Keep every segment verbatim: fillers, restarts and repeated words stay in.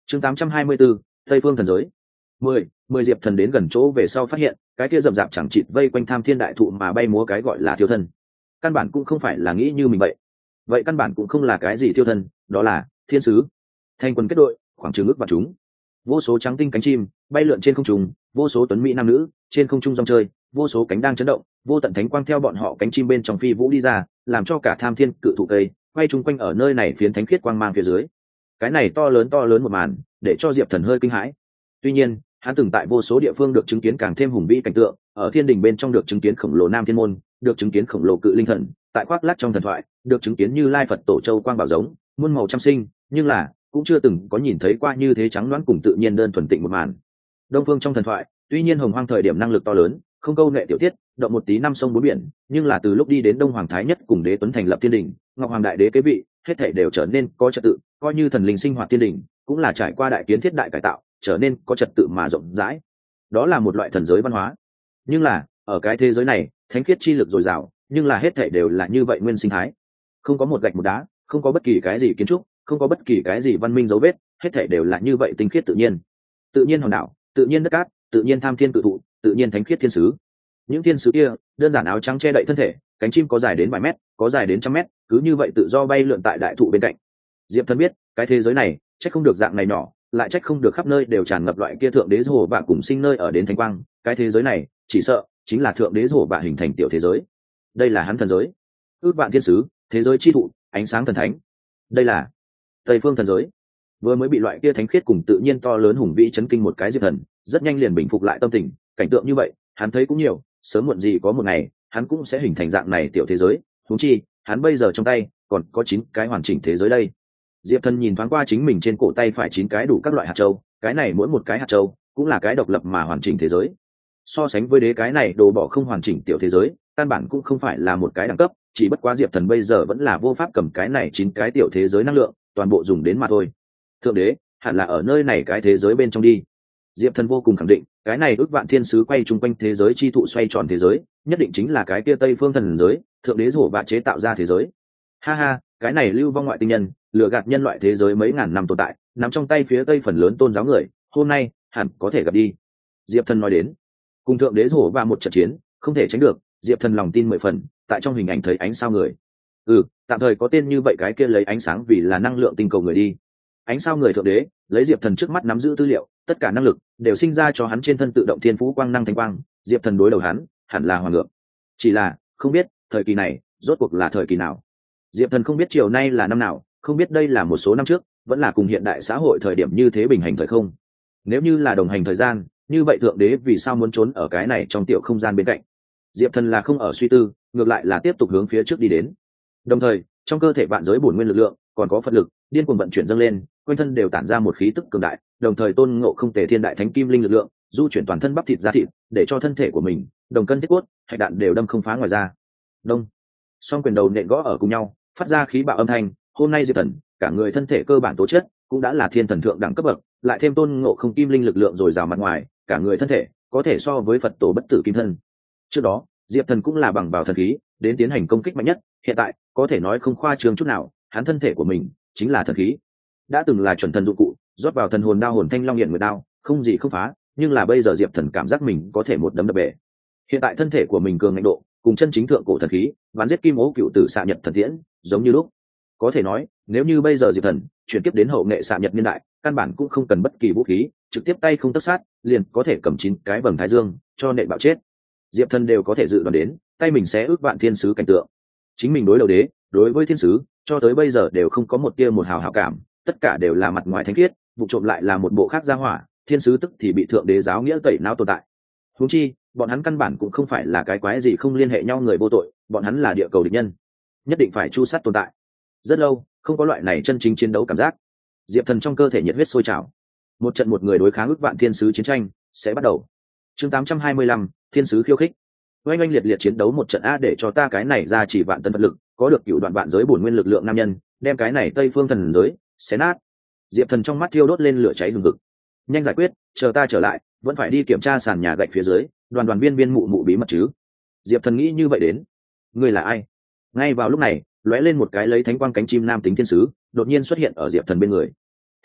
chương tám trăm hai mươi 824, tây phương thần giới. mười mười diệp thần đến gần chỗ về sau phát hiện cái kia rậm rạp chẳng chịt vây quanh tham thiên đại thụ mà bay múa cái gọi là thiêu thân, căn bản cũng không phải là nghĩ như mình vậy. Vậy căn bản cũng không là cái gì thiêu thân, đó là thiên sứ. Thành quân kết đội, khoảng chừng ước và chúng, vô số trắng tinh cánh chim bay lượn trên không trung, vô số tuấn mỹ nam nữ trên không trung rong chơi, vô số cánh đang chấn động, vô tận thánh quang theo bọn họ cánh chim bên trong phi vũ đi ra, làm cho cả tham thiên cự thụ cây quay chung quanh ở nơi này phiến thánh khiết quang mang phía dưới. Cái này to lớn to lớn một màn để cho diệp thần hơi kinh hãi. Tuy nhiên hắn từng tại vô số địa phương được chứng kiến càng thêm hùng vĩ cảnh tượng, ở thiên đình bên trong được chứng kiến khổng lồ nam thiên môn, được chứng kiến khổng lồ cự linh thần, tại khoác lác trong thần thoại được chứng kiến như lai phật tổ châu quang bảo giống muôn màu trăm sinh, nhưng là cũng chưa từng có nhìn thấy qua như thế trắng loãng cùng tự nhiên đơn thuần tịnh một màn. Đông phương trong thần thoại tuy nhiên hồng hoang thời điểm năng lực to lớn, không câu nệ tiểu tiết, động một tí năm sông bốn biển, nhưng là từ lúc đi đến đông hoàng thái nhất cùng đế tuấn thành lập thiên đình, ngọc hoàng đại đế kế vị, hết thảy đều trở nên có trật tự, coi như thần linh sinh hoạt thiên đình cũng là trải qua đại kiến thiết đại cải tạo, trở nên có trật tự mà rộng rãi. Đó là một loại thần giới văn hóa. Nhưng là ở cái thế giới này thánh khiết chi lực dồi dào, nhưng là hết thảy đều là như vậy nguyên sinh thái, không có một gạch một đá, không có bất kỳ cái gì kiến trúc, không có bất kỳ cái gì văn minh dấu vết, hết thảy đều là như vậy tinh khiết tự nhiên. Tự nhiên hòn đảo, tự nhiên đất cát, tự nhiên tham thiên cự thụ, tự nhiên thánh khiết thiên sứ. Những thiên sứ kia đơn giản áo trắng che đậy thân thể, cánh chim có dài đến vài mét, có dài đến trăm mét, cứ như vậy tự do bay lượn tại đại thụ bên cạnh. Diệp Thần biết cái thế giới này trách không được dạng này nhỏ, lại trách không được khắp nơi đều tràn ngập loại kia thượng đế hồ bạ cùng sinh nơi ở đến thánh quang. Cái thế giới này chỉ sợ chính là thượng đế hồ bạ hình thành tiểu thế giới. Đây là hắn thần giới, ước vạn thiên sứ, thế giới chi thụ, ánh sáng thần thánh. Đây là tây phương thần giới. Vừa mới bị loại kia thánh khiết cùng tự nhiên to lớn hùng vĩ chấn kinh một cái Diệp Thần rất nhanh liền bình phục lại tâm tình. Cảnh tượng như vậy hắn thấy cũng nhiều, sớm muộn gì có một ngày hắn cũng sẽ hình thành dạng này tiểu thế giới. Huống chi hắn bây giờ trong tay còn có chín cái hoàn chỉnh thế giới đây. Diệp Thần nhìn thoáng qua chính mình trên cổ tay phải chín cái đủ các loại hạt châu, cái này mỗi một cái hạt châu cũng là cái độc lập mà hoàn chỉnh thế giới. So sánh với đế cái này đồ bỏ không hoàn chỉnh tiểu thế giới, căn bản cũng không phải là một cái đẳng cấp, chỉ bất quá Diệp Thần bây giờ vẫn là vô pháp cầm cái này chín cái tiểu thế giới năng lượng toàn bộ dùng đến mà thôi. Thượng đế hẳn là ở nơi này cái thế giới bên trong đi. Diệp Thần vô cùng khẳng định, cái này ước vạn thiên sứ quay chung quanh thế giới chi thụ xoay tròn thế giới, nhất định chính là cái kia Tây Phương thần giới, thượng đế rủ bạ chế tạo ra thế giới. Ha ha, cái này lưu vong ngoại tinh nhân, lừa gạt nhân loại thế giới mấy ngàn năm tồn tại, nắm trong tay phía Tây phần lớn tôn giáo người, hôm nay hẳn có thể gặp đi. Diệp Thần nói đến, cùng thượng đế rủ bạ một trận chiến, không thể tránh được. Diệp Thần lòng tin mười phần, tại trong hình ảnh thấy ánh sao người. Ừ, tạm thời có tên như vậy cái kia lấy ánh sáng vì là năng lượng tinh cầu người đi. Ánh sao người thượng đế, lấy Diệp Thần trước mắt nắm giữ tư liệu, tất cả năng lực đều sinh ra cho hắn trên thân tự động thiên phú quang năng thánh quang. Diệp Thần đối đầu hắn, hẳn là hoàng ngược. Chỉ là không biết thời kỳ này rốt cuộc là thời kỳ nào. Diệp Thần không biết chiều nay là năm nào, không biết đây là một số năm trước, vẫn là cùng hiện đại xã hội thời điểm như thế bình hành thời không. Nếu như là đồng hành thời gian, như vậy thượng đế vì sao muốn trốn ở cái này trong tiểu không gian bên cạnh? Diệp Thần là không ở suy tư, ngược lại là tiếp tục hướng phía trước đi đến. Đồng thời trong cơ thể vạn giới bổn nguyên lực lượng còn có phật lực điên cuồng vận chuyển dâng lên, quanh thân đều tản ra một khí tức cường đại, đồng thời tôn ngộ không tề thiên đại thánh kim linh lực lượng du chuyển toàn thân bắp thịt ra thịt, để cho thân thể của mình đồng cân thiết cốt, hạch đạn đều đâm không phá ngoài ra. Đông, song quyền đầu nện gõ ở cùng nhau, phát ra khí bạo âm thanh. Hôm nay Diệp Thần cả người thân thể cơ bản tố chất cũng đã là thiên thần thượng đẳng cấp bậc, lại thêm tôn ngộ không kim linh lực lượng dồi dào mặt ngoài, cả người thân thể có thể so với phật tổ bất tử kim thân. Trước đó Diệp Thần cũng là bằng vào thần khí đến tiến hành công kích mạnh nhất, hiện tại có thể nói không khoa trương chút nào, hắn thân thể của mình chính là thần khí. Đã từng là chuẩn thần dụng cụ, rót vào thần hồn đao hồn thanh long hiện nguyệt đao, không gì không phá, nhưng là bây giờ Diệp Thần cảm giác mình có thể một đấm đập bể. Hiện tại thân thể của mình cường ngạnh độ cùng chân chính thượng cổ thần khí ván giết kim ố cựu tử xạ nhật thần tiễn giống như lúc. Có thể nói nếu như bây giờ Diệp Thần chuyển tiếp đến hậu nghệ xạ nhật niên đại, căn bản cũng không cần bất kỳ vũ khí, trực tiếp tay không tất sát liền có thể cầm chín cái vầng thái dương cho nện bạo chết. Diệp Thần đều có thể dự đoán đến tay mình sẽ ước vạn thiên sứ cảnh tượng. Chính mình đối đầu đế, đối với thiên sứ cho tới bây giờ đều không có một tia một hào hảo cảm, tất cả đều là mặt ngoài thánh khiết, vụ trộm lại là một bộ khác gia hỏa. Thiên sứ tức thì bị thượng đế giáo nghĩa tẩy não tồn tại. Huống chi bọn hắn căn bản cũng không phải là cái quái gì không liên hệ nhau người vô tội, bọn hắn là địa cầu địch nhân, nhất định phải chu sát tồn tại. Rất lâu không có loại này chân chính chiến đấu cảm giác. Diệp Thần trong cơ thể nhiệt huyết sôi trào, một trận một người đối kháng ước vạn thiên sứ chiến tranh sẽ bắt đầu. Chương tám trăm hai mươi lăm, thiên sứ khiêu khích. Oanh oanh liệt liệt chiến đấu một trận a, để cho ta cái này ra chỉ vạn tân vật lực, có được cựu đoạn vạn giới bổn nguyên lực lượng nam nhân, đem cái này Tây Phương thần giới xé nát. Diệp Thần trong mắt thiêu đốt lên lửa cháy hừng hực. Nhanh giải quyết, chờ ta trở lại vẫn phải đi kiểm tra sàn nhà gạch phía dưới đoàn đoàn viên viên mụ mụ bí mật chứ. Diệp Thần nghĩ như vậy đến. Ngươi là ai? Ngay vào lúc này lóe lên một cái lấy thánh quang cánh chim nam tính thiên sứ đột nhiên xuất hiện ở Diệp Thần bên người.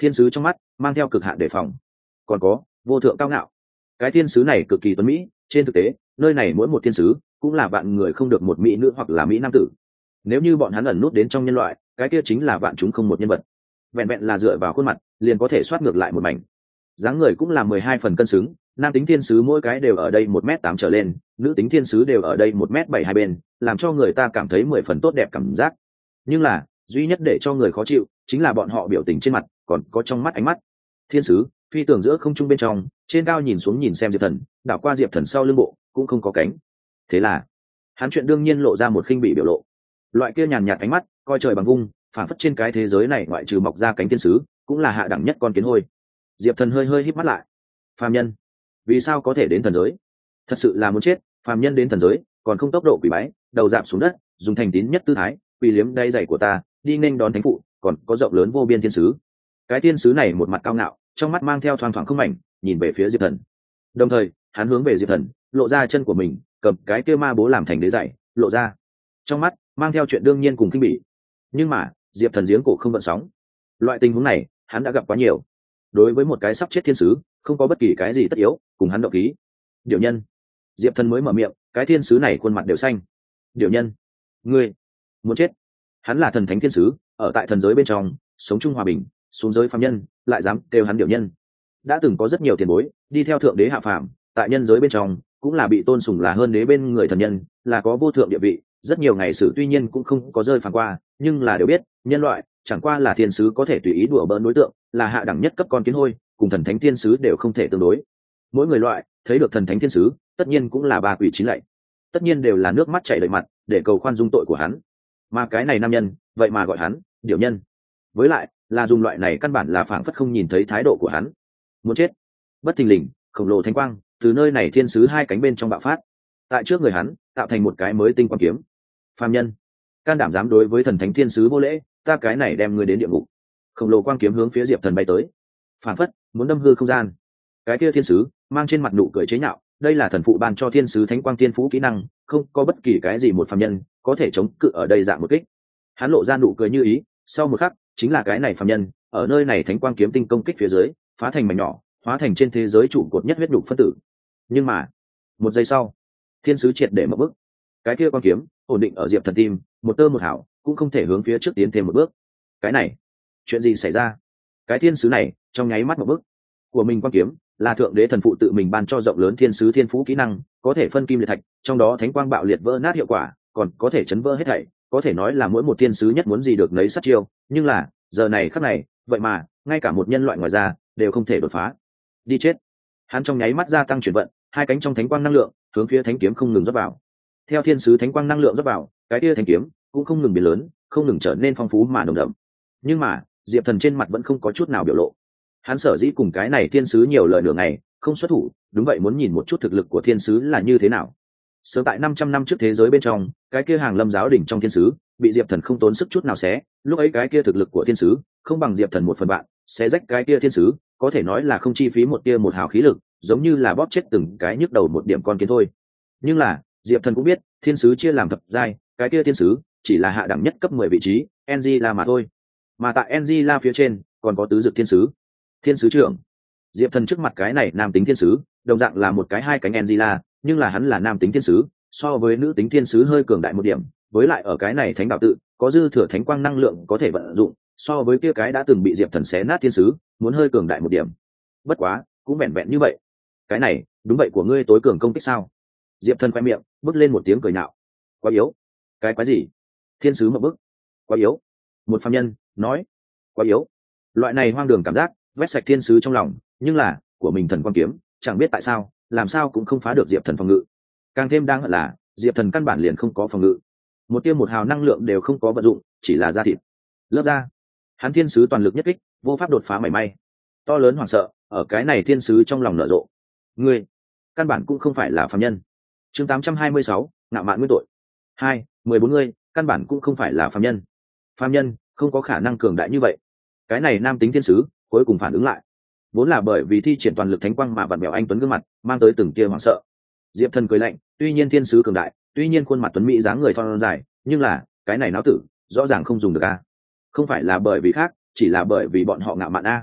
thiên sứ trong mắt mang theo cực hạn đề phòng. Còn có vô thượng cao ngạo. Cái thiên sứ này cực kỳ tuấn mỹ, trên thực tế nơi này mỗi một thiên sứ cũng là vạn người không được một mỹ nữ hoặc là mỹ nam tử. Nếu như bọn hắn ẩn nút đến trong nhân loại, cái kia chính là vạn chúng không một nhân vật. Vẹn vẹn là dựa vào khuôn mặt liền có thể soát ngược lại một mảnh. Dáng người cũng là mười hai phần cân xứng, nam tính thiên sứ mỗi cái đều ở đây một m tám trở lên, nữ tính thiên sứ đều ở đây một m bảy hai bên, làm cho người ta cảm thấy mười phần tốt đẹp cảm giác. Nhưng là duy nhất để cho người khó chịu chính là bọn họ biểu tình trên mặt còn có trong mắt ánh mắt. Thiên sứ phi tưởng giữa không trung bên trong, trên cao nhìn xuống nhìn xem Diệp Thần, đảo qua Diệp Thần sau lưng bộ cũng không có cánh. Thế là hắn chuyện đương nhiên lộ ra một khinh bị biểu lộ. Loại kia nhàn nhạt ánh mắt coi trời bằng vung, phản phất trên cái thế giới này ngoại trừ mọc ra cánh thiên sứ cũng là hạ đẳng nhất con kiến hôi. Diệp Thần hơi hơi híp mắt lại. Phàm nhân vì sao có thể đến thần giới? Thật sự là muốn chết. Phàm nhân đến thần giới còn không tốc độ quỷ bái, đầu dạp xuống đất, dùng thành tín nhất tư thái quỳ liếm đay giày của ta đi nên đón thánh phụ, còn có rộng lớn vô biên thiên sứ. Cái thiên sứ này một mặt cao ngạo, trong mắt mang theo thoang thoảng không mảnh, nhìn về phía Diệp Thần. Đồng thời hắn hướng về Diệp Thần lộ ra chân của mình, cầm cái kia ma bố làm thành đế giày lộ ra, trong mắt mang theo chuyện đương nhiên cùng kinh bỉ. Nhưng mà Diệp Thần giếng cổ không gợn sóng. Loại tình huống này hắn đã gặp quá nhiều. Đối với một cái sắp chết thiên sứ không có bất kỳ cái gì tất yếu cùng hắn động khí. Điểu nhân. Diệp Thần mới mở miệng, cái thiên sứ này khuôn mặt đều xanh. Điểu nhân, ngươi muốn chết? Hắn là thần thánh thiên sứ, ở tại thần giới bên trong sống chung hòa bình, xuống giới phàm nhân lại dám kêu hắn điểu nhân. Đã từng có rất nhiều tiền bối đi theo thượng đế hạ phàm, tại nhân giới bên trong cũng là bị tôn sùng là hơn đế bên người thần nhân, là có vô thượng địa vị. Rất nhiều ngày sử tuy nhiên cũng không có rơi phàm qua, nhưng là đều biết nhân loại chẳng qua là thiên sứ có thể tùy ý đùa bỡn đối tượng, là hạ đẳng nhất cấp con kiến hôi, cùng thần thánh thiên sứ đều không thể tương đối. Mỗi người loại thấy được thần thánh thiên sứ tất nhiên cũng là ba quỷ chín lạy, tất nhiên đều là nước mắt chảy đầy mặt để cầu khoan dung tội của hắn. Mà cái này nam nhân vậy mà gọi hắn điểu nhân, với lại là dùng loại này căn bản là phảng phất không nhìn thấy thái độ của hắn. Muốn chết. Bất thình lình khổng lồ thánh quang từ nơi này thiên sứ hai cánh bên trong bạo phát, tại trước người hắn tạo thành một cái mới tinh quang kiếm. Phàm nhân can đảm dám đối với thần thánh thiên sứ vô lễ, ta cái này đem ngươi đến địa ngục. Khổng lồ quang kiếm hướng phía Diệp Thần bay tới, phản phất muốn đâm hư không gian. Cái kia thiên sứ mang trên mặt nụ cười chế nhạo, đây là thần phụ ban cho thiên sứ thánh quang thiên phú kỹ năng, không có bất kỳ cái gì một phàm nhân có thể chống cự ở đây dạng một kích. Hắn lộ ra nụ cười như ý, sau một khắc chính là cái này phàm nhân ở nơi này thánh quang kiếm tinh công kích phía dưới phá thành mảnh nhỏ, hóa thành trên thế giới trụ cột nhất huyết nhục phân tử. Nhưng mà một giây sau, thiên sứ triệt để mở bước. Cái kia quang kiếm ổn định ở Diệp Thần tim, một tơ một hảo cũng không thể hướng phía trước tiến thêm một bước. Cái này chuyện gì xảy ra? Cái thiên sứ này trong nháy mắt một bước của mình quang kiếm là thượng đế thần phụ tự mình ban cho rộng lớn thiên sứ thiên phú kỹ năng, có thể phân kim liệt thạch, trong đó thánh quang bạo liệt vỡ nát hiệu quả còn có thể chấn vỡ hết thảy, có thể nói là mỗi một thiên sứ nhất muốn gì được nấy sát chiêu. Nhưng là giờ này khắc này vậy mà ngay cả một nhân loại ngoài ra đều không thể đột phá. Đi chết. Hắn trong nháy mắt gia tăng chuyển vận, hai cánh trong thánh quang năng lượng hướng phía thánh kiếm không ngừng rót vào. Theo thiên sứ thánh quang năng lượng rót vào, cái kia thánh kiếm cũng không ngừng biến lớn, không ngừng trở nên phong phú mà nồng đậm. Nhưng mà Diệp Thần trên mặt vẫn không có chút nào biểu lộ. Hắn sở dĩ cùng cái này thiên sứ nhiều lời nửa ngày không xuất thủ, đúng vậy muốn nhìn một chút thực lực của thiên sứ là như thế nào. Sớm tại năm trăm năm trước thế giới bên trong, cái kia hàng lâm giáo đỉnh trong thiên sứ bị Diệp Thần không tốn sức chút nào xé, lúc ấy cái kia thực lực của thiên sứ không bằng Diệp Thần một phần bạn, xé rách cái kia thiên sứ có thể nói là không chi phí một tia một hào khí lực, giống như là bóp chết từng cái nhức đầu một điểm con kiến thôi. Nhưng là Diệp Thần cũng biết thiên sứ chia làm thập giai, cái kia thiên sứ chỉ là hạ đẳng nhất cấp mười vị trí Angela mà thôi. Mà tại Angela phía trên còn có tứ dực thiên sứ, thiên sứ trưởng. Diệp Thần trước mặt cái này nam tính thiên sứ đồng dạng là một cái hai cánh Angela, nhưng là hắn là nam tính thiên sứ, so với nữ tính thiên sứ hơi cường đại một điểm, với lại ở cái này thánh đạo tự có dư thừa thánh quang năng lượng có thể vận dụng, so với kia cái đã từng bị Diệp Thần xé nát thiên sứ muốn hơi cường đại một điểm. Bất quá cũng vẹn vẹn như vậy. Cái này đúng vậy của ngươi tối cường công kích sao? Diệp Thần khoe miệng bước lên một tiếng cười nhạo. Quá yếu. Cái quái gì? Thiên sứ một bước. Quá yếu. Một phàm nhân nói. Quá yếu. Loại này hoang đường cảm giác vét sạch thiên sứ trong lòng, nhưng là của mình thần quang kiếm chẳng biết tại sao làm sao cũng không phá được Diệp Thần phòng ngự. Càng thêm đáng hận là Diệp Thần căn bản liền không có phòng ngự, một tia một hào năng lượng đều không có vận dụng, chỉ là da thịt lớp da. Hắn thiên sứ toàn lực nhất kích vô pháp đột phá mảy may. To lớn hoảng sợ ở cái này thiên sứ trong lòng nở rộ. Ngươi căn bản cũng không phải là phàm nhân. Chương tám trăm hai mươi sáu, ngạo mạn nguyên tội. Hai, mười bốn ngươi căn bản cũng không phải là phàm nhân. Phàm nhân không có khả năng cường đại như vậy. Cái này nam tính thiên sứ cuối cùng phản ứng lại, vốn là bởi vì thi triển toàn lực thánh quang mà vặn bèo anh tuấn gương mặt mang tới từng tia hoảng sợ. Diệp Thần cười lạnh, tuy nhiên thiên sứ cường đại, tuy nhiên khuôn mặt tuấn mỹ dáng người thon dài, nhưng là cái này náo tử rõ ràng không dùng được a. Không phải là bởi vì khác, chỉ là bởi vì bọn họ ngạo mạn a.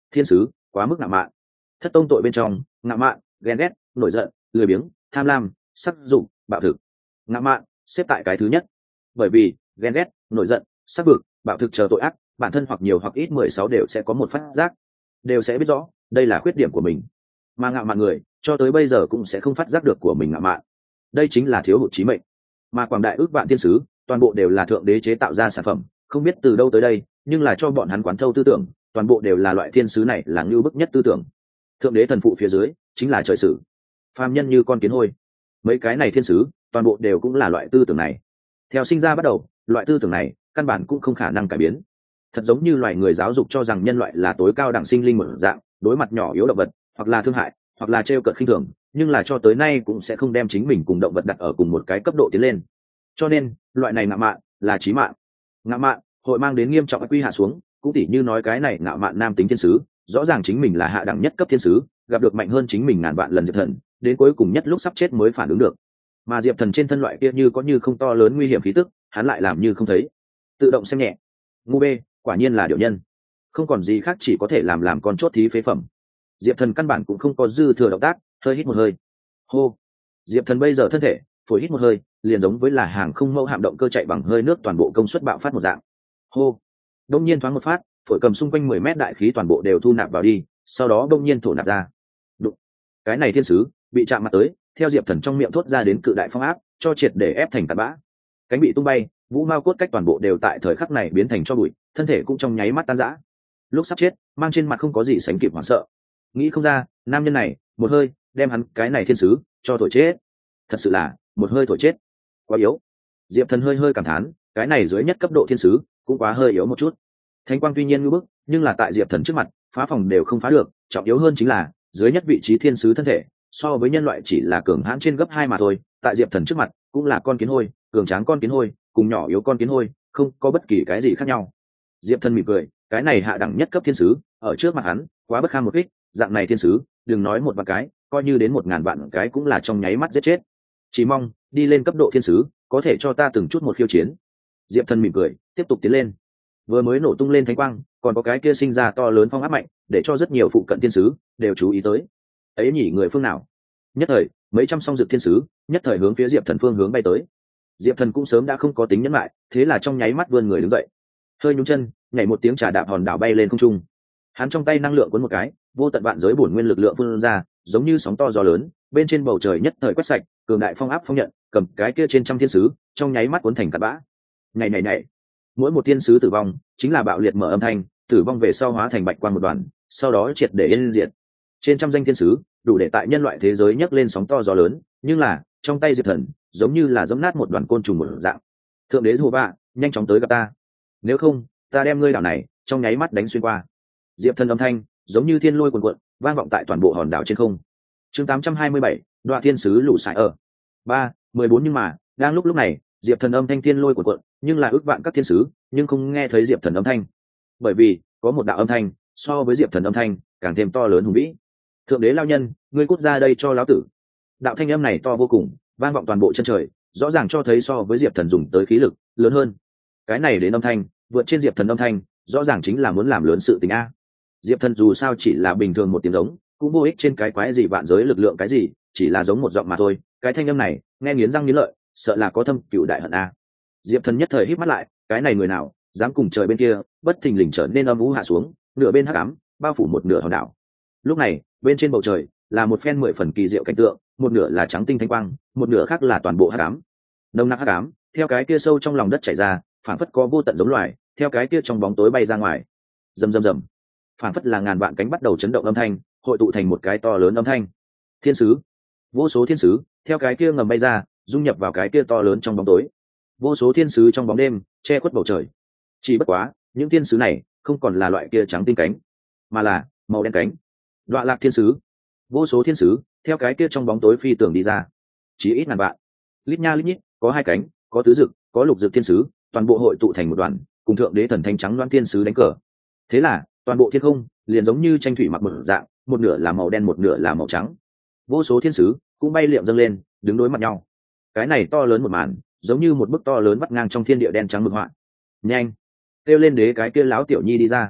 thiên sứ quá mức ngạo mạn. Thất tông tội bên trong, ngạo mạn, ghen ghét, nổi giận, lười biếng, tham lam, sắc dụng, bạo thực. Ngạo mạn xếp tại cái thứ nhất, bởi vì ghen ghét, nổi giận, sắc vực, bạo thực chờ tội ác, bản thân hoặc nhiều hoặc ít mười sáu đều sẽ có một phát giác, đều sẽ biết rõ đây là khuyết điểm của mình. Mà ngạo mạn người cho tới bây giờ cũng sẽ không phát giác được của mình ngạo mạn, đây chính là thiếu hụt trí mệnh. Mà quảng đại ước vạn thiên sứ toàn bộ đều là thượng đế chế tạo ra sản phẩm, không biết từ đâu tới đây, nhưng là cho bọn hắn quán thâu tư tưởng, toàn bộ đều là loại thiên sứ này là ngưu bức nhất tư tưởng. Thượng đế thần phụ phía dưới chính là trời sử, phàm nhân như con kiến hôi. Mấy cái này thiên sứ toàn bộ đều cũng là loại tư tưởng này. Theo sinh ra bắt đầu, loại tư tưởng này căn bản cũng không khả năng cải biến. Thật giống như loài người giáo dục cho rằng nhân loại là tối cao đẳng sinh linh một dạng, đối mặt nhỏ yếu động vật hoặc là thương hại hoặc là trêu cợt khinh thường, nhưng là cho tới nay cũng sẽ không đem chính mình cùng động vật đặt ở cùng một cái cấp độ tiến lên. Cho nên loại này ngạo mạn là chí mạng. Ngạo mạn hội mang đến nghiêm trọng quy hạ xuống, cũng tỉ như nói cái này ngạo mạn nam tính thiên sứ rõ ràng chính mình là hạ đẳng nhất cấp thiên sứ, gặp được mạnh hơn chính mình ngàn vạn lần diệp thần, đến cuối cùng nhất lúc sắp chết mới phản ứng được. Mà diệp thần trên thân loại kia như có như không to lớn nguy hiểm khí tức, hắn lại làm như không thấy, tự động xem nhẹ. Ngu bê, quả nhiên là điệu nhân, không còn gì khác chỉ có thể làm làm con chốt thí phế phẩm. Diệp thần căn bản cũng không có dư thừa động tác, hơi hít một hơi. Hô. Diệp thần bây giờ thân thể phổi hít một hơi liền giống với là hàng không mẫu hạm động cơ chạy bằng hơi nước toàn bộ công suất bạo phát một dạng. Hô. Đông nhiên thoáng một phát, phổi cầm xung quanh mười mét đại khí toàn bộ đều thu nạp vào đi, sau đó đông nhiên thổ nạp ra. Đụng. Cái này thiên sứ bị chạm mặt tới, theo diệp thần trong miệng thốt ra đến cự đại phong áp, cho triệt để ép thành tạt bã. Cánh bị tung bay, vũ mao cốt cách toàn bộ đều tại thời khắc này biến thành cho bụi, thân thể cũng trong nháy mắt tan rã. Lúc sắp chết, mang trên mặt không có gì sánh kịp hoảng sợ. Nghĩ không ra, nam nhân này một hơi đem hắn cái này thiên sứ cho thổi chết. Thật sự là một hơi thổi chết, quá yếu. Diệp thần hơi hơi cảm thán, cái này dưới nhất cấp độ thiên sứ cũng quá hơi yếu một chút. Thánh quang tuy nhiên ngưỡng bức, nhưng là tại diệp thần trước mặt phá phòng đều không phá được. Trọng yếu hơn chính là dưới nhất vị trí thiên sứ thân thể so với nhân loại chỉ là cường hãn trên gấp hai mà thôi, tại diệp thần trước mặt cũng là con kiến hôi, cường tráng con kiến hôi cùng nhỏ yếu con kiến hôi không có bất kỳ cái gì khác nhau. Diệp thần mỉm cười, cái này hạ đẳng nhất cấp thiên sứ ở trước mặt hắn quá bất kham một kích, dạng này thiên sứ đừng nói một vạn cái, coi như đến một ngàn vạn cái cũng là trong nháy mắt giết chết. Chỉ mong đi lên cấp độ thiên sứ có thể cho ta từng chút một khiêu chiến. Diệp thần mỉm cười tiếp tục tiến lên. Vừa mới nổ tung lên thánh quang, còn có cái kia sinh ra to lớn phong áp mạnh, để cho rất nhiều phụ cận thiên sứ đều chú ý tới. Ấy nhỉ, người phương nào? Nhất thời mấy trăm song dược thiên sứ nhất thời hướng phía diệp thần phương hướng bay tới. Diệp thần cũng sớm đã không có tính nhẫn lại, thế là trong nháy mắt vươn người đứng dậy, hơi nhún chân nhảy một tiếng trà đạp hòn đảo bay lên không trung. Hắn trong tay năng lượng cuốn một cái, vô tận vạn giới bổn nguyên lực lượng vươn ra, giống như sóng to gió lớn, bên trên bầu trời nhất thời quét sạch, cường đại phong áp phong nhận, cầm cái kia trên trăm thiên sứ, trong nháy mắt cuốn thành cát bã. Ngày này này, mỗi một thiên sứ tử vong, chính là bạo liệt mở âm thanh, tử vong về sau hóa thành bạch quang một đoàn, sau đó triệt để yên diệt. Trên trăm danh thiên sứ, đủ để tại nhân loại thế giới nhấc lên sóng to gió lớn, nhưng là trong tay diệp thần, giống như là giẫm nát một đoàn côn trùng một dạng. Thượng đế Giê Hova, nhanh chóng tới gặp ta, nếu không, ta đem ngươi đảo này trong nháy mắt đánh xuyên qua. Diệp thần âm thanh giống như thiên lôi cuồn cuộn, vang vọng tại toàn bộ hòn đảo trên không. Chương tám trăm hai mươi bảy, Đoạ thiên sứ lũ sải ở ba mười bốn. Nhưng mà đang lúc lúc này, diệp thần âm thanh thiên lôi cuồn cuộn, nhưng là ước vạn các thiên sứ nhưng không nghe thấy diệp thần âm thanh, bởi vì có một đạo âm thanh so với diệp thần âm thanh càng thêm to lớn hùng vĩ. Thượng đế lao nhân, ngươi cút ra đây cho lão tử. Đạo thanh âm này to vô cùng, vang vọng toàn bộ chân trời, rõ ràng cho thấy so với diệp thần dùng tới khí lực lớn hơn. Cái này đến âm thanh vượt trên diệp thần âm thanh, rõ ràng chính là muốn làm lớn sự tình a. Diệp thần dù sao chỉ là bình thường một tiếng giống, cũng vô ích trên cái quái gì vạn giới lực lượng cái gì, chỉ là giống một giọng mà thôi. Cái thanh âm này nghe nghiến răng nghiến lợi, sợ là có thâm cựu đại hận a. Diệp thần nhất thời hít mắt lại, cái này người nào dám cùng trời bên kia bất thình lình trở nên âm u hạ xuống, nửa bên hắc ám bao phủ một nửa hòn đảo. Lúc này bên trên bầu trời là một phen mười phần kỳ diệu cảnh tượng, một nửa là trắng tinh thanh quang, một nửa khác là toàn bộ hắc ám. Nồng nặc hắc ám theo cái kia sâu trong lòng đất chảy ra, phản phất có vô tận giống loài theo cái kia trong bóng tối bay ra ngoài. Rầm rầm rầm, phản phất là ngàn vạn cánh bắt đầu chấn động âm thanh, hội tụ thành một cái to lớn âm thanh. Thiên sứ, vô số thiên sứ theo cái kia ngầm bay ra, dung nhập vào cái kia to lớn trong bóng tối. Vô số thiên sứ trong bóng đêm che khuất bầu trời. Chỉ bất quá những thiên sứ này không còn là loại kia trắng tinh cánh, mà là màu đen cánh. Đoạ lạc thiên sứ, vô số thiên sứ theo cái kia trong bóng tối phi tưởng đi ra, chỉ ít ngàn vạn, lít nha lít nhít, có hai cánh, có tứ dực, có lục dực thiên sứ, toàn bộ hội tụ thành một đoàn, cùng thượng đế thần thánh trắng loan thiên sứ đánh cờ. Thế là toàn bộ thiên không liền giống như tranh thủy mặc một dạng, một nửa là màu đen một nửa là màu trắng. Vô số thiên sứ cũng bay liệm dâng lên, đứng đối mặt nhau. Cái này to lớn một màn, giống như một bức to lớn vắt ngang trong thiên địa đen trắng mực họa. Nhanh, kêu lên đế cái kia láo tiểu nhi đi ra.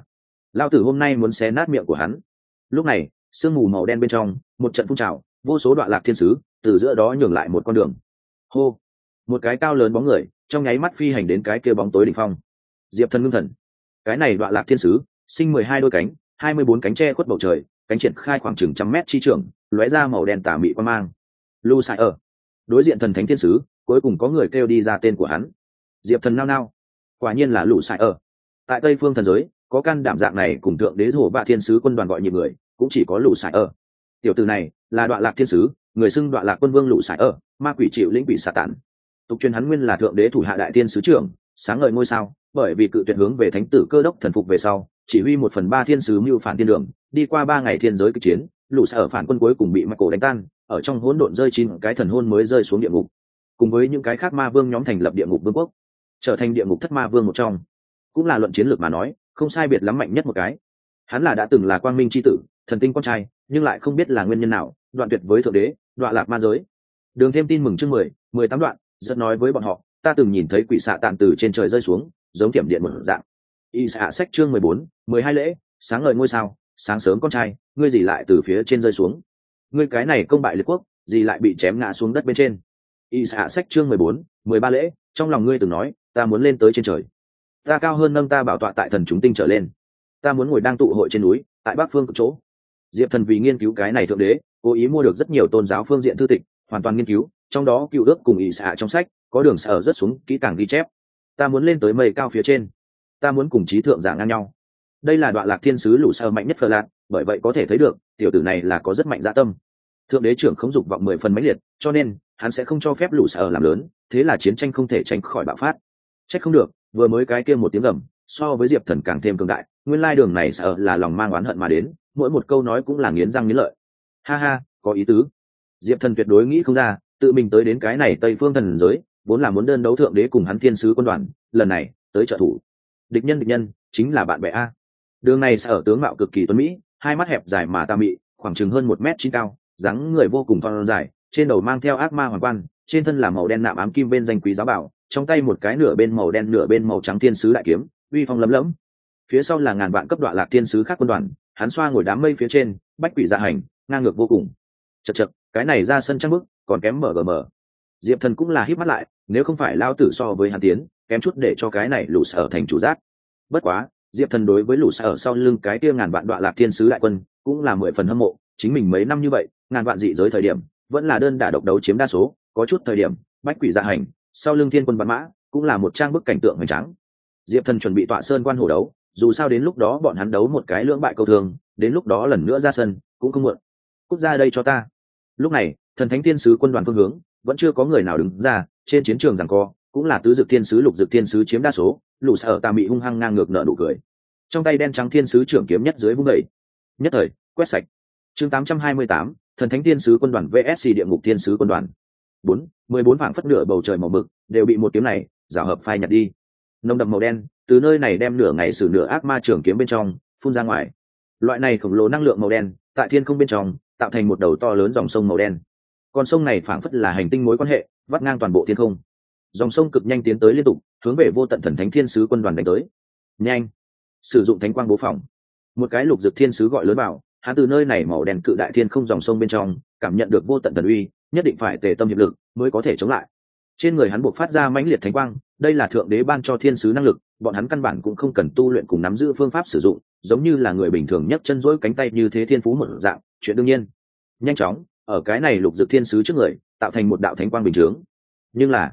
lao tử hôm nay muốn xé nát miệng của hắn. Lúc này sương mù màu đen bên trong một trận phun trào, vô số đoạn lạc thiên sứ từ giữa đó nhường lại một con đường. Hô, một cái cao lớn bóng người trong nháy mắt phi hành đến cái kia bóng tối đỉnh phong. Diệp Thần ngưng thần, cái này đoạn lạc thiên sứ sinh mười hai đôi cánh, hai mươi bốn cánh che khuất bầu trời, cánh triển khai khoảng chừng trăm mét chi trường, lóe ra màu đen tà mị qua mang. Lu Sai ở đối diện thần thánh thiên sứ, cuối cùng có người kêu đi ra tên của hắn. Diệp Thần nao nao, quả nhiên là Lu Sai ở. Tại Tây Phương thần giới, có can đảm dạng này cùng thượng đế rổ bạ thiên sứ quân đoàn gọi nhiều người, cũng chỉ có Lu Sai ở. Tiểu tử này là đoạn lạc thiên sứ, người xưng đoạn lạc quân vương Lu Sai ở, ma quỷ chịu lĩnh quỷ xà tản. Tục truyền hắn nguyên là thượng đế thủ hạ đại thiên sứ trưởng, sáng ngời ngôi sao, bởi vì cự tuyệt hướng về thánh tử cơ đốc thần phục về sau, chỉ huy một phần ba thiên sứ mưu phản thiên đường, đi qua ba ngày thiên giới kịch chiến, Lu Sai ở phản quân cuối cùng bị Michael đánh tan, ở trong hỗn độn rơi chín cái thần hôn mới rơi xuống địa ngục, cùng với những cái khác ma vương nhóm thành lập địa ngục vương quốc, trở thành địa ngục thất ma vương một trong, cũng là luận chiến lược mà nói không sai biệt lắm mạnh nhất một cái. Hắn là đã từng là quang minh chi tử, thần tinh con trai, nhưng lại không biết là nguyên nhân nào đoạn tuyệt với thượng đế, đoạn lạc ma giới. Đường thêm tin mừng chương mười mười tám đoạn, rất nói với bọn họ, ta từng nhìn thấy quỷ xạ tạn từ trên trời rơi xuống, giống thiểm điện một dạng. Y xạ sách chương mười bốn mười hai lễ, sáng ngời ngôi sao, sáng sớm con trai, ngươi gì lại từ phía trên rơi xuống? Ngươi cái này công bại liệt quốc, gì lại bị chém ngã xuống đất bên trên? Y xạ sách chương mười bốn mười ba lễ, trong lòng ngươi từng nói, ta muốn lên tới trên trời, ta cao hơn nâng ta bảo tọa tại thần chúng tinh trở lên, ta muốn ngồi đang tụ hội trên núi, tại bắc phương cực chỗ. Diệp Thần vì nghiên cứu cái này thượng đế, cố ý mua được rất nhiều tôn giáo phương diện thư tịch, hoàn toàn nghiên cứu, trong đó cựu ước cùng ý xạ trong sách có đường sở rất xuống kỹ càng ghi chép. Ta muốn lên tới mây cao phía trên, ta muốn cùng trí thượng giả ngang nhau. Đây là đoạn lạc thiên sứ lũ sơ mạnh nhất phờ lạc, bởi vậy có thể thấy được tiểu tử này là có rất mạnh dạ tâm. Thượng đế trưởng không dục vọng mười phần mãnh liệt, cho nên hắn sẽ không cho phép lũ sơ làm lớn, thế là chiến tranh không thể tránh khỏi bạo phát. Trách không được, vừa mới cái kia một tiếng gầm, so với Diệp Thần càng thêm cường đại, nguyên lai đường này sợ là lòng mang oán hận mà đến, mỗi một câu nói cũng là nghiến răng nghiến lợi. Ha ha, có ý tứ. Diệp Thần tuyệt đối nghĩ không ra, tự mình tới đến cái này Tây Phương thần giới, vốn là muốn đơn đấu thượng đế cùng hắn thiên sứ quân đoàn, lần này tới trợ thủ. Địch nhân địch nhân chính là bạn bè a. Đường này sở tướng mạo cực kỳ tuấn mỹ, hai mắt hẹp dài mà tà mị, khoảng chừng hơn một mét chín cao, dáng người vô cùng thon dài, trên đầu mang theo ác ma hoàng quan, trên thân là màu đen nạm ám kim bên danh quý giáo bảo, trong tay một cái nửa bên màu đen nửa bên màu trắng thiên sứ đại kiếm, uy phong lấm lẫm. Phía sau là ngàn vạn cấp đoạn lạc thiên sứ khác quân đoàn, hắn xoa ngồi đám mây phía trên, bách quỷ dạ hành, ngang ngược vô cùng. Chậc chậc, cái này ra sân trăng bức, còn kém mở gờ mở. Diệp Thần cũng là híp mắt lại, nếu không phải lao tử so với hắn tiến, kém chút để cho cái này lũ sở thành chủ giác. Bất quá, Diệp Thần đối với lũ sở sau lưng cái kia ngàn vạn đoạn lạc thiên sứ đại quân, cũng là mười phần hâm mộ, chính mình mấy năm như vậy, ngàn vạn dị giới thời điểm, vẫn là đơn đả độc đấu chiếm đa số, có chút thời điểm, bách quỷ dạ hành, sau lưng thiên quân bắn mã, cũng là một trang bức cảnh tượng hoành tráng. Diệp Thần chuẩn bị tọa sơn quan hổ đấu, dù sao đến lúc đó bọn hắn đấu một cái lưỡng bại câu thường, đến lúc đó lần nữa ra sân cũng không muộn. Cút ra đây cho ta. Lúc này, thần thánh thiên sứ quân đoàn phương hướng vẫn chưa có người nào đứng ra, trên chiến trường giằng co, cũng là tứ dực thiên sứ lục dực thiên sứ chiếm đa số, lũ sở tà mị hung hăng ngang ngược nở nụ cười. Trong tay đen trắng thiên sứ trưởng kiếm nhất dưới vung đẩy, nhất thời quét sạch. Chương tám trăm hai mươi tám, thần thánh thiên sứ quân đoàn vs địa ngục thiên sứ quân đoàn. Bốn, mười bốn phảng phất nửa bầu trời màu mực, đều bị một kiếm này rào hợp phai nhạt đi. Nồng đậm màu đen từ nơi này đem nửa ngày sử nửa ác ma trường kiếm bên trong phun ra ngoài. Loại này khổng lồ năng lượng màu đen tại thiên không bên trong tạo thành một đầu to lớn dòng sông màu đen. Con sông này phảng phất là hành tinh mối quan hệ, vắt ngang toàn bộ thiên không. Dòng sông cực nhanh tiến tới liên tục, hướng về vô tận thần thánh thiên sứ quân đoàn đánh tới. Nhanh, sử dụng thánh quang bố phòng. Một cái lục dực thiên sứ gọi lớn bảo, hắn từ nơi này màu đen cự đại thiên không dòng sông bên trong cảm nhận được vô tận thần uy, nhất định phải tề tâm hiệp lực mới có thể chống lại. Trên người hắn buộc phát ra mãnh liệt thánh quang, đây là thượng đế ban cho thiên sứ năng lực, bọn hắn căn bản cũng không cần tu luyện cùng nắm giữ phương pháp sử dụng, giống như là người bình thường nhấc chân duỗi cánh tay như thế thiên phú một dạng, chuyện đương nhiên. Nhanh chóng, ở cái này lục dực thiên sứ trước người, tạo thành một đạo thánh quang bình thường. Nhưng là,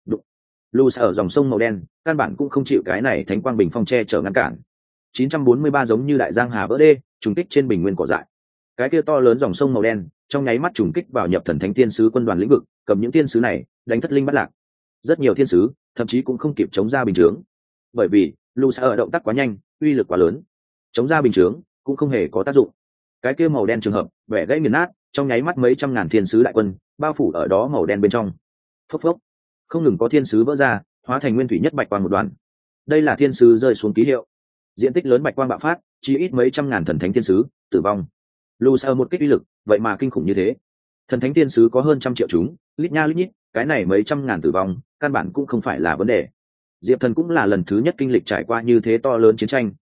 Lu ở dòng sông màu đen, căn bản cũng không chịu cái này thánh quang bình phong che chở ngăn cản. chín trăm bốn mươi ba giống như đại giang hà vỡ đê, trùng kích trên bình nguyên cỏ dại. Cái kia to lớn dòng sông màu đen, trong nháy mắt trùng kích vào nhập thần thánh thiên sứ quân đoàn lĩnh vực, cầm những thiên sứ này đánh thất linh bắt lạc. Rất nhiều thiên sứ thậm chí cũng không kịp chống ra bình chướng, bởi vì Lu ở động tác quá nhanh, uy lực quá lớn, chống ra bình chướng cũng không hề có tác dụng. Cái kia màu đen trường hợp bẻ gãy nghiền nát, trong nháy mắt mấy trăm ngàn thiên sứ đại quân bao phủ ở đó màu đen bên trong. Phốc phốc, không ngừng có thiên sứ vỡ ra, hóa thành nguyên thủy nhất bạch quang một đoàn. Đây là thiên sứ rơi xuống ký hiệu, diện tích lớn bạch quang bạo phát, chỉ ít mấy trăm ngàn thần thánh thiên sứ tử vong. Lu ở một kích uy lực vậy mà kinh khủng như thế, thần thánh thiên sứ có hơn trăm triệu chúng, lít nha lít nhít, cái này mấy trăm ngàn tử vong căn bản cũng không phải là vấn đề. Diệp Thần cũng là lần thứ nhất kinh lịch trải qua như thế to lớn chiến tranh,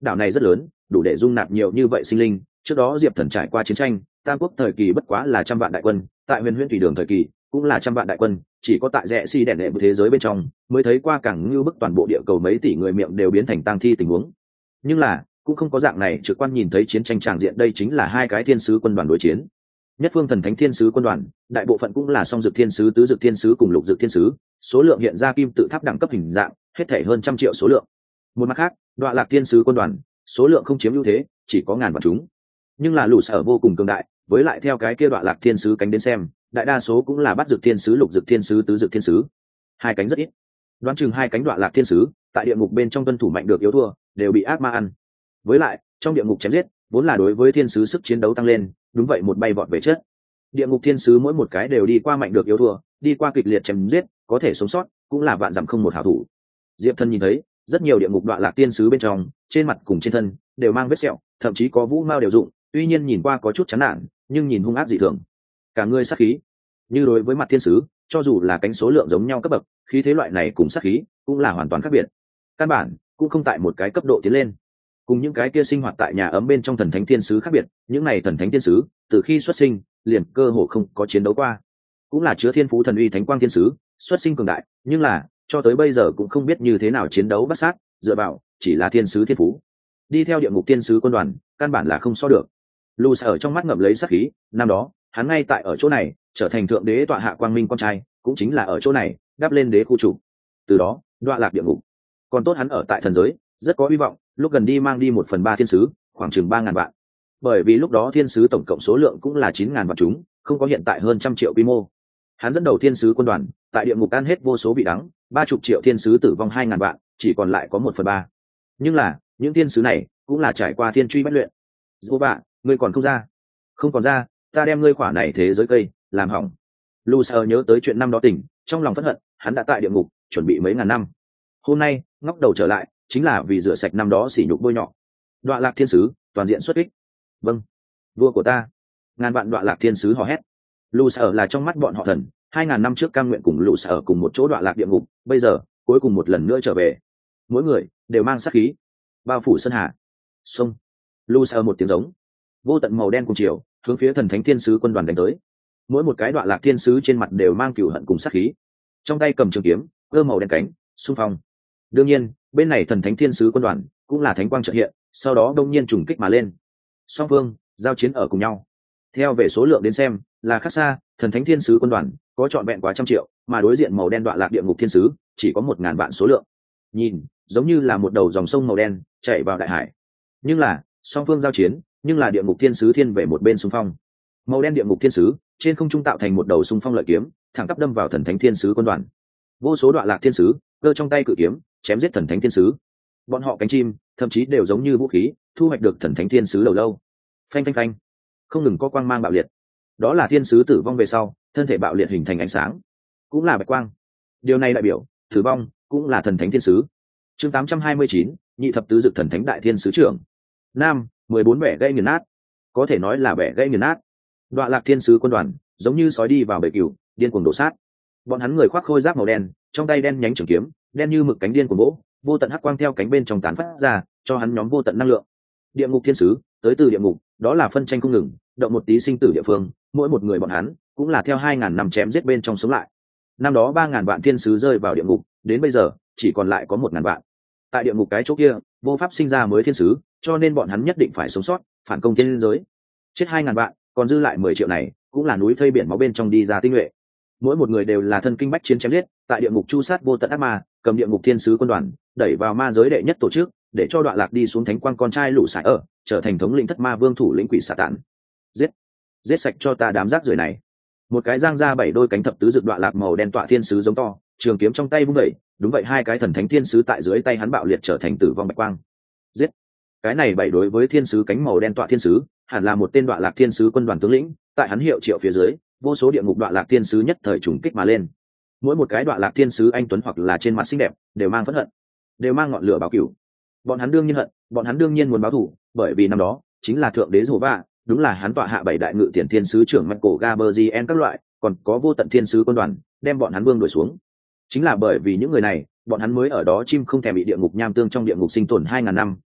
đảo này rất lớn, đủ để dung nạp nhiều như vậy sinh linh. Trước đó Diệp Thần trải qua chiến tranh, Tam Quốc thời kỳ bất quá là trăm vạn đại quân, tại Huyền Huyễn Thủy Đường thời kỳ cũng là trăm vạn đại quân, chỉ có tại rẽ si đèn đệ một thế giới bên trong mới thấy qua càng như bức toàn bộ địa cầu mấy tỷ người miệng đều biến thành tang thi tình huống. Nhưng là cũng không có dạng này trực quan nhìn thấy chiến tranh tràng diện, đây chính là hai cái thiên sứ quân đoàn đối chiến. Nhất phương thần thánh thiên sứ quân đoàn, đại bộ phận cũng là song dược thiên sứ, tứ dược thiên sứ cùng lục dược thiên sứ, số lượng hiện ra kim tự tháp đẳng cấp hình dạng, hết thể hơn trăm triệu số lượng. Một mặt khác, Đoạ Lạc thiên sứ quân đoàn, số lượng không chiếm ưu thế, chỉ có ngàn vạn chúng. Nhưng là lũ sở vô cùng cường đại, với lại theo cái kia Đoạ Lạc thiên sứ cánh đến xem, đại đa số cũng là bắt dược thiên sứ, lục dược thiên sứ, tứ dược thiên sứ. Hai cánh rất ít. Đoán chừng hai cánh Đoạ Lạc thiên sứ, tại địa ngục bên trong tuân thủ mạnh được yếu thua, đều bị ác ma ăn. Với lại, trong địa ngục chém giết, vốn là đối với thiên sứ sức chiến đấu tăng lên, đúng vậy một bay vọt về chết. Địa ngục thiên sứ mỗi một cái đều đi qua mạnh được yếu thua, đi qua kịch liệt chém giết, có thể sống sót, cũng là vạn dặm không một hảo thủ. Diệp Thần nhìn thấy, rất nhiều địa ngục Đoạ Lạc thiên sứ bên trong, trên mặt cùng trên thân đều mang vết sẹo, thậm chí có vũ mao đều dụng, tuy nhiên nhìn qua có chút chán nản, nhưng nhìn hung ác dị thường. Cả người sát khí. Như đối với mặt thiên sứ, cho dù là cánh số lượng giống nhau cấp bậc, khí thế loại này cùng sát khí cũng là hoàn toàn khác biệt. Căn bản cũng không tại một cái cấp độ tiến lên. Cùng những cái kia sinh hoạt tại nhà ấm bên trong thần thánh thiên sứ khác biệt, những này thần thánh thiên sứ từ khi xuất sinh liền cơ hồ không có chiến đấu qua, cũng là chứa thiên phú thần uy thánh quang thiên sứ, xuất sinh cường đại, nhưng là cho tới bây giờ cũng không biết như thế nào chiến đấu bắt sát, dựa vào chỉ là thiên sứ thiên phú, đi theo địa ngục thiên sứ quân đoàn căn bản là không so được. Lù sở trong mắt ngậm lấy sát khí, năm đó hắn ngay tại ở chỗ này trở thành thượng đế tọa hạ quang minh con trai, cũng chính là ở chỗ này đáp lên đế khu chủ, từ đó Đoạ Lạc địa ngục. Còn tốt hắn ở tại thần giới rất có hy vọng, lúc gần đi mang đi một phần ba thiên sứ, khoảng chừng ba ngàn vạn, bởi vì lúc đó thiên sứ tổng cộng số lượng cũng là chín ngàn vạn chúng, không có hiện tại hơn trăm triệu quy mô. Hắn dẫn đầu thiên sứ quân đoàn tại địa ngục ăn hết vô số vị đắng, ba chục triệu thiên sứ tử vong hai ngàn vạn, chỉ còn lại có một phần ba. Nhưng là những thiên sứ này cũng là trải qua thiên truy bách luyện. Dô vạ, ngươi còn không ra? Không còn ra, ta đem ngươi khỏa này thế giới cây làm hỏng. Lu sơ nhớ tới chuyện năm đó tỉnh, trong lòng phẫn hận, hắn đã tại địa ngục chuẩn bị mấy ngàn năm, hôm nay ngóc đầu trở lại chính là vì rửa sạch năm đó sỉ nhục bôi nhọ. Đoạ Lạc thiên sứ toàn diện xuất kích. Vâng, vua của ta. Ngàn vạn Đoạ Lạc thiên sứ hò hét. Lu sở là trong mắt bọn họ thần, hai ngàn năm trước cam nguyện cùng Lu sở cùng một chỗ Đoạ Lạc địa ngục, bây giờ cuối cùng một lần nữa trở về, mỗi người đều mang sát khí, bao phủ sơn hà. Xông. Lu sở một tiếng giống, vô tận màu đen cùng chiều hướng phía thần thánh thiên sứ quân đoàn đánh tới. Mỗi một cái Đoạ Lạc thiên sứ trên mặt đều mang cừu hận cùng sát khí, trong tay cầm trường kiếm, cơ màu đen cánh, xung phong. Đương nhiên bên này thần thánh thiên sứ quân đoàn cũng là thánh quang trợ hiện, sau đó đông nhiên trùng kích mà lên, song phương giao chiến ở cùng nhau. Theo về số lượng đến xem là khác xa, thần thánh thiên sứ quân đoàn có trọn vẹn quá trăm triệu, mà đối diện màu đen Đoạ Lạc địa ngục thiên sứ chỉ có một ngàn vạn số lượng, nhìn giống như là một đầu dòng sông màu đen chảy vào đại hải. Nhưng là song phương giao chiến, nhưng là địa ngục thiên sứ thiên về một bên xung phong. Màu đen địa ngục thiên sứ trên không trung tạo thành một đầu xung phong lợi kiếm, thẳng tắp đâm vào thần thánh thiên sứ quân đoàn. Vô số Đoạ Lạc thiên sứ cơ trong tay cự kiếm chém giết thần thánh thiên sứ, bọn họ cánh chim thậm chí đều giống như vũ khí thu hoạch được thần thánh thiên sứ đầu lâu. Phanh phanh phanh, không ngừng có quang mang bạo liệt, đó là thiên sứ tử vong về sau thân thể bạo liệt hình thành ánh sáng, cũng là bạch quang. Điều này đại biểu tử vong cũng là thần thánh thiên sứ. Chương tám trăm hai mươi chín, nhị thập tứ dực thần thánh đại thiên sứ trưởng. Nam mười bốn bẻ gãy nghiền nát, có thể nói là bẻ gãy nghiền nát. Đoạ Lạc thiên sứ quân đoàn giống như sói đi vào bể cừu, điên cuồng đổ sát. Bọn hắn người khoác khôi giáp màu đen, trong tay đen nhánh trường kiếm, đen như mực cánh điên của gỗ, vô tận hắc quang theo cánh bên trong tán phát ra, cho hắn nhóm vô tận năng lượng. Địa ngục thiên sứ tới từ địa ngục, đó là phân tranh không ngừng, động một tí sinh tử địa phương, mỗi một người bọn hắn cũng là theo hai ngàn năm chém giết bên trong sống lại. Năm đó ba ngàn vạn thiên sứ rơi vào địa ngục, đến bây giờ chỉ còn lại có một ngàn vạn. Tại địa ngục cái chỗ kia, vô pháp sinh ra mới thiên sứ, cho nên bọn hắn nhất định phải sống sót, phản công thiên giới. Chết hai ngàn vạn, còn dư lại mười triệu này, cũng là núi thây biển máu bên trong đi ra tinh nhuệ. Mỗi một người đều là thân kinh bách chiến chém giết, tại địa ngục chu sát vô tận ác ma, cầm địa ngục thiên sứ quân đoàn đẩy vào ma giới đệ nhất tổ chức, để cho Đoạ Lạc đi xuống thánh quang con trai lũ sải ở, trở thành thống lĩnh thất ma vương thủ lĩnh quỷ xà tản. Giết, giết sạch cho ta đám rác rưởi này. Một cái giang ra bảy đôi cánh thập tứ dực Đoạ Lạc màu đen tọa thiên sứ giống to, trường kiếm trong tay vung đẩy, đúng vậy hai cái thần thánh thiên sứ tại dưới tay hắn bạo liệt trở thành tử vong bạch quang. Giết. Cái này bảy đối với thiên sứ cánh màu đen tọa thiên sứ, hẳn là một tên Đoạ Lạc thiên sứ quân đoàn tướng lĩnh, tại hắn hiệu triệu phía dưới, vô số địa ngục Đoạ Lạc thiên sứ nhất thời trùng kích mà lên. Mỗi một cái Đoạ Lạc thiên sứ anh tuấn hoặc là trên mặt xinh đẹp, đều mang phẫn hận, đều mang ngọn lửa báo cửu. Bọn hắn đương nhiên hận, bọn hắn đương nhiên muốn báo thù, bởi vì năm đó chính là thượng đế Giê-hô-va, đúng là hắn tọa hạ bảy đại ngự tiền thiên sứ trưởng Michael Gabriel các loại, còn có vô tận thiên sứ quân đoàn, đem bọn hắn vương đuổi xuống. Chính là bởi vì những người này, bọn hắn mới ở đó chim không thèm bị địa ngục nham tương trong địa ngục sinh tồn hai ngàn năm,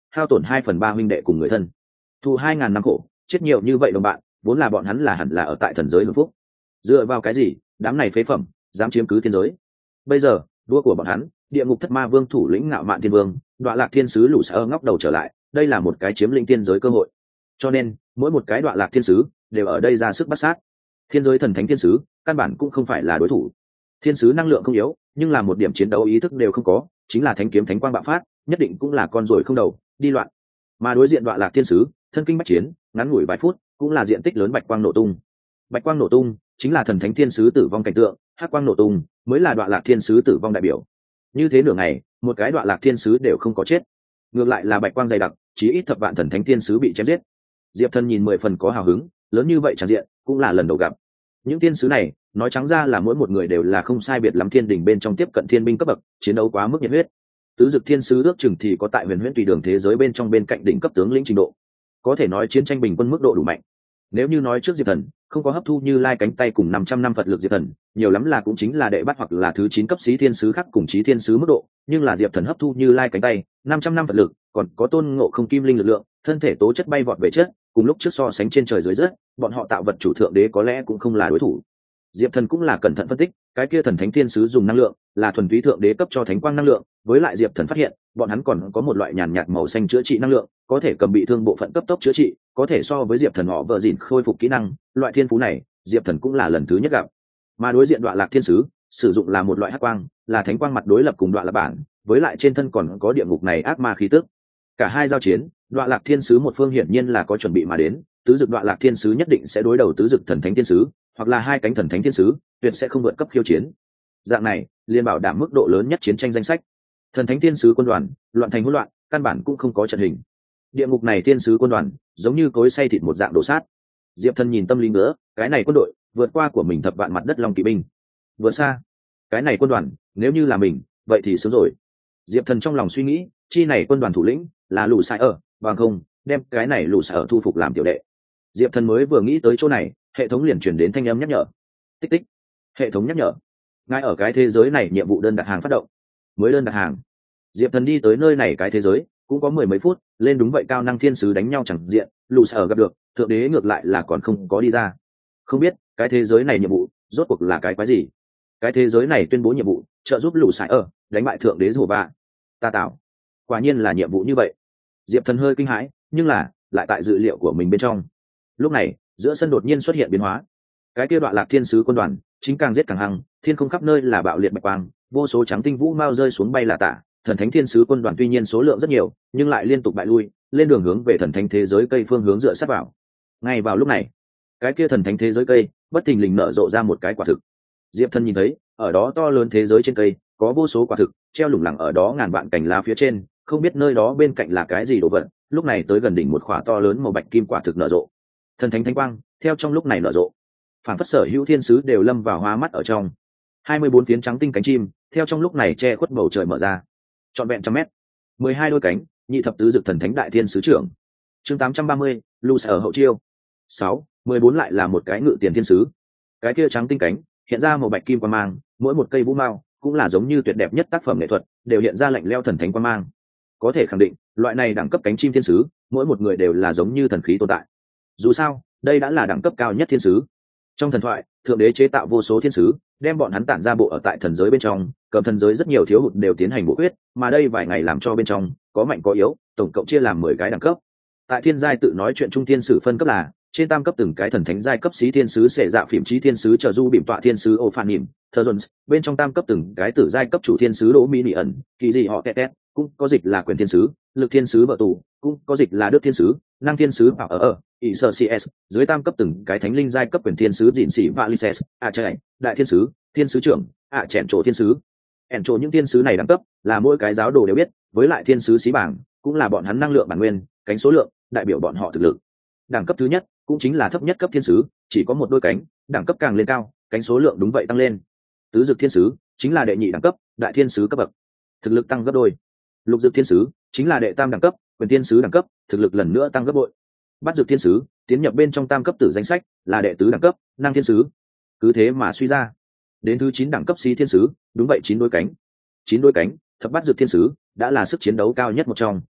hao tổn hai phần ba huynh đệ cùng người thân, thù hai ngàn năm khổ, chết nhiều như vậy đồng bạn, vốn là bọn hắn là hẳn là ở tại thần giới hưởng phúc. Dựa vào cái gì đám này phế phẩm dám chiếm cứ thiên giới? Bây giờ đua của bọn hắn, địa ngục thất ma vương thủ lĩnh ngạo mạn thiên vương, đọa lạc thiên sứ lũ sở ngóc đầu trở lại, đây là một cái chiếm lĩnh thiên giới cơ hội. Cho nên mỗi một cái đọa lạc thiên sứ đều ở đây ra sức bắt sát. Thiên giới thần thánh thiên sứ căn bản cũng không phải là đối thủ. Thiên sứ năng lượng không yếu, nhưng là một điểm chiến đấu ý thức đều không có, chính là thánh kiếm thánh quang bạo phát, nhất định cũng là con ruồi không đầu đi loạn. Mà đối diện đọa lạc thiên sứ thân kinh bách chiến, ngắn ngủi vài phút cũng là diện tích lớn bạch quang nổ tung. Bạch quang nổ tung chính là thần thánh thiên sứ tử vong cảnh tượng, hắc quang nổ tung mới là đọa lạc thiên sứ tử vong đại biểu. Như thế nửa ngày một cái đọa lạc thiên sứ đều không có chết, ngược lại là bạch quang dày đặc, chí ít thập vạn thần thánh thiên sứ bị chém giết. Diệp Thần nhìn mười phần có hào hứng, lớn như vậy tràn diện cũng là lần đầu gặp. Những thiên sứ này nói trắng ra là mỗi một người đều là không sai biệt lắm thiên đỉnh bên trong tiếp cận thiên binh cấp bậc, chiến đấu quá mức nhiệt huyết. Tứ dực thiên sứ ước chừng thì có tại huyền huyễn tùy đường thế giới bên trong bên cạnh đỉnh cấp tướng lĩnh trình độ, có thể nói chiến tranh bình quân mức độ đủ mạnh. Nếu như nói trước Diệp Thần không có hấp thu Như Lai cánh tay cùng năm trăm năm Phật lực Diệp Thần, nhiều lắm là cũng chính là đệ bắt hoặc là thứ chín cấp xí thiên sứ khác cùng chí thiên sứ mức độ, nhưng là Diệp Thần hấp thu Như Lai cánh tay, năm trăm năm Phật lực, còn có tôn ngộ không kim linh lực lượng, thân thể tố chất bay vọt về chất, cùng lúc trước so sánh trên trời dưới đất, bọn họ tạo vật chủ thượng đế có lẽ cũng không là đối thủ. Diệp Thần cũng là cẩn thận phân tích, cái kia thần thánh thiên sứ dùng năng lượng là thuần túy thượng đế cấp cho thánh quang năng lượng, với lại Diệp Thần phát hiện, bọn hắn còn có một loại nhàn nhạt màu xanh chữa trị năng lượng, có thể cầm bị thương bộ phận cấp tốc chữa trị, có thể so với Diệp Thần họ vợ dịn khôi phục kỹ năng, loại thiên phú này, Diệp Thần cũng là lần thứ nhất gặp. Mà đối diện đọa lạc thiên sứ, sử dụng là một loại hắc quang, là thánh quang mặt đối lập cùng đọa lạc bản, với lại trên thân còn có địa ngục này ác ma khí tức. Cả hai giao chiến, đọa lạc thiên sứ một phương hiển nhiên là có chuẩn bị mà đến, tứ dực đọa lạc thiên sứ nhất định sẽ đối đầu tứ dực thần thánh thiên sứ, hoặc là hai cánh thần thánh thiên sứ, tuyệt sẽ không vượt cấp khiêu chiến. Dạng này liên bảo đảm mức độ lớn nhất chiến tranh danh sách. Thần thánh thiên sứ quân đoàn loạn thành hỗn loạn, căn bản cũng không có trận hình. Địa ngục này thiên sứ quân đoàn giống như cối xay thịt một dạng đổ sát. Diệp Thần nhìn tâm lý nữa, cái này quân đội vượt qua của mình thập vạn mặt đất long kỵ binh, vượt xa cái này quân đoàn, nếu như là mình vậy thì sớm rồi. Diệp Thần trong lòng suy nghĩ, chi này quân đoàn thủ lĩnh là lũ sai ở, bằng không đem cái này lũ sai ở thu phục làm tiểu đệ. Diệp Thần mới vừa nghĩ tới chỗ này, hệ thống liền truyền đến thanh âm nhắc nhở. Tích tích, hệ thống nhắc nhở, ngay ở cái thế giới này nhiệm vụ đơn đặt hàng phát động. Mới đơn đặt hàng. Diệp Thần đi tới nơi này cái thế giới cũng có mười mấy phút, lên đúng vậy cao năng thiên sứ đánh nhau chẳng diện, lũ sai ở gặp được thượng đế ngược lại là còn không có đi ra. Không biết cái thế giới này nhiệm vụ rốt cuộc là cái quái gì. Cái thế giới này tuyên bố nhiệm vụ trợ giúp lũ sai ở đánh bại thượng đế rùa ba ta tạo, quả nhiên là nhiệm vụ như vậy. Diệp Thần hơi kinh hãi, nhưng là lại tại dự liệu của mình bên trong. Lúc này giữa sân đột nhiên xuất hiện biến hóa, cái kia đoạn lạc thiên sứ quân đoàn chính càng giết càng hăng, thiên không khắp nơi là bạo liệt bạch quang, vô số trắng tinh vũ mao rơi xuống bay là tả. Thần thánh thiên sứ quân đoàn tuy nhiên số lượng rất nhiều, nhưng lại liên tục bại lui, lên đường hướng về thần thánh thế giới cây phương hướng dựa sát vào. Ngay vào lúc này, cái kia thần thánh thế giới cây bất thình lình nở rộ ra một cái quả thực. Diệp Thần nhìn thấy ở đó to lớn thế giới trên cây có vô số quả thực treo lủng lẳng ở đó ngàn vạn cành lá phía trên, không biết nơi đó bên cạnh là cái gì đồ vật. Lúc này tới gần đỉnh một khỏa to lớn màu bạch kim quả thực nở rộ, thần thánh thánh quang theo trong lúc này nở rộ, phản phất sở hữu thiên sứ đều lâm vào hóa mắt ở trong. Hai mươi bốn phiến trắng tinh cánh chim theo trong lúc này che khuất bầu trời mở ra, trọn vẹn trăm mét, mười hai đôi cánh, nhị thập tứ dực thần thánh đại thiên sứ trưởng. Chương tám trăm ba mươi, lu sở hậu chiêu. Sáu, mười bốn lại là một cái ngự tiền thiên sứ. Cái kia trắng tinh cánh hiện ra màu bạch kim quang mang, mỗi một cây vũ mao cũng là giống như tuyệt đẹp nhất tác phẩm nghệ thuật, đều hiện ra lạnh lẽo thần thánh quang mang. Có thể khẳng định, loại này đẳng cấp cánh chim thiên sứ, mỗi một người đều là giống như thần khí tồn tại. Dù sao, đây đã là đẳng cấp cao nhất thiên sứ. Trong thần thoại, thượng đế chế tạo vô số thiên sứ, đem bọn hắn tản ra bộ ở tại thần giới bên trong, cầm thần giới rất nhiều thiếu hụt đều tiến hành bổ khuyết, mà đây vài ngày làm cho bên trong có mạnh có yếu, tổng cộng chia làm mười cái đẳng cấp. Tại thiên giai tự nói chuyện trung thiên sử phân cấp là trên tam cấp từng cái thần thánh giai cấp sĩ thiên sứ sẽ dạ phỉm trí thiên sứ trợ du bỉm tọa thiên sứ ô phản nỉm thơ jones, bên trong tam cấp từng cái tử giai cấp chủ thiên sứ đỗ mỹ nỉ ẩn kỳ gì họ tét tét, cũng có dịch là quyền thiên sứ, lực thiên sứ vợ tù, cũng có dịch là đức thiên sứ, năng thiên sứ bảo ở ở ỷ sở cs, dưới tam cấp từng cái thánh linh giai cấp quyền thiên sứ dịn sĩ valises à trời đại thiên sứ, thiên sứ trưởng à chèn trổ thiên sứ. ẻn trổ những thiên sứ này đẳng cấp là mỗi cái giáo đồ đều biết, với lại thiên sứ xí bảng cũng là bọn hắn năng lượng bản nguyên, cánh số lượng đại biểu bọn họ thực lực. Đẳng cấp thứ nhất cũng chính là thấp nhất cấp thiên sứ, chỉ có một đôi cánh, đẳng cấp càng lên cao cánh số lượng đúng vậy tăng lên. Tứ dực thiên sứ chính là đệ nhị đẳng cấp, đại thiên sứ cấp bậc, thực lực tăng gấp đôi. Lục dực thiên sứ chính là đệ tam đẳng cấp, quyền thiên sứ đẳng cấp, thực lực lần nữa tăng gấp bội. Bát dực thiên sứ tiến nhập bên trong tam cấp tử danh sách, là đệ tứ đẳng cấp, năng thiên sứ. Cứ thế mà suy ra, đến thứ chín đẳng cấp xí thiên sứ, đúng vậy chín đôi cánh. Chín đôi cánh, thập bát dực thiên sứ đã là sức chiến đấu cao nhất một trong.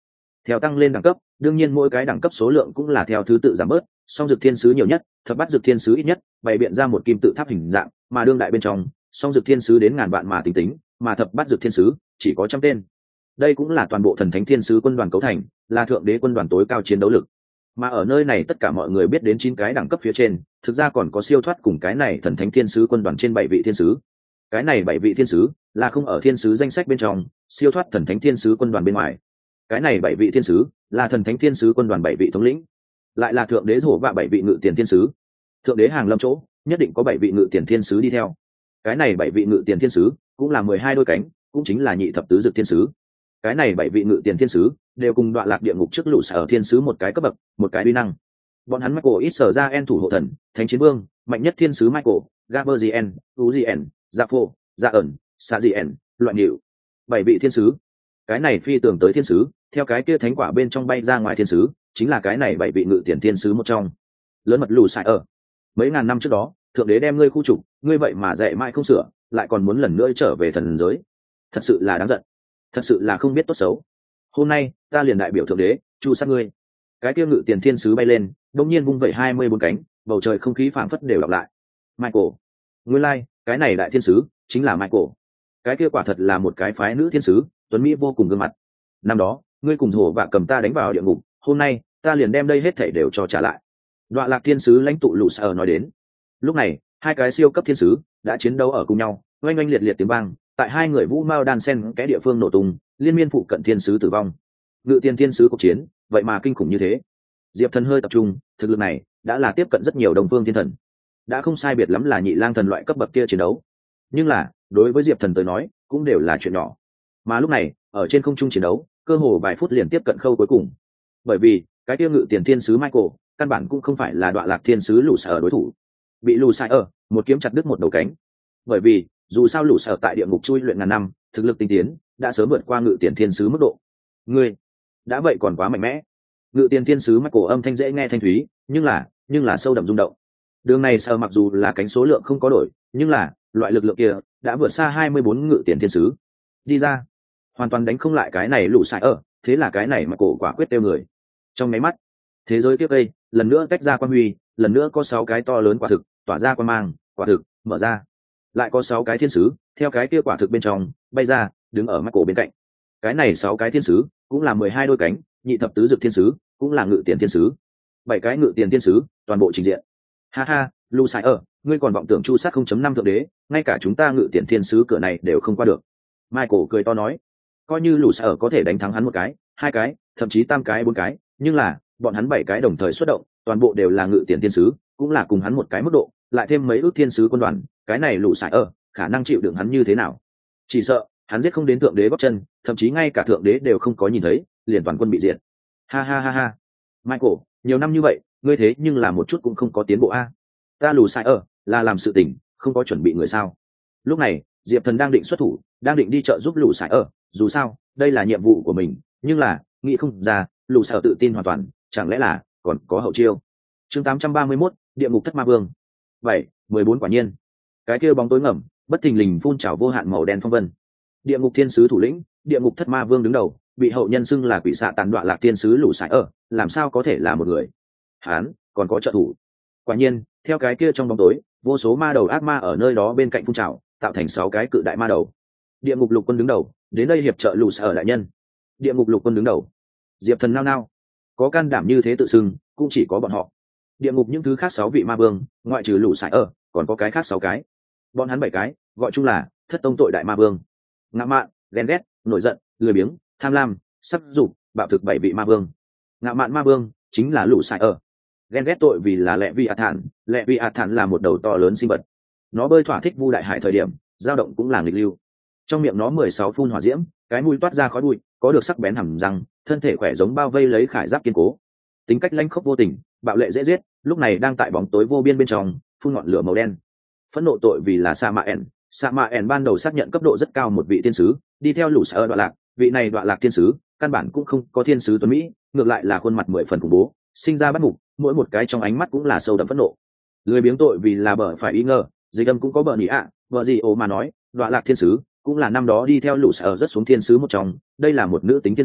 Theo tăng lên đẳng cấp, đương nhiên mỗi cái đẳng cấp số lượng cũng là theo thứ tự giảm bớt, song dược thiên sứ nhiều nhất, thập bát dược thiên sứ ít nhất, bày biện ra một kim tự tháp hình dạng, mà đương đại bên trong, song dược thiên sứ đến ngàn vạn mà tính tính, mà thập bát dược thiên sứ chỉ có trăm tên. Đây cũng là toàn bộ thần thánh thiên sứ quân đoàn cấu thành, là thượng đế quân đoàn tối cao chiến đấu lực. Mà ở nơi này tất cả mọi người biết đến chín cái đẳng cấp phía trên, thực ra còn có siêu thoát cùng cái này thần thánh thiên sứ quân đoàn trên bảy vị thiên sứ. Cái này bảy vị thiên sứ là không ở thiên sứ danh sách bên trong, siêu thoát thần thánh thiên sứ quân đoàn bên ngoài. Cái này bảy vị thiên sứ là thần thánh thiên sứ quân đoàn bảy vị thống lĩnh, lại là thượng đế rổ và bảy vị ngự tiền thiên sứ. Thượng đế hàng lâm chỗ nhất định có bảy vị ngự tiền thiên sứ đi theo. Cái này bảy vị ngự tiền thiên sứ cũng là mười hai đôi cánh, cũng chính là nhị thập tứ dược thiên sứ. Cái này bảy vị ngự tiền thiên sứ đều cùng đoạn lạc địa ngục trước lũ sở thiên sứ một cái cấp bậc, một cái uy năng. Bọn hắn Michael ít sở ra en thủ hộ thần, thánh chiến vương, mạnh nhất thiên sứ Michael, Gaberzien, Uzien, Zapho, Dạ ẩn, Sazien, loại nhịu. Bảy vị thiên sứ. Cái này phi tưởng tới thiên sứ, theo cái kia thánh quả bên trong bay ra ngoài thiên sứ, chính là cái này bảy vị ngự tiền thiên sứ một trong. Lớn mật lù xài ở. Mấy ngàn năm trước đó, thượng đế đem ngươi khu trục, ngươi vậy mà dạy mãi không sửa, lại còn muốn lần nữa trở về thần giới. Thật sự là đáng giận. Thật sự là không biết tốt xấu. Hôm nay, ta liền đại biểu thượng đế, chu sát ngươi. Cái kia ngự tiền thiên sứ bay lên, đột nhiên vung vẩy hai mươi bốn cánh, bầu trời không khí phảng phất đều đọc lại. Michael, nguyên lai, like, cái này đại thiên sứ chính là Michael. Cái kia quả thật là một cái phái nữ thiên sứ, tuấn mỹ vô cùng gương mặt. Năm đó, ngươi cùng thổ và cầm ta đánh vào địa ngục, hôm nay, ta liền đem đây hết thảy đều cho trả lại. Đoạn lạc thiên sứ lãnh tụ lũ sở nói đến. Lúc này, hai cái siêu cấp thiên sứ đã chiến đấu ở cùng nhau, oanh oanh liệt liệt tiếng vang, tại hai người vũ mao đan sen cái địa phương nổ tung, liên miên phụ cận thiên sứ tử vong. Ngự tiền thiên sứ cuộc chiến, vậy mà kinh khủng như thế. Diệp Thần hơi tập trung, thực lực này đã là tiếp cận rất nhiều đồng phương thiên thần, đã không sai biệt lắm là nhị lang thần loại cấp bậc kia chiến đấu. Nhưng là, đối với Diệp Thần tới nói, cũng đều là chuyện nhỏ. Mà lúc này, ở trên không trung chiến đấu, cơ hồ vài phút liền tiếp cận khâu cuối cùng. Bởi vì, cái tiêu ngự tiền thiên sứ Michael, căn bản cũng không phải là đoạn lạc thiên sứ lũ sở đối thủ. Bị lù sai ở, một kiếm chặt đứt một đầu cánh. Bởi vì, dù sao lũ sở tại địa ngục chui luyện ngàn năm, thực lực tinh tiến đã sớm vượt qua ngự tiền thiên sứ mức độ. Ngươi, đã vậy còn quá mạnh mẽ. Ngự tiền thiên sứ Michael âm thanh dễ nghe thanh thúy, nhưng là, nhưng là sâu đậm rung động. Đường này sở mặc dù là cánh số lượng không có đổi, nhưng là, loại lực lượng kia đã vượt xa hai mươi bốn ngự tiền thiên sứ. Đi ra, hoàn toàn đánh không lại cái này lũ sai ở, thế là cái này mà cổ quả quyết tiêu người. Trong máy mắt, thế giới tiếp đây, lần nữa tách ra quan huy, lần nữa có sáu cái to lớn quả thực tỏa ra quan mang, quả thực mở ra, lại có sáu cái thiên sứ theo cái kia quả thực bên trong bay ra, đứng ở mắt cổ bên cạnh. Cái này sáu cái thiên sứ cũng là mười hai đôi cánh, nhị thập tứ dược thiên sứ cũng là ngự tiền thiên sứ, bảy cái ngự tiền thiên sứ toàn bộ trình diện. Ha ha, lu sai ở, ngươi còn vọng tưởng chu sát không chấm năm thượng đế, ngay cả chúng ta ngự tiền thiên sứ cửa này đều không qua được. Michael cười to nói, coi như lù sai ở có thể đánh thắng hắn một cái, hai cái, thậm chí tam cái, bốn cái, nhưng là bọn hắn bảy cái đồng thời xuất động, toàn bộ đều là ngự tiền thiên sứ, cũng là cùng hắn một cái mức độ, lại thêm mấy ước thiên sứ quân đoàn, cái này lũ sai ở, khả năng chịu đựng hắn như thế nào? Chỉ sợ hắn giết không đến thượng đế gót chân, thậm chí ngay cả thượng đế đều không có nhìn thấy, liền toàn quân bị diệt. Ha ha ha ha, Michael, nhiều năm như vậy, ngươi thế nhưng là một chút cũng không có tiến bộ a. Ta lù sai ở, là làm sự tình, không có chuẩn bị người sao? Lúc này, Diệp Thần đang định xuất thủ, đang định đi trợ giúp lù sai ở, dù sao, đây là nhiệm vụ của mình, nhưng là, nghĩ không ra, lù sai ở tự tin hoàn toàn, chẳng lẽ là còn có hậu chiêu. Chương tám trăm ba mươi mốt, địa ngục thất ma vương. Bảy, mười bốn quả nhiên. Cái kia bóng tối ngầm, bất thình lình phun trào vô hạn màu đen phong vân. Địa ngục thiên sứ thủ lĩnh, địa ngục thất ma vương đứng đầu, bị hậu nhân xưng là quỷ xạ tàn đoạn lạc thiên sứ lũ sải ở, làm sao có thể là một người? Hán, còn có trợ thủ. Quả nhiên, theo cái kia trong bóng tối, vô số ma đầu ác ma ở nơi đó bên cạnh phun trào, tạo thành sáu cái cự đại ma đầu. Địa ngục lục quân đứng đầu, đến đây hiệp trợ lũ sải ở đại nhân. Địa ngục lục quân đứng đầu. Diệp Thần nao nao, có can đảm như thế tự xưng, cũng chỉ có bọn họ. Địa ngục những thứ khác sáu vị ma vương, ngoại trừ lũ sải ở, còn có cái khác sáu cái. Bọn hắn bảy cái, gọi chung là thất tông tội đại ma vương. Ngạo mạn, ghen ghét, nổi giận, lười biếng, tham lam, sắc dục, bạo thực bảy vị ma vương. Ngạo mạn ma vương chính là lũ sải ở. Ghen ghét tội vì là lệ vi a thản, lệ vi a thản là một đầu to lớn sinh vật. Nó bơi thỏa thích vu đại hải thời điểm, dao động cũng là nghịch lưu. Trong miệng nó mười sáu phun hỏa diễm, cái mũi toát ra khói bụi, có được sắc bén hầm răng, thân thể khỏe giống bao vây lấy khải giáp kiên cố. Tính cách lanh khốc vô tình, bạo lệ dễ giết, lúc này đang tại bóng tối vô biên bên trong, phun ngọn lửa màu đen. Phẫn nộ tội vì là sa mạ ẻn, sa mạ ẻn ban đầu xác nhận cấp độ rất cao một vị thiên sứ, đi theo lũ sở đoạn lạc, vị này đoạn lạc thiên sứ, căn bản cũng không có thiên sứ tuấn mỹ, ngược lại là khuôn mặt mười phần khủng bố, sinh ra bắt mục, mỗi một cái trong ánh mắt cũng là sâu đậm phẫn nộ. Lười biếng tội vì là bở phải ý ngờ, dịch âm cũng có bở nỉ ạ, vợ gì ồ mà nói, đoạn lạc thiên sứ cũng là năm đó đi theo lũ sở rất xuống thiên sứ một trong, đây là một nữ tính thiên sứ,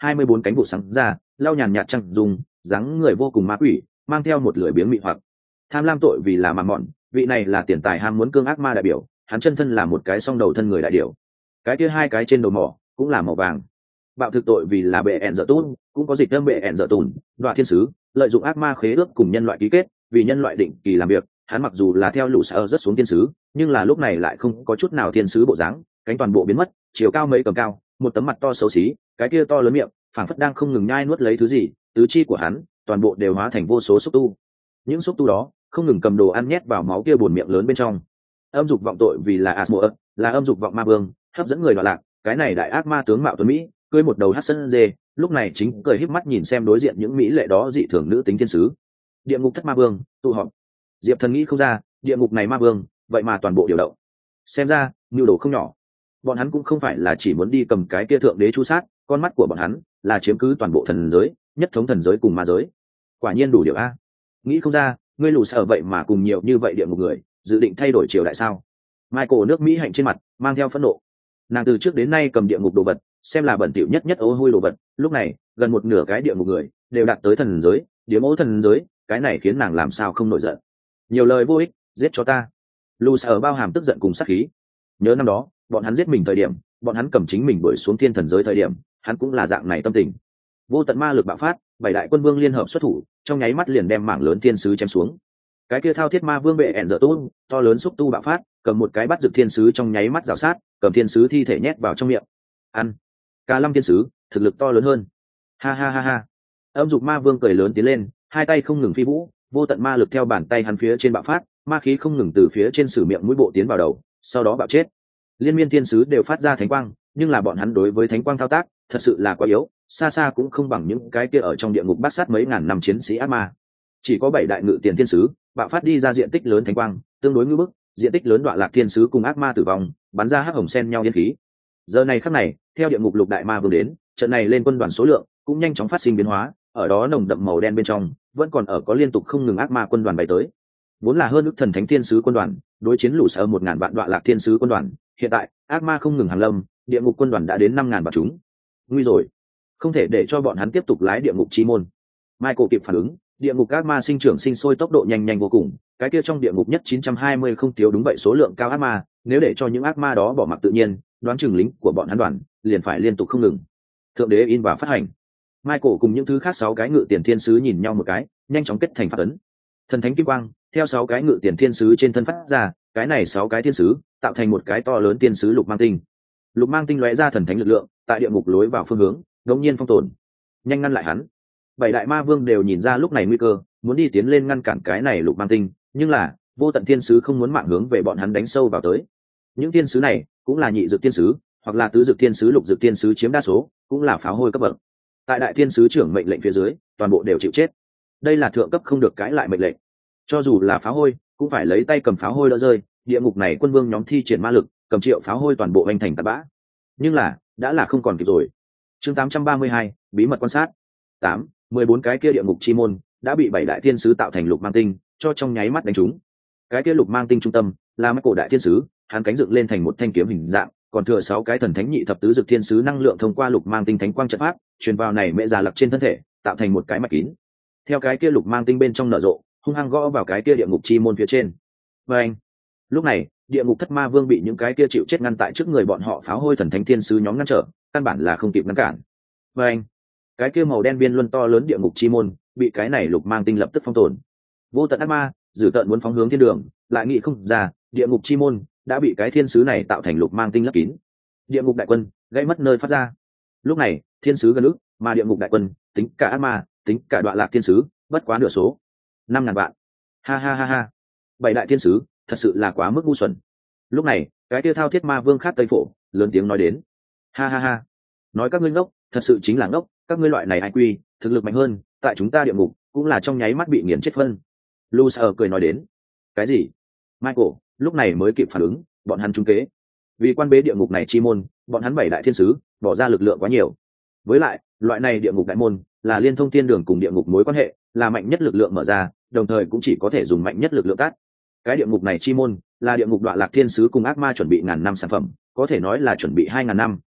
hai mươi bốn cánh vụ sáng ra, lau nhàn nhạt trăng dùng, dáng người vô cùng ma quỷ, mang theo một lưỡi biếng mị hoặc. Tham lam tội vì là mà mọn, vị này là tiền tài ham muốn cương ác ma đại biểu, hắn chân thân là một cái song đầu thân người đại điểu. Cái kia hai cái trên đầu mỏ cũng là màu vàng. Bạo thực tội vì là bệ ẹn dở tún, cũng có dịch âm bệ ẹn dở tùn, đoạ thiên sứ, lợi dụng ác ma khế ước cùng nhân loại ký kết, vì nhân loại định kỳ làm việc, hắn mặc dù là theo lũ sở rất xuống thiên sứ, nhưng là lúc này lại không có chút nào thiên sứ bộ dáng, cánh toàn bộ biến mất, chiều cao mấy cầm cao, một tấm mặt to xấu xí, cái kia to lớn miệng, phảng phất đang không ngừng nhai nuốt lấy thứ gì, tứ chi của hắn, toàn bộ đều hóa thành vô số xúc tu. Những xúc tu đó, không ngừng cầm đồ ăn nhét vào máu kia buồn miệng lớn bên trong. Âm dục vọng tội vì là Asmodeus, là âm dục vọng ma vương, hấp dẫn người đọa lạc, cái này đại ác ma tướng mạo tuấn mỹ, cưỡi một đầu hắc sơn dê, lúc này chính cười híp mắt nhìn xem đối diện những mỹ lệ đó dị thường nữ tính thiên sứ. Địa ngục thất ma vương tụ họp. Diệp Thần nghĩ không ra, địa ngục này ma vương, vậy mà toàn bộ điều động. Xem ra, nhu đồ không nhỏ. Bọn hắn cũng không phải là chỉ muốn đi cầm cái kia thượng đế chu sát, con mắt của bọn hắn là chiếm cứ toàn bộ thần giới, nhất thống thần giới cùng ma giới. Quả nhiên đủ điều a. Nghĩ không ra, ngươi lù sở vậy mà cùng nhiều như vậy địa ngục người, dự định thay đổi triều đại sao? Michael nước Mỹ hạnh trên mặt mang theo phẫn nộ. Nàng từ trước đến nay cầm địa ngục đồ vật, xem là bẩn thỉu nhất nhất ô hôi đồ vật, lúc này gần một nửa cái địa ngục người đều đạt tới thần giới, điểm ô thần giới, cái này khiến nàng làm sao không nổi giận. Nhiều lời vô ích, giết cho ta. Lù sở bao hàm tức giận cùng sát khí. Nhớ năm đó, bọn hắn giết mình thời điểm, bọn hắn cầm chính mình đuổi xuống thiên thần giới thời điểm, hắn cũng là dạng này tâm tình. Vô tận ma lực bạo phát, bảy đại quân vương liên hợp xuất thủ, trong nháy mắt liền đem mảng lớn thiên sứ chém xuống. Cái kia thao thiết ma vương bệ ẹn dở tôn, to lớn xúc tu bạo phát, cầm một cái bắt rực thiên sứ trong nháy mắt rào sát, cầm thiên sứ thi thể nhét vào trong miệng. Ăn. Cả lâm thiên sứ, thực lực to lớn hơn. Ha ha ha ha. Âm dục ma vương cười lớn tiến lên, hai tay không ngừng phi vũ, vô tận ma lực theo bàn tay hắn phía trên bạo phát, ma khí không ngừng từ phía trên sử miệng mũi bộ tiến vào đầu, sau đó bạo chết. Liên miên thiên sứ đều phát ra thánh quang, nhưng là bọn hắn đối với thánh quang thao tác, thật sự là quá yếu, xa xa cũng không bằng những cái kia ở trong địa ngục bát sát mấy ngàn năm chiến sĩ ác ma. Chỉ có bảy đại ngự tiền thiên sứ bạo phát đi ra diện tích lớn thánh quang, tương đối ngư bức, diện tích lớn đoạn lạc thiên sứ cùng ác ma tử vong, bắn ra hắc hồng sen nhau yên khí. Giờ này khắc này, theo địa ngục lục đại ma vương đến, trận này lên quân đoàn số lượng cũng nhanh chóng phát sinh biến hóa, ở đó nồng đậm màu đen bên trong vẫn còn ở có liên tục không ngừng ác ma quân đoàn bay tới. Vốn là hơn ước thần thánh thiên sứ quân đoàn đối chiến lũ sở một ngàn vạn đoạn lạc thiên sứ quân đoàn, hiện tại ác ma không ngừng hàng lâm, địa ngục quân đoàn đã đến năm ngàn vạn chúng. Nguy rồi, không thể để cho bọn hắn tiếp tục lái địa ngục chi môn. Michael kịp phản ứng, địa ngục ác ma sinh trưởng sinh sôi tốc độ nhanh nhanh vô cùng, cái kia trong địa ngục nhất chín trăm hai mươi không thiếu đúng vậy số lượng cao ác ma, nếu để cho những ác ma đó bỏ mặc tự nhiên, đoán chừng lính của bọn hắn đoàn liền phải liên tục không ngừng. Thượng đế in và phát hành. Michael cùng những thứ khác sáu cái ngự tiền thiên sứ nhìn nhau một cái, nhanh chóng kết thành pháp ấn. Thần thánh kim quang theo sáu cái ngự tiền thiên sứ trên thân phát ra, cái này sáu cái thiên sứ tạo thành một cái to lớn thiên sứ lục mang tinh. Lục mang tinh lóe ra thần thánh lực lượng, tại địa ngục lối vào phương hướng, đống nhiên phong tồn. Nhanh ngăn lại hắn. Bảy đại ma vương đều nhìn ra lúc này nguy cơ, muốn đi tiến lên ngăn cản cái này lục mang tinh, nhưng là vô tận thiên sứ không muốn mạng hướng về bọn hắn đánh sâu vào tới. Những thiên sứ này cũng là nhị dược thiên sứ, hoặc là tứ dược thiên sứ, lục dược thiên sứ chiếm đa số, cũng là pháo hôi cấp bậc. Tại đại thiên sứ trưởng mệnh lệnh phía dưới, toàn bộ đều chịu chết. Đây là thượng cấp không được cãi lại mệnh lệnh. Cho dù là pháo hôi, cũng phải lấy tay cầm pháo hôi đỡ rơi. Địa ngục này quân vương nhóm thi triển ma lực, cầm triệu pháo hôi toàn bộ hành thành tạt bã. Nhưng là đã là không còn kịp rồi. Chương tám trăm ba mươi hai, bí mật quan sát. Tám, mười bốn cái kia địa ngục chi môn đã bị bảy đại thiên sứ tạo thành lục mang tinh cho trong nháy mắt đánh trúng. Cái kia lục mang tinh trung tâm là mắt cổ đại thiên sứ, hắn cánh dựng lên thành một thanh kiếm hình dạng, còn thừa sáu cái thần thánh nhị thập tứ dược thiên sứ năng lượng thông qua lục mang tinh thánh quang trận pháp truyền vào này mẹ già lặc trên thân thể, tạo thành một cái mạch kín. Theo cái kia lục mang tinh bên trong nở rộ, hung hăng gõ vào cái kia địa ngục chi môn phía trên. Và anh, lúc này địa ngục thất ma vương bị những cái kia chịu chết ngăn tại trước người bọn họ pháo hôi thần thánh thiên sứ nhóm ngăn trở, căn bản là không kịp ngăn cản. Và anh, cái kia màu đen viên luân to lớn địa ngục chi môn bị cái này lục mang tinh lập tức phong tồn. Vô tận ác ma dử tận muốn phóng hướng thiên đường, lại nghĩ không ra địa ngục chi môn đã bị cái thiên sứ này tạo thành lục mang tinh lấp kín. Địa ngục đại quân gây mất nơi phát ra. Lúc này thiên sứ gần ức, mà địa ngục đại quân tính cả ác ma, tính cả đoạn lạc thiên sứ, bất quá nửa số, năm ngàn vạn. Ha ha ha ha, bảy đại thiên sứ thật sự là quá mức ngu xuẩn. Lúc này cái kia thao thiết ma vương khát tây phổ lớn tiếng nói đến. Ha ha ha, nói các ngươi ngốc, thật sự chính là ngốc, các ngươi loại này ai quy thực lực mạnh hơn, tại chúng ta địa ngục cũng là trong nháy mắt bị nghiền chết phân. Lucer cười nói đến. Cái gì? Michael lúc này mới kịp phản ứng, bọn hắn trúng kế. Vì quan bế địa ngục này chi môn, bọn hắn bảy đại thiên sứ bỏ ra lực lượng quá nhiều. Với lại loại này địa ngục đại môn là liên thông thiên đường cùng địa ngục mối quan hệ, là mạnh nhất lực lượng mở ra, đồng thời cũng chỉ có thể dùng mạnh nhất lực lượng tát. Cái địa ngục này chi môn là địa ngục đoạn lạc thiên sứ cùng ác ma chuẩn bị ngàn năm sản phẩm, có thể nói là chuẩn bị hai ngàn năm,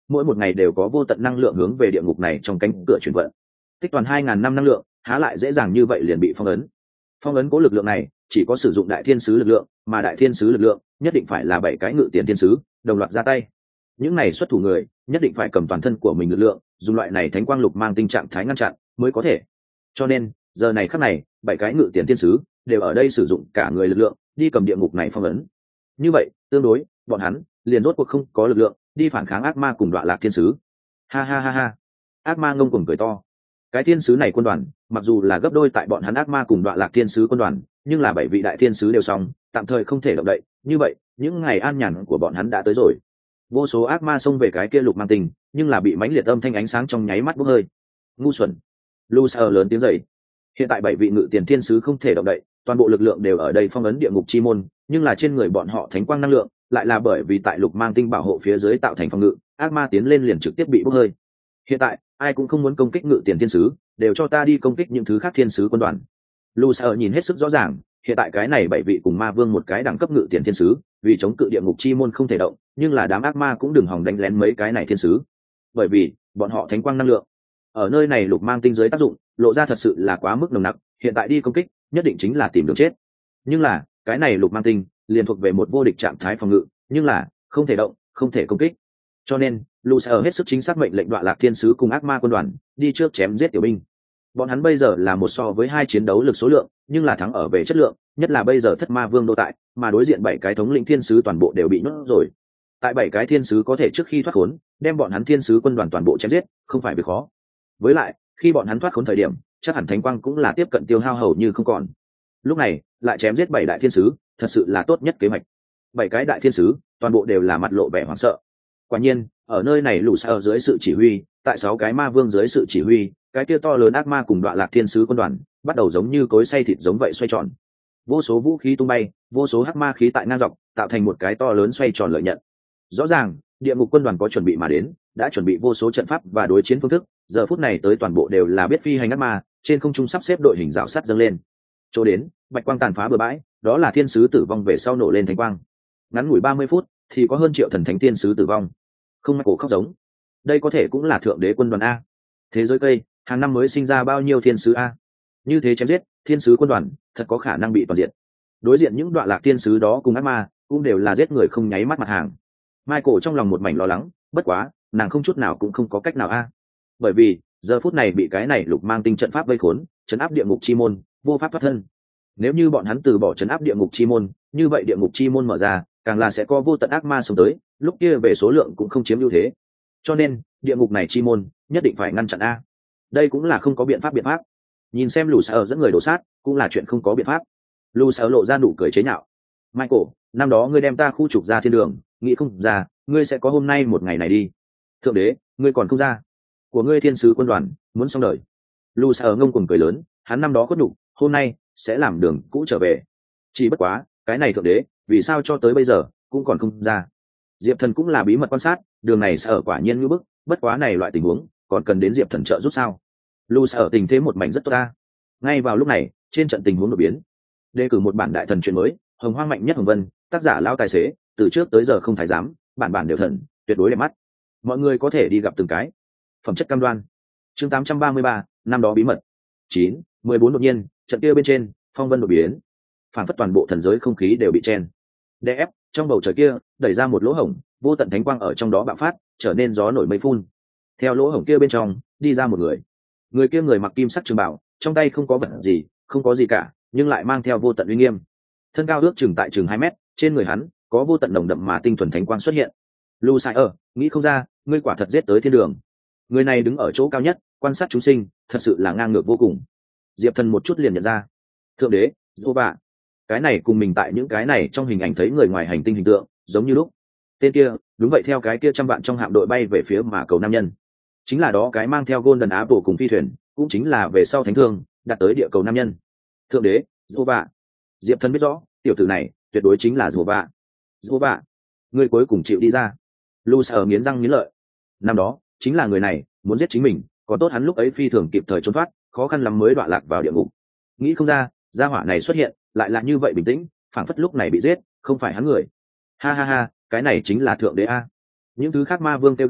mỗi một ngày đều có vô tận năng lượng hướng về địa ngục này trong cánh cửa chuyển vận. Tích toàn hai ngàn năm năng lượng, há lại dễ dàng như vậy liền bị phong ấn. Phong ấn cố lực lượng này chỉ có sử dụng đại thiên sứ lực lượng, mà đại thiên sứ lực lượng nhất định phải là bảy cái ngự tiền thiên sứ đồng loạt ra tay. Những này xuất thủ người nhất định phải cầm toàn thân của mình lực lượng, dùng loại này thánh quang lục mang tinh trạng thái ngăn chặn mới có thể. Cho nên giờ này khắc này, bảy cái ngự tiền thiên sứ đều ở đây sử dụng cả người lực lượng đi cầm địa ngục này phong ấn. Như vậy tương đối, bọn hắn liền rốt cuộc không có lực lượng đi phản kháng ác ma cùng Đoạ Lạc thiên sứ. Ha ha ha ha, ác ma ngông cuồng cười to. Cái thiên sứ này quân đoàn mặc dù là gấp đôi tại bọn hắn ác ma cùng Đoạ Lạc thiên sứ quân đoàn, nhưng là bảy vị đại thiên sứ đều xong, tạm thời không thể động đậy. Như vậy những ngày an nhàn của bọn hắn đã tới rồi. Vô số ác ma xông về cái kia lục mang tinh, nhưng là bị mãnh liệt âm thanh ánh sáng trong nháy mắt bốc hơi. Ngu xuẩn! Lucifer lớn tiếng dậy. Hiện tại bảy vị ngự tiền thiên sứ không thể động đậy, toàn bộ lực lượng đều ở đây phong ấn địa ngục chi môn, nhưng là trên người bọn họ thánh quang năng lượng lại là bởi vì tại lục mang tinh bảo hộ phía dưới tạo thành phòng ngự, ác ma tiến lên liền trực tiếp bị bốc hơi. Hiện tại ai cũng không muốn công kích ngự tiền thiên sứ, đều cho ta đi công kích những thứ khác thiên sứ quân đoàn. Lucifer nhìn hết sức rõ ràng, hiện tại cái này bảy vị cùng ma vương một cái đẳng cấp ngự tiền thiên sứ, vì chống cự địa ngục chi môn không thể động, nhưng là đám ác ma cũng đừng hòng đánh lén mấy cái này thiên sứ, bởi vì bọn họ thánh quang năng lượng ở nơi này lục mang tinh dưới tác dụng lộ ra thật sự là quá mức nồng nặc, hiện tại đi công kích nhất định chính là tìm đường chết. Nhưng là cái này lục mang tinh liền thuộc về một vô địch trạng thái phòng ngự, nhưng là không thể động, không thể công kích, cho nên Lucifer hết sức chính xác mệnh lệnh Đoạ Lạc thiên sứ cùng ác ma quân đoàn đi trước chém giết tiểu binh. Bọn hắn bây giờ là một so với hai chiến đấu lực số lượng, nhưng là thắng ở về chất lượng, nhất là bây giờ thất ma vương đô tại, mà đối diện bảy cái thống lĩnh thiên sứ toàn bộ đều bị nhốt rồi. Tại bảy cái thiên sứ có thể trước khi thoát khốn đem bọn hắn thiên sứ quân đoàn toàn bộ chém giết không phải việc khó. Với lại khi bọn hắn thoát khốn thời điểm chắc hẳn thánh quang cũng là tiếp cận tiêu hao hầu như không còn. Lúc này lại chém giết bảy đại thiên sứ thật sự là tốt nhất kế hoạch. Bảy cái đại thiên sứ toàn bộ đều là mặt lộ vẻ hoảng sợ. Quả nhiên ở nơi này lũ sa ở dưới sự chỉ huy, tại sáu cái ma vương dưới sự chỉ huy, cái kia to lớn ác ma cùng Đoạ Lạc thiên sứ quân đoàn bắt đầu giống như cối xay thịt giống vậy xoay tròn. Vô số vũ khí tung bay, vô số hắc ma khí tại ngang dọc tạo thành một cái to lớn xoay tròn lợi nhận. Rõ ràng địa ngục quân đoàn có chuẩn bị mà đến, đã chuẩn bị vô số trận pháp và đối chiến phương thức, giờ phút này tới toàn bộ đều là biết phi hành ác ma, trên không trung sắp xếp đội hình rào sắt dâng lên. Chỗ đến bạch quang tàn phá bừa bãi, đó là thiên sứ tử vong về sau nổ lên thánh quang. Ngắn ngủi ba mươi phút thì có hơn triệu thần thánh thiên sứ tử vong. Không mắc cổ khóc giống, đây có thể cũng là thượng đế quân đoàn a. Thế giới cây hàng năm mới sinh ra bao nhiêu thiên sứ a, như thế chém giết thiên sứ quân đoàn thật có khả năng bị toàn diện. Đối diện những Đoạ Lạc thiên sứ đó cùng ác ma cũng đều là giết người không nháy mắt mặt hàng. Michael trong lòng một mảnh lo lắng, bất quá nàng không chút nào cũng không có cách nào a, bởi vì giờ phút này bị cái này lục mang tinh trận pháp vây khốn, trấn áp địa ngục chi môn, vô pháp thoát thân. Nếu như bọn hắn từ bỏ trấn áp địa ngục chi môn, như vậy địa ngục chi môn mở ra, càng là sẽ có vô tận ác ma xông tới, lúc kia về số lượng cũng không chiếm ưu thế. Cho nên địa ngục này chi môn nhất định phải ngăn chặn a. Đây cũng là không có biện pháp biện pháp. Nhìn xem Lucifer dẫn người đổ sát, cũng là chuyện không có biện pháp. Lucifer lộ ra nụ cười chế nhạo. Michael, năm đó ngươi đem ta khu trục ra thiên đường, nghĩ không ra ngươi sẽ có hôm nay một ngày này đi. Thượng đế, ngươi còn không ra, của ngươi thiên sứ quân đoàn muốn xong đời. Lucifer ngông cuồng cười lớn, hắn năm đó khuất nhục, hôm nay sẽ làm đường cũ trở về. Chỉ bất quá cái này thượng đế vì sao cho tới bây giờ cũng còn không ra. Diệp Thần cũng là bí mật quan sát, đường này sẽ ở quả nhiên như bức, bất quá này loại tình huống còn cần đến Diệp Thần trợ giúp sao. Lucifer tình thế một mảnh rất tốt ta. Ngay vào lúc này trên trận tình huống đột biến, đề cử một bản đại thần chuyện mới, hồng hoang mạnh nhất hồng vân, tác giả lao tài xế, từ trước tới giờ không thái giám, bản bản đều thần, tuyệt đối đẹp mắt, mọi người có thể đi gặp từng cái. Phẩm chất cam đoan. Chương tám trăm ba mươi ba, năm đó bí mật. Chín, mười bốn đột nhiên, trận kia bên trên, phong vân đột biến, phản phất toàn bộ thần giới không khí đều bị chen đè ép, trong bầu trời kia đẩy ra một lỗ hổng, vô tận thánh quang ở trong đó bạo phát, trở nên gió nổi mây phun. Theo lỗ hổng kia bên trong đi ra một người, người kia người mặc kim sắc trường bảo, trong tay không có vật gì, không có gì cả, nhưng lại mang theo vô tận uy nghiêm. Thân cao ước chừng tại chừng hai mét, trên người hắn có vô tận nồng đậm mà tinh thuần thánh quang xuất hiện. Lucifer, nghĩ không ra ngươi quả thật giết tới thiên đường. Người này đứng ở chỗ cao nhất quan sát chúng sinh, thật sự là ngang ngược vô cùng. Diệp Thần một chút liền nhận ra, thượng đế Giê-hô-va, cái này cùng mình tại những cái này trong hình ảnh thấy người ngoài hành tinh hình tượng giống như lúc. Tên kia đúng vậy, theo cái kia trăm vạn trong hạm đội bay về phía mà cầu nam nhân, chính là đó cái mang theo Golden Apple cùng phi thuyền, cũng chính là về sau thánh thương đặt tới địa cầu nam nhân. Thượng đế Giê-hô-va. Diệp Thần biết rõ tiểu tử này tuyệt đối chính là Giê-hô-va. Giê-hô-va, ngươi cuối cùng chịu đi ra. Lucifer nghiến răng nghiến lợi, năm đó chính là người này muốn giết chính mình, có tốt hắn lúc ấy phi thường kịp thời trốn thoát, khó khăn lắm mới đọa lạc vào địa ngục. Nghĩ không ra gia hỏa này xuất hiện lại là như vậy bình tĩnh, phảng phất lúc này bị giết không phải hắn người. Ha ha ha, cái này chính là thượng đế a. Những thứ khác ma vương kêu gạo,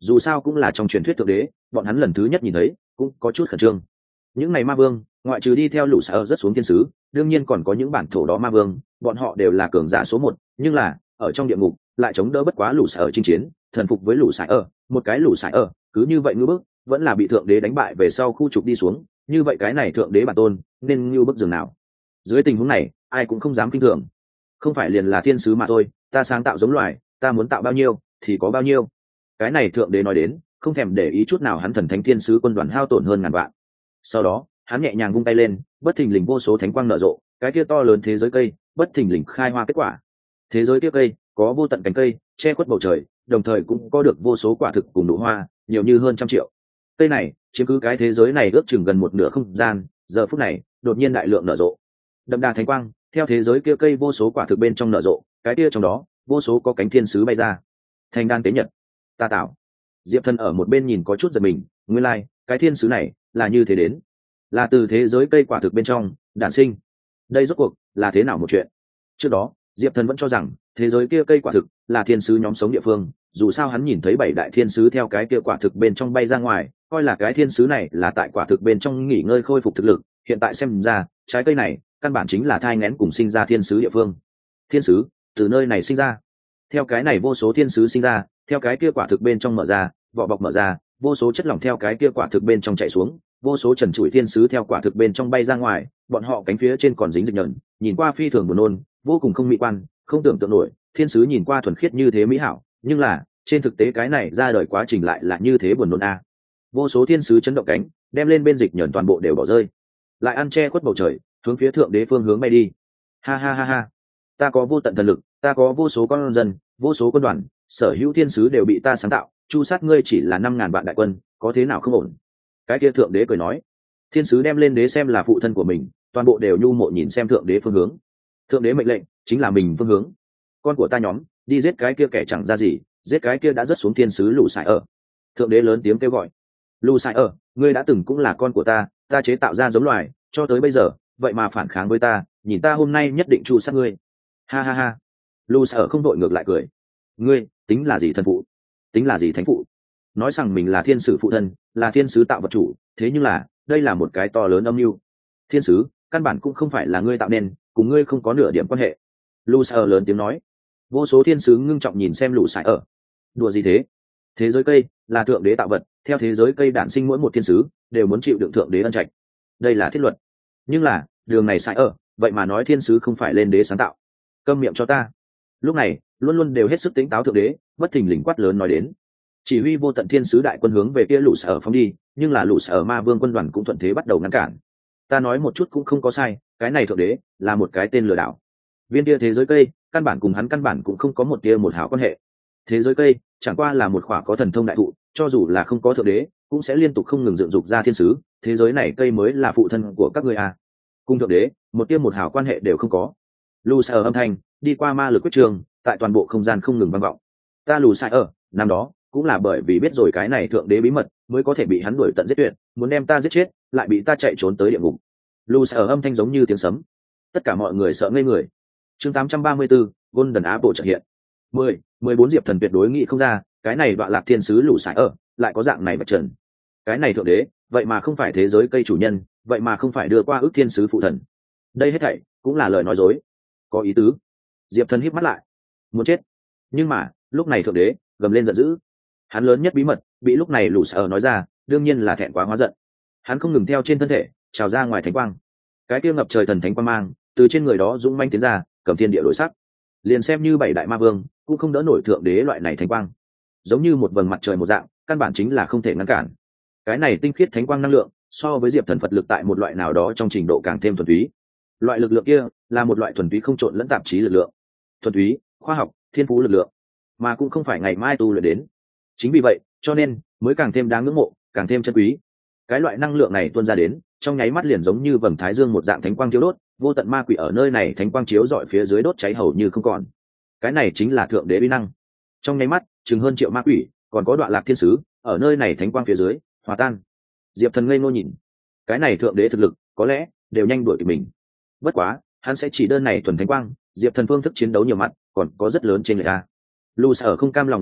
dù sao cũng là trong truyền thuyết thượng đế, bọn hắn lần thứ nhất nhìn thấy cũng có chút khẩn trương. Những này ma vương ngoại trừ đi theo lũ sở rất xuống thiên sứ, đương nhiên còn có những bản thổ đó ma vương, bọn họ đều là cường giả số một, nhưng là ở trong địa ngục lại chống đỡ bất quá lũ sở chinh chiến, thần phục với lũ sở ở một cái lũ sở ở cứ như vậy ngư bức vẫn là bị thượng đế đánh bại về sau khu trục đi xuống, như vậy cái này thượng đế bản tôn nên như bức dường nào. Dưới tình huống này ai cũng không dám kinh thường, không phải liền là thiên sứ mà thôi, ta sáng tạo giống loài, ta muốn tạo bao nhiêu thì có bao nhiêu. Cái này thượng đế nói đến, không thèm để ý chút nào hắn thần thánh thiên sứ quân đoàn hao tổn hơn ngàn vạn. Sau đó hắn nhẹ nhàng vung tay lên, bất thình lình vô số thánh quang nở rộ, cái kia to lớn thế giới cây bất thình lình khai hoa kết quả. Thế giới kia cây có vô tận cánh cây che khuất bầu trời, đồng thời cũng có được vô số quả thực cùng nụ hoa, nhiều như hơn trăm triệu. Cây này chiếm cứ cái thế giới này ước chừng gần một nửa không gian, giờ phút này đột nhiên đại lượng nở rộ, đậm đà thánh quang theo thế giới kia cây vô số quả thực bên trong nở rộ, cái kia trong đó vô số có cánh thiên sứ bay ra, thành đan tế nhật ta tạo. Diệp Thần ở một bên nhìn có chút giật mình, nguyên lai like, cái thiên sứ này là như thế đến, là từ thế giới cây quả thực bên trong đản sinh. Đây rốt cuộc là thế nào một chuyện? Trước đó Diệp Thần vẫn cho rằng thế giới kia cây quả thực là thiên sứ nhóm sống địa phương, dù sao hắn nhìn thấy bảy đại thiên sứ theo cái kia quả thực bên trong bay ra ngoài, coi là cái thiên sứ này là tại quả thực bên trong nghỉ ngơi khôi phục thực lực. Hiện tại xem ra trái cây này căn bản chính là thai nghén cùng sinh ra thiên sứ địa phương. Thiên sứ từ nơi này sinh ra, theo cái này vô số thiên sứ sinh ra, theo cái kia quả thực bên trong mở ra, vỏ bọc mở ra, vô số chất lỏng theo cái kia quả thực bên trong chảy xuống, vô số trần trụi thiên sứ theo quả thực bên trong bay ra ngoài, bọn họ cánh phía trên còn dính dịch nhờn, nhìn qua phi thường buồn nôn, vô cùng không mỹ quan, không tưởng tượng nổi thiên sứ nhìn qua thuần khiết như thế mỹ hảo, nhưng là trên thực tế cái này ra đời quá trình lại là như thế buồn nôn a. Vô số thiên sứ chấn động cánh, đem lên bên dịch nhờn toàn bộ đều bỏ rơi, lại ăn che khuất bầu trời, hướng phía thượng đế phương hướng bay đi. Ha ha ha ha, ta có vô tận thần lực, ta có vô số con dân, vô số quân đoàn, sở hữu thiên sứ đều bị ta sáng tạo, chu sát ngươi chỉ là năm ngàn vạn đại quân, có thế nào không ổn? Cái kia thượng đế cười nói. Thiên sứ đem lên đế xem là phụ thân của mình, toàn bộ đều nhu mộ nhìn xem thượng đế phương hướng. Thượng đế mệnh lệnh chính là mình phương hướng. Con của ta nhóm đi giết cái kia kẻ chẳng ra gì, giết cái kia đã rớt xuống thiên sứ lù sải ở. Thượng đế lớn tiếng kêu gọi. Lù sải ở, ngươi đã từng cũng là con của ta, ta chế tạo ra giống loài, cho tới bây giờ vậy mà phản kháng với ta, nhìn ta hôm nay nhất định tru sát ngươi. Ha ha ha. Lù sải ở không đội ngược lại cười. Ngươi tính là gì thân phụ, tính là gì thánh phụ? Nói rằng mình là thiên sử phụ thân, là thiên sứ tạo vật chủ, thế nhưng là đây là một cái to lớn âm mưu. Thiên sứ căn bản cũng không phải là ngươi tạo nên, cùng ngươi không có nửa điểm quan hệ. Lù sải ở lớn tiếng nói. Vô số thiên sứ ngưng trọng nhìn xem lù sải ở. Đùa gì thế? Thế giới cây là thượng đế tạo vật, theo thế giới cây đản sinh mỗi một thiên sứ đều muốn chịu đựng thượng đế ân trạch, đây là thiết luật. Nhưng là đường này sai ở, vậy mà nói thiên sứ không phải lên đế sáng tạo. Câm miệng cho ta. Lúc này luôn luôn đều hết sức tính táo thượng đế bất thình lình quát lớn nói đến, chỉ huy vô tận thiên sứ đại quân hướng về kia lũ sở phóng đi, nhưng là lũ sở ma vương quân đoàn cũng thuận thế bắt đầu ngăn cản. Ta nói một chút cũng không có sai, cái này thượng đế là một cái tên lừa đảo. Viên kia thế giới cây căn bản cùng hắn căn bản cũng không có một tia một hảo quan hệ. Thế giới cây chẳng qua là một khỏa có thần thông đại thụ, cho dù là không có thượng đế cũng sẽ liên tục không ngừng dựng dục ra thiên sứ, thế giới này cây mới là phụ thân của các ngươi à. Cùng thượng đế một tia một hảo quan hệ đều không có. Lù sai ở âm thanh đi qua ma lực quyết trường, tại toàn bộ không gian không ngừng vang vọng. Ta lù sai ở năm đó cũng là bởi vì biết rồi cái này thượng đế bí mật mới có thể bị hắn đuổi tận giết tuyệt, muốn đem ta giết chết lại bị ta chạy trốn tới địa ngục. Lù sai ở âm thanh giống như tiếng sấm, tất cả mọi người sợ ngây người. Chương tám trăm ba mươi tư, Golden Apple chợt hiện. mười, mười bốn Diệp Thần tuyệt đối nghĩ không ra, cái này đoạn lạc thiên sứ lũ sải ở lại có dạng này bạch trần. Cái này thượng đế vậy mà không phải thế giới cây chủ nhân, vậy mà không phải đưa qua ước thiên sứ phụ thần. Đây hết thảy cũng là lời nói dối, có ý tứ. Diệp Thần híp mắt lại, muốn chết. Nhưng mà lúc này thượng đế gầm lên giận dữ, hắn lớn nhất bí mật bị lúc này lũ sải ở nói ra, đương nhiên là thẹn quá hóa giận. Hắn không ngừng theo trên thân thể trào ra ngoài thánh quang, cái kia ngập trời thần thánh quang mang từ trên người đó dũng manh tiến ra, cầm thiên địa đổi sắc. Liền xem như bảy đại ma vương cũng không đỡ nổi thượng đế loại này thánh quang, giống như một vầng mặt trời một dạng, căn bản chính là không thể ngăn cản. Cái này tinh khiết thánh quang năng lượng so với Diệp Thần Phật lực tại một loại nào đó trong trình độ càng thêm thuần túy. Loại lực lượng kia là một loại thuần túy không trộn lẫn tạp chí lực lượng, thuần túy khoa học thiên phú lực lượng, mà cũng không phải ngày mai tu luyện đến. Chính vì vậy cho nên mới càng thêm đáng ngưỡng mộ, càng thêm chân quý. Cái loại năng lượng này tuôn ra đến, trong nháy mắt liền giống như vầng thái dương một dạng thánh quang thiêu đốt, vô tận ma quỷ ở nơi này thánh quang chiếu dọi phía dưới đốt cháy hầu như không còn. Cái này chính là thượng đế uy năng. Trong nháy mắt chừng hơn triệu ma quỷ, còn có đoạn lạc thiên sứ ở nơi này thánh quang phía dưới hòa tan. Diệp Thần ngây ngô nhìn, cái này thượng đế thực lực có lẽ đều nhanh đuổi kịp mình. Bất quá hắn sẽ chỉ đơn này thuần thánh quang, Diệp Thần phương thức chiến đấu nhiều mặt còn có rất lớn trên người ta. Lù Sở không cam lòng yếu thế,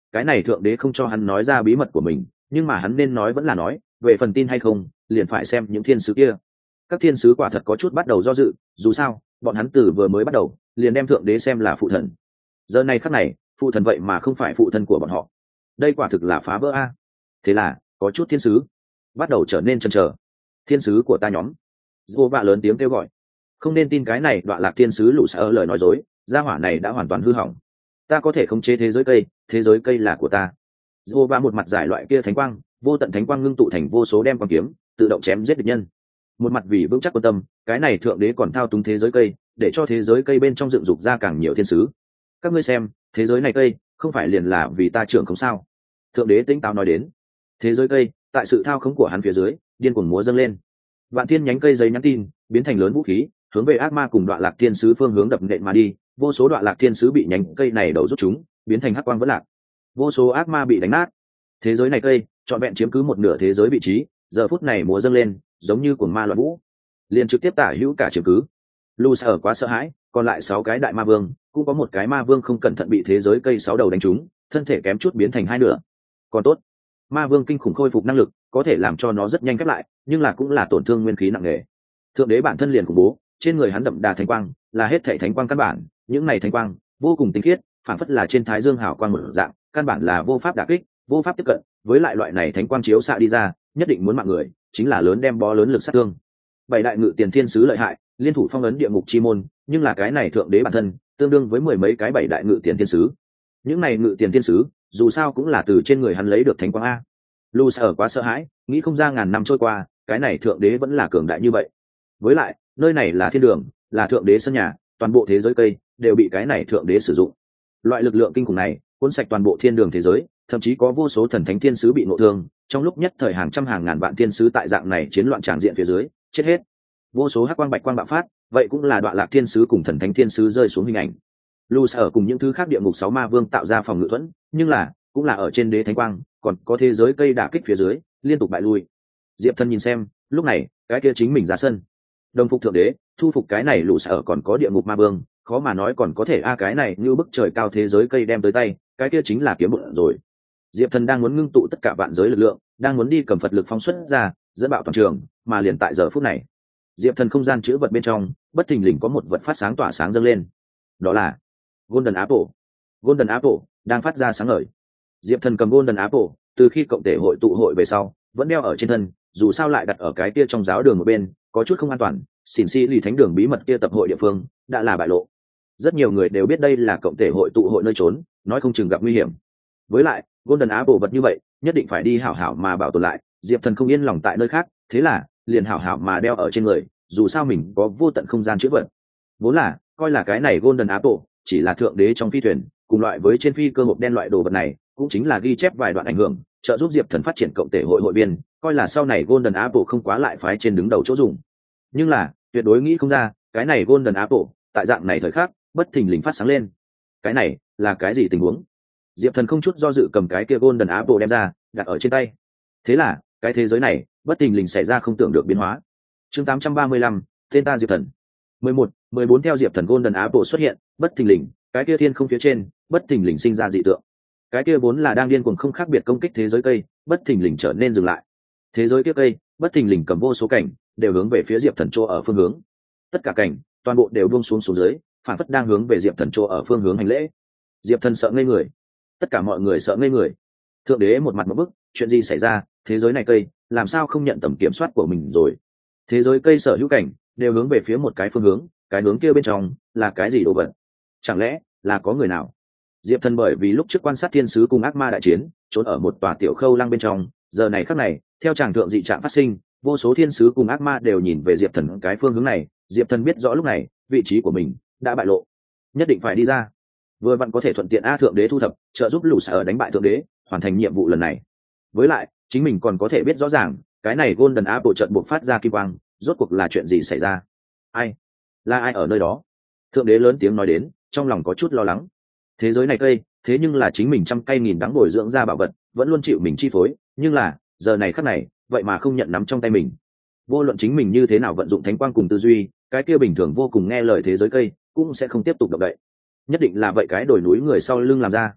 cái này thượng đế không cho hắn nói ra bí mật của mình, nhưng mà hắn nên nói vẫn là nói, về phần tin hay không liền phải xem những thiên sứ kia. Các thiên sứ quả thật có chút bắt đầu do dự, dù sao bọn hắn từ vừa mới bắt đầu liền đem thượng đế xem là phụ thần. Giờ này khắc này phụ thần vậy mà không phải phụ thân của bọn họ, đây quả thực là phá vỡ a. Thế là có chút thiên sứ bắt đầu trở nên chần chờ. Thiên sứ của ta nhóm, Dô vạ lớn tiếng kêu gọi, không nên tin cái này đoạn lạc thiên sứ lũ sợ lời nói dối, gia hỏa này đã hoàn toàn hư hỏng. Ta có thể khống chế thế giới cây, thế giới cây là của ta. Dô vạ một mặt giải loại kia thánh quang, vô tận thánh quang ngưng tụ thành vô số đem quang kiếm, tự động chém giết địch nhân. Một mặt vì vững chắc quan tâm, cái này thượng đế còn thao túng thế giới cây, để cho thế giới cây bên trong dựng dục ra càng nhiều thiên sứ. Các ngươi xem, thế giới này cây không phải liền là vì ta trưởng không sao? Thượng đế tĩnh táo nói đến. Thế giới cây tại sự thao khống của hắn phía dưới điên cuồng múa dâng lên, vạn thiên nhánh cây giấy nhắn tin biến thành lớn vũ khí, hướng về ác ma cùng đoạn lạc thiên sứ phương hướng đập nện mà đi. Vô số đoạn lạc thiên sứ bị nhánh cây này đầu rút chúng, biến thành hắc quang vẫn lạc. Vô số ác ma bị đánh nát. Thế giới này cây trọn vẹn chiếm cứ một nửa thế giới vị trí, giờ phút này múa dâng lên giống như cuồng ma loạn vũ, liền trực tiếp tả hữu cả chiếm cứ. Lu sở quá sợ hãi, còn lại sáu cái đại ma vương, cũng có một cái ma vương không cẩn thận bị thế giới cây sáu đầu đánh trúng, thân thể kém chút biến thành hai nửa. Còn tốt, ma vương kinh khủng khôi phục năng lực có thể làm cho nó rất nhanh khép lại, nhưng là cũng là tổn thương nguyên khí nặng nề. Thượng đế bản thân liền khủng bố, trên người hắn đậm đà thánh quang, là hết thảy thánh quang căn bản, những này thánh quang vô cùng tinh khiết, phản phất là trên thái dương hào quang một dạng, căn bản là vô pháp đả kích, vô pháp tiếp cận, với lại loại này thánh quang chiếu xạ đi ra, nhất định muốn mạng người, chính là lớn đem bó lớn lực sát thương. Bảy đại ngự tiền thiên sứ lợi hại, liên thủ phong ấn địa ngục chi môn, nhưng là cái này thượng đế bản thân tương đương với mười mấy cái bảy đại ngự tiền thiên sứ. Những này ngự tiền thiên sứ dù sao cũng là từ trên người hắn lấy được thánh quang a. Lu sở quá sợ hãi, nghĩ không ra ngàn năm trôi qua cái này thượng đế vẫn là cường đại như vậy. Với lại nơi này là thiên đường, là thượng đế sân nhà, toàn bộ thế giới cây đều bị cái này thượng đế sử dụng. Loại lực lượng kinh khủng này cuốn sạch toàn bộ thiên đường thế giới, thậm chí có vô số thần thánh thiên sứ bị ngộ thương, trong lúc nhất thời hàng trăm hàng ngàn vạn thiên sứ tại dạng này chiến loạn tràn diện phía dưới chết hết. Vô số hắc quang bạch quang bạo phát, vậy cũng là đoạn lạc thiên sứ cùng thần thánh thiên sứ rơi xuống hình ảnh. Lu sở cùng những thứ khác địa ngục sáu ma vương tạo ra phòng ngự thuẫn, nhưng là cũng là ở trên đế thánh quang, còn có thế giới cây đả kích phía dưới liên tục bại lui. Diệp Thân nhìn xem, lúc này cái kia chính mình ra sân, đồng phục thượng đế, thu phục cái này Lu sở còn có địa ngục ma vương, khó mà nói còn có thể a cái này như bức trời cao thế giới cây đem tới tay, cái kia chính là kiếm bụng rồi. Diệp Thần đang muốn ngưng tụ tất cả vạn giới lực lượng, đang muốn đi cầm Phật lực phóng xuất ra, dẫn bạo toàn trường, mà liền tại giờ phút này, Diệp Thần không gian chứa vật bên trong, bất thình lình có một vật phát sáng tỏa sáng dâng lên. Đó là Golden Apple. Golden Apple đang phát ra sáng ngời. Diệp Thần cầm Golden Apple, từ khi cộng thể hội tụ hội về sau, vẫn đeo ở trên thân, dù sao lại đặt ở cái kia trong giáo đường một bên, có chút không an toàn, xỉn xi lì thánh đường bí mật kia tập hội địa phương, đã là bại lộ. Rất nhiều người đều biết đây là cộng thể hội tụ hội nơi trốn, nói không chừng gặp nguy hiểm. Với lại, Golden Apple vật như vậy, nhất định phải đi hảo hảo mà bảo tồn lại, Diệp Thần không yên lòng tại nơi khác, thế là liền hảo hảo mà đeo ở trên người, dù sao mình có vô tận không gian chứa vật. Vốn là coi là cái này Golden Apple chỉ là thượng đế trong phi thuyền, cùng loại với trên phi cơ hộp đen loại đồ vật này, cũng chính là ghi chép vài đoạn ảnh hưởng, trợ giúp Diệp Thần phát triển cộng thể hội hội viên, coi là sau này Golden Apple không quá lại phái trên đứng đầu chỗ dùng. Nhưng là, tuyệt đối nghĩ không ra, cái này Golden Apple, tại dạng này thời khắc, bất thình lình phát sáng lên. Cái này là cái gì tình huống? Diệp Thần không chút do dự cầm cái kia Golden Apple đem ra, đặt ở trên tay. Thế là, cái thế giới này, bất thình lình xảy ra không tưởng được biến hóa. Chương tám trăm ba mươi lăm, tên ta Diệp Thần. mười một, mười bốn theo Diệp Thần Golden Apple xuất hiện, bất thình lình, cái kia thiên không phía trên, bất thình lình sinh ra dị tượng. Cái kia vốn là đang điên cuồng không khác biệt công kích thế giới cây, bất thình lình trở nên dừng lại. Thế giới kia cây, bất thình lình cầm vô số cảnh, đều hướng về phía Diệp Thần chỗ ở phương hướng. Tất cả cảnh, toàn bộ đều buông xuống xuống dưới, phản phất đang hướng về Diệp Thần chỗ ở phương hướng hành lễ. Diệp Thần sợ ngây người. Tất cả mọi người sợ ngây người. Thượng đế một mặt một bức, chuyện gì xảy ra, thế giới này cây làm sao không nhận tầm kiểm soát của mình rồi? Thế giới cây sở hữu cảnh đều hướng về phía một cái phương hướng, cái hướng kia bên trong là cái gì đồ vật? Chẳng lẽ là có người nào? Diệp Thần bởi vì lúc trước quan sát thiên sứ cùng ác ma đại chiến, trốn ở một tòa tiểu khâu lăng bên trong, giờ này khắc này, theo tràng thượng dị trạng phát sinh, vô số thiên sứ cùng ác ma đều nhìn về Diệp Thần cái phương hướng này. Diệp Thần biết rõ lúc này vị trí của mình đã bại lộ, nhất định phải đi ra. Vừa vặn có thể thuận tiện a thượng đế thu thập, trợ giúp lũ sở đánh bại thượng đế, hoàn thành nhiệm vụ lần này. Với lại chính mình còn có thể biết rõ ràng cái này Golden Apple trận buộc phát ra kim quang, rốt cuộc là chuyện gì xảy ra? Ai? Là ai ở nơi đó? Thượng đế lớn tiếng nói đến, trong lòng có chút lo lắng. Thế giới này cây, thế nhưng là chính mình trăm cây nghìn đắng bồi dưỡng ra bảo vật, vẫn luôn chịu mình chi phối, nhưng là giờ này khắc này, vậy mà không nhận nắm trong tay mình. Vô luận chính mình như thế nào vận dụng thánh quang cùng tư duy, cái kia bình thường vô cùng nghe lời thế giới cây, cũng sẽ không tiếp tục động đậy. Nhất định là vậy cái đồi núi người sau lưng làm ra.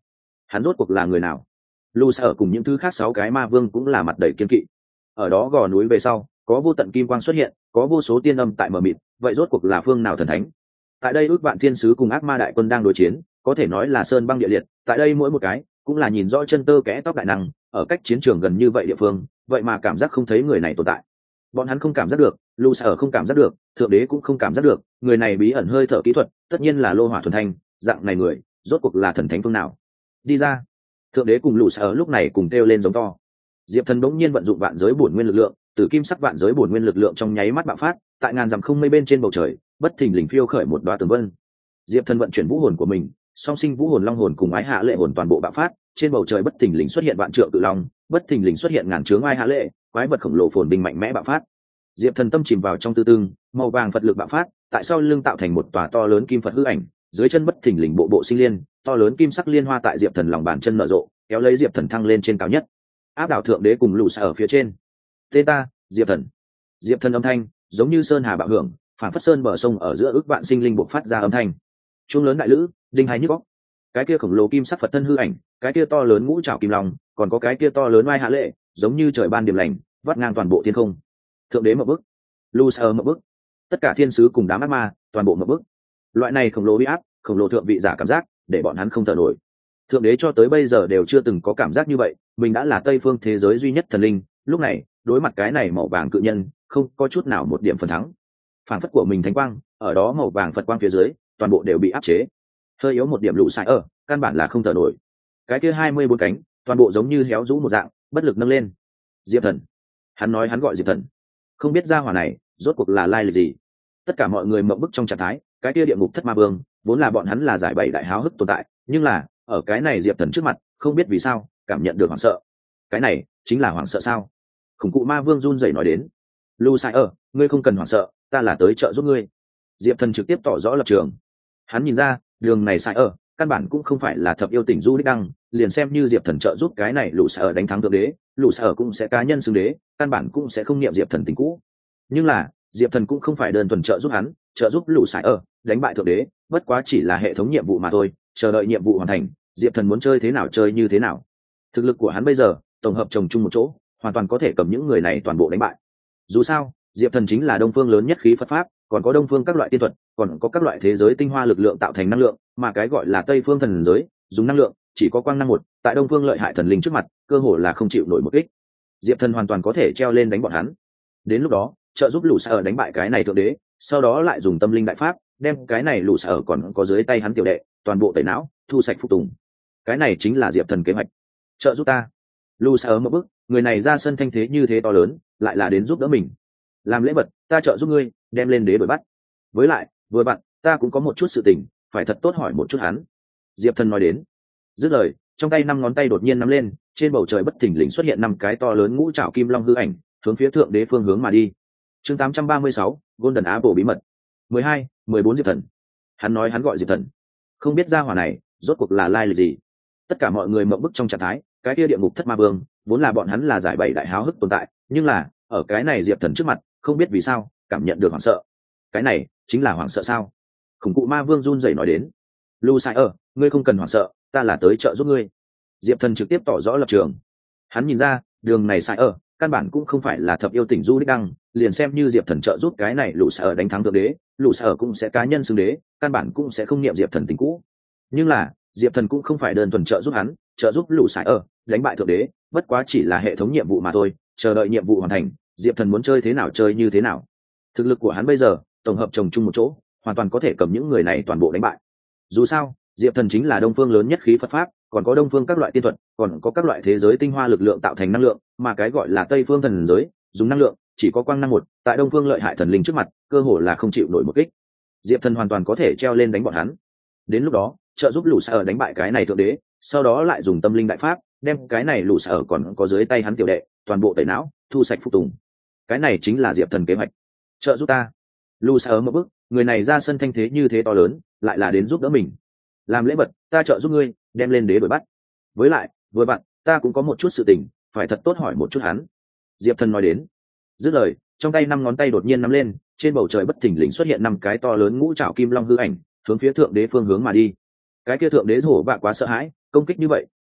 hắn rốt cuộc là người nào? Lu Sở cùng những thứ khác sáu cái ma vương cũng là mặt đầy kiên kỵ. Ở đó gò núi về sau, có vô tận kim quang xuất hiện, có vô số tiên âm tại mờ mịt, vậy rốt cuộc là phương nào thần thánh? Tại đây ước vạn thiên sứ cùng ác ma đại quân đang đối chiến, có thể nói là sơn băng địa liệt, tại đây mỗi một cái cũng là nhìn rõ chân tơ kẽ tóc đại năng, ở cách chiến trường gần như vậy địa phương, vậy mà cảm giác không thấy người này tồn tại. Bọn hắn không cảm giác được, Lu Sở không cảm giác được, thượng đế cũng không cảm giác được, người này bí ẩn hơi thở kỹ thuật, tất nhiên là lô hỏa thuần thanh, dạng này người, rốt cuộc là thần thánh phương nào? Đi ra. Thượng đế cùng Lu Sở lúc này cùng kêu lên giống to. Diệp Thần bỗng nhiên vận dụng vạn giới bổn nguyên lực lượng, từ kim sắc vạn giới bổn nguyên lực lượng trong nháy mắt bạo phát, tại ngàn dặm không mây bên trên bầu trời, bất thình lình phiêu khởi một đóa tường vân. Diệp Thần vận chuyển vũ hồn của mình, song sinh vũ hồn long hồn cùng ái hạ lệ hồn toàn bộ bạo phát, trên bầu trời bất thình lình xuất hiện vạn trượng cự long, bất thình lình xuất hiện ngàn trướng ái hạ lệ, quái vật khổng lồ phồn binh mạnh mẽ bạo phát. Diệp Thần tâm chìm vào trong tư tương, màu vàng Phật lực bạo phát, tại sau lưng tạo thành một tòa to lớn kim Phật hư ảnh, dưới chân bất thình lình bộ bộ sinh liên, to lớn kim sắc liên hoa tại Diệp Thần lòng bàn chân nở rộ, kéo lấy Diệp Thần thăng lên trên cao nhất. Áp đảo thượng đế cùng Lũ Sở ở phía trên. Tên ta, Diệp Thần. Diệp Thần âm thanh, giống như sơn hà bạo hưởng, phản phất sơn bờ sông ở giữa ước vạn sinh linh bộc phát ra âm thanh. Chuông lớn đại lữ, đinh hai nhức óc. Cái kia khổng lồ kim sắc Phật thân hư ảnh, cái kia to lớn ngũ trảo kim long, còn có cái kia to lớn oai hạ lệ, giống như trời ban điểm lành, vắt ngang toàn bộ thiên không. Thượng đế mở bức, Lũ Sở mở bức, tất cả thiên sứ cùng đám ác ma, toàn bộ mở bức. Loại này khổng lồ uy áp, khổng lồ thượng vị giả cảm giác, để bọn hắn không thở nổi. Thượng đế cho tới bây giờ đều chưa từng có cảm giác như vậy, mình đã là Tây phương thế giới duy nhất thần linh, lúc này đối mặt cái này màu vàng cự nhân, không có chút nào một điểm phần thắng. Phản phất của mình thánh quang, ở đó màu vàng Phật quang phía dưới, toàn bộ đều bị áp chế. Hơi yếu một điểm Lũ Sở ở, căn bản là không thở nổi. Cái kia hai mươi bốn cánh, toàn bộ giống như héo rũ một dạng, bất lực nâng lên. Diệp Thần, hắn nói hắn gọi Diệp Thần, không biết gia hỏa này rốt cuộc là lai lịch gì. Tất cả mọi người mộng bức trong trạng thái, cái kia địa ngục thất ma vương, vốn là bọn hắn là giải bày đại háo hức tồn tại, nhưng là ở cái này Diệp Thần trước mặt, không biết vì sao cảm nhận được hoảng sợ. Cái này chính là hoảng sợ sao? Khủng cụ ma vương run rẩy nói đến. Lu Sai ở, ngươi không cần hoảng sợ, ta là tới trợ giúp ngươi. Diệp Thần trực tiếp tỏ rõ lập trường. Hắn nhìn ra, đường này Sai ở, căn bản cũng không phải là thập yêu tỉnh du đích đăng, liền xem như Diệp Thần trợ giúp cái này Lũ Sai ở đánh thắng thượng đế, Lũ Sai ở cũng sẽ cá nhân xưng đế, căn bản cũng sẽ không niệm Diệp Thần tình cũ. Nhưng là, Diệp Thần cũng không phải đơn thuần trợ giúp hắn, trợ giúp Lũ Sai ở đánh bại thượng đế, bất quá chỉ là hệ thống nhiệm vụ mà thôi, chờ đợi nhiệm vụ hoàn thành, Diệp Thần muốn chơi thế nào chơi như thế nào. Thực lực của hắn bây giờ, tổng hợp chồng chung một chỗ, hoàn toàn có thể cầm những người này toàn bộ đánh bại. Dù sao, Diệp Thần chính là đông phương lớn nhất khí Phật pháp, còn có đông phương các loại tiên thuật, còn có các loại thế giới tinh hoa lực lượng tạo thành năng lượng, mà cái gọi là Tây phương thần giới, dùng năng lượng, chỉ có quang năng một, tại đông phương lợi hại thần linh trước mặt, cơ hồ là không chịu nổi một kích. Diệp Thần hoàn toàn có thể treo lên đánh bọn hắn. Đến lúc đó, trợ giúp Lũ Sai ở đánh bại cái này thượng đế, sau đó lại dùng tâm linh đại pháp, đem cái này Lũ Sai ở còn có dưới tay hắn tiểu đệ, toàn bộ tẩy não, thu sạch phục tùng. Cái này chính là Diệp Thần kế hoạch. Trợ giúp ta. Lũ Sai ở một bước, người này ra sân thanh thế như thế to lớn, lại là đến giúp đỡ mình. Làm lễ vật, ta trợ giúp ngươi, đem lên đế đuổi bắt. Với lại, vừa bạn, ta cũng có một chút sự tình, phải thật tốt hỏi một chút hắn. Diệp Thần nói đến. Dứt lời, trong tay năm ngón tay đột nhiên nắm lên, trên bầu trời bất thình lình xuất hiện năm cái to lớn ngũ trảo kim long hư ảnh, hướng phía thượng đế phương hướng mà đi. Chương tám trăm ba mươi sáu, Golden Apple bí mật. mười hai, mười bốn Diệp Thần. Hắn nói hắn gọi Diệp Thần, không biết gia hỏa này rốt cuộc là lai lịch gì. Tất cả mọi người mộng bức trong trạng thái, cái kia địa ngục thất ma vương, vốn là bọn hắn là giải bày đại háo hức tồn tại, nhưng là ở cái này Diệp Thần trước mặt, không biết vì sao cảm nhận được hoảng sợ. Cái này chính là hoảng sợ sao? Khủng cụ ma vương run rẩy nói đến. Lu Sai ở, ngươi không cần hoảng sợ, ta là tới trợ giúp ngươi. Diệp Thần trực tiếp tỏ rõ lập trường. Hắn nhìn ra, đường này Sai ở, căn bản cũng không phải là thập yêu tỉnh du đích đăng, liền xem như Diệp Thần trợ giúp cái này Lũ Sai ở đánh thắng thượng đế, Lũ Sai ở cũng sẽ cá nhân xưng đế, căn bản cũng sẽ không niệm Diệp Thần tình cũ. Nhưng là, Diệp Thần cũng không phải đơn thuần trợ giúp hắn, trợ giúp Lũ Sai ở đánh bại thượng đế, bất quá chỉ là hệ thống nhiệm vụ mà thôi, chờ đợi nhiệm vụ hoàn thành, Diệp Thần muốn chơi thế nào chơi như thế nào. Thực lực của hắn bây giờ, tổng hợp chồng chung một chỗ, hoàn toàn có thể cầm những người này toàn bộ đánh bại. Dù sao, Diệp Thần chính là đông phương lớn nhất khí Phật pháp, còn có đông phương các loại tiên thuật, còn có các loại thế giới tinh hoa lực lượng tạo thành năng lượng, mà cái gọi là Tây phương thần giới, dùng năng lượng, chỉ có quang năng một, tại đông phương lợi hại thần linh trước mặt, cơ hồ là không chịu nổi một kích. Diệp Thần hoàn toàn có thể treo lên đánh bọn hắn. Đến lúc đó, trợ giúp Lũ Sai ở đánh bại cái này thượng đế, sau đó lại dùng tâm linh đại pháp, đem cái này Lũ Sai ở còn có dưới tay hắn tiểu đệ, toàn bộ tẩy não, thu sạch phục tùng. Cái này chính là Diệp Thần kế hoạch. Trợ giúp ta. Lũ Sai ở một bước, người này ra sân thanh thế như thế to lớn, lại là đến giúp đỡ mình. Làm lễ vật, ta trợ giúp ngươi, đem lên đế đuổi bắt. Với lại, vừa bạn, ta cũng có một chút sự tình, phải thật tốt hỏi một chút hắn. Diệp Thần nói đến. Dứt lời, trong tay năm ngón tay đột nhiên nắm lên, trên bầu trời bất thình lình xuất hiện năm cái to lớn ngũ trảo kim long hư ảnh, hướng phía thượng đế phương hướng mà đi. Cái kia thượng đế hổ vạ quá sợ hãi, công kích như vậy,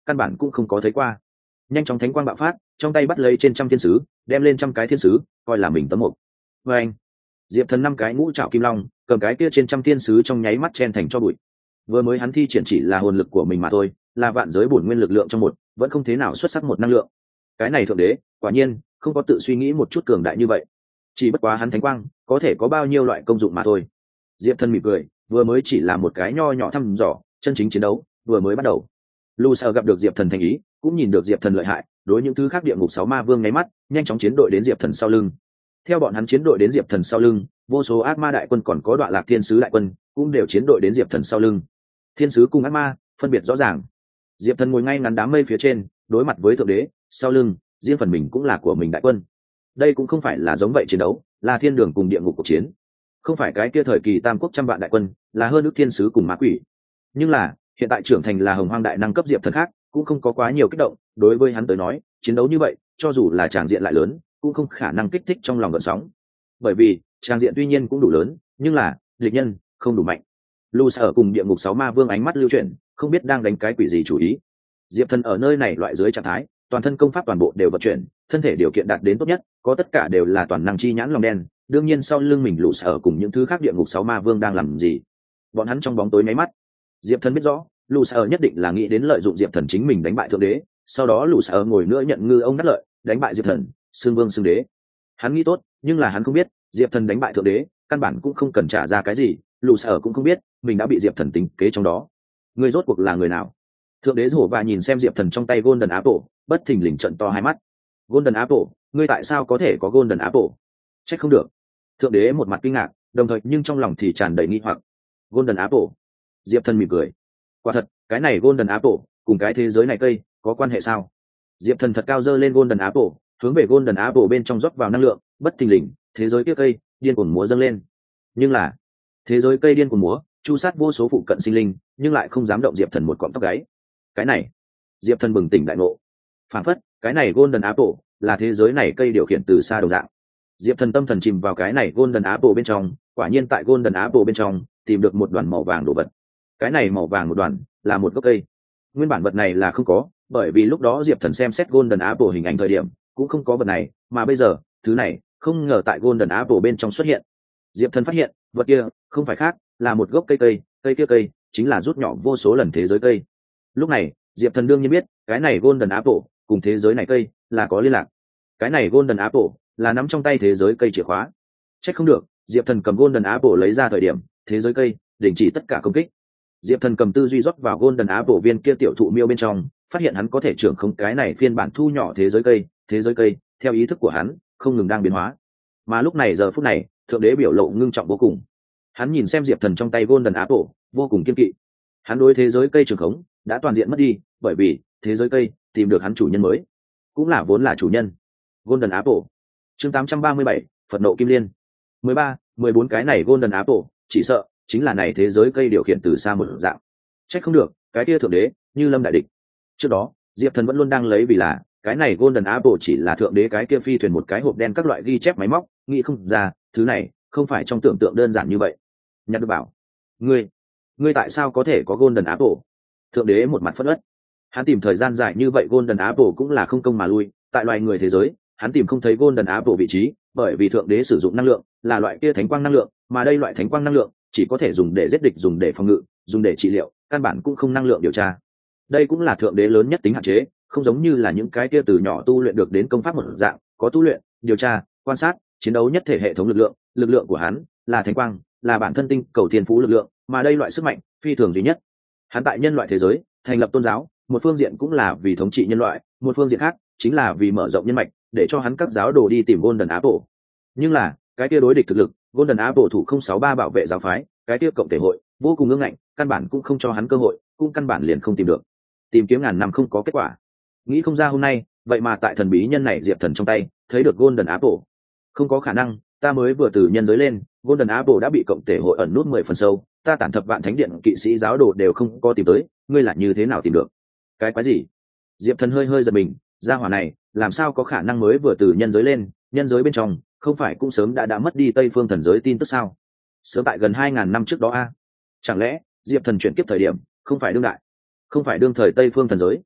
căn bản cũng không có thấy qua. Nhanh chóng thánh quang bạo phát, trong tay bắt lấy trên trăm thiên sứ, đem lên trăm cái thiên sứ coi là mình tấm mục. Và anh Diệp Thần năm cái ngũ trảo kim long cầm cái kia trên trăm thiên sứ trong nháy mắt chen thành cho bụi. Vừa mới hắn thi triển chỉ là hồn lực của mình mà thôi, là vạn giới bổn nguyên lực lượng trong một, vẫn không thế nào xuất sắc một năng lượng. Cái này thượng đế quả nhiên không có tự suy nghĩ một chút cường đại như vậy, chỉ bất quá hắn thánh quang có thể có bao nhiêu loại công dụng mà thôi. Diệp Thần mỉm cười, vừa mới chỉ là một cái nho nhỏ thăm dò, chân chính chiến đấu vừa mới bắt đầu. Lu Sở gặp được Diệp Thần thành ý, cũng nhìn được Diệp Thần lợi hại, đối những thứ khác địa ngục sáu ma vương nháy mắt, nhanh chóng chiến đội đến Diệp Thần sau lưng. Theo bọn hắn chiến đội đến Diệp Thần sau lưng, vô số ác ma đại quân còn có đoạn lạc thiên sứ đại quân cũng đều chiến đội đến Diệp Thần sau lưng. Thiên sứ cùng ác ma phân biệt rõ ràng. Diệp Thần ngồi ngay ngắn đám mây phía trên, đối mặt với thượng đế, sau lưng riêng phần mình cũng là của mình đại quân. Đây cũng không phải là giống vậy chiến đấu, là thiên đường cùng địa ngục cuộc chiến. Không phải cái kia thời kỳ tam quốc trăm vạn đại quân, là hơn ước thiên sứ cùng ma quỷ. Nhưng là hiện tại trưởng thành là hồng hoang đại năng cấp Diệp Thần khác cũng không có quá nhiều kích động. Đối với hắn tới nói, chiến đấu như vậy cho dù là tràng diện lại lớn cũng không khả năng kích thích trong lòng gợn sóng, bởi vì tràng diện tuy nhiên cũng đủ lớn, nhưng là địch nhân không đủ mạnh. Lu Sở cùng địa ngục sáu ma vương ánh mắt lưu chuyển, không biết đang đánh cái quỷ gì chủ ý. Diệp Thần ở nơi này loại dưới trạng thái, toàn thân công pháp toàn bộ đều vận chuyển, thân thể điều kiện đạt đến tốt nhất, có tất cả đều là toàn năng chi nhãn lòng đen. Đương nhiên sau lưng mình Lu Sở cùng những thứ khác địa ngục sáu ma vương đang làm gì, bọn hắn trong bóng tối nháy mắt. Diệp Thần biết rõ, Lu Sở nhất định là nghĩ đến lợi dụng Diệp Thần chính mình đánh bại thượng đế, sau đó Lu Sở ngồi nữa nhận ngư ông đắc lợi, đánh bại Diệp Thần, xưng vương xưng đế. Hắn nghĩ tốt, nhưng là hắn không biết, Diệp Thần đánh bại thượng đế, căn bản cũng không cần trả ra cái gì, Lu Sở cũng không biết, mình đã bị Diệp Thần tính kế trong đó. Người rốt cuộc là người nào? Thượng đế rủ và nhìn xem Diệp Thần trong tay Golden Apple, bất thình lình trận to hai mắt. Golden Apple, ngươi tại sao có thể có Golden Apple? Chắc không được. Thượng đế một mặt kinh ngạc, đồng thời nhưng trong lòng thì tràn đầy nghi hoặc. Golden Apple? Diệp Thần mỉm cười. Quả thật, cái này Golden Apple cùng cái thế giới này cây có quan hệ sao? Diệp Thần thật cao dơ lên Golden Apple, hướng về Golden Apple bên trong rót vào năng lượng, bất thình lình, thế giới kia cây điên cuồng múa dâng lên. Nhưng là, thế giới cây điên cuồng múa, chu sát vô số phụ cận sinh linh, nhưng lại không dám động Diệp Thần một cọng tóc gáy. Cái này, Diệp Thần bừng tỉnh đại ngộ. Phản phất, cái này Golden Apple là thế giới này cây điều khiển từ xa đồng dạng. Diệp Thần tâm thần chìm vào cái này Golden Apple bên trong, quả nhiên tại Golden Apple bên trong tìm được một đoàn màu vàng đồ vật. Cái này màu vàng một đoàn là một gốc cây. Nguyên bản vật này là không có, bởi vì lúc đó Diệp Thần xem xét Golden Apple hình ảnh thời điểm cũng không có vật này, mà bây giờ thứ này không ngờ tại Golden Apple bên trong xuất hiện. Diệp Thần phát hiện vật kia không phải khác, là một gốc cây cây, cây kia cây chính là rút nhỏ vô số lần thế giới cây. Lúc này Diệp Thần đương nhiên biết cái này Golden Apple cùng thế giới này cây là có liên lạc. Cái này Golden Apple là nắm trong tay thế giới cây chìa khóa. Chắc không được, Diệp Thần cầm Golden Apple lấy ra thời điểm, thế giới cây đình chỉ tất cả công kích. Diệp Thần cầm tư duy rót vào Golden Apple viên kia tiểu thụ miêu bên trong, phát hiện hắn có thể trưởng không cái này phiên bản thu nhỏ thế giới cây, thế giới cây theo ý thức của hắn không ngừng đang biến hóa. Mà lúc này giờ phút này, thượng đế biểu lộ ngưng trọng vô cùng. Hắn nhìn xem Diệp Thần trong tay Golden Apple, vô cùng kiên kỵ. Hắn đối thế giới cây trưởng khống đã toàn diện mất đi, bởi vì thế giới cây tìm được hắn chủ nhân mới, cũng là vốn là chủ nhân. Golden Apple. Chương tám trăm ba mươi bảy, Phật nộ kim liên. mười ba, mười bốn cái này Golden Apple, chỉ sợ chính là này thế giới cây điều khiển từ xa một dạng. Trách không được, cái kia thượng đế như lâm đại địch. Trước đó, Diệp Thần vẫn luôn đang lấy vì là cái này Golden Apple chỉ là thượng đế cái kia phi thuyền một cái hộp đen các loại ghi chép máy móc, nghĩ không ra, thứ này không phải trong tưởng tượng đơn giản như vậy. Nhạc được bảo, ngươi, ngươi tại sao có thể có Golden Apple? Thượng đế một mặt phẫn uất. Hắn tìm thời gian dài như vậy Golden Apple cũng là không công mà lui, tại loài người thế giới, hắn tìm không thấy Golden Apple vị trí, bởi vì thượng đế sử dụng năng lượng là loại kia thánh quang năng lượng, mà đây loại thánh quang năng lượng chỉ có thể dùng để giết địch, dùng để phòng ngự, dùng để trị liệu, căn bản cũng không năng lượng điều tra. Đây cũng là thượng đế lớn nhất tính hạn chế, không giống như là những cái kia từ nhỏ tu luyện được đến công pháp một dạng, có tu luyện, điều tra, quan sát, chiến đấu nhất thể hệ thống lực lượng, lực lượng của hắn là thánh quang, là bản thân tinh cầu thiên phú lực lượng, mà đây loại sức mạnh phi thường duy nhất. Hắn tại nhân loại thế giới thành lập tôn giáo, một phương diện cũng là vì thống trị nhân loại, một phương diện khác chính là vì mở rộng nhân mạch, để cho hắn các giáo đồ đi tìm Golden Apple. Nhưng là cái kia đối địch thực lực, Golden Apple thủ không sáu ba bảo vệ giáo phái, cái kia cộng thể hội vô cùng ngưng ngạnh, căn bản cũng không cho hắn cơ hội, cũng căn bản liền không tìm được. Tìm kiếm ngàn năm không có kết quả, nghĩ không ra hôm nay vậy mà tại thần bí nhân này Diệp Thần trong tay thấy được Golden Apple. Không có khả năng, ta mới vừa từ nhân giới lên, Golden Apple đã bị cộng thể hội ẩn nút mười phần sâu, ta tản thập vạn thánh điện kỵ sĩ giáo đồ đều không có tìm tới, ngươi là như thế nào tìm được? Cái quái gì? Diệp Thần hơi hơi giật mình, gia hỏa này làm sao có khả năng mới vừa từ nhân giới lên, nhân giới bên trong không phải cũng sớm đã đã mất đi Tây Phương thần giới tin tức sao? Sớm tại gần hai ngàn năm trước đó a. Chẳng lẽ Diệp Thần chuyển kiếp thời điểm không phải đương đại, không phải đương thời Tây Phương thần giới?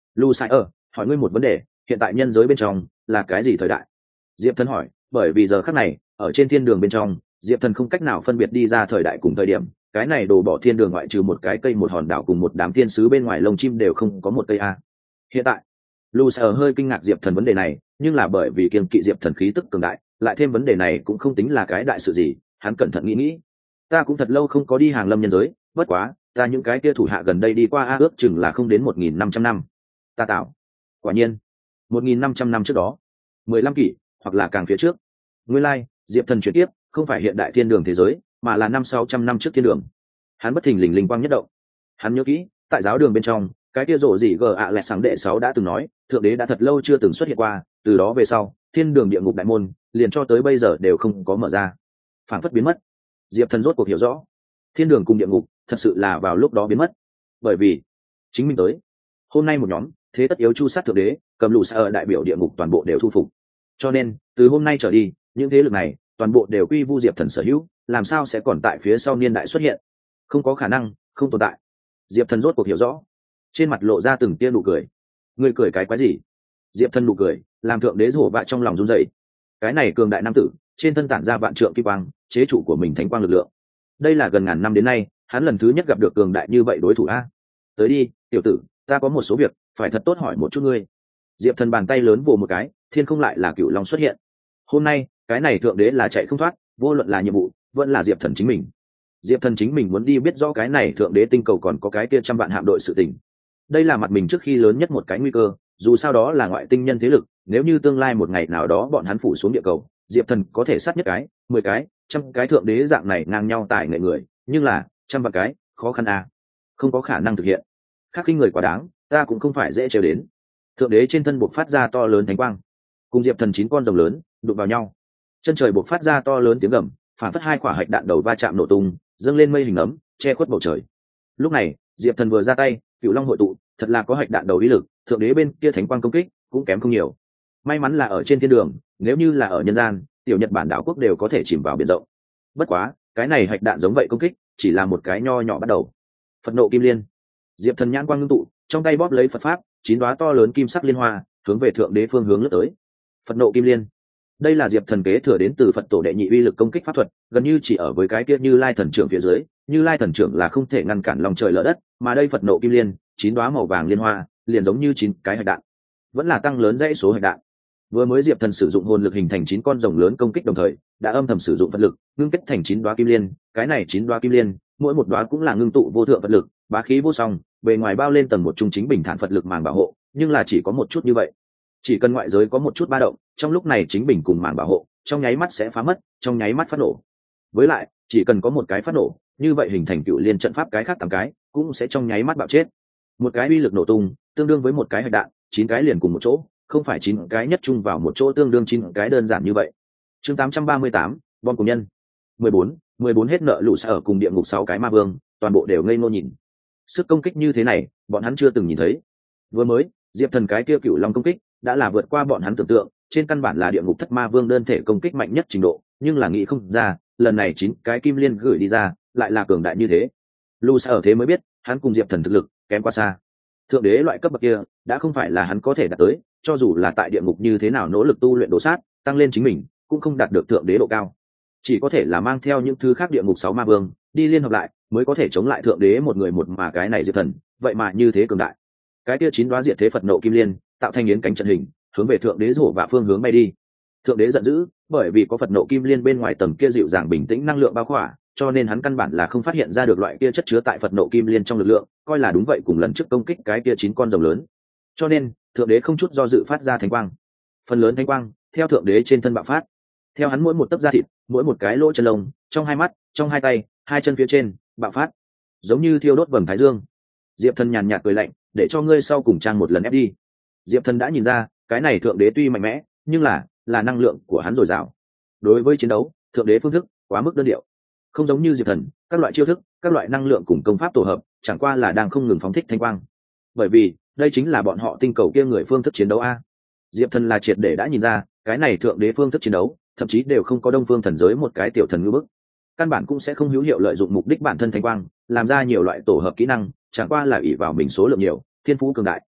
Lu sai ở hỏi ngươi một vấn đề, hiện tại nhân giới bên trong là cái gì thời đại? Diệp Thần hỏi, bởi vì giờ khắc này ở trên thiên đường bên trong, Diệp Thần không cách nào phân biệt đi ra thời đại cùng thời điểm, cái này đồ bỏ thiên đường ngoại trừ một cái cây một hòn đảo cùng một đám thiên sứ bên ngoài lông chim đều không có một cây a. Hiện tại Lu sai ở hơi kinh ngạc Diệp Thần vấn đề này, nhưng là bởi vì kiêng kỵ Diệp Thần khí tức cường đại, lại thêm vấn đề này cũng không tính là cái đại sự gì, hắn cẩn thận nghĩ nghĩ. Ta cũng thật lâu không có đi hàng lâm nhân giới, bất quá ta những cái kia thủ hạ gần đây đi qua a ước chừng là không đến một nghìn năm trăm năm. Ta tạo quả nhiên một nghìn năm trăm năm trước đó, mười lăm kỷ hoặc là càng phía trước. Nguyên lai Diệp Thần chuyển tiếp không phải hiện đại thiên đường thế giới, mà là năm sáu trăm năm trước thiên đường. Hắn bất thình lình linh quang nhất động. Hắn nhớ kỹ tại giáo đường bên trong, cái kia rộ gì gờ ạ lẹ sáng đệ sáu đã từng nói thượng đế đã thật lâu chưa từng xuất hiện qua, từ đó về sau thiên đường địa ngục đại môn liền cho tới bây giờ đều không có mở ra, phản phất biến mất. Diệp Thần rốt cuộc hiểu rõ, thiên đường cùng địa ngục thật sự là vào lúc đó biến mất, bởi vì chính mình tới. Hôm nay một nhóm thế tất yếu chu sát thượng đế, cầm lù sa ở đại biểu địa ngục toàn bộ đều thu phục, cho nên từ hôm nay trở đi những thế lực này toàn bộ đều quy vu Diệp Thần sở hữu, làm sao sẽ còn tại phía sau niên đại xuất hiện? Không có khả năng, không tồn tại. Diệp Thần rốt cuộc hiểu rõ, trên mặt lộ ra từng tia nụ cười. Ngươi cười cái quái gì? Diệp Thần nụ cười làm thượng đế rổ vạ trong lòng run rẩy. Cái này cường đại nam tử trên thân tản ra vạn trượng kim quang, chế trụ của mình thánh quang lực lượng. Đây là gần ngàn năm đến nay hắn lần thứ nhất gặp được cường đại như vậy đối thủ a. Tới đi tiểu tử, ta có một số việc phải thật tốt hỏi một chút ngươi. Diệp Thần bàn tay lớn vồ một cái, thiên không lại là cựu long xuất hiện. Hôm nay cái này thượng đế là chạy không thoát, vô luận là nhiệm vụ vẫn là Diệp Thần chính mình. Diệp Thần chính mình muốn đi biết rõ cái này thượng đế tinh cầu còn có cái kia trăm vạn hạm đội sự tình. Đây là mặt mình trước khi lớn nhất một cái nguy cơ, dù sao đó là ngoại tinh nhân thế lực, nếu như tương lai một ngày nào đó bọn hắn phủ xuống địa cầu, Diệp Thần có thể sát nhất cái mười cái trăm cái thượng đế dạng này ngang nhau tại nghệ người, nhưng là trăm vạn cái khó khăn à. Không có khả năng thực hiện. Khác khi người quá đáng, ta cũng không phải dễ trêu đến. Thượng đế trên thân buộc phát ra to lớn thánh quang, cùng Diệp Thần chín con rồng lớn đụng vào nhau, chân trời buộc phát ra to lớn tiếng gầm, phản phất hai quả hạch đạn đầu va chạm nổ tung, dâng lên mây hình ấm che khuất bầu trời. Lúc này Diệp Thần vừa ra tay, cựu long hội tụ, thật là có hạch đạn đầu ý lực, thượng đế bên kia thánh quang công kích cũng kém không nhiều. May mắn là ở trên thiên đường, nếu như là ở nhân gian, tiểu Nhật Bản đảo quốc đều có thể chìm vào biển rộng. Bất quá cái này hạch đạn giống vậy công kích chỉ là một cái nho nhỏ bắt đầu. Phật nộ kim liên. Diệp Thần nhãn quang ngưng tụ, trong tay bóp lấy Phật pháp, chín đóa to lớn kim sắc liên hoa hướng về thượng đế phương hướng lướt tới. Phật nộ kim liên, đây là Diệp Thần kế thừa đến từ Phật tổ đệ nhị uy lực công kích pháp thuật, gần như chỉ ở với cái kia Như Lai thần trưởng phía dưới. Như Lai thần trưởng là không thể ngăn cản lòng trời lở đất, mà đây Phật nộ kim liên, chín đóa màu vàng liên hoa liền giống như chín cái hạch đạn, vẫn là tăng lớn dãy số hạch đạn. Vừa mới Diệp Thần sử dụng hồn lực hình thành chín con rồng lớn công kích đồng thời, đã âm thầm sử dụng Phật lực ngưng kết thành chín đóa kim liên. Cái này chín đóa kim liên, mỗi một đóa cũng là ngưng tụ vô thượng Phật lực, bá khí vô song, bề ngoài bao lên tầng một trung chính bình thản Phật lực màng bảo hộ, nhưng là chỉ có một chút như vậy. Chỉ cần ngoại giới có một chút ba động, trong lúc này chính bình cùng màng bảo hộ trong nháy mắt sẽ phá mất, trong nháy mắt phát nổ. Với lại chỉ cần có một cái phát nổ, như vậy hình thành cựu liên trận pháp cái khác tám cái cũng sẽ trong nháy mắt bạo chết. Một cái uy lực nổ tung tương đương với một cái hạch đạn, chín cái liền cùng một chỗ, không phải chín cái nhất chung vào một chỗ tương đương chín cái đơn giản như vậy. Chương tám trăm ba mươi tám, bom cùng nhân. mười bốn, mười bốn hết nợ lũ sa ở cùng địa ngục sáu cái ma vương, toàn bộ đều ngây ngô nhìn. Sức công kích như thế này, bọn hắn chưa từng nhìn thấy. Vừa mới, Diệp Thần cái kia cựu long công kích đã là vượt qua bọn hắn tưởng tượng, trên căn bản là địa ngục thất ma vương đơn thể công kích mạnh nhất trình độ, nhưng là nghĩ không ra, lần này chín cái kim liên gửi đi ra, lại là cường đại như thế. Lũ sa ở thế mới biết, hắn cùng Diệp Thần thực lực kém quá xa. Thượng đế loại cấp bậc kia, đã không phải là hắn có thể đạt tới, cho dù là tại địa ngục như thế nào nỗ lực tu luyện đồ sát, tăng lên chính mình, cũng không đạt được thượng đế độ cao. Chỉ có thể là mang theo những thứ khác địa ngục sáu ma vương đi liên hợp lại, mới có thể chống lại thượng đế một người một mà cái này Diệp Thần, vậy mà như thế cường đại. Cái kia chín đóa diệt thế Phật nộ kim liên, tạo thành yến cánh trận hình, hướng về thượng đế rổ và phương hướng bay đi. Thượng đế giận dữ, bởi vì có Phật nộ kim liên bên ngoài tầng kia dịu dàng bình tĩnh năng lượng bao khỏa, cho nên hắn căn bản là không phát hiện ra được loại kia chất chứa tại Phật nộ kim liên trong lực lượng, coi là đúng vậy cùng lần trước công kích cái kia chín con rồng lớn. Cho nên thượng đế không chút do dự phát ra thánh quang. Phần lớn thánh quang theo thượng đế trên thân bạo phát, theo hắn mỗi một tấc da thịt, mỗi một cái lỗ chân lông, trong hai mắt, trong hai tay, hai chân phía trên bạo phát, giống như thiêu đốt vầng thái dương. Diệp Thần nhàn nhạt cười lạnh, để cho ngươi sau cùng trang một lần ép đi. Diệp Thần đã nhìn ra, cái này thượng đế tuy mạnh mẽ, nhưng là là năng lượng của hắn dồi dào. Đối với chiến đấu, thượng đế phương thức quá mức đơn điệu, không giống như Diệp Thần, các loại chiêu thức, các loại năng lượng cùng công pháp tổ hợp, chẳng qua là đang không ngừng phóng thích thanh quang. Bởi vì đây chính là bọn họ tinh cầu kia người phương thức chiến đấu a. Diệp Thần là triệt để đã nhìn ra, cái này thượng đế phương thức chiến đấu, thậm chí đều không có Đông Phương thần giới một cái tiểu thần ngữ bức, căn bản cũng sẽ không hữu hiệu lợi dụng mục đích bản thân thanh quang, làm ra nhiều loại tổ hợp kỹ năng, chẳng qua là ỷ vào mình số lượng nhiều, thiên phú cường đại,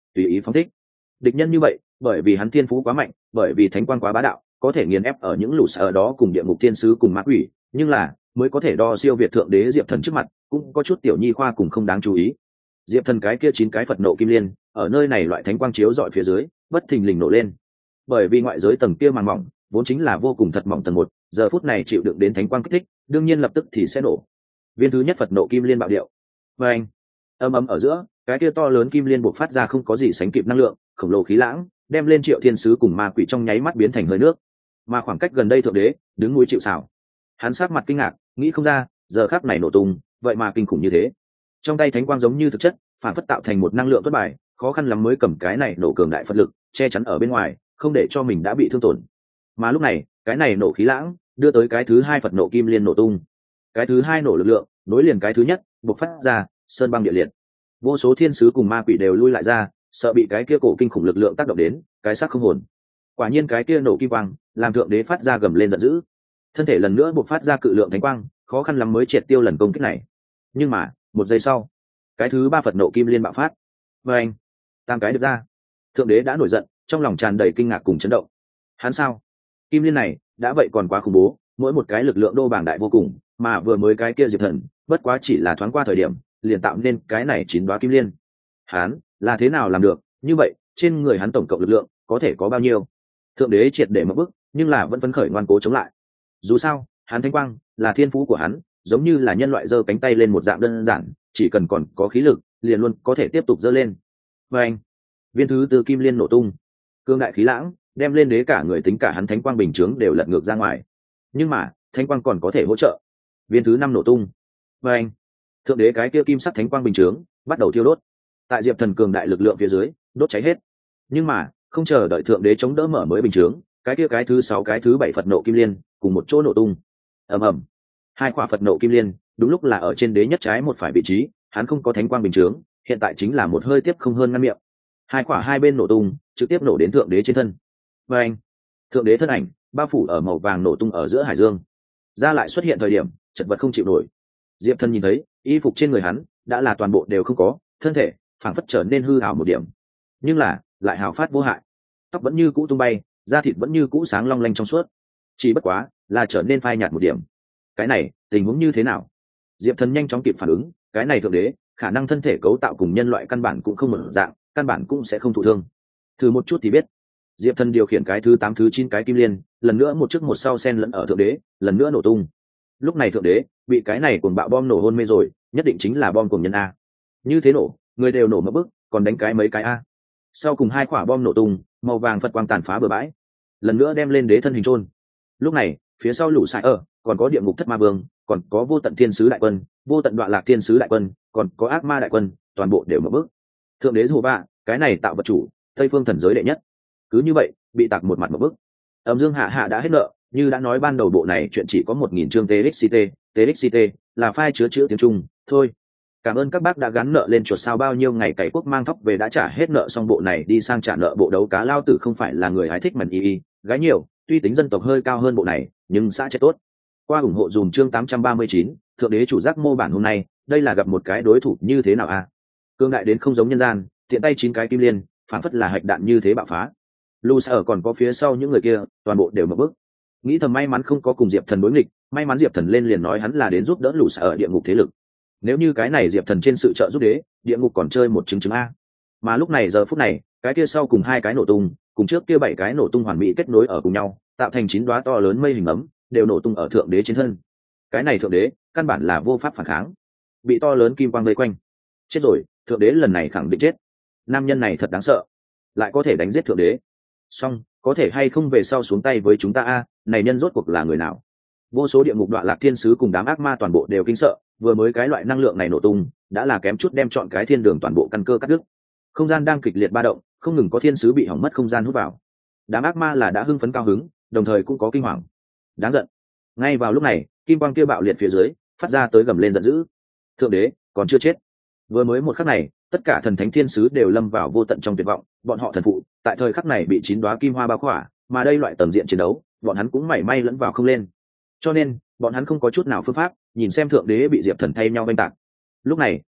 tùy ý phóng thích. Địch nhân như vậy bởi vì hắn thiên phú quá mạnh, bởi vì thánh quang quá bá đạo, có thể nghiền ép ở những lũ sở đó cùng địa ngục thiên sứ cùng ma quỷ, nhưng là mới có thể đo siêu việt thượng đế Diệp Thần trước mặt cũng có chút tiểu nhi khoa cùng không đáng chú ý. Diệp Thần cái kia chín cái Phật nộ kim liên ở nơi này loại thánh quang chiếu dọi phía dưới bất thình lình nổ lên, bởi vì ngoại giới tầng kia màn mỏng vốn chính là vô cùng thật mỏng tầng một, giờ phút này chịu đựng đến thánh quang kích thích, đương nhiên lập tức thì sẽ nổ. Viên thứ nhất Phật nộ kim liên bạo điệu, và anh âm ầm ở giữa, cái kia to lớn kim liên bộc phát ra không có gì sánh kịp năng lượng khổng lồ khí lãng, đem lên triệu thiên sứ cùng ma quỷ trong nháy mắt biến thành hơi nước. Mà khoảng cách gần đây thượng đế đứng núi chịu sào, hắn sát mặt kinh ngạc, nghĩ không ra giờ khắc này nổ tung vậy mà kinh khủng như thế. Trong tay thánh quang giống như thực chất phản phất tạo thành một năng lượng thất bại, khó khăn lắm mới cầm cái này nổ cường đại phật lực che chắn ở bên ngoài, không để cho mình đã bị thương tổn. Mà lúc này cái này nổ khí lãng đưa tới cái thứ hai Phật nộ kim liên nổ tung, cái thứ hai nổ lực lượng nối liền cái thứ nhất, bộc phát ra sơn băng địa liệt. Vô số thiên sứ cùng ma quỷ đều lui lại ra, sợ bị cái kia cổ kinh khủng lực lượng tác động đến, cái xác không hồn. Quả nhiên cái kia nổ kim quang làm thượng đế phát ra gầm lên giận dữ, thân thể lần nữa bộc phát ra cự lượng thánh quang, khó khăn lắm mới triệt tiêu lần công kích này. Nhưng mà một giây sau, cái thứ ba Phật nộ kim liên bạo phát, và anh tam cái được ra, thượng đế đã nổi giận, trong lòng tràn đầy kinh ngạc cùng chấn động. Hắn sao? Kim liên này đã vậy còn quá khủng bố, mỗi một cái lực lượng đô bảng đại vô cùng, mà vừa mới cái kia Diệp Thần bất quá chỉ là thoáng qua thời điểm liền tạo nên cái này chín đoá kim liên. Hắn là thế nào làm được như vậy? Trên người hắn tổng cộng lực lượng có thể có bao nhiêu? Thượng đế triệt để mất bức, nhưng là vẫn phấn khởi ngoan cố chống lại. Dù sao hắn thánh quang là thiên phú của hắn, giống như là nhân loại giơ cánh tay lên một dạng đơn giản, chỉ cần còn có khí lực liền luôn có thể tiếp tục giơ lên. Và anh viên thứ tư kim liên nổ tung, cương đại khí lãng đem lên đế cả người tính cả hắn thánh quang bình chướng đều lật ngược ra ngoài. Nhưng mà thánh quang còn có thể hỗ trợ. Viên thứ năm nổ tung, và anh thượng đế cái kia kim sắc thánh quang bình chướng bắt đầu thiêu đốt, tại Diệp Thần cường đại lực lượng phía dưới đốt cháy hết. Nhưng mà không chờ đợi thượng đế chống đỡ mở mới bình chướng, cái kia cái thứ sáu cái thứ bảy Phật nộ kim liên cùng một chỗ nổ tung. ầm ầm hai quả Phật nộ kim liên đúng lúc là ở trên đế nhất trái một phải vị trí, hắn không có thánh quang bình chướng, hiện tại chính là một hơi tiếp không hơn ngăn miệng. Hai quả hai bên nổ tung trực tiếp nổ đến thượng đế trên thân, và anh thượng đế thân ảnh bao phủ ở màu vàng nổ tung ở giữa hải dương, ra lại xuất hiện thời điểm chật vật không chịu nổi. Diệp Thần nhìn thấy y phục trên người hắn đã là toàn bộ đều không có, thân thể phảng phất trở nên hư hào một điểm, nhưng là lại hào phát vô hại, tóc vẫn như cũ tung bay, da thịt vẫn như cũ sáng long lanh trong suốt, chỉ bất quá là trở nên phai nhạt một điểm. Cái này tình huống như thế nào? Diệp Thần nhanh chóng kịp phản ứng, cái này thượng đế khả năng thân thể cấu tạo cùng nhân loại căn bản cũng không một dạng, căn bản cũng sẽ không thụ thương. Thử một chút thì biết. Diệp Thần điều khiển cái thứ tám thứ chín cái kim liên, lần nữa một trước một sau xen lẫn ở thượng đế, lần nữa nổ tung. Lúc này thượng đế bị cái này cuồng bạo bom nổ hôn mê rồi, nhất định chính là bom cuồng nhân a. Như thế nổ, người đều nổ mất bức, còn đánh cái mấy cái a. Sau cùng hai quả bom nổ tung, màu vàng Phật quang tàn phá bừa bãi, lần nữa đem lên đế thân hình trôn. Lúc này phía sau lũ sai ở, còn có địa ngục thất ma vương, còn có vô tận thiên sứ đại quân, vô tận đoạn lạc thiên sứ đại quân, còn có ác ma đại quân, toàn bộ đều mở bước. Thượng đế dù vạ, cái này tạo vật chủ tây phương thần giới đệ nhất, cứ như vậy bị tạc một mặt một bước. Âm dương hạ hạ đã hết nợ, như đã nói ban đầu bộ này chuyện chỉ có một nghìn chương txt, txt là file chứa chữ tiếng Trung thôi. Cảm ơn các bác đã gắn nợ lên chuột sao bao nhiêu ngày cày quốc mang thóc về đã trả hết nợ xong bộ này đi sang trả nợ bộ đấu cá lao tử không phải là người hái thích mần y y gái nhiều, tuy tính dân tộc hơi cao hơn bộ này nhưng xã chết tốt. Qua ủng hộ dùm chương tám trăm ba mươi chín, thượng đế chủ giác mô bản hôm nay, đây là gặp một cái đối thủ như thế nào a? À? Cương đại đến không giống nhân gian, tiện tay chín cái kim liên, phản phất là hạch đạn như thế bạo phá. Lu Sa ở còn có phía sau những người kia, toàn bộ đều mở bước. Nghĩ thầm may mắn không có cùng Diệp Thần đối nghịch, may mắn Diệp Thần lên liền nói hắn là đến giúp đỡ Lu Sa ở địa ngục thế lực. Nếu như cái này Diệp Thần trên sự trợ giúp đế, địa ngục còn chơi một chứng chứng a. Mà lúc này giờ phút này, cái kia sau cùng hai cái nổ tung, cùng trước kia bảy cái nổ tung hoàn mỹ kết nối ở cùng nhau, tạo thành chín đóa to lớn mây hình ấm, đều nổ tung ở thượng đế trên thân. Cái này thượng đế căn bản là vô pháp phản kháng, bị to lớn kim quang vây quanh. Chết rồi, thượng đế lần này khẳng định chết. Nam nhân này thật đáng sợ, lại có thể đánh giết thượng đế. Song có thể hay không về sau xuống tay với chúng ta a? Này nhân rốt cuộc là người nào? Vô số địa ngục đoạn lạc thiên sứ cùng đám ác ma toàn bộ đều kinh sợ, vừa mới cái loại năng lượng này nổ tung đã là kém chút đem chọn cái thiên đường toàn bộ căn cơ cắt đứt. Không gian đang kịch liệt ba động, không ngừng có thiên sứ bị hỏng mất không gian hút vào. Đám ác ma là đã hưng phấn cao hứng, đồng thời cũng có kinh hoàng. Đáng giận. Ngay vào lúc này, kim quang kia bạo liệt phía dưới, phát ra tới gầm lên giận dữ. Thượng đế còn chưa chết. Vừa mới một khắc này, tất cả thần thánh thiên sứ đều lâm vào vô tận trong tuyệt vọng, bọn họ thần phụ tại thời khắc này bị chín đóa kim hoa bao khỏa, mà đây loại tầng diện chiến đấu, bọn hắn cũng mảy may lẫn vào không lên. Cho nên, bọn hắn không có chút nào phương pháp, nhìn xem thượng đế bị Diệp Thần thay nhau vênh tạc. Lúc này,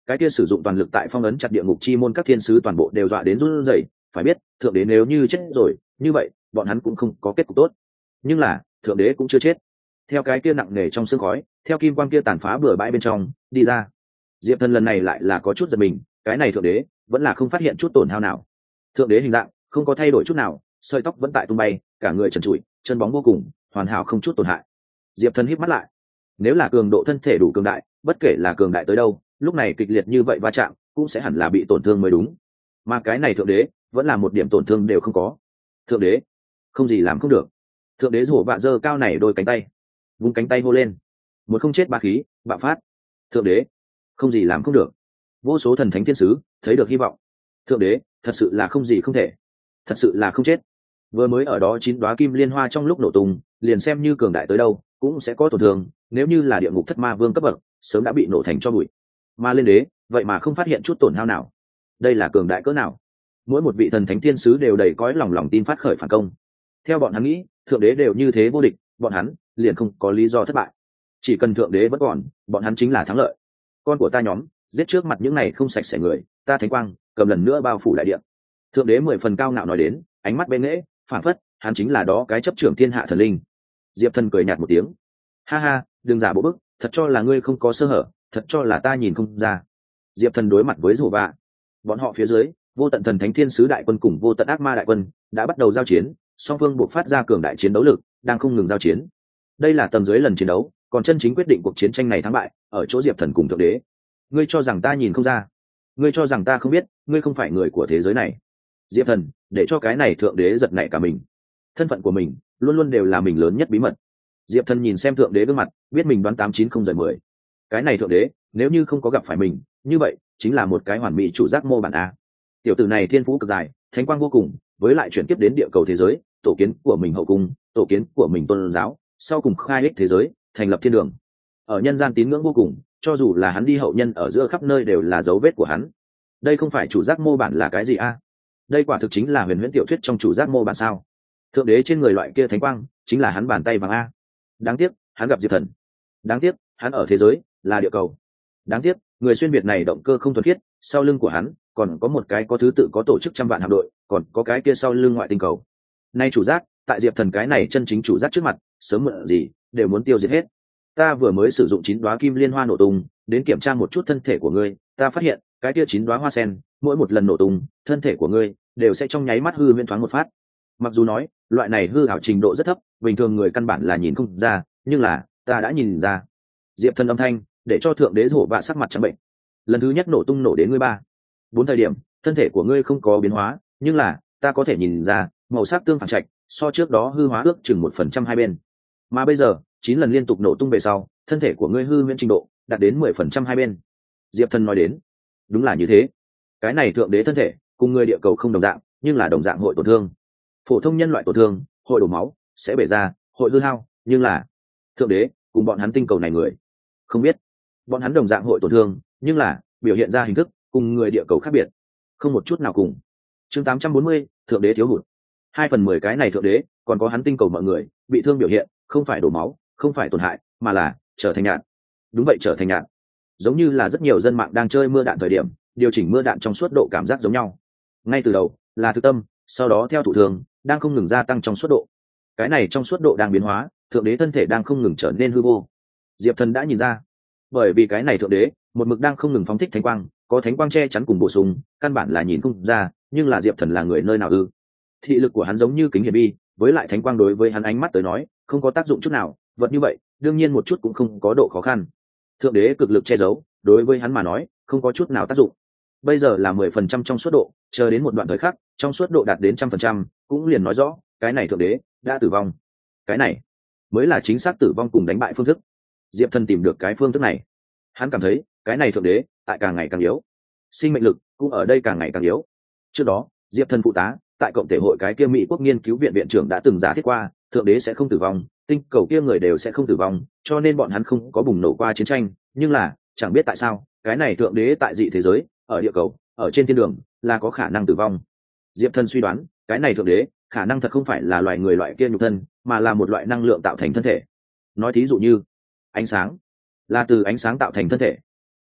cái kia sử dụng toàn lực tại phong ấn chặt địa ngục chi môn các thiên sứ toàn bộ đều dọa đến run rẩy. Phải biết thượng đế nếu như chết rồi như vậy bọn hắn cũng không có kết cục tốt, nhưng là thượng đế cũng chưa chết. Theo cái kia nặng nề trong sương khói, theo kim quang kia tàn phá bừa bãi bên trong đi ra, diệp thần lần này lại là có chút giật mình. Cái này thượng đế vẫn là không phát hiện chút tổn hao nào. Thượng đế hình dạng không có thay đổi chút nào, sợi tóc vẫn tại tung bay, cả người trần trụi, chân bóng vô cùng hoàn hảo, không chút tổn hại. Diệp thần híp mắt lại, nếu là cường độ thân thể đủ cường đại, bất kể là cường đại tới đâu, lúc này kịch liệt như vậy va chạm cũng sẽ hẳn là bị tổn thương mới đúng, mà cái này thượng đế vẫn là một điểm tổn thương đều không có. Thượng đế không gì làm không được. Thượng đế rủ vạ dơ cao này đôi cánh tay, vung cánh tay hô lên, một không chết ba khí bạo phát. Thượng đế không gì làm không được. Vô số thần thánh thiên sứ thấy được hy vọng. Thượng đế thật sự là không gì không thể, thật sự là không chết. Vừa mới ở đó chín đoá kim liên hoa trong lúc nổ tung, liền xem như cường đại tới đâu cũng sẽ có tổn thương, nếu như là địa ngục thất ma vương cấp bậc sớm đã bị nổ thành cho bụi. Mà lên đế vậy mà không phát hiện chút tổn hao nào, đây là cường đại cỡ nào. Mỗi một vị thần thánh thiên sứ đều đầy cõi lòng lòng tin phát khởi phản công. Theo bọn hắn nghĩ, thượng đế đều như thế vô địch, bọn hắn liền không có lý do thất bại. Chỉ cần thượng đế vẫn còn, bọn hắn chính là thắng lợi. Con của ta nhóm giết trước mặt những này không sạch sẽ người, ta thánh quang cầm lần nữa bao phủ đại địa. Thượng đế mười phần cao ngạo nói đến, ánh mắt bên nghễ phản phất hắn chính là đó cái chấp trưởng thiên hạ thần linh. Diệp thần cười nhạt một tiếng, ha ha, đừng giả bộ bức, thật cho là ngươi không có sơ hở, thật cho là ta nhìn không ra. Diệp thần đối mặt với rủ vạ, bọn họ phía dưới vô tận thần thánh thiên sứ đại quân cùng vô tận ác ma đại quân đã bắt đầu giao chiến, song phương buộc phát ra cường đại chiến đấu lực, đang không ngừng giao chiến. Đây là tầm dưới lần chiến đấu, còn chân chính quyết định cuộc chiến tranh này thắng bại ở chỗ Diệp thần cùng thượng đế. Ngươi cho rằng ta nhìn không ra? Ngươi cho rằng ta không biết ngươi không phải người của thế giới này? Diệp thần để cho cái này thượng đế giật nảy cả mình. Thân phận của mình luôn luôn đều là mình lớn nhất bí mật. Diệp thần nhìn xem thượng đế gương mặt, biết mình đoán tám chín không rời mười. Cái này thượng đế nếu như không có gặp phải mình, như vậy chính là một cái hoàn mỹ chủ giác mô bản a. Tiểu tử này thiên phú cực dài, thánh quang vô cùng, với lại chuyển tiếp đến địa cầu thế giới, tổ kiến của mình hậu cung, tổ kiến của mình tôn giáo, sau cùng khai ích thế giới, thành lập thiên đường. Ở nhân gian tín ngưỡng vô cùng, cho dù là hắn đi hậu nhân ở giữa khắp nơi đều là dấu vết của hắn. Đây không phải chủ giác mô bản là cái gì a? Đây quả thực chính là huyền huyễn tiểu thuyết trong chủ giác mô bản sao? Thượng đế trên người loại kia thánh quang chính là hắn bàn tay vàng a. Đáng tiếc hắn gặp Diệp thần, đáng tiếc hắn ở thế giới là địa cầu, đáng tiếc người xuyên việt này động cơ không thuần khiết, sau lưng của hắn còn có một cái có thứ tự có tổ chức trăm vạn hạm đội, còn có cái kia sau lưng ngoại tinh cầu. Nay chủ giác tại Diệp thần cái này chân chính chủ giác trước mặt, sớm muộn gì đều muốn tiêu diệt hết. Ta vừa mới sử dụng chín đoá kim liên hoa nổ tung đến kiểm tra một chút thân thể của ngươi, ta phát hiện cái kia chín đoá hoa sen mỗi một lần nổ tung, thân thể của ngươi đều sẽ trong nháy mắt hư huyễn thoáng một phát. Mặc dù nói loại này hư ảo trình độ rất thấp, bình thường người căn bản là nhìn không ra, nhưng là ta đã nhìn ra. Diệp thần âm thanh để cho thượng đế hổ bạ sắc mặt trắng bệnh. Lần thứ nhất nổ tung nổ đến ngươi ba bốn thời điểm, thân thể của ngươi không có biến hóa, nhưng là ta có thể nhìn ra màu sắc tương phản trạch, so trước đó hư hóa ước chừng một phần trăm hai bên. Mà bây giờ chín lần liên tục nổ tung về sau, thân thể của ngươi hư huyễn trình độ đạt đến mười phần trăm hai bên. Diệp thần nói đến, đúng là như thế. Cái này thượng đế thân thể cùng người địa cầu không đồng dạng, nhưng là đồng dạng hội tổn thương. Phổ thông nhân loại tổn thương hội đổ máu, sẽ bể ra, hội hư hao, nhưng là thượng đế cùng bọn hắn tinh cầu này người không biết, bọn hắn đồng dạng hội tổn thương, nhưng là biểu hiện ra hình thức cùng người địa cầu khác biệt, không một chút nào cùng. Chương tám trăm bốn mươi, thượng đế thiếu hụt. Hai phần mười cái này thượng đế còn có hắn tinh cầu mọi người bị thương biểu hiện không phải đổ máu, không phải tổn hại, mà là trở thành nhạn. Đúng vậy, trở thành nhạn. Giống như là rất nhiều dân mạng đang chơi mưa đạn thời điểm điều chỉnh mưa đạn trong suốt độ cảm giác giống nhau. Ngay từ đầu là thực tâm, sau đó theo thủ thường đang không ngừng gia tăng trong suốt độ. Cái này trong suốt độ đang biến hóa, thượng đế thân thể đang không ngừng trở nên hư vô. Diệp thần đã nhìn ra, bởi vì cái này thượng đế một mực đang không ngừng phóng thích thánh quang, có thánh quang che chắn cùng bổ sung, căn bản là nhìn không ra, nhưng là Diệp thần là người nơi nào ư? Thị lực của hắn giống như kính hiển vi, với lại thánh quang đối với hắn ánh mắt tới nói không có tác dụng chút nào, vật như vậy đương nhiên một chút cũng không có độ khó khăn. Thượng đế cực lực che giấu, đối với hắn mà nói không có chút nào tác dụng. Bây giờ là mười phần trăm trong suốt độ, chờ đến một đoạn thời khắc trong suốt độ đạt đến trăm phần trăm, cũng liền nói rõ cái này thượng đế đã tử vong. Cái này mới là chính xác tử vong cùng đánh bại phương thức. Diệp thần tìm được cái phương thức này, hắn cảm thấy cái này thượng đế tại càng ngày càng yếu, sinh mệnh lực cũng ở đây càng ngày càng yếu. Trước đó Diệp thần phụ tá tại cộng thể hội cái kia Mỹ quốc nghiên cứu viện viện trưởng đã từng giả thiết qua, thượng đế sẽ không tử vong, tinh cầu kia người đều sẽ không tử vong, cho nên bọn hắn không có bùng nổ qua chiến tranh. Nhưng là chẳng biết tại sao cái này thượng đế tại dị thế giới, ở địa cầu, ở trên thiên đường là có khả năng tử vong. Diệp thần suy đoán cái này thượng đế khả năng thật không phải là loài người loại kia nhục thân, mà là một loại năng lượng tạo thành thân thể. Nói thí dụ như ánh sáng là từ ánh sáng tạo thành thân thể,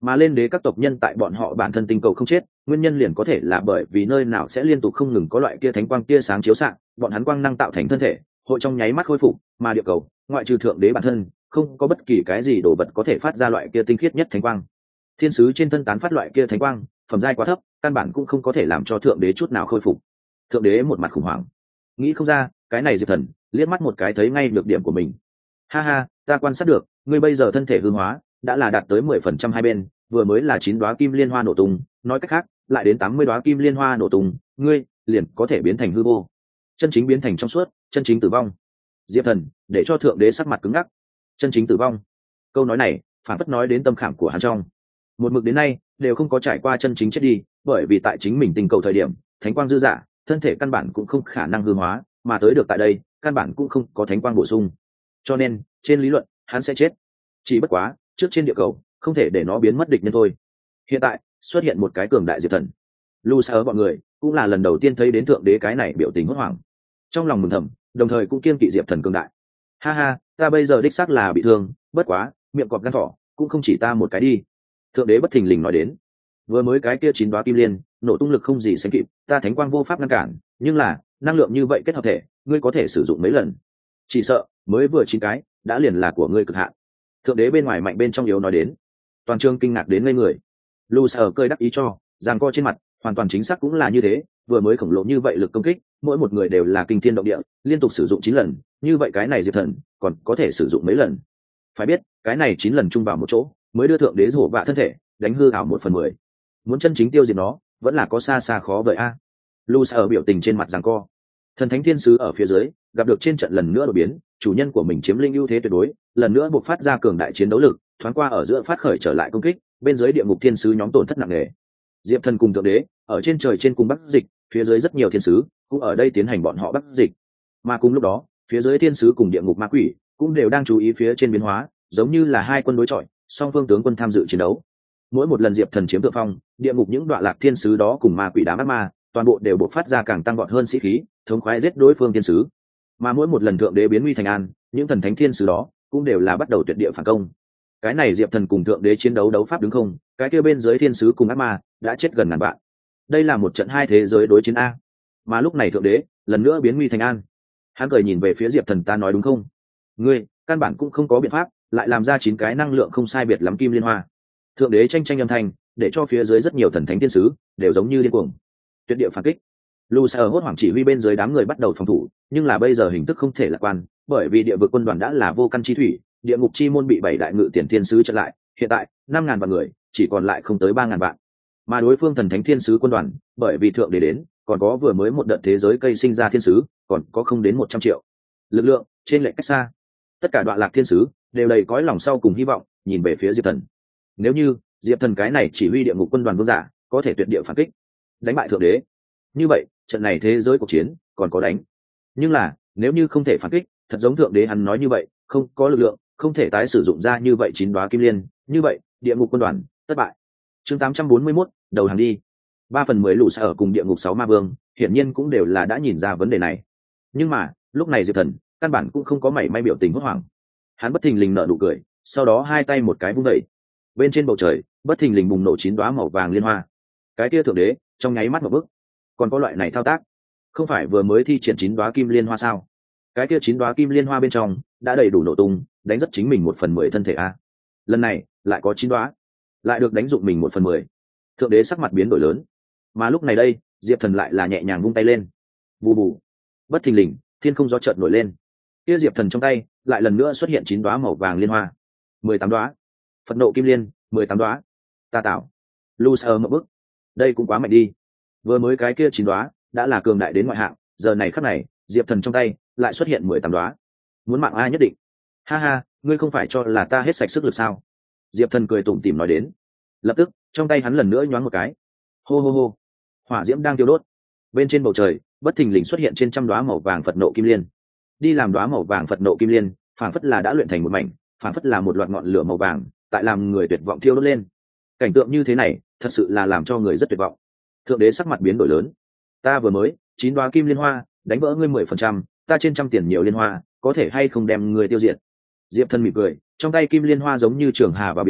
Mà lên đế các tộc nhân tại bọn họ bản thân tinh cầu không chết, nguyên nhân liền có thể là bởi vì nơi nào sẽ liên tục không ngừng có loại kia thánh quang tia sáng chiếu xạ, bọn hắn quang năng tạo thành thân thể hội trong nháy mắt khôi phục, mà địa cầu ngoại trừ thượng đế bản thân không có bất kỳ cái gì đồ vật có thể phát ra loại kia tinh khiết nhất thánh quang. Thiên sứ trên thân tán phát loại kia thánh quang phẩm giai quá thấp, căn bản cũng không có thể làm cho thượng đế chút nào khôi phục. Thượng đế một mặt khủng hoảng, nghĩ không ra cái này Diệp Thần liếc mắt một cái thấy ngay nhược điểm của mình. Ha ha, ta quan sát được ngươi bây giờ thân thể hư hóa đã là đạt tới mười phần trăm hai bên, vừa mới là chín đoá kim liên hoa nổ tung, nói cách khác lại đến tám mươi đoá kim liên hoa nổ tung, ngươi liền có thể biến thành hư vô, chân chính biến thành trong suốt, chân chính tử vong. Diệp Thần để cho thượng đế sắc mặt cứng ngắc. Chân chính tử vong, câu nói này phản phất nói đến tâm khảm của hắn trong. Một mực đến nay đều không có trải qua chân chính chết đi, bởi vì tại chính mình tình cầu thời điểm thánh quang dư dả, thân thể căn bản cũng không khả năng hư hóa, mà tới được tại đây căn bản cũng không có thánh quang bổ sung, cho nên trên lý luận hắn sẽ chết. Chỉ bất quá trước trên địa cầu không thể để nó biến mất địch nhân thôi. Hiện tại xuất hiện một cái cường đại Diệp Thần, lu sa ở bọn người cũng là lần đầu tiên thấy đến thượng đế cái này biểu tình hốt hoảng, trong lòng mừng thầm, đồng thời cũng kiên kỵ Diệp Thần cường đại. Ha ha, ta bây giờ đích xác là bị thương, bất quá miệng cọp gan thỏ cũng không chỉ ta một cái đi. Thượng đế bất thình lình nói đến, vừa mới cái kia chín đoá kim liên nổ tung lực không gì sánh kịp, ta thánh quang vô pháp ngăn cản, nhưng là năng lượng như vậy kết hợp thể ngươi có thể sử dụng mấy lần, chỉ sợ mới vừa chín cái đã liền là của ngươi cực hạn. Thượng đế bên ngoài mạnh bên trong yếu nói đến. Toàn trường kinh ngạc đến ngây người. Lu Sa cơi đắc ý cho giằng co trên mặt hoàn toàn chính xác cũng là như thế, vừa mới khổng lồ như vậy lực công kích mỗi một người đều là kinh thiên động địa, liên tục sử dụng chín lần, như vậy cái này Diệp Thần còn có thể sử dụng mấy lần? Phải biết cái này chín lần chung vào một chỗ mới đưa thượng đế rổ vạ thân thể đánh hư ảo một phần mười, muốn chân chính tiêu diệt nó vẫn là có xa xa khó vậy a. À. Lu Sa biểu tình trên mặt giằng co. Thần thánh thiên sứ ở phía dưới gặp được trên trận lần nữa đột biến, chủ nhân của mình chiếm linh ưu thế tuyệt đối, lần nữa buộc phát ra cường đại chiến đấu lực, thoáng qua ở giữa phát khởi trở lại công kích, bên dưới địa ngục thiên sứ nhóm tổn thất nặng nề. Diệp Thần cùng thượng đế ở trên trời trên cùng bắc dịch, phía dưới rất nhiều thiên sứ cũng ở đây tiến hành bọn họ bắc dịch, mà cùng lúc đó phía dưới thiên sứ cùng địa ngục ma quỷ cũng đều đang chú ý phía trên biến hóa, giống như là hai quân đối chọi, song phương tướng quân tham dự chiến đấu. Mỗi một lần Diệp Thần chiếm thượng phong, địa ngục những đoạn lạc thiên sứ đó cùng ma quỷ đám ác ma toàn bộ đều buộc phát ra càng tăng vọt hơn sĩ khí, thống khoái giết đối phương thiên sứ. Mà mỗi một lần thượng đế biến nguy thành an, những thần thánh thiên sứ đó cũng đều là bắt đầu tuyệt địa phản công. Cái này Diệp Thần cùng thượng đế chiến đấu đấu pháp đứng không, cái kia bên dưới thiên sứ cùng ác ma đã chết gần ngàn vạn. Đây là một trận hai thế giới đối chiến a. Mà lúc này thượng đế lần nữa biến nguy thành an. Hắn cười nhìn về phía Diệp Thần, ta nói đúng không? Ngươi căn bản cũng không có biện pháp, lại làm ra chín cái năng lượng không sai biệt lắm kim liên hoa. Thượng đế tranh tranh âm thanh, để cho phía dưới rất nhiều thần thánh thiên sứ đều giống như điên cuồng tuyệt địa phản kích. Lu Sa hốt hoảng chỉ huy bên dưới đám người bắt đầu phòng thủ, nhưng là bây giờ hình thức không thể lạc quan, bởi vì địa vực quân đoàn đã là vô căn chi thủy, địa ngục chi môn bị bảy đại ngự tiền thiên sứ chặn lại, hiện tại năm ngàn vạn người chỉ còn lại không tới ba ngàn vạn. Mà đối phương thần thánh thiên sứ quân đoàn, bởi vì thượng đế đến, còn có vừa mới một đợt thế giới cây sinh ra thiên sứ, còn có không đến một trăm triệu. Lực lượng trên lệch cách xa. Tất cả đoạn lạc thiên sứ đều đầy cõi lòng sau cùng hy vọng, nhìn về phía Diệp Thần. Nếu như Diệp Thần cái này chỉ huy địa ngục quân đoàn vương giả, có thể tuyệt địa phản kích, đánh bại thượng đế, như vậy trận này thế giới cuộc chiến còn có đánh. Nhưng là nếu như không thể phản kích, thật giống thượng đế hắn nói như vậy, không có lực lượng, không thể tái sử dụng ra như vậy chín đoá kim liên, như vậy địa ngục quân đoàn thất bại. Chương tám trăm bốn mươi mốt, đầu hàng đi. Ba phần mười lũ Sa ở cùng địa ngục sáu ma vương hiển nhiên cũng đều là đã nhìn ra vấn đề này, nhưng mà lúc này Diệp Thần căn bản cũng không có mảy may biểu tình hốt hoảng. Hắn bất thình lình nở nụ cười, sau đó hai tay một cái vung đẩy, bên trên bầu trời bất thình lình bùng nổ chín đoá màu vàng liên hoa. Cái kia thượng đế trong nháy mắt một bước, còn có loại này thao tác, không phải vừa mới thi triển chín đoá kim liên hoa sao? Cái kia chín đoá kim liên hoa bên trong đã đầy đủ nổ tung, đánh rất chính mình một phần mười thân thể a. Lần này lại có chín đoá, lại được đánh dụng mình một phần mười. Thượng đế sắc mặt biến đổi lớn, mà lúc này đây Diệp Thần lại là nhẹ nhàng vung tay lên, bù bù, bất thình lình thiên không gió chợt nổi lên, kia Diệp Thần trong tay lại lần nữa xuất hiện chín đoá màu vàng liên hoa, mười tám đoá. Phật nộ kim liên, mười tám đoá. Ta tạo. Lu Sa một bước, đây cũng quá mạnh đi. Vừa mới cái kia chín đoá đã là cường đại đến ngoại hạng, giờ này khắc này Diệp Thần trong tay lại xuất hiện mười tám đoá. Muốn mạng ai nhất định. Ha ha, ngươi không phải cho là ta hết sạch sức lực sao? Diệp Thần cười tủm tỉm nói đến. Lập tức trong tay hắn lần nữa nhoáng một cái, hô hô hô, hỏa diễm đang tiêu đốt. Bên trên bầu trời bất thình lình xuất hiện trên trăm đoá màu vàng Phật nộ kim liên. Đi làm đoá màu vàng Phật nộ kim liên, phảng phất là đã luyện thành một mảnh, phảng phất là một loạt ngọn lửa màu vàng tại làm người tuyệt vọng thiêu đốt lên. Cảnh tượng như thế này thật sự là làm cho người rất tuyệt vọng. Thượng đế sắc mặt biến đổi lớn, ta vừa mới chín đoá kim liên hoa đánh vỡ ngươi mười phần trăm, ta trên trăm tiền nhiều liên hoa, có thể hay không đem người tiêu diệt? Diệp Thần mỉm cười, trong tay kim liên hoa giống như trường hà vào biển,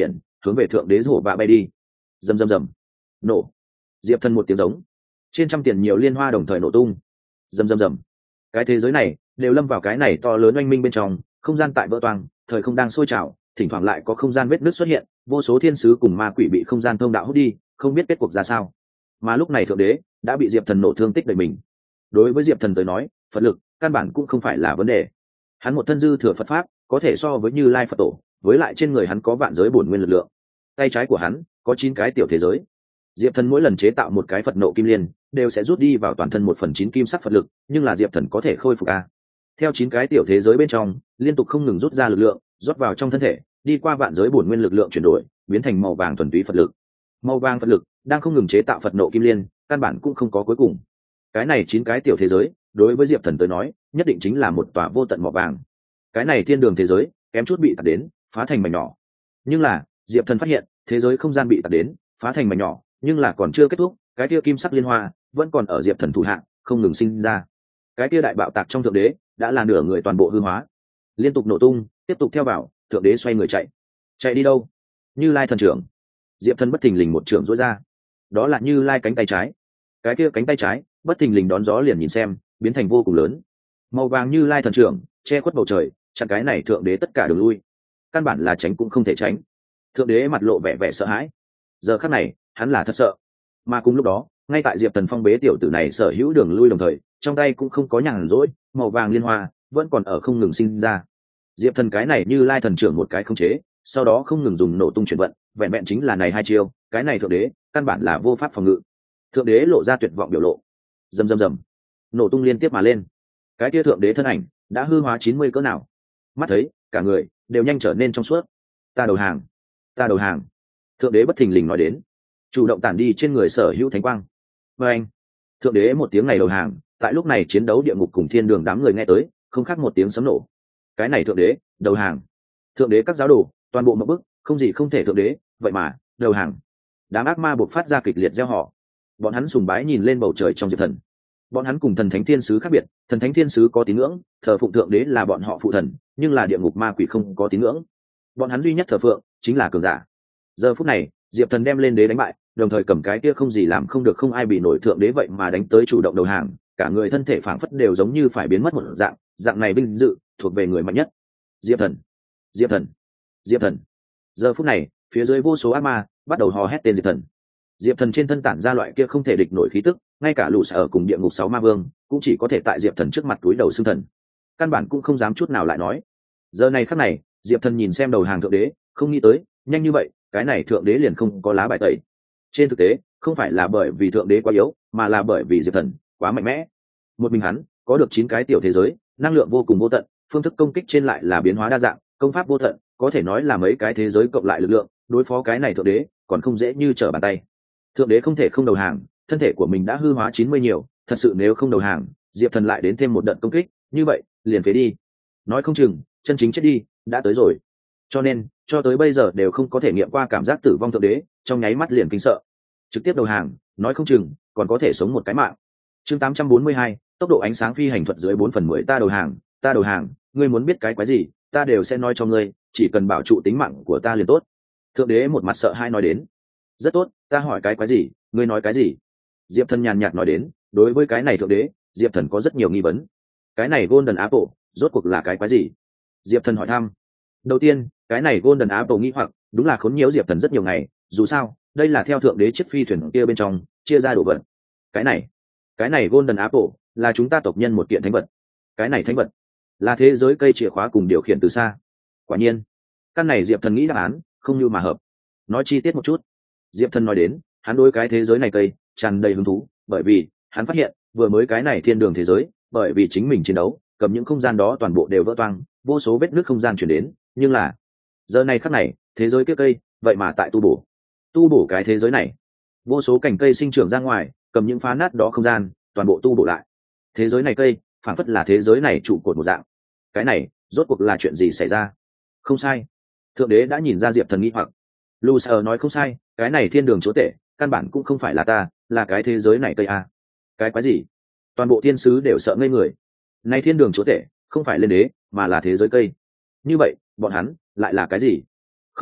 hướng về thượng đế rổ bạ bay đi. Rầm rầm rầm, nổ. Diệp Thần một tiếng giống, trên trăm tiền nhiều liên hoa đồng thời nổ tung. Rầm rầm rầm, cái thế giới này đều lâm vào cái này to lớn oanh minh bên trong, không gian tại vỡ toang, thời không đang sôi trào, thỉnh thoảng lại có không gian vết nứt xuất hiện, vô số thiên sứ cùng ma quỷ bị không gian thông đạo hút đi, không biết kết cuộc ra sao. Mà lúc này thượng đế đã bị Diệp Thần nổ thương tích đầy mình. Đối với Diệp Thần tới nói, Phật lực căn bản cũng không phải là vấn đề. Hắn một thân dư thừa Phật pháp, có thể so với Như Lai Phật tổ, với lại trên người hắn có vạn giới bổn nguyên lực lượng. Tay trái của hắn có chín cái tiểu thế giới. Diệp Thần mỗi lần chế tạo một cái Phật nộ kim liên, đều sẽ rút đi vào toàn thân một phần chín kim sắc Phật lực, nhưng là Diệp Thần có thể khôi phục a. Theo chín cái tiểu thế giới bên trong, liên tục không ngừng rút ra lực lượng, rót vào trong thân thể, đi qua vạn giới bổn nguyên lực lượng chuyển đổi, biến thành màu vàng thuần túy Phật lực. Màu vàng Phật lực đang không ngừng chế tạo Phật nộ kim liên, căn bản cũng không có cuối cùng. Cái này chín cái tiểu thế giới, đối với Diệp Thần tới nói, nhất định chính là một tòa vô tận mỏ vàng. Cái này thiên đường thế giới, kém chút bị tạt đến, phá thành mảnh nhỏ. Nhưng là, Diệp Thần phát hiện, thế giới không gian bị tạt đến, phá thành mảnh nhỏ, nhưng là còn chưa kết thúc, cái kia kim sắc liên hoa vẫn còn ở Diệp Thần thủ hạ, không ngừng sinh ra. Cái kia đại bạo tạc trong thượng đế, đã là nửa người toàn bộ hư hóa, liên tục nổ tung, tiếp tục theo vào, thượng đế xoay người chạy. Chạy đi đâu? Như Lai thần trưởng. Diệp Thần bất thình lình một trưởng duỗi ra, đó là Như Lai cánh tay trái. Cái kia cánh tay trái bất thình lình đón gió liền nhìn xem, biến thành vô cùng lớn, màu vàng Như Lai thần trưởng che khuất bầu trời, chặn cái này thượng đế tất cả đường lui, căn bản là tránh cũng không thể tránh. Thượng đế mặt lộ vẻ vẻ sợ hãi, giờ khắc này hắn là thật sợ. Mà cùng lúc đó, ngay tại Diệp Thần phong bế tiểu tử này sở hữu đường lui đồng thời, trong tay cũng không có nhàn rỗi, màu vàng liên hoa vẫn còn ở không ngừng sinh ra. Diệp Thần cái này Như Lai thần trưởng một cái không chế, sau đó không ngừng dùng nổ tung chuyển vận, vẹn vẹn chính là này hai chiêu, cái này thượng đế căn bản là vô pháp phòng ngự. Thượng đế lộ ra tuyệt vọng biểu lộ. Rầm rầm rầm, nổ tung liên tiếp mà lên. Cái kia thượng đế thân ảnh đã hư hóa chín mươi cỡ nào, mắt thấy cả người đều nhanh trở nên trong suốt. Ta đầu hàng, ta đầu hàng. Thượng đế bất thình lình nói đến, chủ động tản đi trên người sở hữu thánh quang. Và anh, thượng đế một tiếng này đầu hàng, tại lúc này chiến đấu địa ngục cùng thiên đường đám người nghe tới, không khác một tiếng sấm nổ. Cái này thượng đế đầu hàng. Thượng đế các giáo đồ toàn bộ một bức, không gì không thể thượng đế, vậy mà đầu hàng. Đám ác ma buộc phát ra kịch liệt gieo họ. Bọn hắn sùng bái nhìn lên bầu trời trong Diệp Thần. Bọn hắn cùng thần thánh thiên sứ khác biệt, thần thánh thiên sứ có tín ngưỡng, thờ phụng thượng đế là bọn họ phụ thần, nhưng là địa ngục ma quỷ không có tín ngưỡng. Bọn hắn duy nhất thờ phượng chính là cường giả. Giờ phút này, Diệp Thần đem lên đế đánh bại, đồng thời cầm cái kia không gì làm không được, không ai bị nổi thượng đế vậy mà đánh tới chủ động đầu hàng, cả người thân thể phảng phất đều giống như phải biến mất một dạng, dạng này vinh dự thuộc về người mạnh nhất. Diệp Thần, Diệp Thần, Diệp Thần. Giờ phút này, phía dưới vô số ác ma bắt đầu hò hét tên Diệp Thần. Diệp Thần trên thân tản ra loại kia không thể địch nổi khí tức, ngay cả lũ sở cùng địa ngục sáu ma vương cũng chỉ có thể tại Diệp Thần trước mặt túi đầu xưng thần, căn bản cũng không dám chút nào lại nói. Giờ này khắc này, Diệp Thần nhìn xem đầu hàng thượng đế, không nghĩ tới nhanh như vậy cái này thượng đế liền không có lá bài tẩy. Trên thực tế không phải là bởi vì thượng đế quá yếu, mà là bởi vì Diệp Thần quá mạnh mẽ. Một mình hắn có được chín cái tiểu thế giới, năng lượng vô cùng vô tận, phương thức công kích trên lại là biến hóa đa dạng, công pháp vô tận, có thể nói là mấy cái thế giới cộng lại lực lượng, đối phó cái này thượng đế còn không dễ như trở bàn tay. Thượng đế không thể không đầu hàng, thân thể của mình đã hư hóa chín mươi nhiều, thật sự nếu không đầu hàng, Diệp Thần lại đến thêm một đợt công kích, như vậy liền phế đi. Nói không chừng chân chính chết đi đã tới rồi. Cho nên cho tới bây giờ đều không có thể nghiệm qua cảm giác tử vong thượng đế, trong nháy mắt liền kinh sợ, trực tiếp đầu hàng, nói không chừng còn có thể sống một cái mạng. Chương tám trăm bốn mươi hai, tốc độ ánh sáng phi hành thuật dưới bốn phần mười. Ta đầu hàng, ta đầu hàng, ngươi muốn biết cái quái gì, ta đều sẽ nói cho ngươi, chỉ cần bảo trụ tính mạng của ta liền tốt. Thượng đế một mặt sợ hãi nói đến. Rất tốt, ta hỏi cái quái gì, ngươi nói cái gì? Diệp Thần nhàn nhạt nói đến, đối với cái này thượng đế, Diệp Thần có rất nhiều nghi vấn. Cái này Golden Apple, rốt cuộc là cái quái gì? Diệp Thần hỏi thăm. Đầu tiên, cái này Golden Apple nghi hoặc, đúng là khốn nhiễu Diệp Thần rất nhiều ngày, dù sao, đây là theo thượng đế chiếc phi thuyền kia bên trong chia ra đồ vật. Cái này, cái này Golden Apple là chúng ta tộc nhân một kiện thánh vật. Cái này thánh vật là thế giới cây chìa khóa cùng điều khiển từ xa. Quả nhiên, căn này Diệp Thần nghĩ đáp án không như mà hợp. Nói chi tiết một chút. Diệp Thần nói đến, hắn đối cái thế giới này cây tràn đầy hứng thú, bởi vì hắn phát hiện vừa mới cái này thiên đường thế giới, bởi vì chính mình chiến đấu cầm những không gian đó toàn bộ đều vỡ toang, vô số vết nứt không gian chuyển đến, nhưng là giờ này khắc này thế giới kia cây vậy mà tại tu bổ tu bổ cái thế giới này, vô số cành cây sinh trưởng ra ngoài, cầm những phá nát đó không gian toàn bộ tu bổ lại. Thế giới này cây phản phất là thế giới này trụ cột một dạng. Cái này rốt cuộc là chuyện gì xảy ra? Không sai, thượng đế đã nhìn ra Diệp Thần nghi hoặc. Lucifer nói không sai, cái này thiên đường chúa tể căn bản cũng không phải là ta, là cái thế giới này cây a. Cái quái gì? Toàn bộ thiên sứ đều sợ ngây người. Này thiên đường chúa tể không phải lên đế, mà là thế giới cây. Như vậy bọn hắn lại là cái gì? Không sai,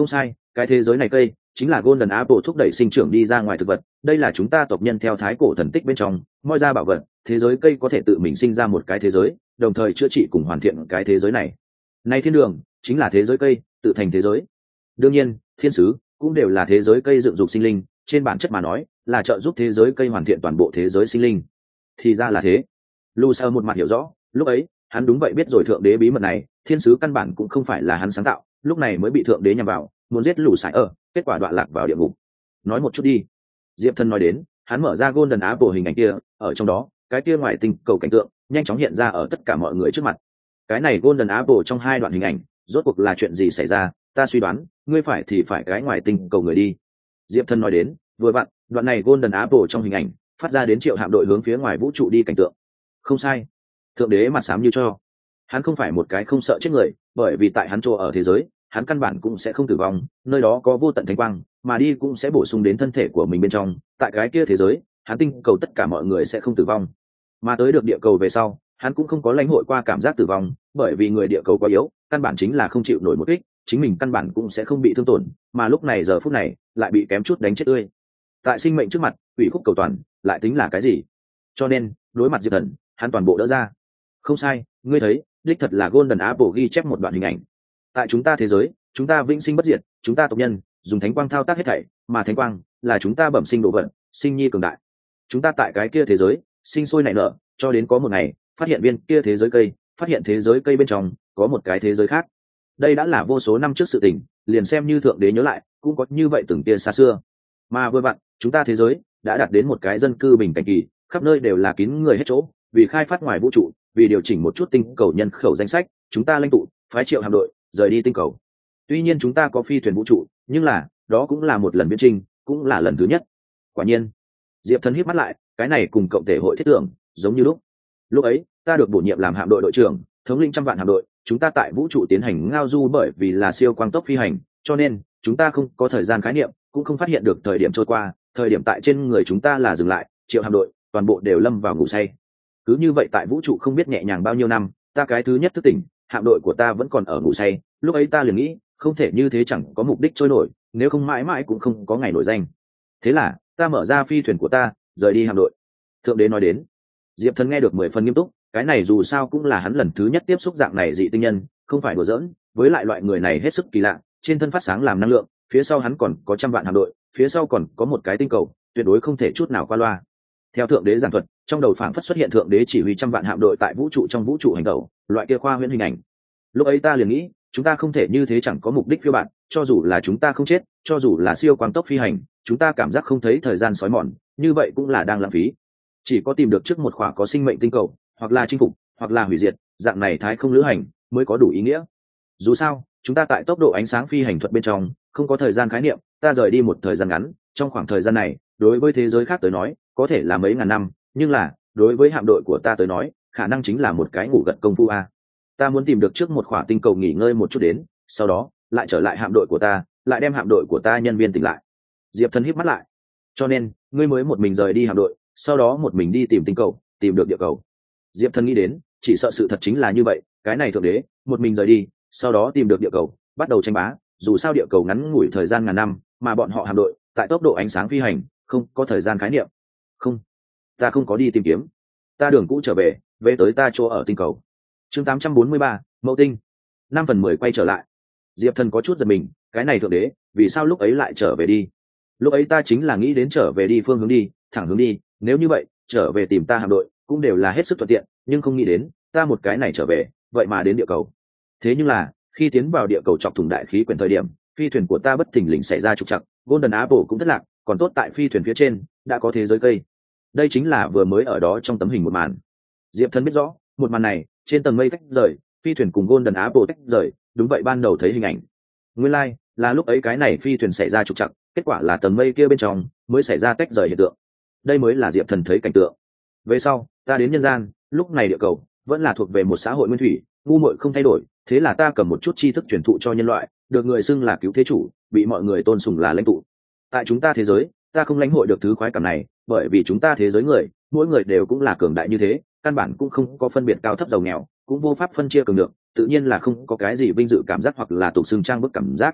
cái thế giới này cây chính là golden apple thúc đẩy sinh trưởng đi ra ngoài thực vật, đây là chúng ta tộc nhân theo thái cổ thần tích bên trong moi ra bảo vật. Thế giới cây có thể tự mình sinh ra một cái thế giới, đồng thời chữa trị cùng hoàn thiện cái thế giới này. Nay thiên đường chính là thế giới cây tự thành thế giới. Đương nhiên thiên sứ cũng đều là thế giới cây dựng dục sinh linh, trên bản chất mà nói là trợ giúp thế giới cây hoàn thiện toàn bộ thế giới sinh linh. Thì ra là thế. Lucer một mặt hiểu rõ, lúc ấy hắn đúng vậy biết rồi thượng đế bí mật này, thiên sứ căn bản cũng không phải là hắn sáng tạo, lúc này mới bị thượng đế nhằm vào, muốn giết lũ sải ở, kết quả đoạn lạc vào địa ngục. Nói một chút đi. Diệp Thần nói đến, hắn mở ra golden apple hình ảnh kia, ở trong đó cái kia ngoài tinh cầu cảnh tượng nhanh chóng hiện ra ở tất cả mọi người trước mặt. Cái này golden apple trong hai đoạn hình ảnh rốt cuộc là chuyện gì xảy ra, ta suy đoán ngươi phải thì phải cái ngoài tinh cầu người đi. Diệp Thần nói đến, vừa vặn đoạn này golden apple trong hình ảnh phát ra đến triệu hạm đội hướng phía ngoài vũ trụ đi cảnh tượng. Không sai, thượng đế mặt xám như cho. Hắn không phải một cái không sợ chết người, bởi vì tại hắn chỗ ở thế giới hắn căn bản cũng sẽ không tử vong, nơi đó có vô tận thánh quang mà đi cũng sẽ bổ sung đến thân thể của mình bên trong. Tại cái kia thế giới hắn tinh cầu tất cả mọi người sẽ không tử vong, mà tới được địa cầu về sau hắn cũng không có lãnh hội qua cảm giác tử vong, bởi vì người địa cầu quá yếu, căn bản chính là không chịu nổi một kích, chính mình căn bản cũng sẽ không bị thương tổn, mà lúc này giờ phút này lại bị kém chút đánh chết tươi. Tại sinh mệnh trước mặt ủy khúc cầu toàn lại tính là cái gì? Cho nên đối mặt Diệp Thần, hắn toàn bộ đỡ ra. Không sai, ngươi thấy đích thật là golden apple ghi chép một đoạn hình ảnh. Tại chúng ta thế giới, chúng ta vĩnh sinh bất diệt, chúng ta tộc nhân dùng thánh quang thao tác hết thảy, mà thánh quang là chúng ta bẩm sinh độ vận, sinh nhi cường đại. Chúng ta tại cái kia thế giới sinh sôi nảy nở, cho đến có một ngày phát hiện viên kia thế giới cây, phát hiện thế giới cây bên trong có một cái thế giới khác. Đây đã là vô số năm trước sự tình, liền xem như thượng đế nhớ lại cũng có như vậy từng tia xa xưa. Mà vừa vặn chúng ta thế giới đã đạt đến một cái dân cư bình cảnh kỳ, khắp nơi đều là kín người hết chỗ, vì khai phát ngoài vũ trụ, vì điều chỉnh một chút tinh cầu nhân khẩu danh sách, chúng ta lãnh tụ phái triệu hạm đội rời đi tinh cầu. Tuy nhiên chúng ta có phi thuyền vũ trụ, nhưng là đó cũng là một lần viễn chinh, cũng là lần thứ nhất. Quả nhiên. Diệp Thần híp mắt lại, cái này cùng cộng thể hội thiết tưởng giống như lúc lúc ấy ta được bổ nhiệm làm hạm đội đội trưởng, thống lĩnh trăm vạn hạm đội, chúng ta tại vũ trụ tiến hành ngao du, bởi vì là siêu quang tốc phi hành, cho nên chúng ta không có thời gian khái niệm, cũng không phát hiện được thời điểm trôi qua, thời điểm tại trên người chúng ta là dừng lại, triệu hạm đội toàn bộ đều lâm vào ngủ say. Cứ như vậy tại vũ trụ không biết nhẹ nhàng bao nhiêu năm, ta cái thứ nhất thức tỉnh, hạm đội của ta vẫn còn ở ngủ say, lúc ấy ta liền nghĩ không thể như thế, chẳng có mục đích trôi nổi, nếu không mãi mãi cũng không có ngày nổi danh. Thế là ta mở ra phi thuyền của ta rời đi hạm đội. Thượng đế nói đến. Diệp Thần nghe được mười phần nghiêm túc, cái này dù sao cũng là hắn lần thứ nhất tiếp xúc dạng này dị tinh nhân, không phải đùa giỡn, với lại loại người này hết sức kỳ lạ, trên thân phát sáng làm năng lượng, phía sau hắn còn có trăm vạn hạm đội, phía sau còn có một cái tinh cầu, tuyệt đối không thể chút nào qua loa. Theo thượng đế giảng thuật, trong đầu phảng phất xuất hiện thượng đế chỉ huy trăm vạn hạm đội tại vũ trụ trong vũ trụ hành tẩu, loại kia khoa huyễn hình ảnh. Lúc ấy ta liền nghĩ, chúng ta không thể như thế chẳng có mục đích phiêu bạt, cho dù là chúng ta không chết, cho dù là siêu quang tốc phi hành, chúng ta cảm giác không thấy thời gian sói mòn, như vậy cũng là đang lãng phí. Chỉ có tìm được trước một khỏa có sinh mệnh tinh cầu, hoặc là chinh phục, hoặc là hủy diệt, dạng này thái không lữ hành mới có đủ ý nghĩa. Dù sao chúng ta tại tốc độ ánh sáng phi hành thuật bên trong không có thời gian khái niệm, ta rời đi một thời gian ngắn, trong khoảng thời gian này đối với thế giới khác tới nói có thể là mấy ngàn năm, nhưng là đối với hạm đội của ta tới nói khả năng chính là một cái ngủ gật công phu a. Ta muốn tìm được trước một khỏa tinh cầu nghỉ ngơi một chút đến, sau đó lại trở lại hạm đội của ta, lại đem hạm đội của ta nhân viên tỉnh lại. Diệp Thần híp mắt lại. Cho nên ngươi mới một mình rời đi hạm đội, sau đó một mình đi tìm tinh cầu, tìm được địa cầu. Diệp Thần nghĩ đến, chỉ sợ sự thật chính là như vậy, cái này thượng đế một mình rời đi, sau đó tìm được địa cầu, bắt đầu tranh bá. Dù sao địa cầu ngắn ngủi thời gian ngàn năm, mà bọn họ hạm đội tại tốc độ ánh sáng phi hành, không có thời gian khái niệm. Không, ta không có đi tìm kiếm, ta đường cũ trở về, về tới ta chỗ ở tinh cầu. Chương tám trăm bốn mươi ba, Mậu Tinh. Năm phần mười quay trở lại. Diệp Thần có chút giật mình, cái này thượng đế vì sao lúc ấy lại trở về đi? Lúc ấy ta chính là nghĩ đến trở về đi phương hướng đi, thẳng hướng đi, nếu như vậy trở về tìm ta hạm đội cũng đều là hết sức thuận tiện, nhưng không nghĩ đến ta một cái này trở về vậy mà đến địa cầu. Thế nhưng là khi tiến vào địa cầu chọc thủng đại khí quyển thời điểm, phi thuyền của ta bất thình lình xảy ra trục trặc, golden apple cũng thất lạc, còn tốt tại phi thuyền phía trên đã có thế giới cây. Đây chính là vừa mới ở đó trong tấm hình một màn. Diệp Thần biết rõ một màn này trên tầng mây tách rời, phi thuyền cùng golden apple tách rời, đúng vậy ban đầu thấy hình ảnh. Nguyên lai like, là lúc ấy cái này phi thuyền xảy ra trục trặc, kết quả là tầng mây kia bên trong mới xảy ra tách rời hiện tượng. Đây mới là Diệp Thần thấy cảnh tượng. Về sau ta đến nhân gian, lúc này địa cầu vẫn là thuộc về một xã hội nguyên thủy, ngu muội không thay đổi, thế là ta cầm một chút tri thức truyền thụ cho nhân loại, được người xưng là cứu thế chủ, bị mọi người tôn sùng là lãnh tụ. Tại chúng ta thế giới, ta không lãnh hội được thứ khoái cảm này, bởi vì chúng ta thế giới người, mỗi người đều cũng là cường đại như thế, căn bản cũng không có phân biệt cao thấp giàu nghèo, cũng vô pháp phân chia cường được, tự nhiên là không có cái gì vinh dự cảm giác hoặc là tục xưng trang bức cảm giác.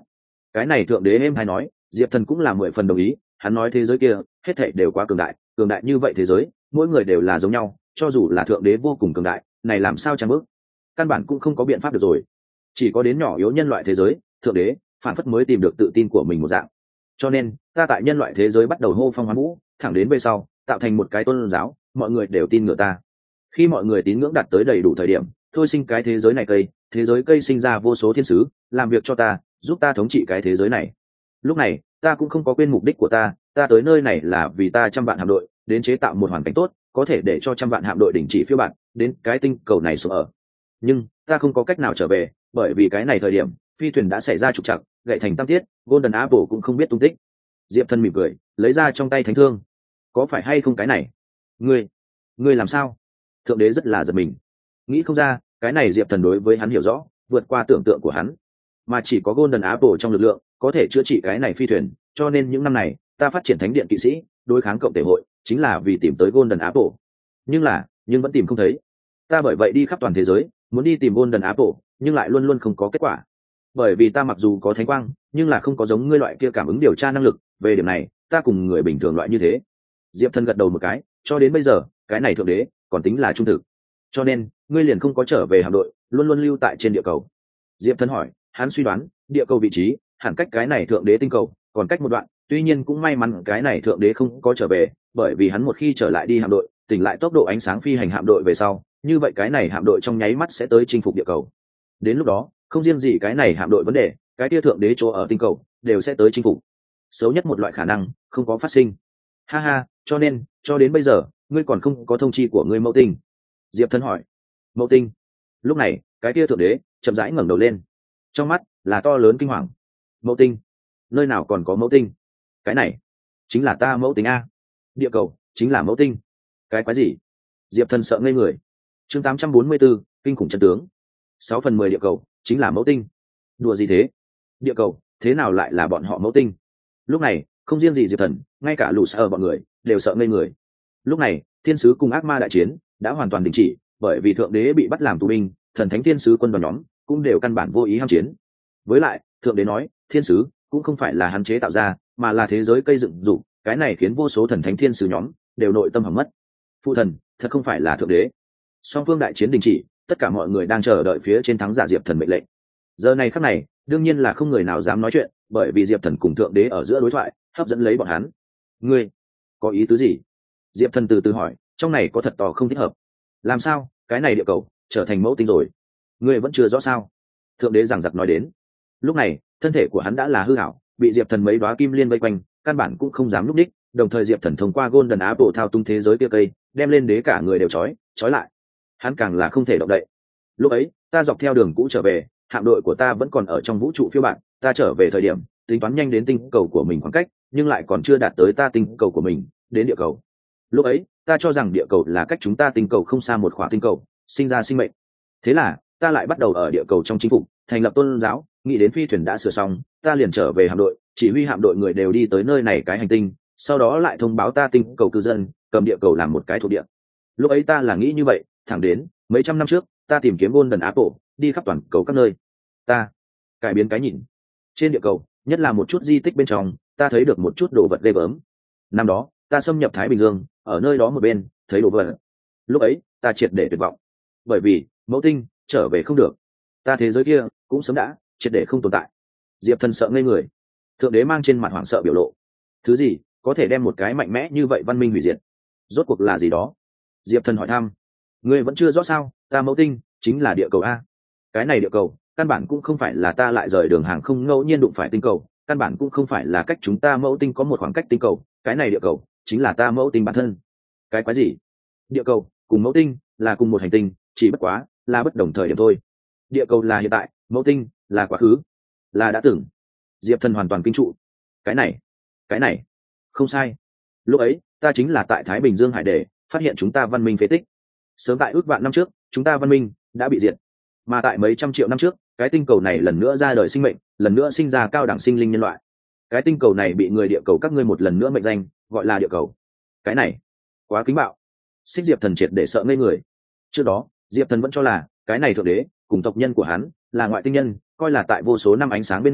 Cái này thượng đế êm hay nói, Diệp Thần cũng là mười phần đồng ý. Hắn nói thế giới kia hết thảy đều quá cường đại, cường đại như vậy thế giới, mỗi người đều là giống nhau, cho dù là thượng đế vô cùng cường đại, này làm sao chẳng bước, căn bản cũng không có biện pháp được rồi. Chỉ có đến nhỏ yếu nhân loại thế giới, thượng đế phản phất mới tìm được tự tin của mình một dạng. Cho nên ta tại nhân loại thế giới bắt đầu hô phong hoán vũ, thẳng đến về sau tạo thành một cái tôn giáo, mọi người đều tin ngửa ta. Khi mọi người tín ngưỡng đạt tới đầy đủ thời điểm, thôi sinh cái thế giới này cây, thế giới cây sinh ra vô số thiên sứ, làm việc cho ta, giúp ta thống trị cái thế giới này. Lúc này ta cũng không có quên mục đích của ta, ta tới nơi này là vì ta trăm vạn hạm đội đến chế tạo một hoàn cảnh tốt, có thể để cho trăm vạn hạm đội đình chỉ phiêu bạt đến cái tinh cầu này xuống ở. Nhưng ta không có cách nào trở về, bởi vì cái này thời điểm phi thuyền đã xảy ra trục trặc, gãy thành tam tiết, Golden Apple cũng không biết tung tích. Diệp Thần mỉm cười, lấy ra trong tay thánh thương. Có phải hay không cái này? Ngươi, ngươi làm sao? Thượng đế rất là giật mình, nghĩ không ra cái này Diệp Thần đối với hắn hiểu rõ vượt qua tưởng tượng của hắn, mà chỉ có Golden Apple trong lực lượng có thể chữa trị cái này phi thuyền, cho nên những năm này ta phát triển thánh điện kỵ sĩ đối kháng cộng thể hội chính là vì tìm tới Golden Apple. Nhưng là nhưng vẫn tìm không thấy. Ta bởi vậy đi khắp toàn thế giới muốn đi tìm Golden Apple, nhưng lại luôn luôn không có kết quả, bởi vì ta mặc dù có thánh quang nhưng là không có giống ngươi loại kia cảm ứng điều tra năng lực. Về điểm này ta cùng người bình thường loại như thế. Diệp Thần gật đầu một cái, cho đến bây giờ cái này thượng đế còn tính là trung thực, cho nên ngươi liền không có trở về hạm đội, luôn luôn lưu tại trên địa cầu. Diệp Thần hỏi, hắn suy đoán địa cầu vị trí hẳn cách cái này thượng đế tinh cầu còn cách một đoạn, tuy nhiên cũng may mắn cái này thượng đế không có trở về, bởi vì hắn một khi trở lại đi hạm đội, tỉnh lại tốc độ ánh sáng phi hành hạm đội về sau, như vậy cái này hạm đội trong nháy mắt sẽ tới chinh phục địa cầu. Đến lúc đó không riêng gì cái này hạm đội vấn đề, cái tia thượng đế chỗ ở tinh cầu đều sẽ tới chinh phục. Xấu nhất một loại khả năng không có phát sinh. Ha ha, cho nên cho đến bây giờ ngươi còn không có thông chi của ngươi mẫu tinh. Diệp Thần hỏi. Mẫu tinh? Lúc này cái tia thượng đế chậm rãi ngẩng đầu lên, trong mắt là to lớn kinh hoàng. Mẫu tinh? Nơi nào còn có mẫu tinh? Cái này chính là ta mẫu tinh a. Địa cầu chính là mẫu tinh? Cái quái gì? Diệp Thần sợ ngây người. Chương tám trăm bốn mươi 4, kinh khủng chân tướng. Sáu phần mười địa cầu chính là mẫu tinh? Đùa gì thế? Địa cầu thế nào lại là bọn họ mẫu tinh? Lúc này không riêng gì Diệp Thần, ngay cả lũ sợ bọn người đều sợ ngây người. Lúc này thiên sứ cùng ác ma đại chiến đã hoàn toàn đình chỉ, bởi vì thượng đế bị bắt làm tù binh, thần thánh thiên sứ quân đoàn nhóm cũng đều căn bản vô ý ham chiến. Với lại thượng đế nói thiên sứ cũng không phải là hắn chế tạo ra, mà là thế giới cây dựng dục, cái này khiến vô số thần thánh thiên sứ nhóm đều nội tâm hỏng mất. Phụ thần thật không phải là thượng đế. Song phương đại chiến đình chỉ, tất cả mọi người đang chờ đợi phía trên thắng giả Diệp Thần mệnh lệnh. Giờ này khắc này đương nhiên là không người nào dám nói chuyện, bởi vì Diệp Thần cùng thượng đế ở giữa đối thoại hấp dẫn lấy bọn hắn. Ngươi có ý tứ gì? Diệp Thần từ từ hỏi, trong này có thật to không thích hợp. Làm sao cái này địa cầu trở thành mẫu tinh rồi? Ngươi vẫn chưa rõ sao? Thượng đế giằng giặc nói đến. Lúc này thân thể của hắn đã là hư ảo, bị Diệp Thần mấy đóa kim liên vây quanh, căn bản cũng không dám lúc đích. Đồng thời Diệp Thần thông qua Golden Apple thao tung thế giới kia cây, đem lên đế cả người đều trói trói lại, hắn càng là không thể động đậy. Lúc ấy ta dọc theo đường cũ trở về, hạm đội của ta vẫn còn ở trong vũ trụ phiêu bạt, ta trở về thời điểm tính toán nhanh đến tinh cầu của mình khoảng cách, nhưng lại còn chưa đạt tới ta tinh cầu của mình đến địa cầu. Lúc ấy ta cho rằng địa cầu là cách chúng ta tinh cầu không xa một khỏa tinh cầu sinh ra sinh mệnh, thế là ta lại bắt đầu ở địa cầu trong chính phủ thành lập tôn giáo, nghĩ đến phi thuyền đã sửa xong, ta liền trở về hạm đội, chỉ huy hạm đội người đều đi tới nơi này cái hành tinh, sau đó lại thông báo ta tinh cầu cư dân cầm địa cầu làm một cái thuộc địa. Lúc ấy ta là nghĩ như vậy, thẳng đến mấy trăm năm trước ta tìm kiếm Golden Apple, đi khắp toàn cầu các nơi, ta cải biến cái nhìn. Trên địa cầu, nhất là một chút di tích bên trong, ta thấy được một chút đồ vật ghê gớm. Năm đó ta xâm nhập Thái Bình Dương, ở nơi đó một bên thấy đồ vật, lúc ấy ta triệt để tuyệt vọng, bởi vì mẫu tinh trở về không được, ta thế giới kia cũng sớm đã triệt để không tồn tại. Diệp Thần sợ ngây người. Thượng đế mang trên mặt hoảng sợ biểu lộ. Thứ gì có thể đem một cái mạnh mẽ như vậy văn minh hủy diệt? Rốt cuộc là gì đó? Diệp Thần hỏi thăm. Ngươi vẫn chưa rõ sao? Ta mẫu tinh chính là địa cầu a. Cái này địa cầu căn bản cũng không phải là ta lại rời đường hàng không ngẫu nhiên đụng phải tinh cầu, căn bản cũng không phải là cách chúng ta mẫu tinh có một khoảng cách tinh cầu, cái này địa cầu chính là ta mẫu tinh bản thân. Cái quái gì? Địa cầu cùng mẫu tinh là cùng một hành tinh, chỉ bất quá là bất đồng thời điểm thôi. Địa cầu là hiện tại, mẫu tinh là quá khứ, là đã từng. Diệp Thần hoàn toàn kinh trụ. Cái này cái này không sai, lúc ấy ta chính là tại Thái Bình Dương hải để phát hiện chúng ta văn minh phế tích. Sớm tại ước vạn năm trước chúng ta văn minh đã bị diệt, mà tại mấy trăm triệu năm trước cái tinh cầu này lần nữa ra đời sinh mệnh, lần nữa sinh ra cao đẳng sinh linh nhân loại. Cái tinh cầu này bị người địa cầu các ngươi một lần nữa mệnh danh gọi là địa cầu. Cái này quá kính bạo. Xích Diệp Thần triệt để sợ ngây người. Trước đó Diệp Thần vẫn cho là cái này thượng đế cùng tộc nhân của hắn là ngoại tinh nhân, coi là tại vô số năm ánh sáng bên ngoài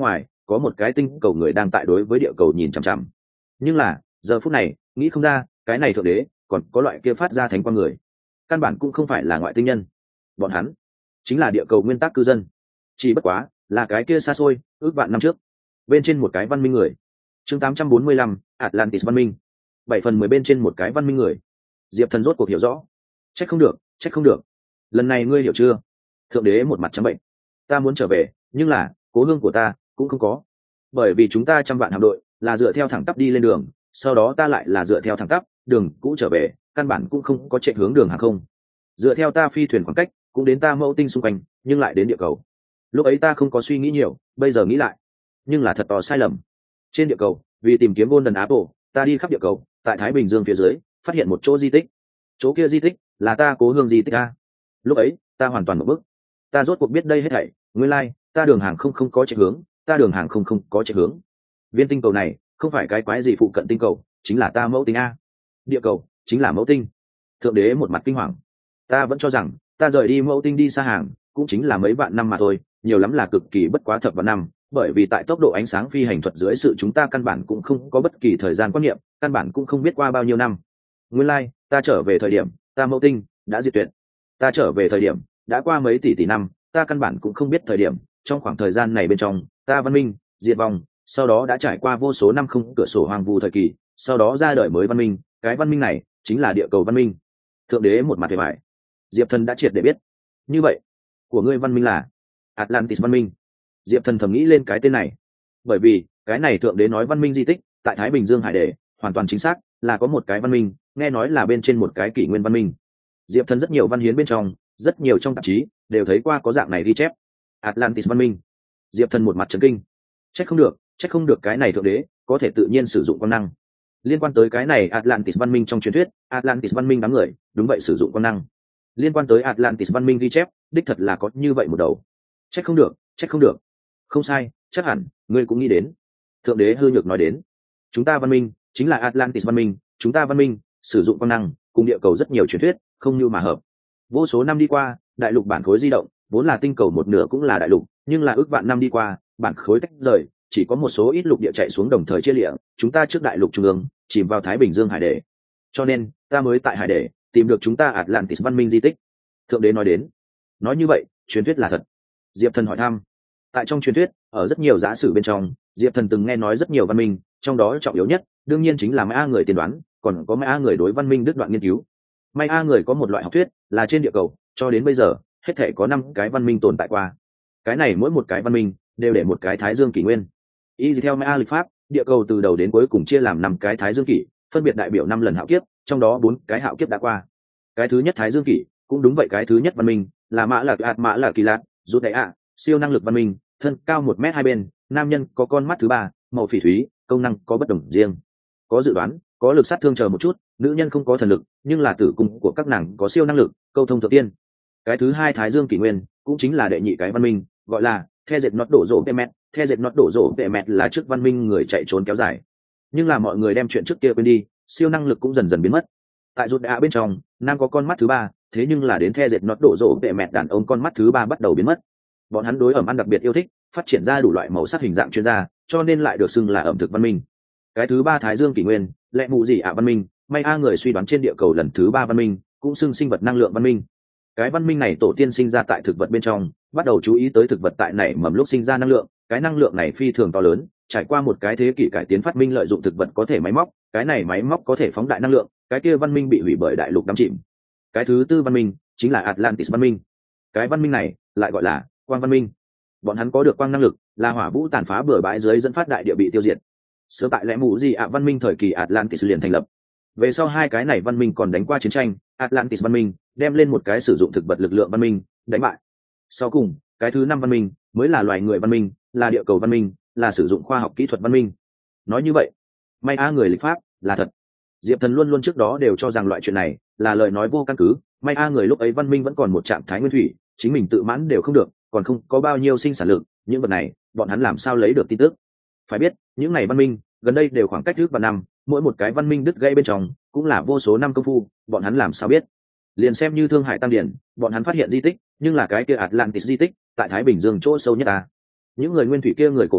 có một cái tinh cầu người đang tại đối với địa cầu nhìn chằm chằm. Nhưng là giờ phút này nghĩ không ra cái này thượng đế còn có loại kia phát ra thánh quang người, căn bản cũng không phải là ngoại tinh nhân, bọn hắn chính là địa cầu nguyên tắc cư dân, chỉ bất quá là cái kia xa xôi ước vạn năm trước bên trên một cái văn minh người. Chương tám trăm bốn mươi lăm, Atlantis văn minh. Bảy phần mười bên trên một cái văn minh người. Diệp Thần rốt cuộc hiểu rõ. Trách không được, trách không được. Lần này ngươi hiểu chưa? Thượng đế một mặt trắng bệnh. Ta muốn trở về, nhưng là cố hương của ta cũng không có. Bởi vì chúng ta trăm vạn hạm đội là dựa theo thẳng tắp đi lên đường, sau đó ta lại là dựa theo thẳng tắp, đường cũ trở về, căn bản cũng không có chạy hướng đường hàng không. Dựa theo ta phi thuyền khoảng cách, cũng đến ta mẫu tinh xung quanh, nhưng lại đến địa cầu. Lúc ấy ta không có suy nghĩ nhiều, bây giờ nghĩ lại, nhưng là thật to sai lầm. Trên địa cầu, vì tìm kiếm Golden Apple, ta đi khắp địa cầu, tại Thái Bình Dương phía dưới, phát hiện một chỗ di tích. Chỗ kia di tích là ta cố hương di tích a. Lúc ấy, ta hoàn toàn một bức. Ta rốt cuộc biết đây hết thảy, nguyên lai, like, ta đường hàng không không có chạy hướng, ta đường hàng không không có chạy hướng. Viên tinh cầu này, không phải cái quái gì phụ cận tinh cầu, chính là ta mẫu tinh a. Địa cầu chính là mẫu tinh. Thượng đế một mặt kinh hoàng. Ta vẫn cho rằng, ta rời đi mẫu tinh đi xa hàng, cũng chính là mấy vạn năm mà thôi, nhiều lắm là cực kỳ bất quá thập vạn năm, bởi vì tại tốc độ ánh sáng phi hành thuật dưới sự chúng ta căn bản cũng không có bất kỳ thời gian quan niệm, căn bản cũng không biết qua bao nhiêu năm. Nguyên lai, like, ta trở về thời điểm, ta mẫu tinh đã diệt tuyệt. Ta trở về thời điểm, đã qua mấy tỷ tỷ năm, ta căn bản cũng không biết thời điểm, trong khoảng thời gian này bên trong, ta văn minh diệt vong, sau đó đã trải qua vô số năm không cửa sổ hoang vu thời kỳ, sau đó ra đời mới văn minh, cái văn minh này chính là địa cầu văn minh. Thượng đế một mặt vẻ vải. Diệp Thần đã triệt để biết. Như vậy, của ngươi văn minh là Atlantis văn minh. Diệp Thần thầm nghĩ lên cái tên này, bởi vì cái này thượng đế nói văn minh di tích tại Thái Bình Dương hải đề, hoàn toàn chính xác là có một cái văn minh, nghe nói là bên trên một cái kỷ nguyên văn minh. Diệp Thần rất nhiều văn hiến bên trong, rất nhiều trong tạp chí đều thấy qua có dạng này ghi chép. Atlantis văn minh. Diệp Thần một mặt chấn kinh. Trách không được, trách không được cái này thượng đế có thể tự nhiên sử dụng công năng. Liên quan tới cái này Atlantis văn minh trong truyền thuyết, Atlantis văn minh đám người, đúng vậy sử dụng công năng. Liên quan tới Atlantis văn minh ghi chép, đích thật là có như vậy một đầu. Trách không được, trách không được. Không sai, chắc hẳn ngươi cũng nghĩ đến. Thượng đế hư nhược nói đến, chúng ta văn minh chính là Atlantis văn minh, chúng ta văn minh sử dụng công năng cùng địa cầu rất nhiều truyền thuyết không như mà hợp. Vô số năm đi qua, đại lục bản khối di động vốn là tinh cầu một nửa cũng là đại lục, nhưng là ước vạn năm đi qua, bản khối tách rời, chỉ có một số ít lục địa chạy xuống đồng thời chia lịa, chúng ta trước đại lục trung ương chìm vào Thái Bình Dương hải đề. Cho nên ta mới tại hải đề tìm được chúng ta Atlantis văn minh di tích. Thượng đế nói đến. Nói như vậy, truyền thuyết là thật? Diệp Thần hỏi thăm. Tại trong truyền thuyết, ở rất nhiều giả sử bên trong, Diệp Thần từng nghe nói rất nhiều văn minh, trong đó trọng yếu nhất đương nhiên chính là Maya người tiên đoán, còn có Maya người đối văn minh đứt đoạn nghiên cứu. Maya người có một loại học thuyết là trên địa cầu cho đến bây giờ hết thể có năm cái văn minh tồn tại qua. Cái này mỗi một cái văn minh đều để một cái thái dương kỷ nguyên. Y theo Maya lịch pháp, địa cầu từ đầu đến cuối cùng chia làm năm cái thái dương kỷ, phân biệt đại biểu năm lần hạo kiếp, trong đó bốn cái hạo kiếp đã qua. Cái thứ nhất thái dương kỷ cũng đúng vậy, cái thứ nhất văn minh là Mã Lạc Ạt Mã Lạc Kỳ Lạc, rút đại ạ, siêu năng lực văn minh, thân cao một mét hai bên, nam nhân, có con mắt thứ ba, màu phỉ thúy, công năng có bất đồng riêng, có dự đoán, có lực sát thương chờ một chút, nữ nhân không có thần lực, nhưng là tử cung của các nàng có siêu năng lực, câu thông thượng tiên. Cái thứ hai thái dương kỷ nguyên cũng chính là đệ nhị cái văn minh, gọi là the dệt nót đổ rổ mẹt, the dệt nót đổ rổ mẹt là trước văn minh người chạy trốn kéo dài, nhưng là mọi người đem chuyện trước kia quên đi, siêu năng lực cũng dần dần biến mất. Tại rút đại ạ bên trong, nam có con mắt thứ ba, thế nhưng là đến the dệt nót đổ rổ mẹt đàn ông con mắt thứ ba bắt đầu biến mất. Bọn hắn đối ẩm ăn đặc biệt yêu thích, phát triển ra đủ loại màu sắc hình dạng chuyên gia, cho nên lại được xưng là ẩm thực văn minh. Cái thứ ba thái dương kỷ nguyên, lẽ mụ gì ạ văn minh, may a người suy đoán trên địa cầu lần thứ ba văn minh, cũng xưng sinh vật năng lượng văn minh. Cái văn minh này tổ tiên sinh ra tại thực vật bên trong, bắt đầu chú ý tới thực vật tại nảy mầm lúc sinh ra năng lượng, cái năng lượng này phi thường to lớn, trải qua một cái thế kỷ cải tiến phát minh lợi dụng thực vật có thể máy móc, cái này máy móc có thể phóng đại năng lượng, cái kia văn minh bị hủy bởi đại lục đắm chìm. Cái thứ tư văn minh chính là Atlantis văn minh. Cái văn minh này lại gọi là quang văn minh. Bọn hắn có được quang năng lực, là hỏa vũ tàn phá bừa bãi dưới dẫn phát đại địa bị tiêu diệt. Sớm tại lẽ mù gì ạ văn minh thời kỳ Atlantis liền thành lập. Về sau hai cái này văn minh còn đánh qua chiến tranh, Atlantis văn minh đem lên một cái sử dụng thực vật lực lượng văn minh, đánh bại. Sau cùng, cái thứ năm văn minh mới là loài người văn minh, là địa cầu văn minh, là sử dụng khoa học kỹ thuật văn minh. Nói như vậy, may a người lịch pháp là thật. Diệp Thần luôn luôn trước đó đều cho rằng loại chuyện này là lời nói vô căn cứ, may a người lúc ấy văn minh vẫn còn một trạng thái nguyên thủy, chính mình tự mãn đều không được, còn không có bao nhiêu sinh sản lực, những vật này bọn hắn làm sao lấy được tin tức. Phải biết, những này văn minh gần đây đều khoảng cách trước và năm, mỗi một cái văn minh đứt gãy bên trong cũng là vô số năm công phu, bọn hắn làm sao biết. Liền xem như Thương Hải Tăng Điển, bọn hắn phát hiện di tích, nhưng là cái kia Atlantis di tích tại Thái Bình Dương chỗ sâu nhất à. Những người nguyên thủy kia người cổ đại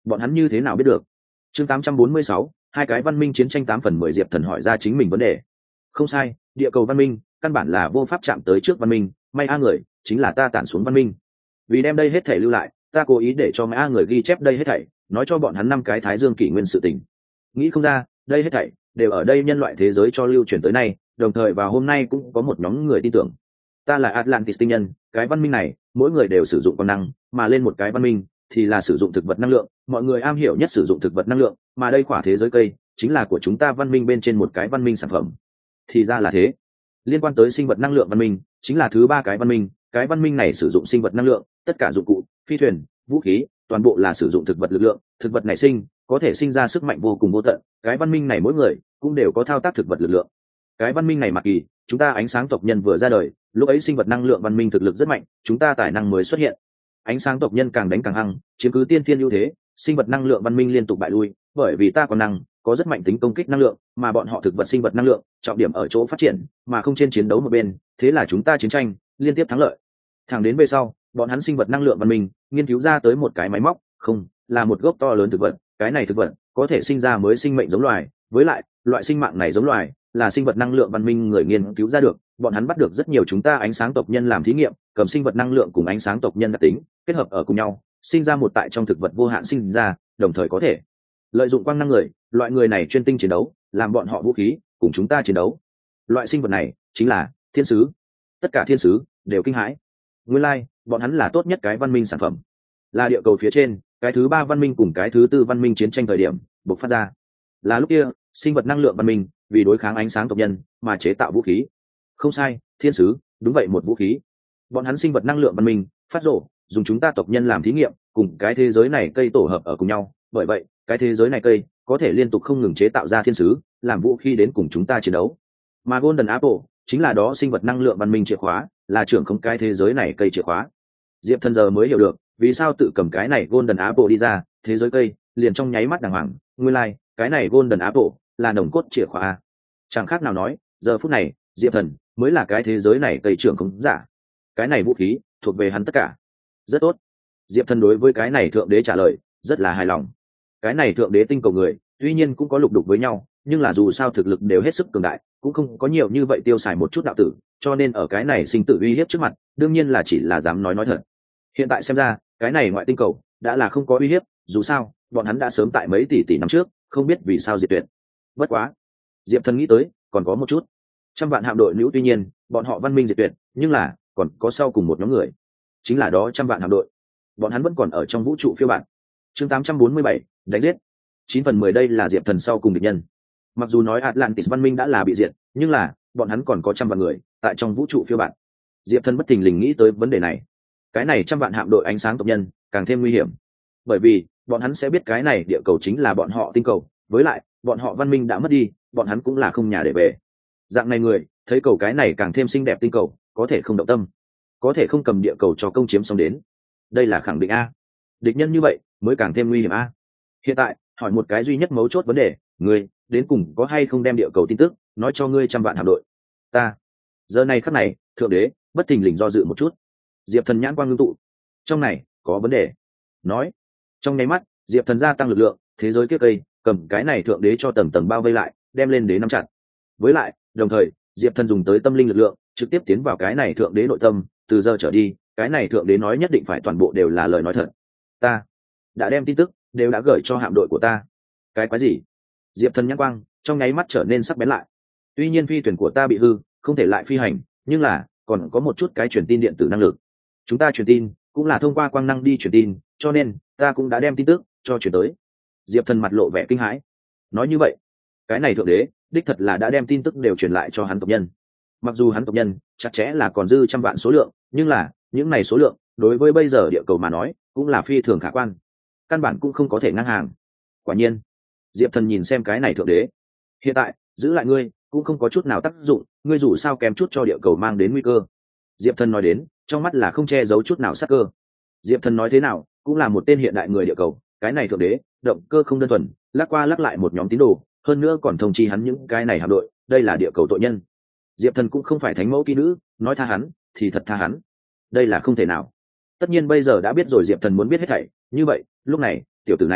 bọn hắn như thế nào biết được? Chương tám trăm bốn mươi sáu, hai cái văn minh chiến tranh tám phần mười. Diệp Thần hỏi ra chính mình vấn đề. Không sai, địa cầu văn minh căn bản là vô pháp chạm tới trước văn minh, may a người chính là ta tản xuống văn minh. Vì đem đây hết thảy lưu lại, ta cố ý để cho may a người ghi chép đây hết thảy, nói cho bọn hắn năm cái thái dương kỷ nguyên sự tình. Nghĩ không ra, đây hết thảy đều ở đây nhân loại thế giới cho lưu truyền tới nay, đồng thời vào hôm nay cũng có một nhóm người tin tưởng. Ta là Atlantis tinh nhân, cái văn minh này, mỗi người đều sử dụng con năng, mà lên một cái văn minh thì là sử dụng thực vật năng lượng, mọi người am hiểu nhất sử dụng thực vật năng lượng, mà đây khỏa thế giới cây chính là của chúng ta văn minh bên trên một cái văn minh sản phẩm. Thì ra là thế. Liên quan tới sinh vật năng lượng văn minh, chính là thứ ba cái văn minh, cái văn minh này sử dụng sinh vật năng lượng, tất cả dụng cụ, phi thuyền, vũ khí, toàn bộ là sử dụng thực vật lực lượng, thực vật nảy sinh, có thể sinh ra sức mạnh vô cùng vô tận, cái văn minh này mỗi người cũng đều có thao tác thực vật lực lượng. Cái văn minh này mặc kỳ, chúng ta ánh sáng tộc nhân vừa ra đời, lúc ấy sinh vật năng lượng văn minh thực lực rất mạnh, chúng ta tài năng mới xuất hiện. Ánh sáng tộc nhân càng đánh càng hăng, chiếm cứ tiên thiên ưu thế, sinh vật năng lượng văn minh liên tục bại lui, bởi vì ta còn năng có rất mạnh tính công kích năng lượng, mà bọn họ thực vật sinh vật năng lượng trọng điểm ở chỗ phát triển, mà không trên chiến đấu một bên, thế là chúng ta chiến tranh liên tiếp thắng lợi. Thẳng đến về sau, bọn hắn sinh vật năng lượng văn minh nghiên cứu ra tới một cái máy móc, không, là một gốc to lớn thực vật, cái này thực vật có thể sinh ra mới sinh mệnh giống loài, với lại, loại sinh mạng này giống loài là sinh vật năng lượng văn minh người nghiên cứu ra được, bọn hắn bắt được rất nhiều chúng ta ánh sáng tộc nhân làm thí nghiệm, cầm sinh vật năng lượng cùng ánh sáng tộc nhân đặc tính kết hợp ở cùng nhau, sinh ra một tại trong thực vật vô hạn sinh ra, đồng thời có thể lợi dụng quang năng người, loại người này chuyên tinh chiến đấu, làm bọn họ vũ khí cùng chúng ta chiến đấu. Loại sinh vật này chính là thiên sứ. Tất cả thiên sứ đều kinh hãi. Nguyên lai, like, bọn hắn là tốt nhất cái văn minh sản phẩm, là địa cầu phía trên cái thứ ba văn minh cùng cái thứ tư văn minh chiến tranh thời điểm bộc phát ra. Là lúc kia, sinh vật năng lượng văn minh vì đối kháng ánh sáng tộc nhân mà chế tạo vũ khí. Không sai, thiên sứ đúng vậy, một vũ khí. Bọn hắn sinh vật năng lượng văn minh phát rổ, dùng chúng ta tộc nhân làm thí nghiệm, cùng cái thế giới này cây tổ hợp ở cùng nhau, bởi vậy cái thế giới này cây có thể liên tục không ngừng chế tạo ra thiên sứ làm vũ khí đến cùng chúng ta chiến đấu. Mà Golden Apple chính là đó sinh vật năng lượng văn minh chìa khóa, là trưởng không cái thế giới này cây chìa khóa. Diệp Thần giờ mới hiểu được vì sao tự cầm cái này Golden Apple đi ra, thế giới cây liền trong nháy mắt đàng hoàng. Nguyên lai, like, cái này Golden Apple là nồng cốt chìa khóa. Chẳng khác nào nói, giờ phút này Diệp Thần mới là cái thế giới này cây trưởng không giả. Cái này vũ khí thuộc về hắn tất cả. Rất tốt. Diệp Thần đối với cái này thượng đế trả lời rất là hài lòng. Cái này thượng đế tinh cầu người tuy nhiên cũng có lục đục với nhau, nhưng là dù sao thực lực đều hết sức cường đại, cũng không có nhiều như vậy tiêu xài một chút đạo tử, cho nên ở cái này sinh tử uy hiếp trước mặt, đương nhiên là chỉ là dám nói nói thật. Hiện tại xem ra, cái này ngoại tinh cầu đã là không có uy hiếp, dù sao bọn hắn đã sớm tại mấy tỷ tỷ năm trước không biết vì sao diệt tuyệt. Bất quá, Diệp Thần nghĩ tới còn có một chút, trăm vạn hạm đội nữ, tuy nhiên bọn họ văn minh diệt tuyệt, nhưng là còn có sau cùng một nhóm người, chính là đó trăm vạn hạm đội, bọn hắn vẫn còn ở trong vũ trụ phiêu bạt. Chương tám trăm bốn mươi bảy, đánh giết. Chín phần mười đây là Diệp Thần sau cùng địch nhân. Mặc dù nói Atlantis văn minh đã là bị diệt, nhưng là bọn hắn còn có trăm vạn người tại trong vũ trụ phiêu bạt. Diệp Thần bất thình lình nghĩ tới vấn đề này. Cái này trăm vạn hạm đội ánh sáng tộc nhân càng thêm nguy hiểm, bởi vì bọn hắn sẽ biết cái này địa cầu chính là bọn họ tinh cầu, với lại bọn họ văn minh đã mất đi, bọn hắn cũng là không nhà để về. Dạng này người thấy cầu cái này càng thêm xinh đẹp tinh cầu, có thể không động tâm, có thể không cầm địa cầu cho công chiếm xong đến. Đây là khẳng định a. Địch nhân như vậy mới càng thêm nguy hiểm a. Hiện tại hỏi một cái duy nhất mấu chốt vấn đề, ngươi đến cùng có hay không đem địa cầu tin tức nói cho ngươi trăm vạn hạm đội? Ta giờ này khắc này thượng đế bất thình lình do dự một chút. Diệp Thần nhãn quang ngưng tụ, trong này có vấn đề. Nói trong nháy mắt, Diệp Thần gia tăng lực lượng, thế giới kiếp cây cầm cái này thượng đế cho tầng tầng bao vây lại, đem lên đế nắm chặt. Với lại đồng thời Diệp Thần dùng tới tâm linh lực lượng trực tiếp tiến vào cái này thượng đế nội tâm, từ giờ trở đi cái này thượng đế nói nhất định phải toàn bộ đều là lời nói thật. Ta đã đem tin tức đều đã gửi cho hạm đội của ta. Cái quái gì? Diệp Thần nhãn quang trong nháy mắt trở nên sắc bén lại. Tuy nhiên phi thuyền của ta bị hư, không thể lại phi hành, nhưng là còn có một chút cái truyền tin điện tử năng lực. Chúng ta truyền tin cũng là thông qua quang năng đi truyền tin, cho nên ta cũng đã đem tin tức cho truyền tới. Diệp Thần mặt lộ vẻ kinh hãi. Nói như vậy, cái này thượng đế đích thật là đã đem tin tức đều truyền lại cho hắn tộc nhân. Mặc dù hắn tộc nhân chặt chẽ là còn dư trăm vạn số lượng, nhưng là những này số lượng đối với bây giờ địa cầu mà nói cũng là phi thường khả quan, căn bản cũng không có thể ngang hàng. Quả nhiên, Diệp Thần nhìn xem cái này thượng đế, hiện tại giữ lại ngươi cũng không có chút nào tác dụng, ngươi dù sao kém chút cho địa cầu mang đến nguy cơ. Diệp Thần nói đến, trong mắt là không che giấu chút nào sắc cơ. Diệp Thần nói thế nào cũng là một tên hiện đại người địa cầu, cái này thượng đế động cơ không đơn thuần, lắc qua lắc lại một nhóm tín đồ, hơn nữa còn thông chi hắn những cái này hạm đội, đây là địa cầu tội nhân. Diệp Thần cũng không phải thánh mẫu kỹ nữ, nói tha hắn thì thật tha hắn, đây là không thể nào. Tất nhiên bây giờ đã biết rồi Diệp Thần muốn biết hết thảy, như vậy lúc này tiểu tử này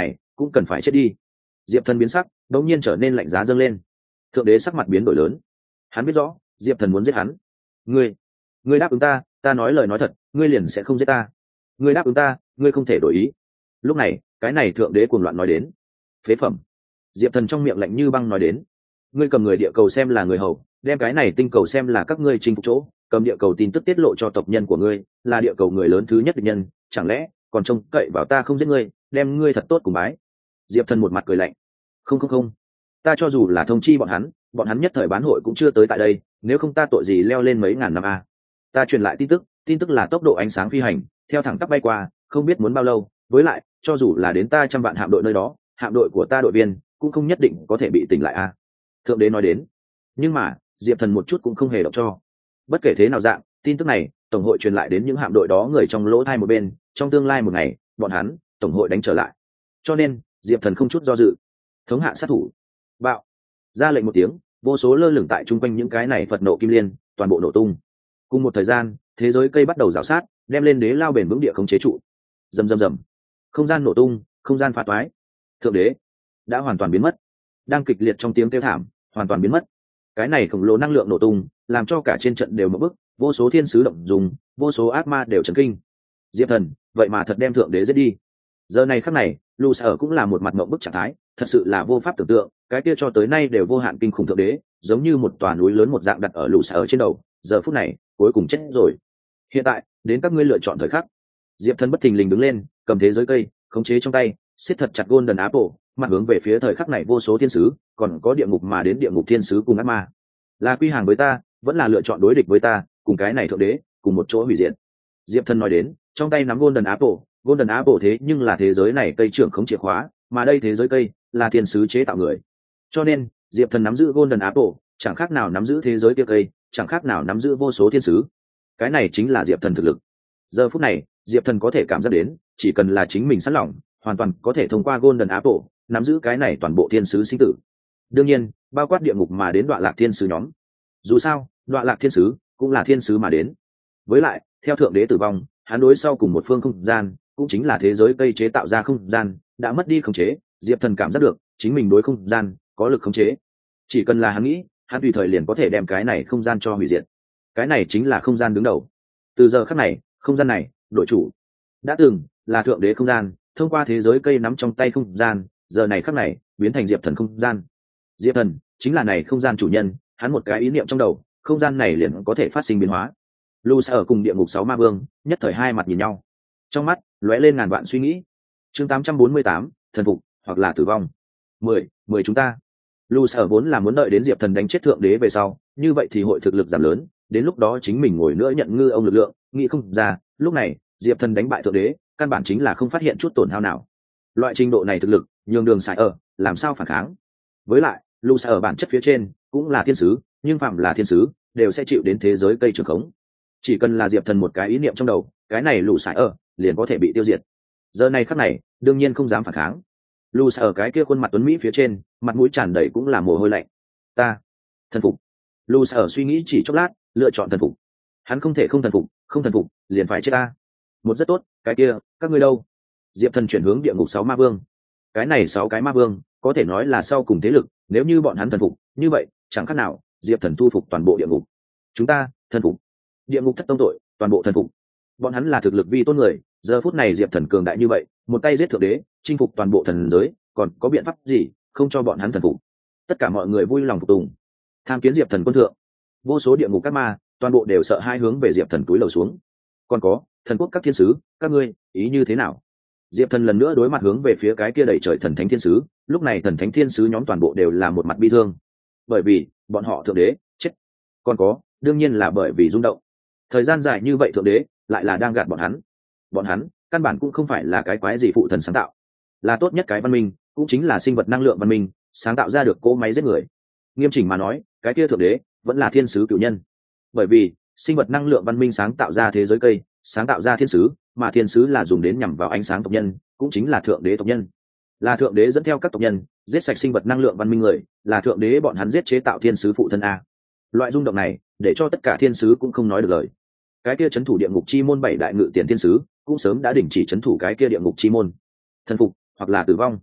cũng cần phải chết đi. Diệp Thần biến sắc, đột nhiên trở nên lạnh giá dâng lên. Thượng đế sắc mặt biến đổi lớn. Hắn biết rõ Diệp Thần muốn giết hắn. ngươi ngươi đáp ứng ta, ta nói lời nói thật, ngươi liền sẽ không giết ta. Ngươi đáp ứng ta, ngươi không thể đổi ý. Lúc này cái này thượng đế cuồng loạn nói đến. Phế phẩm. Diệp Thần trong miệng lạnh như băng nói đến. Ngươi cầm người địa cầu xem là người hầu, đem cái này tinh cầu xem là các ngươi chinh phục chỗ, cầm địa cầu tin tức tiết lộ cho tộc nhân của ngươi, là địa cầu người lớn thứ nhất địch nhân, chẳng lẽ còn trông cậy vào ta không giết ngươi, đem ngươi thật tốt cùng bái. Diệp Thần một mặt cười lạnh. Không không không, ta cho dù là thông chi bọn hắn, bọn hắn nhất thời bán hội cũng chưa tới tại đây, nếu không ta tội gì leo lên mấy ngàn năm a. Ta truyền lại tin tức, tin tức là tốc độ ánh sáng phi hành, theo thẳng tắp bay qua, không biết muốn bao lâu, với lại cho dù là đến ta trăm vạn hạm đội nơi đó, hạm đội của ta đội viên cũng không nhất định có thể bị tỉnh lại a. Thượng đế nói đến. Nhưng mà Diệp Thần một chút cũng không hề động cho. Bất kể thế nào dạng, tin tức này tổng hội truyền lại đến những hạm đội đó người trong lỗ thai một bên, trong tương lai một ngày bọn hắn tổng hội đánh trở lại. Cho nên Diệp Thần không chút do dự, thống hạ sát thủ. Bạo. Ra lệnh một tiếng, vô số lơ lửng tại chung quanh những cái này Phật nộ kim liên toàn bộ nổ tung. Cùng một thời gian, thế giới cây bắt đầu rào sát, đem lên đế lao bền vững địa không chế trụ. Rầm rầm rầm, không gian nổ tung, không gian phá toái. Thượng đế đã hoàn toàn biến mất, đang kịch liệt trong tiếng kêu thảm, hoàn toàn biến mất. Cái này khổng lồ năng lượng nổ tung, làm cho cả trên trận đều mở bức, vô số thiên sứ động dùng, vô số ác ma đều chấn kinh. Diệp Thần vậy mà thật đem thượng đế giết đi. Giờ này khắc này, Lu Sở cũng là một mặt ngộp bức trạng thái, thật sự là vô pháp tưởng tượng, cái kia cho tới nay đều vô hạn kinh khủng thượng đế, giống như một tòa núi lớn một dạng đặt ở Lu Sở trên đầu, giờ phút này cuối cùng chết rồi. Hiện tại đến các ngươi lựa chọn thời khắc. Diệp Thần bất thình lình đứng lên, cầm thế giới cây khống chế trong tay, siết thật chặt Golden Apple, mặt hướng về phía thời khắc này vô số thiên sứ, còn có địa ngục mà đến địa ngục thiên sứ cùng ác ma. Là quy hàng với ta, vẫn là lựa chọn đối địch với ta, cùng cái này thượng đế cùng một chỗ hủy diệt. Diệp Thần nói đến, trong tay nắm Golden Apple. Golden Apple thế nhưng là thế giới này cây trưởng không chìa khóa, mà đây thế giới cây là thiên sứ chế tạo người. Cho nên Diệp Thần nắm giữ Golden Apple, chẳng khác nào nắm giữ thế giới kia cây, chẳng khác nào nắm giữ vô số thiên sứ. Cái này chính là Diệp Thần thực lực. Giờ phút này Diệp Thần có thể cảm giác đến, chỉ cần là chính mình sẵn lòng, hoàn toàn có thể thông qua Golden Apple nắm giữ cái này toàn bộ thiên sứ sinh tử. Đương nhiên bao quát địa ngục mà đến Đoạ Lạc thiên sứ nhóm. Dù sao Đoạ Lạc thiên sứ cũng là thiên sứ mà đến. Với lại theo thượng đế tử vong, hắn đối sau cùng một phương không gian, cũng chính là thế giới cây chế tạo ra không gian, đã mất đi khống chế. Diệp Thần cảm giác được chính mình đối không gian có lực khống chế, chỉ cần là hắn nghĩ, hắn tùy thời liền có thể đem cái này không gian cho hủy diệt. Cái này chính là không gian đứng đầu. Từ giờ khắc này, không gian này đổi chủ. Đã từng là thượng đế không gian, thông qua thế giới cây nắm trong tay không gian, giờ này khắc này biến thành Diệp Thần không gian. Diệp Thần chính là này không gian chủ nhân, hắn một cái ý niệm trong đầu, không gian này liền có thể phát sinh biến hóa. Lu Sở cùng địa ngục sáu ma vương nhất thời hai mặt nhìn nhau, trong mắt lóe lên ngàn vạn suy nghĩ. Chương tám trăm bốn mươi tám, thần phục hoặc là tử vong. mười, mười chúng ta. Lu Sở vốn là muốn đợi đến Diệp Thần đánh chết thượng đế về sau, như vậy thì hội thực lực giảm lớn, đến lúc đó chính mình ngồi nữa nhận ngư ông lực lượng, nghĩ không ra, lúc này Diệp Thần đánh bại thượng đế, căn bản chính là không phát hiện chút tổn hao nào. Loại trình độ này thực lực, nhường đường xài ở, làm sao phản kháng? Với lại, Lu Sở bản chất phía trên cũng là thiên sứ, nhưng phạm là thiên sứ đều sẽ chịu đến thế giới cây trường khống. Chỉ cần là Diệp Thần một cái ý niệm trong đầu, cái này Lu Sở ở liền có thể bị tiêu diệt. Giờ này khắc này, đương nhiên không dám phản kháng. Lu Sở cái kia khuôn mặt tuấn mỹ phía trên, mặt mũi tràn đầy cũng là mồ hôi lạnh. Ta thần phục. Lu Sở suy nghĩ chỉ chốc lát, lựa chọn thần phục. Hắn không thể không thần phục, không thần phục liền phải chết ta. Một rất tốt, cái kia các ngươi đâu? Diệp Thần chuyển hướng địa ngục sáu ma vương. Cái này sáu cái ma vương có thể nói là sau cùng thế lực, nếu như bọn hắn thần phục, như vậy chẳng khác nào Diệp Thần thu phục toàn bộ địa ngục. Chúng ta thần phục. Địa ngục thất tông tội, toàn bộ thần phục. Bọn hắn là thực lực vi tôn người, giờ phút này Diệp Thần cường đại như vậy, một tay giết thượng đế, chinh phục toàn bộ thần giới, còn có biện pháp gì không cho bọn hắn thần phục? Tất cả mọi người vui lòng phục tùng. Tham kiến Diệp Thần quân thượng. Vô số địa ngục các ma, toàn bộ đều sợ hai hướng về Diệp Thần túi lầu xuống. Còn có thần quốc các thiên sứ, các ngươi ý như thế nào? Diệp Thần lần nữa đối mặt hướng về phía cái kia đầy trời thần thánh thiên sứ, lúc này thần thánh thiên sứ nhóm toàn bộ đều là một mặt bi thương, bởi vì bọn họ thượng đế chết. Còn có đương nhiên là bởi vì rung động. Thời gian dài như vậy thượng đế lại là đang gạt bọn hắn. Bọn hắn căn bản cũng không phải là cái quái gì phụ thần sáng tạo, là tốt nhất cái văn minh, cũng chính là sinh vật năng lượng văn minh sáng tạo ra được cỗ máy giết người. Nghiêm chỉnh mà nói, cái kia thượng đế vẫn là thiên sứ cựu nhân, bởi vì sinh vật năng lượng văn minh sáng tạo ra thế giới cây, sáng tạo ra thiên sứ, mà thiên sứ là dùng đến nhằm vào ánh sáng tộc nhân, cũng chính là thượng đế tộc nhân. Là thượng đế dẫn theo các tộc nhân giết sạch sinh vật năng lượng văn minh người, là thượng đế bọn hắn giết chế tạo thiên sứ phụ thân a. Loại rung động này để cho tất cả thiên sứ cũng không nói được lời. Cái kia chấn thủ địa ngục chi môn bảy đại ngự tiền thiên sứ cũng sớm đã đình chỉ chấn thủ cái kia địa ngục chi môn. Thần phục hoặc là tử vong.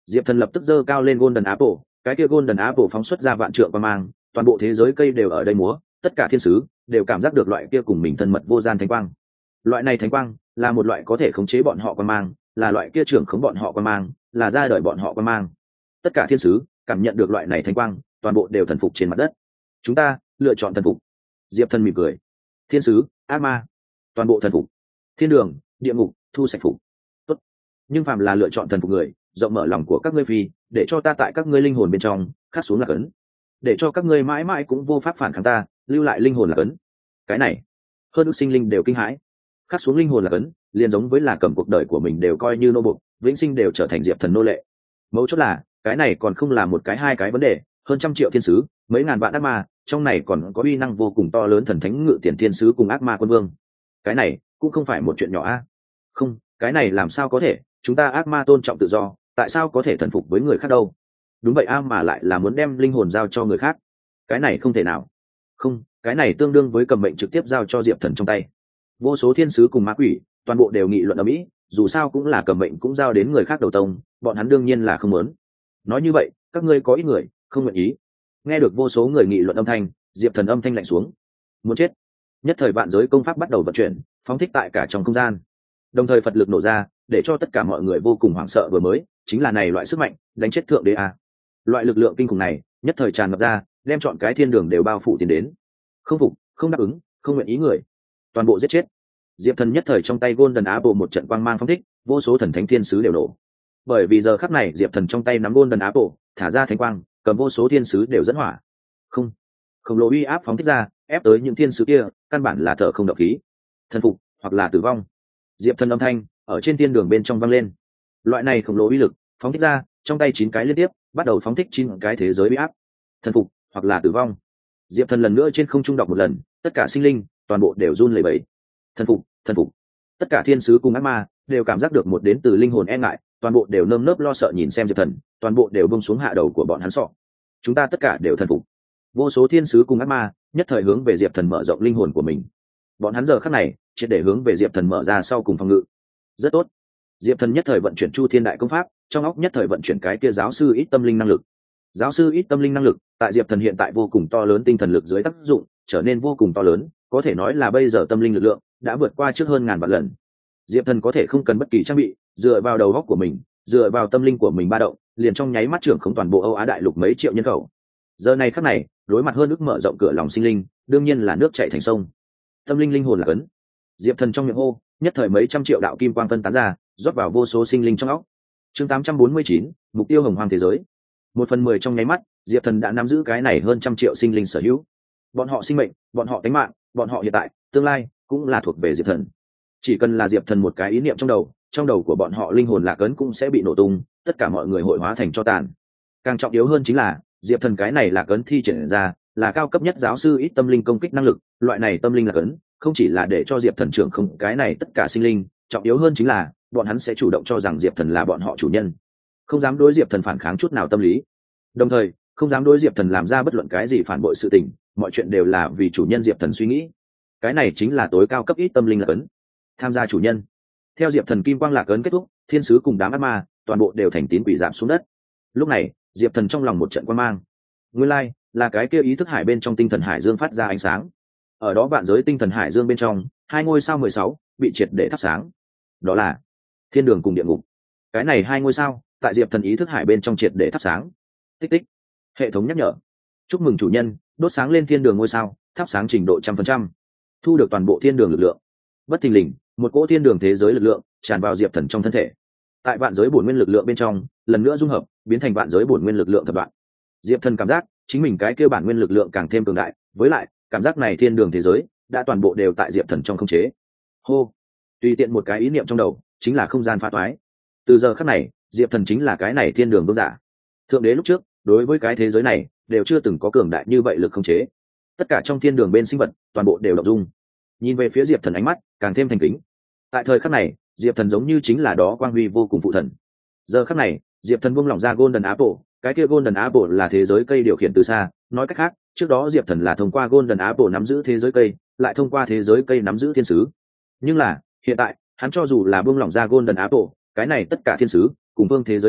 Diệp Thần lập tức giơ cao lên Golden Apple, cái kia Golden Apple phóng xuất ra vạn trượng quang mang, toàn bộ thế giới cây đều ở đây múa, tất cả thiên sứ đều cảm giác được loại kia cùng mình thân mật vô gian thánh quang. Loại này thánh quang là một loại có thể khống chế bọn họ quang mang, là loại kia trưởng khống bọn họ quang mang, là ra đời bọn họ quang mang. Tất cả thiên sứ cảm nhận được loại này thánh quang, toàn bộ đều thần phục trên mặt đất. Chúng ta lựa chọn thần phục. Diệp Thần mỉm cười. Thiên sứ, ác ma, toàn bộ thần phục. Thiên đường, địa ngục, thu sạch phục. Tốt. Nhưng phàm là lựa chọn thần phục người, rộng mở lòng của các ngươi phi, để cho ta tại các ngươi linh hồn bên trong khắc xuống lạc ấn, để cho các ngươi mãi mãi cũng vô pháp phản kháng ta, lưu lại linh hồn lạc ấn. Cái này, hơn ước sinh linh đều kinh hãi. Khắc xuống linh hồn lạc ấn, liền giống với là cầm cuộc đời của mình đều coi như nô bộc, vĩnh sinh đều trở thành Diệp Thần nô lệ. Mấu chốt là, cái này còn không là một cái hai cái vấn đề, hơn trăm triệu thiên sứ, mấy ngàn vạn ác ma, trong này còn có uy năng vô cùng to lớn thần thánh ngự tiền thiên sứ cùng ác ma quân vương. Cái này cũng không phải một chuyện nhỏ a. Không, cái này làm sao có thể, chúng ta ác ma tôn trọng tự do, tại sao có thể thần phục với người khác đâu? Đúng vậy a, mà lại là muốn đem linh hồn giao cho người khác. Cái này không thể nào. Không, cái này tương đương với cầm mệnh trực tiếp giao cho Diệp Thần trong tay. Vô số thiên sứ cùng ma quỷ, toàn bộ đều nghị luận ở mỹ, dù sao cũng là cầm mệnh cũng giao đến người khác đầu tông, bọn hắn đương nhiên là không muốn. Nói như vậy, các ngươi có ít người không nguyện ý. Nghe được vô số người nghị luận âm thanh, Diệp Thần âm thanh lạnh xuống. Muốn chết. Nhất thời vạn giới công pháp bắt đầu vận chuyển, phóng thích tại cả trong không gian. Đồng thời Phật lực nổ ra, để cho tất cả mọi người vô cùng hoảng sợ vừa mới, chính là này loại sức mạnh, đánh chết thượng đế a. Loại lực lượng kinh khủng này, nhất thời tràn ngập ra, đem chọn cái thiên đường đều bao phủ tiến đến. Không phục, không đáp ứng, không nguyện ý người, toàn bộ giết chết. Diệp Thần nhất thời trong tay Golden Apple một trận quang mang phóng thích, vô số thần thánh thiên sứ đều nổ. Bởi vì giờ khắc này Diệp Thần trong tay nắm Golden Apple, thả ra thánh quang, cầm vô số thiên sứ đều dẫn hỏa. Không, khổng lồ uy áp phóng thích ra, ép tới những thiên sứ kia, căn bản là thở không độc khí. Thần phục hoặc là tử vong. Diệp Thần âm thanh ở trên thiên đường bên trong vang lên. Loại này khổng lồ uy lực phóng thích ra, trong tay chín cái liên tiếp, bắt đầu phóng thích chín cái thế giới uy áp. Thần phục hoặc là tử vong. Diệp Thần lần nữa trên không trung đọc một lần, tất cả sinh linh toàn bộ đều run lẩy bẩy. Thần phục, thần phục. Tất cả thiên sứ cùng ác ma đều cảm giác được một đến từ linh hồn e ngại, toàn bộ đều nơm nớp lo sợ nhìn xem Diệp Thần, toàn bộ đều buông xuống hạ đầu của bọn hắn sọ. Chúng ta tất cả đều thần phục. Vô số thiên sứ cùng ác ma nhất thời hướng về Diệp Thần mở rộng linh hồn của mình. Bọn hắn giờ khắc này triệt để hướng về Diệp Thần mở ra sau cùng phòng ngự. Rất tốt. Diệp Thần nhất thời vận chuyển Chu Thiên Đại Công Pháp, trong óc nhất thời vận chuyển cái kia giáo sư ít tâm linh năng lực. Giáo sư ít tâm linh năng lực, tại Diệp Thần hiện tại vô cùng to lớn tinh thần lực dưới tác dụng, trở nên vô cùng to lớn, có thể nói là bây giờ tâm linh lực lượng đã vượt qua trước hơn ngàn vạn lần. Diệp Thần có thể không cần bất kỳ trang bị, dựa vào đầu óc của mình, dựa vào tâm linh của mình ba động, liền trong nháy mắt trưởng khống toàn bộ Âu Á đại lục mấy triệu nhân khẩu. Giờ này khắc này, đối mặt hơn ước mở rộng cửa lòng sinh linh, đương nhiên là nước chảy thành sông. Tâm linh linh hồn là cấn. Diệp Thần trong miệng hô, nhất thời mấy trăm triệu đạo kim quang phân tán ra, rót vào vô số sinh linh trong óc. Chương tám trăm bốn mươi chín, mục tiêu hồng hoang thế giới. Một phần mười trong nháy mắt, Diệp Thần đã nắm giữ cái này hơn trăm triệu sinh linh sở hữu. Bọn họ sinh mệnh, bọn họ tính mạng, bọn họ hiện tại, tương lai cũng là thuộc về Diệp Thần. Chỉ cần là Diệp Thần một cái ý niệm trong đầu, trong đầu của bọn họ linh hồn lạc ấn cũng sẽ bị nổ tung, tất cả mọi người hội hóa thành tro tàn. Càng trọng yếu hơn chính là, Diệp Thần cái này lạc ấn thi triển ra, là cao cấp nhất giáo sư ít tâm linh công kích năng lực, loại này tâm linh lạc ấn, không chỉ là để cho Diệp Thần trưởng không cái này tất cả sinh linh, trọng yếu hơn chính là, bọn hắn sẽ chủ động cho rằng Diệp Thần là bọn họ chủ nhân, không dám đối Diệp Thần phản kháng chút nào tâm lý, đồng thời không dám đối Diệp Thần làm ra bất luận cái gì phản bội sự tình, mọi chuyện đều là vì chủ nhân Diệp Thần suy nghĩ. Cái này chính là tối cao cấp ít tâm linh lạc ấn. Tham gia chủ nhân. Theo Diệp Thần kim quang lạc ấn kết thúc, thiên sứ cùng đám ác ma toàn bộ đều thành tín quỷ giảm xuống đất. Lúc này Diệp Thần trong lòng một trận quan mang. Nguyên lai là cái kia ý thức hải bên trong tinh thần hải dương phát ra ánh sáng. Ở đó vạn giới tinh thần hải dương bên trong, hai ngôi sao mười sáu bị triệt để thắp sáng. Đó là thiên đường cùng địa ngục. Cái này hai ngôi sao tại Diệp Thần ý thức hải bên trong triệt để thắp sáng. Tích tích. Hệ thống nhắc nhở. Chúc mừng chủ nhân, đốt sáng lên thiên đường ngôi sao, thắp sáng trình độ trăm phần trăm. Thu được toàn bộ thiên đường lực lượng. Bất thình lình, một cỗ thiên đường thế giới lực lượng tràn vào Diệp Thần trong thân thể. Tại vạn giới bổn nguyên lực lượng bên trong, lần nữa dung hợp, biến thành vạn giới bổn nguyên lực lượng thập đoạn. Diệp Thần cảm giác chính mình cái kia bản nguyên lực lượng càng thêm cường đại, với lại cảm giác này thiên đường thế giới đã toàn bộ đều tại Diệp Thần trong khống chế. Hô, tùy tiện một cái ý niệm trong đầu chính là không gian phá toái. Từ giờ khắc này, Diệp Thần chính là cái này thiên đường vương giả. Thượng đế lúc trước đối với cái thế giới này đều chưa từng có cường đại như vậy lực khống chế. Tất cả trong thiên đường bên sinh vật toàn bộ đều động dung, nhìn về phía Diệp Thần ánh mắt càng thêm thành kính. Tại thời khắc này, Diệp Thần giống như chính là đó quang huy vô cùng phụ thần. Giờ khắc này, Diệp Thần buông lỏng ra Golden Apple, cái kia Golden Apple là thế giới cây điều khiển từ xa, nói cách khác, trước đó Diệp Thần là thông qua Golden Apple nắm giữ thế giới cây, lại thông qua thế giới cây nắm giữ thiên sứ. Nhưng là, hiện tại, hắn cho dù là buông lỏng ra Golden Apple, cái này tất cả thiên sứ cùng vương thế giới này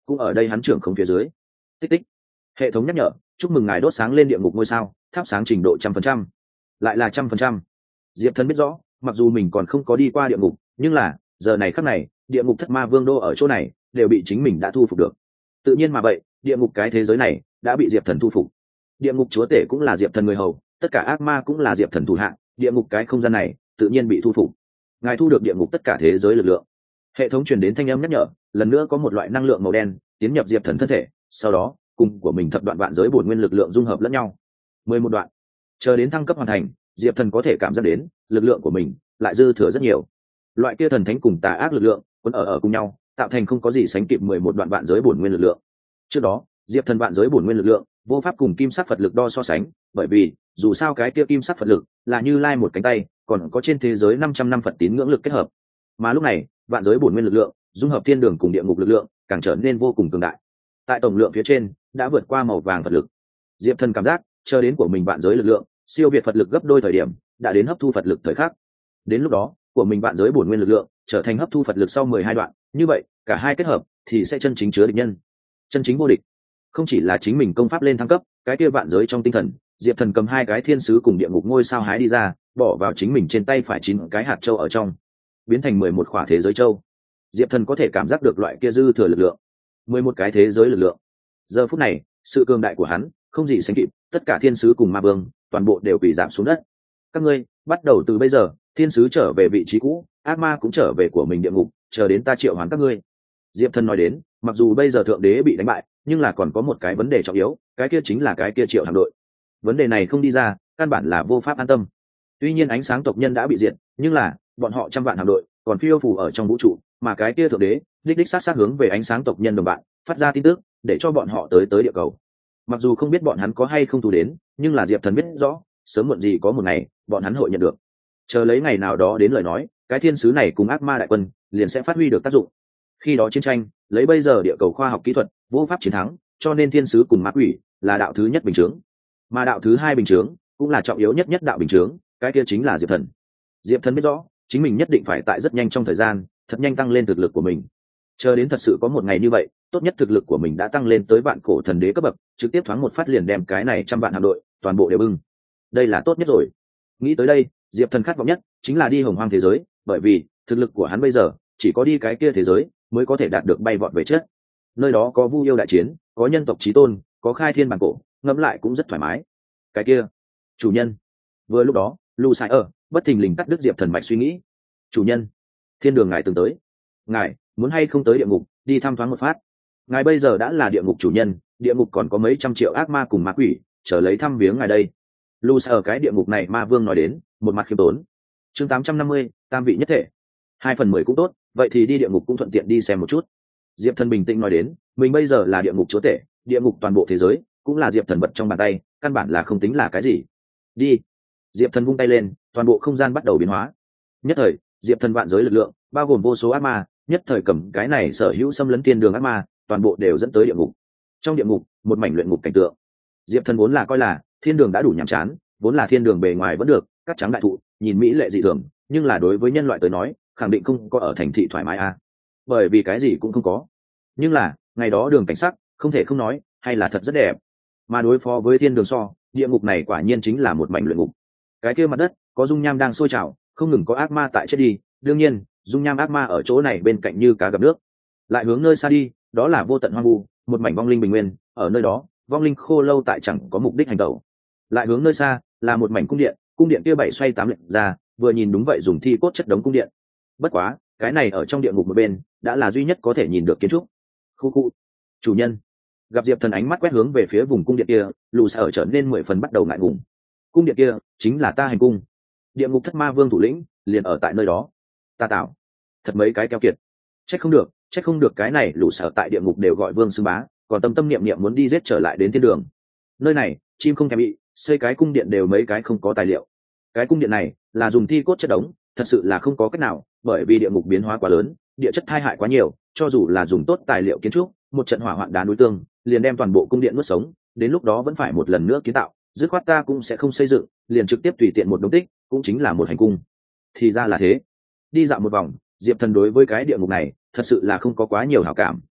cũng ở đây hắn trưởng không phía dưới. Tích tích, hệ thống nhắc nhở, chúc mừng ngài đốt sáng lên địa ngục ngôi sao, thắp sáng trình độ trăm phần trăm. Lại là trăm phần trăm. Diệp Thần biết rõ, mặc dù mình còn không có đi qua địa ngục, nhưng là giờ này khắc này, địa ngục thất ma vương đô ở chỗ này đều bị chính mình đã thu phục được. Tự nhiên mà vậy, địa ngục cái thế giới này đã bị Diệp Thần thu phục. Địa ngục chúa tể cũng là Diệp Thần người hầu, tất cả ác ma cũng là Diệp Thần thủ hạ, địa ngục cái không gian này tự nhiên bị thu phục. Ngài thu được địa ngục tất cả thế giới lực lượng. Hệ thống truyền đến thanh âm nhắc nhở, lần nữa có một loại năng lượng màu đen tiến nhập Diệp Thần thân thể, sau đó cùng của mình thập đoạn vạn giới bổn nguyên lực lượng dung hợp lẫn nhau. Mười một đoạn. Chờ đến thăng cấp hoàn thành, Diệp Thần có thể cảm giác đến lực lượng của mình lại dư thừa rất nhiều. Loại kia thần thánh cùng tà ác lực lượng cuốn ở ở cùng nhau, tạo thành không có gì sánh kịp mười một đoạn vạn giới bổn nguyên lực lượng. Trước đó, Diệp Thần vạn giới bổn nguyên lực lượng vô pháp cùng kim sắc Phật lực đo so sánh, bởi vì dù sao cái kia kim sắc Phật lực là Như Lai một cánh tay, còn có trên thế giới năm trăm năm Phật tín ngưỡng lực kết hợp. Mà lúc này, vạn giới bổn nguyên lực lượng dung hợp thiên đường cùng địa ngục lực lượng, càng trở nên vô cùng cường đại. Tại tổng lượng phía trên đã vượt qua màu vàng Phật lực. Diệp Thần cảm giác, chờ đến của mình vạn giới lực lượng siêu việt Phật lực gấp đôi thời điểm, đã đến hấp thu Phật lực thời khắc. Đến lúc đó, của mình vạn giới bổn nguyên lực lượng trở thành hấp thu Phật lực sau mười hai đoạn, như vậy, cả hai kết hợp thì sẽ chân chính chứa địch nhân, chân chính vô địch. Không chỉ là chính mình công pháp lên thăng cấp, cái kia vạn giới trong tinh thần, Diệp Thần cầm hai cái thiên sứ cùng địa ngục ngôi sao hái đi ra, bỏ vào chính mình trên tay phải chín cái hạt châu ở trong, biến thành mười một khỏa thế giới châu. Diệp Thần có thể cảm giác được loại kia dư thừa lực lượng, mười một cái thế giới lực lượng. Giờ phút này, sự cường đại của hắn không gì sánh kịp, tất cả thiên sứ cùng ma vương toàn bộ đều bị giảm xuống đất. Các ngươi, bắt đầu từ bây giờ, thiên sứ trở về vị trí cũ, ác ma cũng trở về của mình địa ngục, chờ đến ta triệu hoán các ngươi. Diệp Thần nói đến, mặc dù bây giờ thượng đế bị đánh bại, nhưng là còn có một cái vấn đề trọng yếu, cái kia chính là cái kia triệu hạm đội. Vấn đề này không đi ra, căn bản là vô pháp an tâm. Tuy nhiên ánh sáng tộc nhân đã bị diệt, nhưng là bọn họ trăm vạn hạm đội còn phiêu phù ở trong vũ trụ, mà cái kia thượng đế đích đích sát sát hướng về ánh sáng tộc nhân đồng bạn phát ra tin tức, để cho bọn họ tới tới địa cầu. Mặc dù không biết bọn hắn có hay không thu đến, nhưng là Diệp Thần biết rõ, sớm muộn gì có một ngày bọn hắn hội nhận được. Chờ lấy ngày nào đó đến lời nói, cái thiên sứ này cùng ác ma đại quân liền sẽ phát huy được tác dụng. Khi đó chiến tranh lấy bây giờ địa cầu khoa học kỹ thuật vô pháp chiến thắng, cho nên thiên sứ cùng ma quỷ là đạo thứ nhất bình chướng, mà đạo thứ hai bình chướng cũng là trọng yếu nhất nhất đạo bình chướng, cái kia chính là Diệp Thần. Diệp Thần biết rõ chính mình nhất định phải tại rất nhanh trong thời gian thật nhanh tăng lên thực lực của mình, chờ đến thật sự có một ngày như vậy, tốt nhất thực lực của mình đã tăng lên tới vạn cổ thần đế cấp bậc, trực tiếp thoáng một phát liền đem cái này trăm vạn hạm đội toàn bộ đều bưng. Đây là tốt nhất rồi. Nghĩ tới đây, Diệp Thần khát vọng nhất chính là đi hồng hoang thế giới, bởi vì thực lực của hắn bây giờ chỉ có đi cái kia thế giới mới có thể đạt được bay vọt về chết. Nơi đó có vu yêu đại chiến, có nhân tộc chí tôn, có khai thiên bản cổ, ngẫm lại cũng rất thoải mái. Cái kia, chủ nhân. Vừa lúc đó, Lu Sai ở bất thình lình cắt đứt Diệp Thần mạch suy nghĩ. Chủ nhân, thiên đường ngài từng tới, ngài muốn hay không tới địa ngục đi thăm thoáng một phát? Ngài bây giờ đã là địa ngục chủ nhân, địa ngục còn có mấy trăm triệu ác ma cùng ma quỷ chờ lấy thăm viếng ngài đây. Lu Sai ở cái địa ngục này ma vương nói đến, một mặt khiêm tốn. Chương tám trăm năm mươi, tam vị nhất thể. Hai phần mười cũng tốt, vậy thì đi địa ngục cũng thuận tiện đi xem một chút. Diệp Thần bình tĩnh nói đến, mình bây giờ là địa ngục chúa tể, địa ngục toàn bộ thế giới cũng là Diệp Thần vật trong bàn tay, căn bản là không tính là cái gì. Đi. Diệp Thần vung tay lên, toàn bộ không gian bắt đầu biến hóa. Nhất thời, Diệp Thần vạn giới lực lượng bao gồm vô số ác ma, nhất thời cầm cái này sở hữu xâm lấn thiên đường ác ma, toàn bộ đều dẫn tới địa ngục. Trong địa ngục, một mảnh luyện ngục cảnh tượng. Diệp Thần vốn là coi là thiên đường đã đủ nhàm chán, vốn là thiên đường bề ngoài vẫn được, cắt trắng đại thụ, nhìn mỹ lệ dị thường, nhưng là đối với nhân loại tới nói, khẳng định không có ở thành thị thoải mái à. Bởi vì cái gì cũng không có. Nhưng là, ngày đó đường cảnh sắc, không thể không nói, hay là thật rất đẹp. Mà đối phó với thiên đường so, địa ngục này quả nhiên chính là một mảnh luyện ngục. Cái kia mặt đất, có dung nham đang sôi trào, không ngừng có ác ma tại chết đi, đương nhiên, dung nham ác ma ở chỗ này bên cạnh như cá gặp nước. Lại hướng nơi xa đi, đó là vô tận hoang vu, một mảnh vong linh bình nguyên, ở nơi đó, vong linh khô lâu tại chẳng có mục đích hành động. Lại hướng nơi xa, là một mảnh cung điện, cung điện kia bảy xoay tám lượn ra, vừa nhìn đúng vậy dùng thi cốt chất đống cung điện. Bất quá, cái này ở trong địa ngục một bên, đã là duy nhất có thể nhìn được kiến trúc. Khu khu. Chủ nhân. Gặp Diệp Thần ánh mắt quét hướng về phía vùng cung điện kia, Lù Sở trở nên mười phần bắt đầu ngại ngùng. Cung điện kia chính là ta hành cung. Địa ngục thất ma vương thủ lĩnh liền ở tại nơi đó. Ta tạo. Thật mấy cái keo kiệt. Trách không được, trách không được cái này Lù Sở tại địa ngục đều gọi vương xưng bá, còn tâm tâm niệm niệm muốn đi giết trở lại đến thiên đường. Nơi này, chim không thèm bị, xây cái cung điện đều mấy cái không có tài liệu. Cái cung điện này là dùng thi cốt chất đống, thật sự là không có cách nào, bởi vì địa ngục biến hóa quá lớn, địa chất tai hại quá nhiều, cho dù là dùng tốt tài liệu kiến trúc, một trận hỏa hoạn đá núi tương, liền đem toàn bộ cung điện nuốt sống, đến lúc đó vẫn phải một lần nữa kiến tạo, dứt khoát ta cũng sẽ không xây dựng, liền trực tiếp tùy tiện một đống tích, cũng chính là một hành cung. Thì ra là thế. Đi dạo một vòng, Diệp Thần đối với cái địa ngục này, thật sự là không có quá nhiều hảo cảm,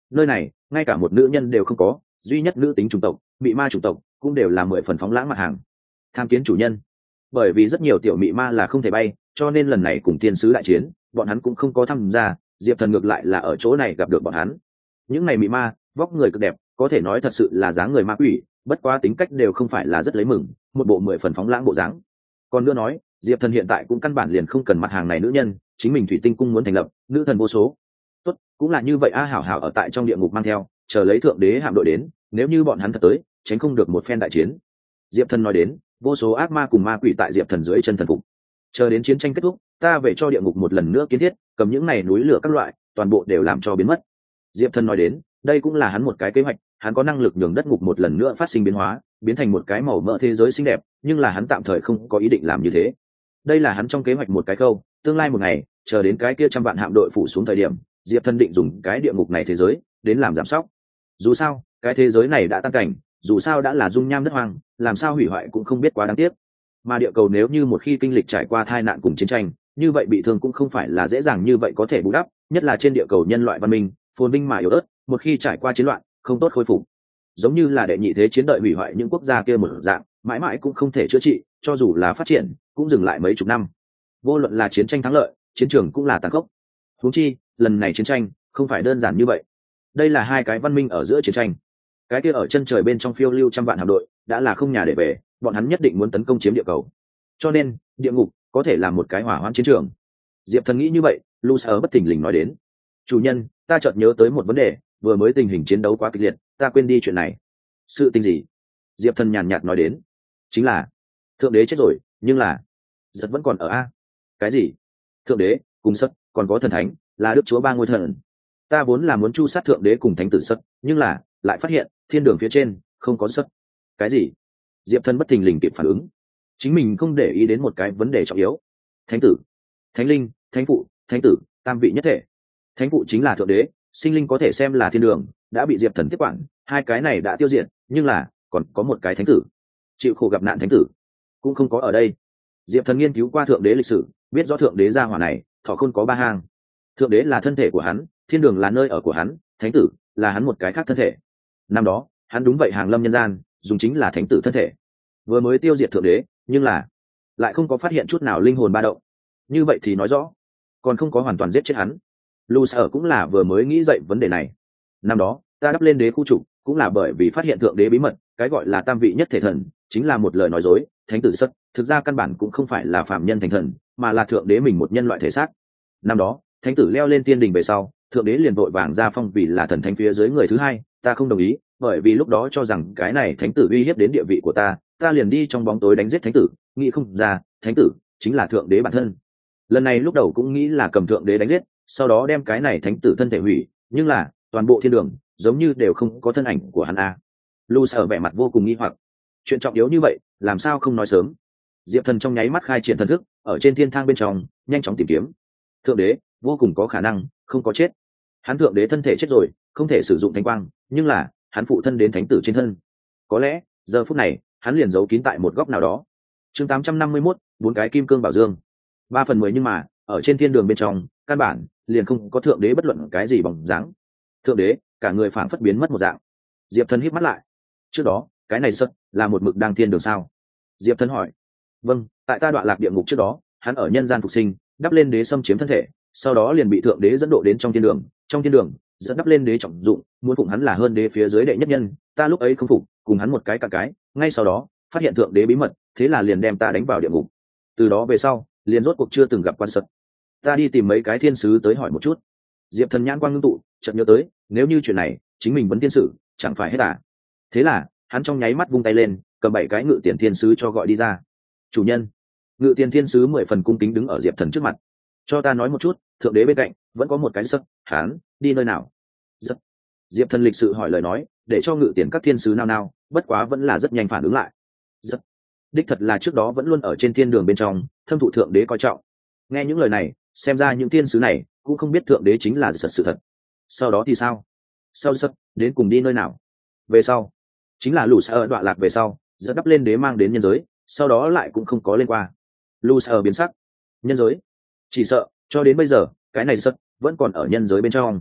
nơi này ngay cả một nữ nhân đều không có, duy nhất nữ tính chủng tộc mị ma chủng tộc cũng đều là mười phần phóng lãng mặt hàng. Tham kiến chủ nhân. Bởi vì rất nhiều tiểu mị ma là không thể bay, cho nên lần này cùng tiên sứ đại chiến bọn hắn cũng không có tham gia. Diệp Thần ngược lại là ở chỗ này gặp được bọn hắn. Những này mị ma vóc người cực đẹp, có thể nói thật sự là dáng người ma quỷ, bất quá tính cách đều không phải là rất lấy mừng, một bộ mười phần phóng lãng bộ dáng. Còn nữa nói, Diệp Thần hiện tại cũng căn bản liền không cần mặt hàng này nữ nhân, chính mình thủy tinh cung muốn thành lập nữ thần vô số. Tốt, cũng là như vậy a. Hảo hảo ở tại trong địa ngục mang theo, chờ lấy thượng đế hạm đội đến, nếu như bọn hắn thật tới, tránh không được một phen đại chiến. Diệp Thần nói đến, vô số ác ma cùng ma quỷ tại Diệp Thần dưới chân thần phục. Chờ đến chiến tranh kết thúc, ta về cho địa ngục một lần nữa kiến thiết, cầm những này núi lửa các loại, toàn bộ đều làm cho biến mất. Diệp Thần nói đến, đây cũng là hắn một cái kế hoạch, hắn có năng lực nhường đất ngục một lần nữa phát sinh biến hóa, biến thành một cái màu mỡ thế giới xinh đẹp, nhưng là hắn tạm thời không có ý định làm như thế. Đây là hắn trong kế hoạch một cái câu, tương lai một ngày, chờ đến cái kia trăm vạn hạm đội phủ xuống thời điểm, Diệp Thần định dùng cái địa ngục này thế giới đến làm giảm sóc. Dù sao, cái thế giới này đã tan cảnh, dù sao đã là dung nham đất hoang, làm sao hủy hoại cũng không biết quá đáng tiếc. Mà địa cầu nếu như một khi kinh lịch trải qua tai nạn cùng chiến tranh, như vậy bị thương cũng không phải là dễ dàng như vậy có thể bù đắp, nhất là trên địa cầu nhân loại văn minh phồn vinh mà yếu ớt, một khi trải qua chiến loạn không tốt khôi phục, giống như là đệ nhị thế chiến đợi hủy hoại những quốc gia kia một dạng, mãi mãi cũng không thể chữa trị, cho dù là phát triển cũng dừng lại mấy chục năm. Vô luận là chiến tranh thắng lợi, chiến trường cũng là tàn khốc. Huống chi lần này chiến tranh không phải đơn giản như vậy, đây là hai cái văn minh ở giữa chiến tranh. Cái kia ở chân trời bên trong phiêu lưu trăm vạn hạm đội đã là không nhà để về, bọn hắn nhất định muốn tấn công chiếm địa cầu, cho nên địa ngục có thể là một cái hỏa hoạn chiến trường. Diệp Thần nghĩ như vậy. Lucer bất thình lình nói đến, chủ nhân, ta chợt nhớ tới một vấn đề, vừa mới tình hình chiến đấu quá kịch liệt, ta quên đi chuyện này. Sự tình gì? Diệp Thần nhàn nhạt nói đến, chính là thượng đế chết rồi, nhưng là giật vẫn còn ở a. Cái gì? Thượng đế cùng sất còn có thần thánh, là đức chúa ba ngôi thần. Ta vốn là muốn chu sát thượng đế cùng thánh tử sất, nhưng là lại phát hiện thiên đường phía trên không có sất. Cái gì? Diệp Thần bất thình lình kịp phản ứng, chính mình không để ý đến một cái vấn đề trọng yếu. Thánh tử, thánh linh, thánh phụ, thánh tử, tam vị nhất thể. Thánh phụ chính là thượng đế, sinh linh có thể xem là thiên đường, đã bị Diệp Thần tiếp quản, hai cái này đã tiêu diệt, nhưng là còn có một cái thánh tử, chịu khổ gặp nạn thánh tử cũng không có ở đây. Diệp Thần nghiên cứu qua thượng đế lịch sử, biết rõ thượng đế gia hỏa này thọ khôn có ba hang. Thượng đế là thân thể của hắn, thiên đường là nơi ở của hắn, thánh tử là hắn một cái khác thân thể. Năm đó hắn đúng vậy hàng lâm nhân gian, dùng chính là thánh tử thân thể, vừa mới tiêu diệt thượng đế, nhưng là lại không có phát hiện chút nào linh hồn ba động. Như vậy thì nói rõ còn không có hoàn toàn giết chết hắn. Lucer cũng là vừa mới nghĩ dậy vấn đề này. Năm đó ta đắp lên đế khu trục cũng là bởi vì phát hiện thượng đế bí mật, cái gọi là tam vị nhất thể thần chính là một lời nói dối. Thánh tử sất thực ra căn bản cũng không phải là phạm nhân thành thần, mà là thượng đế mình một nhân loại thể xác. Năm đó thánh tử leo lên tiên đình về sau, thượng đế liền vội vàng ra phong vì là thần thánh phía dưới người thứ hai, ta không đồng ý, bởi vì lúc đó cho rằng cái này thánh tử uy hiếp đến địa vị của ta, ta liền đi trong bóng tối đánh giết thánh tử, nghĩ không ra thánh tử chính là thượng đế bản thân. Lần này lúc đầu cũng nghĩ là cầm thượng đế đánh giết, sau đó đem cái này thánh tử thân thể hủy, nhưng là toàn bộ thiên đường giống như đều không có thân ảnh của hắn a. Lucer vẻ mặt vô cùng nghi hoặc, chuyện trọng yếu như vậy làm sao không nói sớm. Diệp Thần trong nháy mắt khai triển thần thức, ở trên thiên thang bên trong nhanh chóng tìm kiếm. Thượng đế vô cùng có khả năng không có chết, hắn thượng đế thân thể chết rồi, không thể sử dụng thánh quang, nhưng là hắn phụ thân đến thánh tử trên thân, có lẽ giờ phút này hắn liền giấu kín tại một góc nào đó. Chương tám trăm năm mươi mốt, bốn cái kim cương bảo dương, ba phần mười. Nhưng mà ở trên thiên đường bên trong căn bản liền không có thượng đế bất luận cái gì bóng dáng. Thượng đế cả người phảng phất biến mất một dạng. Diệp Thần híp mắt lại, trước đó cái này sất là một mực đang thiên đường sao? Diệp Thần hỏi. Vâng, tại ta đoạn lạc địa ngục trước đó, hắn ở nhân gian phục sinh, đắp lên đế xâm chiếm thân thể, sau đó liền bị thượng đế dẫn độ đến trong thiên đường. Trong thiên đường dẫn đắp lên đế trọng dụng, muốn phụng hắn là hơn đế phía dưới đệ nhất nhân, ta lúc ấy không phục, cùng hắn một cái cả cái, ngay sau đó phát hiện thượng đế bí mật, thế là liền đem ta đánh vào địa ngục. Từ đó về sau liền rốt cuộc chưa từng gặp quan sật. Ta đi tìm mấy cái thiên sứ tới hỏi một chút. Diệp Thần nhãn quang ngưng tụ, chợt nhớ tới, nếu như chuyện này chính mình vấn thiên sử, chẳng phải hết à? Thế là hắn trong nháy mắt vung tay lên, cầm bảy cái ngự tiền thiên sứ cho gọi đi ra. Chủ nhân. Ngự tiền thiên sứ mười phần cung kính đứng ở Diệp Thần trước mặt. Cho ta nói một chút, thượng đế bên cạnh vẫn có một cái sất, hắn đi nơi nào? Rất. Diệp Thần lịch sự hỏi lời nói, để cho ngự tiền các thiên sứ nao nao, bất quá vẫn là rất nhanh phản ứng lại. Rất. Đích thật là trước đó vẫn luôn ở trên thiên đường bên trong, thâm thụ thượng đế coi trọng. Nghe những lời này, xem ra những thiên sứ này cũng không biết thượng đế chính là thật sự thật. Sau đó thì sao? Sau sất đến cùng đi nơi nào? Về sau chính là lù ở đoạn lạc về sau, dẫn đắp lên đế mang đến nhân giới, sau đó lại cũng không có lên qua. Lucer biến sắc. Nhân giới? Chỉ sợ cho đến bây giờ cái này sất vẫn còn ở nhân giới bên trong.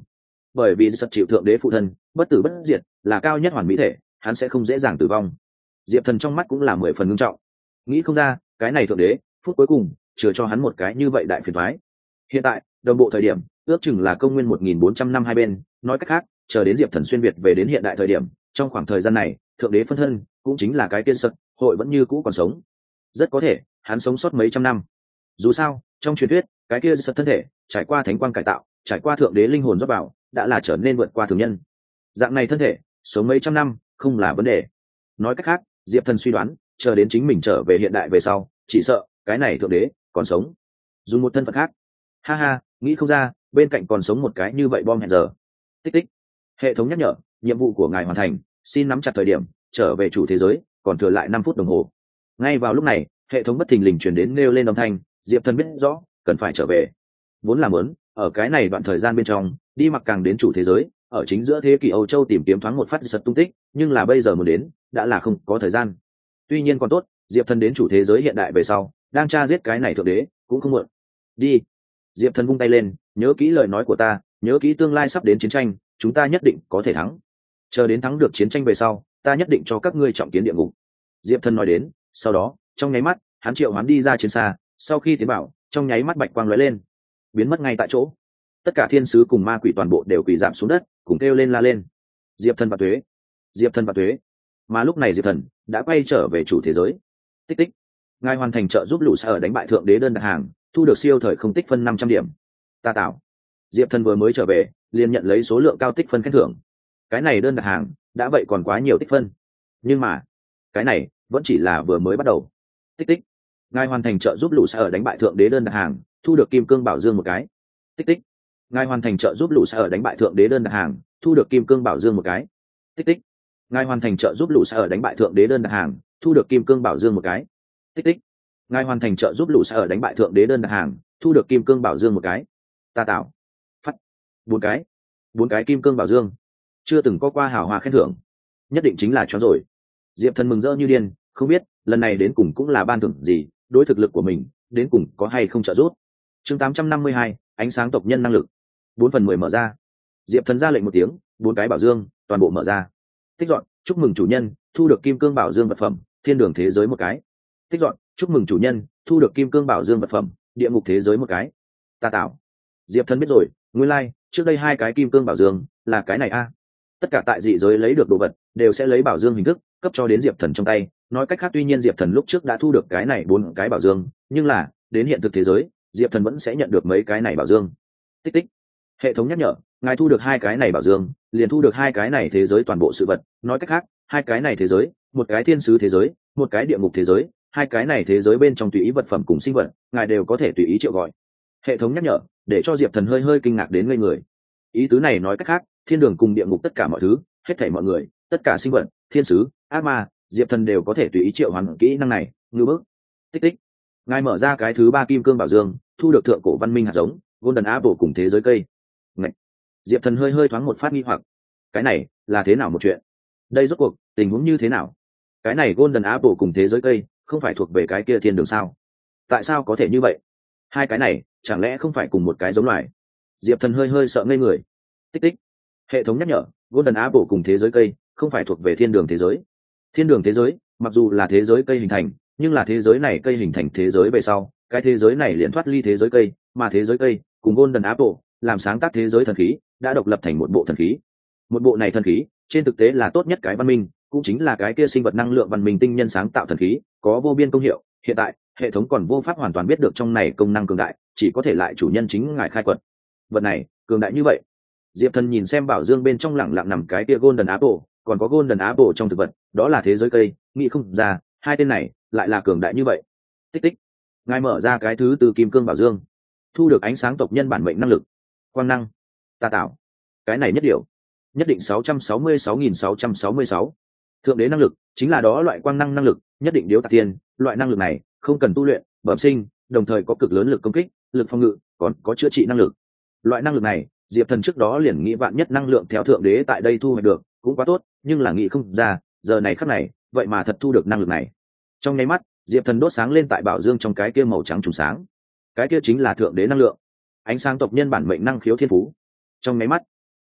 bởi vì sật chịu thượng đế phụ thân bất tử bất diệt, là cao nhất hoàn mỹ thể, hắn sẽ không dễ dàng tử vong. Diệp Thần trong mắt cũng là mười phần ngưng trọng, nghĩ không ra cái này thượng đế phút cuối cùng chừa cho hắn một cái như vậy đại phiền toái. Hiện tại đồng bộ thời điểm ước chừng là công nguyên một nghìn bốn trăm năm hai bên, nói cách khác chờ đến Diệp Thần xuyên việt về đến hiện đại thời điểm, trong khoảng thời gian này thượng đế phân thân cũng chính là cái tiên sật hội vẫn như cũ còn sống, rất có thể hắn sống sót mấy trăm năm. Dù sao trong truyền thuyết cái kia sật thân thể trải qua thánh quang cải tạo, trải qua thượng đế linh hồn rót vào, đã là trở nên vượt qua thường nhân. Dạng này thân thể sống mấy trăm năm không là vấn đề. Nói cách khác Diệp Thần suy đoán chờ đến chính mình trở về hiện đại về sau, chỉ sợ cái này thượng đế còn sống, dùng một thân phận khác. Ha ha, nghĩ không ra bên cạnh còn sống một cái như vậy bom hẹn giờ. Tích tích, hệ thống nhắc nhở nhiệm vụ của ngài hoàn thành, xin nắm chặt thời điểm trở về chủ thế giới, còn thừa lại năm phút đồng hồ. Ngay vào lúc này hệ thống bất thình lình truyền đến nêu lên âm thanh. Diệp Thần biết rõ cần phải trở về, vốn làm lớn ở cái này đoạn thời gian bên trong đi mặc càng đến chủ thế giới, ở chính giữa thế kỷ Âu Châu tìm kiếm thoáng một phát giật tung tích, nhưng là bây giờ muốn đến đã là không có thời gian. Tuy nhiên còn tốt Diệp Thần đến chủ thế giới hiện đại về sau đang tra giết cái này thượng đế cũng không muộn. Đi. Diệp Thần vung tay lên, nhớ kỹ lời nói của ta, nhớ kỹ tương lai sắp đến chiến tranh chúng ta nhất định có thể thắng, chờ đến thắng được chiến tranh về sau ta nhất định cho các ngươi trọng kiến địa ngục. Diệp Thần nói đến, sau đó trong nháy mắt hắn triệu hắn đi ra chiến xa, sau khi tiến bảo trong nháy mắt bạch quang lóe lên biến mất ngay tại chỗ. Tất cả thiên sứ cùng ma quỷ toàn bộ đều quỳ giảm xuống đất cùng kêu lên la lên Diệp Thần và tuế, Diệp Thần và tuế. Mà lúc này Diệp Thần đã quay trở về chủ thế giới. Tích tích, ngài hoàn thành trợ giúp lũ sở đánh bại thượng đế đơn đặt hàng, thu được siêu thời không tích phân năm trăm điểm. Ta tạo. Diệp Thần vừa mới trở về liền nhận lấy số lượng cao tích phân khen thưởng. Cái này đơn đặt hàng đã vậy còn quá nhiều tích phân, nhưng mà cái này vẫn chỉ là vừa mới bắt đầu. Tích tích, ngài hoàn thành trợ giúp lũ sở đánh bại thượng đế đơn đặt hàng, thu được kim cương bảo dương một cái. Tích tích, ngài hoàn thành trợ giúp lũ sở đánh bại thượng đế đơn đặt hàng, thu được kim cương bảo dương một cái. Tích tích, ngài hoàn thành trợ giúp lũ sở đánh bại thượng đế đơn đặt hàng, thu được kim cương bảo dương một cái. Tích tích, ngài hoàn thành trợ giúp lũ sở đánh bại thượng đế đơn đặt hàng, thu được kim cương bảo dương một cái. Ta tạo. Phát. Bốn cái. Bốn cái kim cương bảo dương. Chưa từng có qua hào hoa khen thưởng, nhất định chính là cho rồi. Diệp Thần mừng rỡ như điên, không biết lần này đến cùng cũng là ban thưởng gì, đối thực lực của mình đến cùng có hay không trợ giúp. Chương tám trăm năm mươi hai, ánh sáng tộc nhân năng lực. Bốn phần mười mở ra. Diệp Thần ra lệnh một tiếng, bốn cái bảo dương toàn bộ mở ra. Tích dọn, chúc mừng chủ nhân thu được kim cương bảo dương vật phẩm, thiên đường thế giới một cái. Tích dọn, chúc mừng chủ nhân thu được kim cương bảo dương vật phẩm, địa ngục thế giới một cái. Ta tạo. Diệp Thần biết rồi, nguyên lai like, trước đây hai cái kim cương bảo dương là cái này a. À. Tất cả tại dị giới lấy được đồ vật đều sẽ lấy bảo dương hình thức cấp cho đến Diệp Thần trong tay. Nói cách khác tuy nhiên Diệp Thần lúc trước đã thu được cái này bốn cái bảo dương, nhưng là đến hiện thực thế giới Diệp Thần vẫn sẽ nhận được mấy cái này bảo dương. Tích tích, hệ thống nhắc nhở ngài thu được hai cái này bảo dương liền thu được hai cái này thế giới toàn bộ sự vật. Nói cách khác hai cái này thế giới, một cái thiên sứ thế giới, một cái địa ngục thế giới, hai cái này thế giới bên trong tùy ý vật phẩm cùng sinh vật ngài đều có thể tùy ý triệu gọi. Hệ thống nhắc nhở để cho Diệp Thần hơi hơi kinh ngạc đến ngây người. Ý tứ này nói cách khác thiên đường cùng địa ngục tất cả mọi thứ, hết thảy mọi người, tất cả sinh vật, thiên sứ, ác ma, Diệp Thần đều có thể tùy ý triệu hoán kỹ năng này. Ngư bức. Tích tích, ngài mở ra cái thứ ba kim cương bảo dương, thu được thượng cổ văn minh hạt giống golden apple cùng thế giới cây. Ngậy. Diệp Thần hơi hơi thoáng một phát nghi hoặc, cái này là thế nào một chuyện? Đây rốt cuộc tình huống như thế nào? Cái này golden apple cùng thế giới cây không phải thuộc về cái kia thiên đường sao? Tại sao có thể như vậy? Hai cái này chẳng lẽ không phải cùng một cái giống loài? Diệp Thần hơi hơi sợ ngây người. Tích tích, hệ thống nhắc nhở golden apple cùng thế giới cây không phải thuộc về thiên đường thế giới. Thiên đường thế giới mặc dù là thế giới cây hình thành, nhưng là thế giới này cây hình thành thế giới về sau, cái thế giới này liền thoát ly thế giới cây, mà thế giới cây cùng golden apple làm sáng tác thế giới thần khí đã độc lập thành một bộ thần khí. Một bộ này thần khí trên thực tế là tốt nhất cái văn minh, cũng chính là cái kia sinh vật năng lượng văn minh tinh nhân sáng tạo thần khí, có vô biên công hiệu. Hiện tại hệ thống còn vô pháp hoàn toàn biết được trong này công năng cường đại, chỉ có thể lại chủ nhân chính ngài khai quật. Vật này cường đại như vậy. Diệp Thần nhìn xem bảo dương bên trong lẳng lặng nằm cái kia golden apple, còn có golden apple trong thực vật, đó là thế giới cây, nghĩ không ra hai tên này lại là cường đại như vậy. Tích tích, ngài mở ra cái thứ từ kim cương bảo dương, thu được ánh sáng tộc nhân bản mệnh năng lực, quang năng. Ta tạo. Cái này nhất điều, nhất định sáu trăm sáu mươi sáu nghìn sáu trăm sáu mươi sáu. Thượng đế năng lực chính là đó loại quang năng năng lực, nhất định điếu tạc tiên, loại năng lực này không cần tu luyện, bẩm sinh, đồng thời có cực lớn lực công kích, lực phòng ngự, còn có chữa trị năng lực. Loại năng lực này Diệp Thần trước đó liền nghĩ vạn nhất năng lượng theo thượng đế tại đây thu hoạch được cũng quá tốt, nhưng là nghĩ không ra giờ này khắc này vậy mà thật thu được năng lực này. Trong nháy mắt Diệp Thần đốt sáng lên tại bảo dương trong cái kia màu trắng trùng sáng, cái kia chính là thượng đế năng lượng, ánh sáng tộc nhân bản mệnh năng khiếu thiên phú. Trong nháy mắt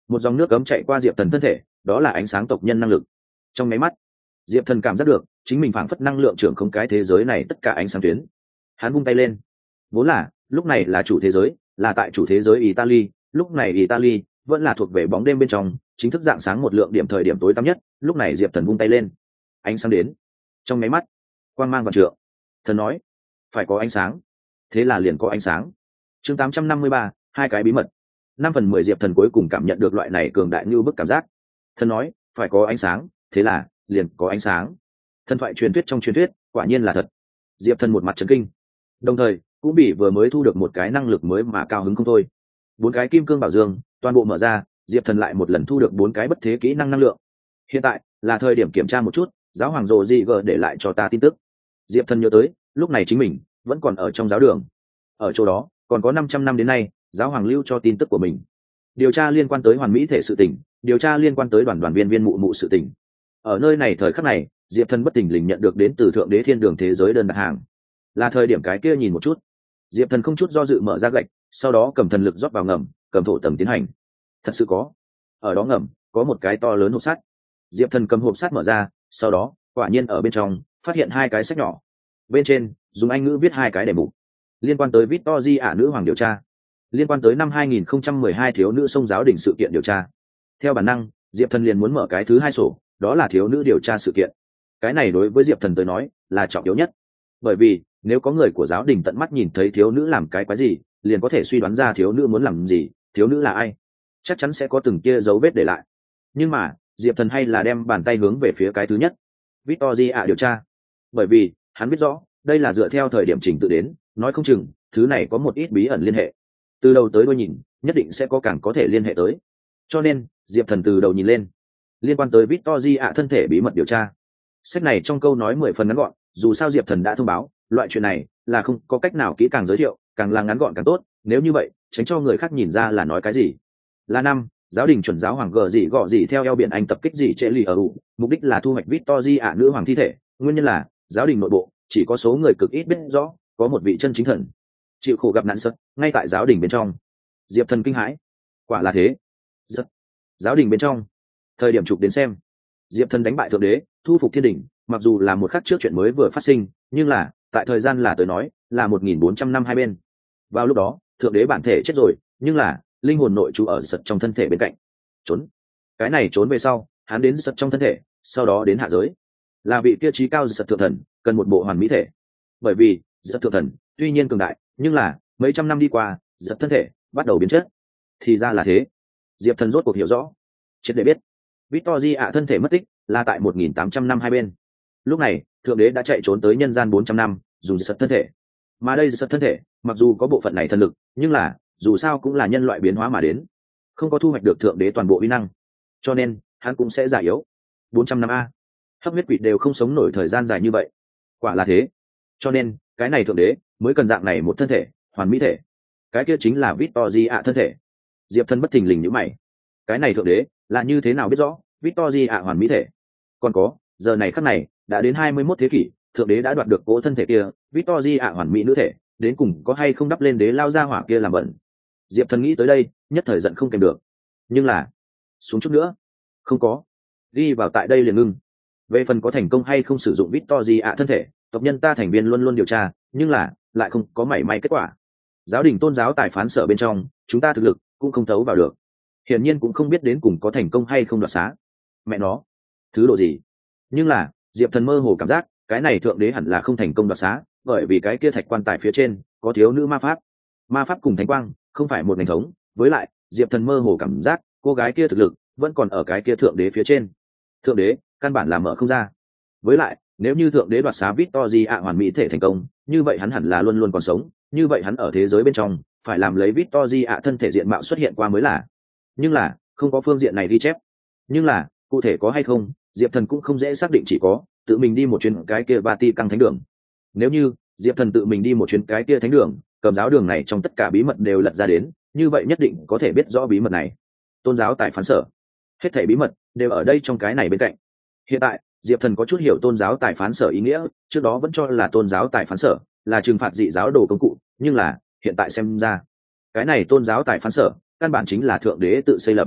một dòng nước cấm chạy qua diệp thần thân thể, đó là ánh sáng tộc nhân năng lực. Trong máy mắt, diệp thần cảm giác được chính mình phảng phất năng lượng trưởng không cái thế giới này tất cả ánh sáng tuyến. Hắn vung tay lên, vốn là lúc này là chủ thế giới, là tại chủ thế giới Italy, lúc này Italy vẫn là thuộc về bóng đêm bên trong, chính thức dạng sáng một lượng điểm thời điểm tối tăm nhất. Lúc này diệp thần vung tay lên, ánh sáng đến. Trong máy mắt, quang mang vạn trượng. Thần nói phải có ánh sáng, thế là liền có ánh sáng. Chương tám trăm năm mươi ba, hai cái bí mật. Năm phần mười diệp thần cuối cùng cảm nhận được loại này cường đại như bức cảm giác. Thần nói phải có ánh sáng, thế là liền có ánh sáng. Thần thoại truyền thuyết trong truyền thuyết quả nhiên là thật. Diệp thần một mặt chấn kinh, đồng thời cũng bị vừa mới thu được một cái năng lực mới mà cao hứng không thôi. Bốn cái kim cương bảo dương toàn bộ mở ra, diệp thần lại một lần thu được bốn cái bất thế kỹ năng năng lượng. Hiện tại là thời điểm kiểm tra một chút giáo hoàng rồ gì gờ để lại cho ta tin tức. Diệp thần nhớ tới lúc này chính mình vẫn còn ở trong giáo đường, ở chỗ đó còn có năm trăm năm đến nay giáo hoàng lưu cho tin tức của mình, điều tra liên quan tới hoàn mỹ thể sự tình, điều tra liên quan tới đoàn đoàn viên viên mụ mụ sự tình. Ở nơi này thời khắc này diệp thần bất thình lình nhận được đến từ thượng đế thiên đường thế giới đơn đặt hàng. Là thời điểm cái kia nhìn một chút. Diệp thần không chút do dự mở ra gạch, sau đó cầm thần lực rót vào ngầm, cầm thổ tầm tiến hành. Thật sự có, ở đó ngầm có một cái to lớn hộp sắt. Diệp thần cầm hộp sắt mở ra, sau đó quả nhiên ở bên trong phát hiện hai cái sách nhỏ, bên trên dùng Anh ngữ viết hai cái đề mục liên quan tới Victory ả nữ hoàng điều tra, liên quan tới năm hai nghìn không trăm mười hai thiếu nữ sông giáo đình sự kiện điều tra. Theo bản năng diệp thần liền muốn mở cái thứ hai sổ, đó là thiếu nữ điều tra sự kiện. Cái này đối với diệp thần tới nói là trọng yếu nhất, bởi vì nếu có người của giáo đình tận mắt nhìn thấy thiếu nữ làm cái quái gì, liền có thể suy đoán ra thiếu nữ muốn làm gì, thiếu nữ là ai, chắc chắn sẽ có từng kia dấu vết để lại. Nhưng mà diệp thần hay là đem bàn tay hướng về phía cái thứ nhất, Victory ả điều tra, bởi vì hắn biết rõ đây là dựa theo thời điểm trình tự đến, nói không chừng thứ này có một ít bí ẩn liên hệ, từ đầu tới đuôi nhìn nhất định sẽ có càng có thể liên hệ tới. Cho nên diệp thần từ đầu nhìn lên, liên quan tới Victory ả thân thể bí mật điều tra. Sách này trong câu nói mười phần ngắn gọn, dù sao diệp thần đã thông báo loại chuyện này là không có cách nào kỹ càng giới thiệu, càng là ngắn gọn càng tốt, nếu như vậy tránh cho người khác nhìn ra là nói cái gì. Là năm giáo đình chuẩn giáo hoàng gờ gì gọ gì theo eo biển Anh tập kích gì trễ lì ở ủ, mục đích là thu hoạch Victory ả nữ hoàng thi thể. Nguyên nhân là giáo đình nội bộ chỉ có số người cực ít biết rõ có một vị chân chính thần chịu khổ gặp nạn sật ngay tại giáo đình bên trong. Diệp thần kinh hãi, quả là thế. Rất. Giáo đình bên trong thời điểm chụp đến xem, diệp thần đánh bại thượng đế, thu phục thiên đình, mặc dù là một khắc trước chuyện mới vừa phát sinh, nhưng là tại thời gian là tới nói là một nghìn bốn trăm năm hai bên. Vào lúc đó thượng đế bản thể chết rồi, nhưng là linh hồn nội trú ở sật trong thân thể bên cạnh trốn. Cái này trốn về sau hắn đến sật trong thân thể, sau đó đến hạ giới, là vị kia trí cao sật thượng thần cần một bộ hoàn mỹ thể. Bởi vì sật thượng thần tuy nhiên cường đại, nhưng là mấy trăm năm đi qua sật thân thể bắt đầu biến chất. Thì ra là thế. Diệp thần rốt cuộc hiểu rõ, triệt để biết Victory ả thân thể mất tích là tại một nghìn tám trăm năm hai bên. Lúc này thượng đế đã chạy trốn tới nhân gian bốn trăm năm, dùng sật thân thể. Mà đây sật thân thể mặc dù có bộ phận này thần lực, nhưng là dù sao cũng là nhân loại biến hóa mà đến, không có thu hoạch được thượng đế toàn bộ uy năng, cho nên hắn cũng sẽ già yếu. bốn trăm năm a, hấp huyết quỷ đều không sống nổi thời gian dài như vậy. Quả là thế. Cho nên cái này thượng đế mới cần dạng này một thân thể hoàn mỹ thể. Cái kia chính là Victory ả thân thể. Diệp thần bất thình lình nhíu mày, cái này thượng đế là như thế nào biết rõ Victory ả hoàn mỹ thể? Còn có giờ này khắc này đã đến hai mươi mốt thế kỷ, thượng đế đã đoạt được cỗ thân thể kia, Victory ả hoàn mỹ nữ thể đến cùng có hay không đắp lên đế lao ra hỏa kia làm bẩn. Diệp thần nghĩ tới đây nhất thời giận không kèm được, nhưng là xuống chút nữa không có, ghi vào tại đây liền ngưng. Về phần có thành công hay không sử dụng Victory ả thân thể, tộc nhân ta thành viên luôn luôn điều tra, nhưng là lại không có mảy may kết quả. Giáo đình tôn giáo tài phán sở bên trong chúng ta thực lực cũng không thấu vào được, hiển nhiên cũng không biết đến cùng có thành công hay không đoạt xá. Mẹ nó, thứ độ gì? Nhưng là diệp thần mơ hồ cảm giác cái này thượng đế hẳn là không thành công đoạt xá, bởi vì cái kia thạch quan tài phía trên có thiếu nữ ma pháp. Ma pháp cùng thánh quang không phải một ngành thống, với lại diệp thần mơ hồ cảm giác cô gái kia thực lực vẫn còn ở cái kia thượng đế phía trên. Thượng đế căn bản là mở không ra. Với lại nếu như thượng đế đoạt xá Victory ả hoàn mỹ thể thành công, như vậy hắn hẳn là luôn luôn còn sống, như vậy hắn ở thế giới bên trong phải làm lấy Victory ả thân thể diện mạo xuất hiện qua mới là. Nhưng là không có phương diện này ghi chép. Nhưng là cụ thể có hay không, diệp thần cũng không dễ xác định, chỉ có tự mình đi một chuyến cái kia Vati căng thánh đường. Nếu như diệp thần tự mình đi một chuyến cái kia thánh đường, cầm giáo đường này trong tất cả bí mật đều lật ra đến, như vậy nhất định có thể biết rõ bí mật này. Tôn giáo tài phán sở, hết thảy bí mật đều ở đây trong cái này bên cạnh. Hiện tại diệp thần có chút hiểu tôn giáo tài phán sở ý nghĩa, trước đó vẫn cho là tôn giáo tài phán sở là trừng phạt dị giáo đồ công cụ, nhưng là hiện tại xem ra cái này tôn giáo tài phán sở căn bản chính là thượng đế tự xây lập.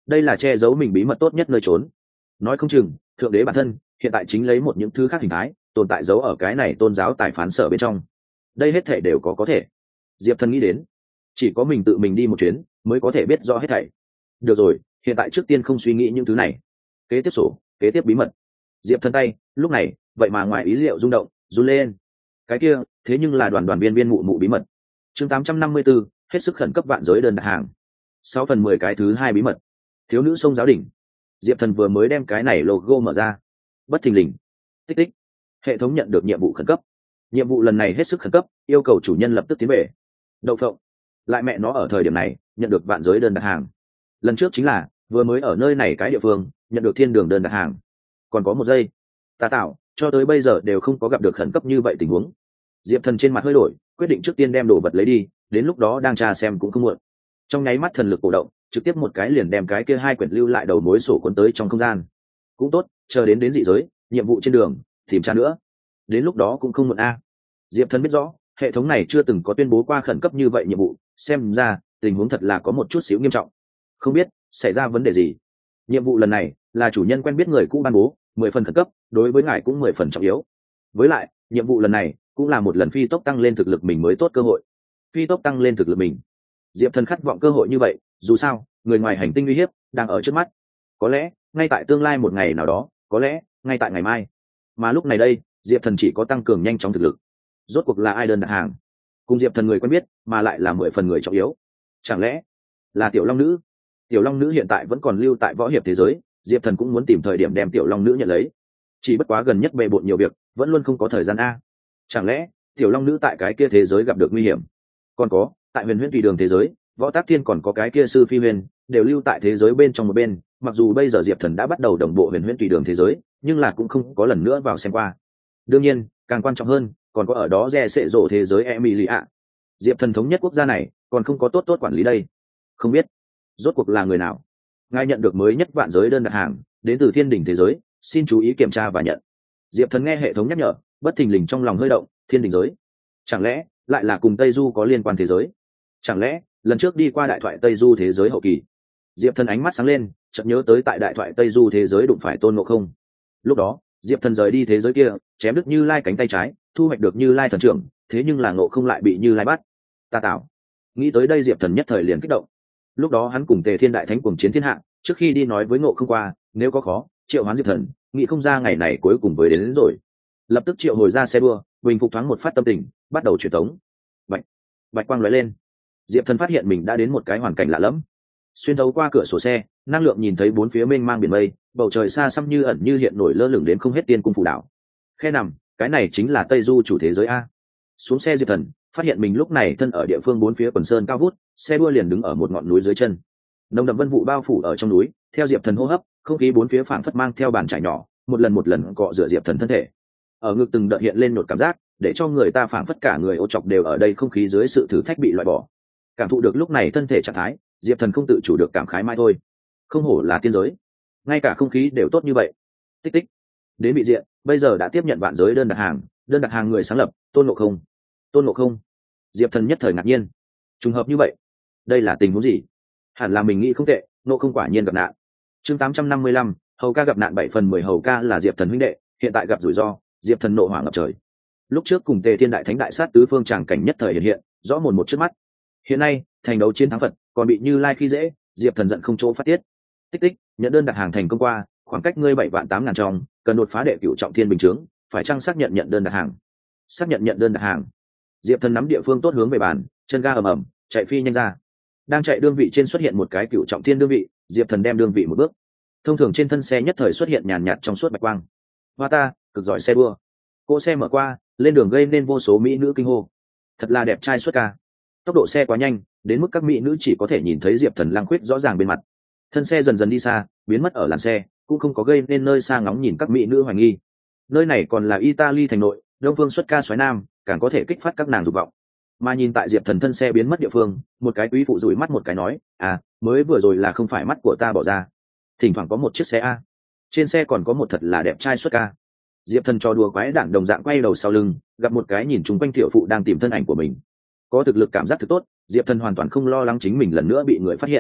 đây là che giấu mình bí mật tốt nhất nơi trốn. Nói không chừng thượng đế bản thân hiện tại chính lấy một những thứ khác hình thái tồn tại giấu ở cái này tôn giáo tài phán sở bên trong. Đây hết thể đều có có thể. Diệp Thần nghĩ đến, chỉ có mình tự mình đi một chuyến mới có thể biết rõ hết thảy. Được rồi, hiện tại trước tiên không suy nghĩ những thứ này. Kế tiếp sổ, kế tiếp bí mật. Diệp Thần tay lúc này vậy mà ngoài ý liệu rung động, run lên. Cái kia thế nhưng là đoàn đoàn viên viên mụ mụ bí mật. Chương tám trăm năm mươi tư, hết sức khẩn cấp vạn giới đơn đặt hàng. Sáu phần mười cái thứ hai bí mật. Thiếu nữ sông giáo đỉnh. Diệp Thần vừa mới đem cái này logo mở ra, bất thình lình, tích tích, hệ thống nhận được nhiệm vụ khẩn cấp. Nhiệm vụ lần này hết sức khẩn cấp, yêu cầu chủ nhân lập tức tiến về. Đậu phộng, lại mẹ nó ở thời điểm này nhận được vạn giới đơn đặt hàng. Lần trước chính là vừa mới ở nơi này cái địa phương nhận được thiên đường đơn đặt hàng. Còn có một giây, ta tạo cho tới bây giờ đều không có gặp được khẩn cấp như vậy tình huống. Diệp Thần trên mặt hơi đổi, quyết định trước tiên đem đồ vật lấy đi, đến lúc đó đang tra xem cũng không muộn. Trong nháy mắt thần lực cổ động, trực tiếp một cái liền đem cái kia hai quyển lưu lại đầu mối sổ cuốn tới trong không gian. Cũng tốt, chờ đến đến dị giới, nhiệm vụ trên đường tìm tra nữa, đến lúc đó cũng không muộn a. Diệp Thần biết rõ hệ thống này chưa từng có tuyên bố qua khẩn cấp như vậy nhiệm vụ, xem ra tình huống thật là có một chút xíu nghiêm trọng. Không biết xảy ra vấn đề gì. Nhiệm vụ lần này là chủ nhân quen biết người cũ ban bố, mười phần khẩn cấp, đối với ngài cũng mười phần trọng yếu. Với lại nhiệm vụ lần này cũng là một lần phi tốc tăng lên thực lực mình mới tốt cơ hội. Phi tốc tăng lên thực lực mình. Diệp Thần khát vọng cơ hội như vậy, dù sao người ngoài hành tinh uy hiếp đang ở trước mắt, có lẽ ngay tại tương lai một ngày nào đó, có lẽ ngay tại ngày mai. Mà lúc này đây Diệp Thần chỉ có tăng cường nhanh chóng thực lực. Rốt cuộc là ai đơn đặt hàng? Cùng Diệp Thần người quen biết mà lại là mười phần người trọng yếu. Chẳng lẽ là Tiểu Long Nữ? Tiểu Long Nữ hiện tại vẫn còn lưu tại võ hiệp thế giới, Diệp Thần cũng muốn tìm thời điểm đem Tiểu Long Nữ nhận lấy. Chỉ bất quá gần nhất bề bộn nhiều việc, vẫn luôn không có thời gian a. Chẳng lẽ Tiểu Long Nữ tại cái kia thế giới gặp được nguy hiểm? Còn có tại Huyền Huyễn Tùy Đường thế giới, Võ Tác Thiên còn có cái kia sư Phi Huyền đều lưu tại thế giới bên trong một bên. Mặc dù bây giờ Diệp Thần đã bắt đầu đồng bộ Huyền Huyễn Tùy Đường thế giới, nhưng là cũng không có lần nữa vào xem qua. Đương nhiên càng quan trọng hơn còn có ở đó rè sệ rộ thế giới Emilia. Diệp Thần thống nhất quốc gia này còn không có tốt tốt quản lý đây. Không biết rốt cuộc là người nào. Ngài nhận được mới nhất vạn giới đơn đặt hàng đến từ thiên đỉnh thế giới, xin chú ý kiểm tra và nhận. Diệp Thần nghe hệ thống nhắc nhở, bất thình lình trong lòng hơi động. Thiên đỉnh giới, chẳng lẽ lại là cùng Tây Du có liên quan thế giới? Chẳng lẽ lần trước đi qua đại thoại Tây Du thế giới hậu kỳ, Diệp Thần ánh mắt sáng lên, chợt nhớ tới tại đại thoại Tây Du thế giới đụng phải Tôn Ngộ Không. Lúc đó Diệp Thần rời đi thế giới kia, chém đứt Như Lai cánh tay trái, thu hoạch được Như Lai thần trưởng, thế nhưng là Ngộ Không lại bị Như Lai bắt. Ta tạo. Nghĩ tới đây Diệp Thần nhất thời liền kích động. Lúc đó hắn cùng Tề Thiên đại thánh cùng chiến thiên hạ, trước khi đi nói với Ngộ Không qua, nếu có khó triệu hoán Diệp Thần, nghĩ không ra ngày này cuối cùng với đến, đến rồi. Lập tức triệu hồi ra xe đua, bình phục thoáng một phát tâm tình, bắt đầu truyền tống. Bạch bạch quang lóe lên, Diệp Thần phát hiện mình đã đến một cái hoàn cảnh lạ lẫm. Xuyên thấu qua cửa sổ xe, năng lượng nhìn thấy bốn phía mênh mang biển mây, bầu trời xa xăm như ẩn như hiện nổi lơ lửng đến không hết tiên cung phủ đảo. Khe nằm, cái này chính là Tây Du chủ thế giới a. Xuống xe Diệp Thần phát hiện mình lúc này thân ở địa phương bốn phía quần sơn cao vút, xe đua liền đứng ở một ngọn núi dưới chân. Nồng đậm vân vụ bao phủ ở trong núi, theo Diệp Thần hô hấp, không khí bốn phía phảng phất mang theo bàn trải nhỏ, một lần một lần cọ rửa Diệp Thần thân thể. Ở ngực từng đợt hiện lên một cảm giác, để cho người ta phảng phất cả người ô trọc đều ở đây không khí dưới sự thử thách bị loại bỏ. Cảm thụ được lúc này thân thể trạng thái, Diệp Thần không tự chủ được cảm khái mai thôi. Không hổ là tiên giới, ngay cả không khí đều tốt như vậy. Tích tích, đến bị diện, bây giờ đã tiếp nhận vạn giới đơn đặt hàng, đơn đặt hàng người sáng lập Tôn Ngộ Không. Tôn Ngộ Không. Diệp Thần nhất thời ngạc nhiên, trùng hợp như vậy, đây là tình huống gì? Hẳn là mình nghĩ không tệ, Ngộ Không quả nhiên gặp nạn. Chương tám trăm năm mươi lăm, Hầu ca gặp nạn bảy phần mười. Hầu ca là Diệp Thần huynh đệ, hiện tại gặp rủi ro, Diệp Thần nộ hỏa ngập trời. Lúc trước cùng Tề Thiên đại thánh đại sát tứ phương tràng cảnh nhất thời hiện hiện rõ mồn một trước mắt. Hiện nay thành đấu chiến thắng Phật, còn bị Như Lai khi dễ, Diệp Thần giận không chỗ phát tiết. Tích tích, nhận đơn đặt hàng thành công qua, khoảng cách ngươi bảy vạn tám ngàn trong, cần đột phá đệ cửu trọng thiên bình chướng, phải chăng xác nhận nhận đơn đặt hàng? Xác nhận nhận đơn đặt hàng. Diệp Thần nắm địa phương tốt hướng về bàn, chân ga ầm ầm, chạy phi nhanh ra. Đang chạy đương vị trên xuất hiện một cái cửu trọng thiên đương vị, Diệp Thần đem đương vị một bước. Thông thường trên thân xe nhất thời xuất hiện nhàn nhạt trong suốt bạch quang. Hoa ta, cực giỏi xe đua. Cỗ xe mở qua, lên đường gây nên vô số mỹ nữ kinh hô. Thật là đẹp trai xuất ca. Tốc độ xe quá nhanh, đến mức các mỹ nữ chỉ có thể nhìn thấy Diệp Thần lăng khuyết rõ ràng bên mặt. Thân xe dần dần đi xa, biến mất ở làn xe, cũng không có gây nên nơi xa ngóng nhìn các mỹ nữ hoài nghi. Nơi này còn là Italy thành nội, đông phương xuất ca soái nam, càng có thể kích phát các nàng dục vọng. Mà nhìn tại Diệp Thần thân xe biến mất địa phương, một cái quý phụ dụi mắt một cái nói, à, mới vừa rồi là không phải mắt của ta bỏ ra. Thỉnh thoảng có một chiếc xe a, trên xe còn có một thật là đẹp trai xuất ca. Diệp Thần trò đùa quái đản đồng dạng quay đầu sau lưng, gặp một cái nhìn chung quanh tiểu phụ đang tìm thân ảnh của mình. Có thực lực cảm giác thực tốt, Diệp Thần hoàn toàn không lo lắng chính mình lần nữa bị người phát hiện.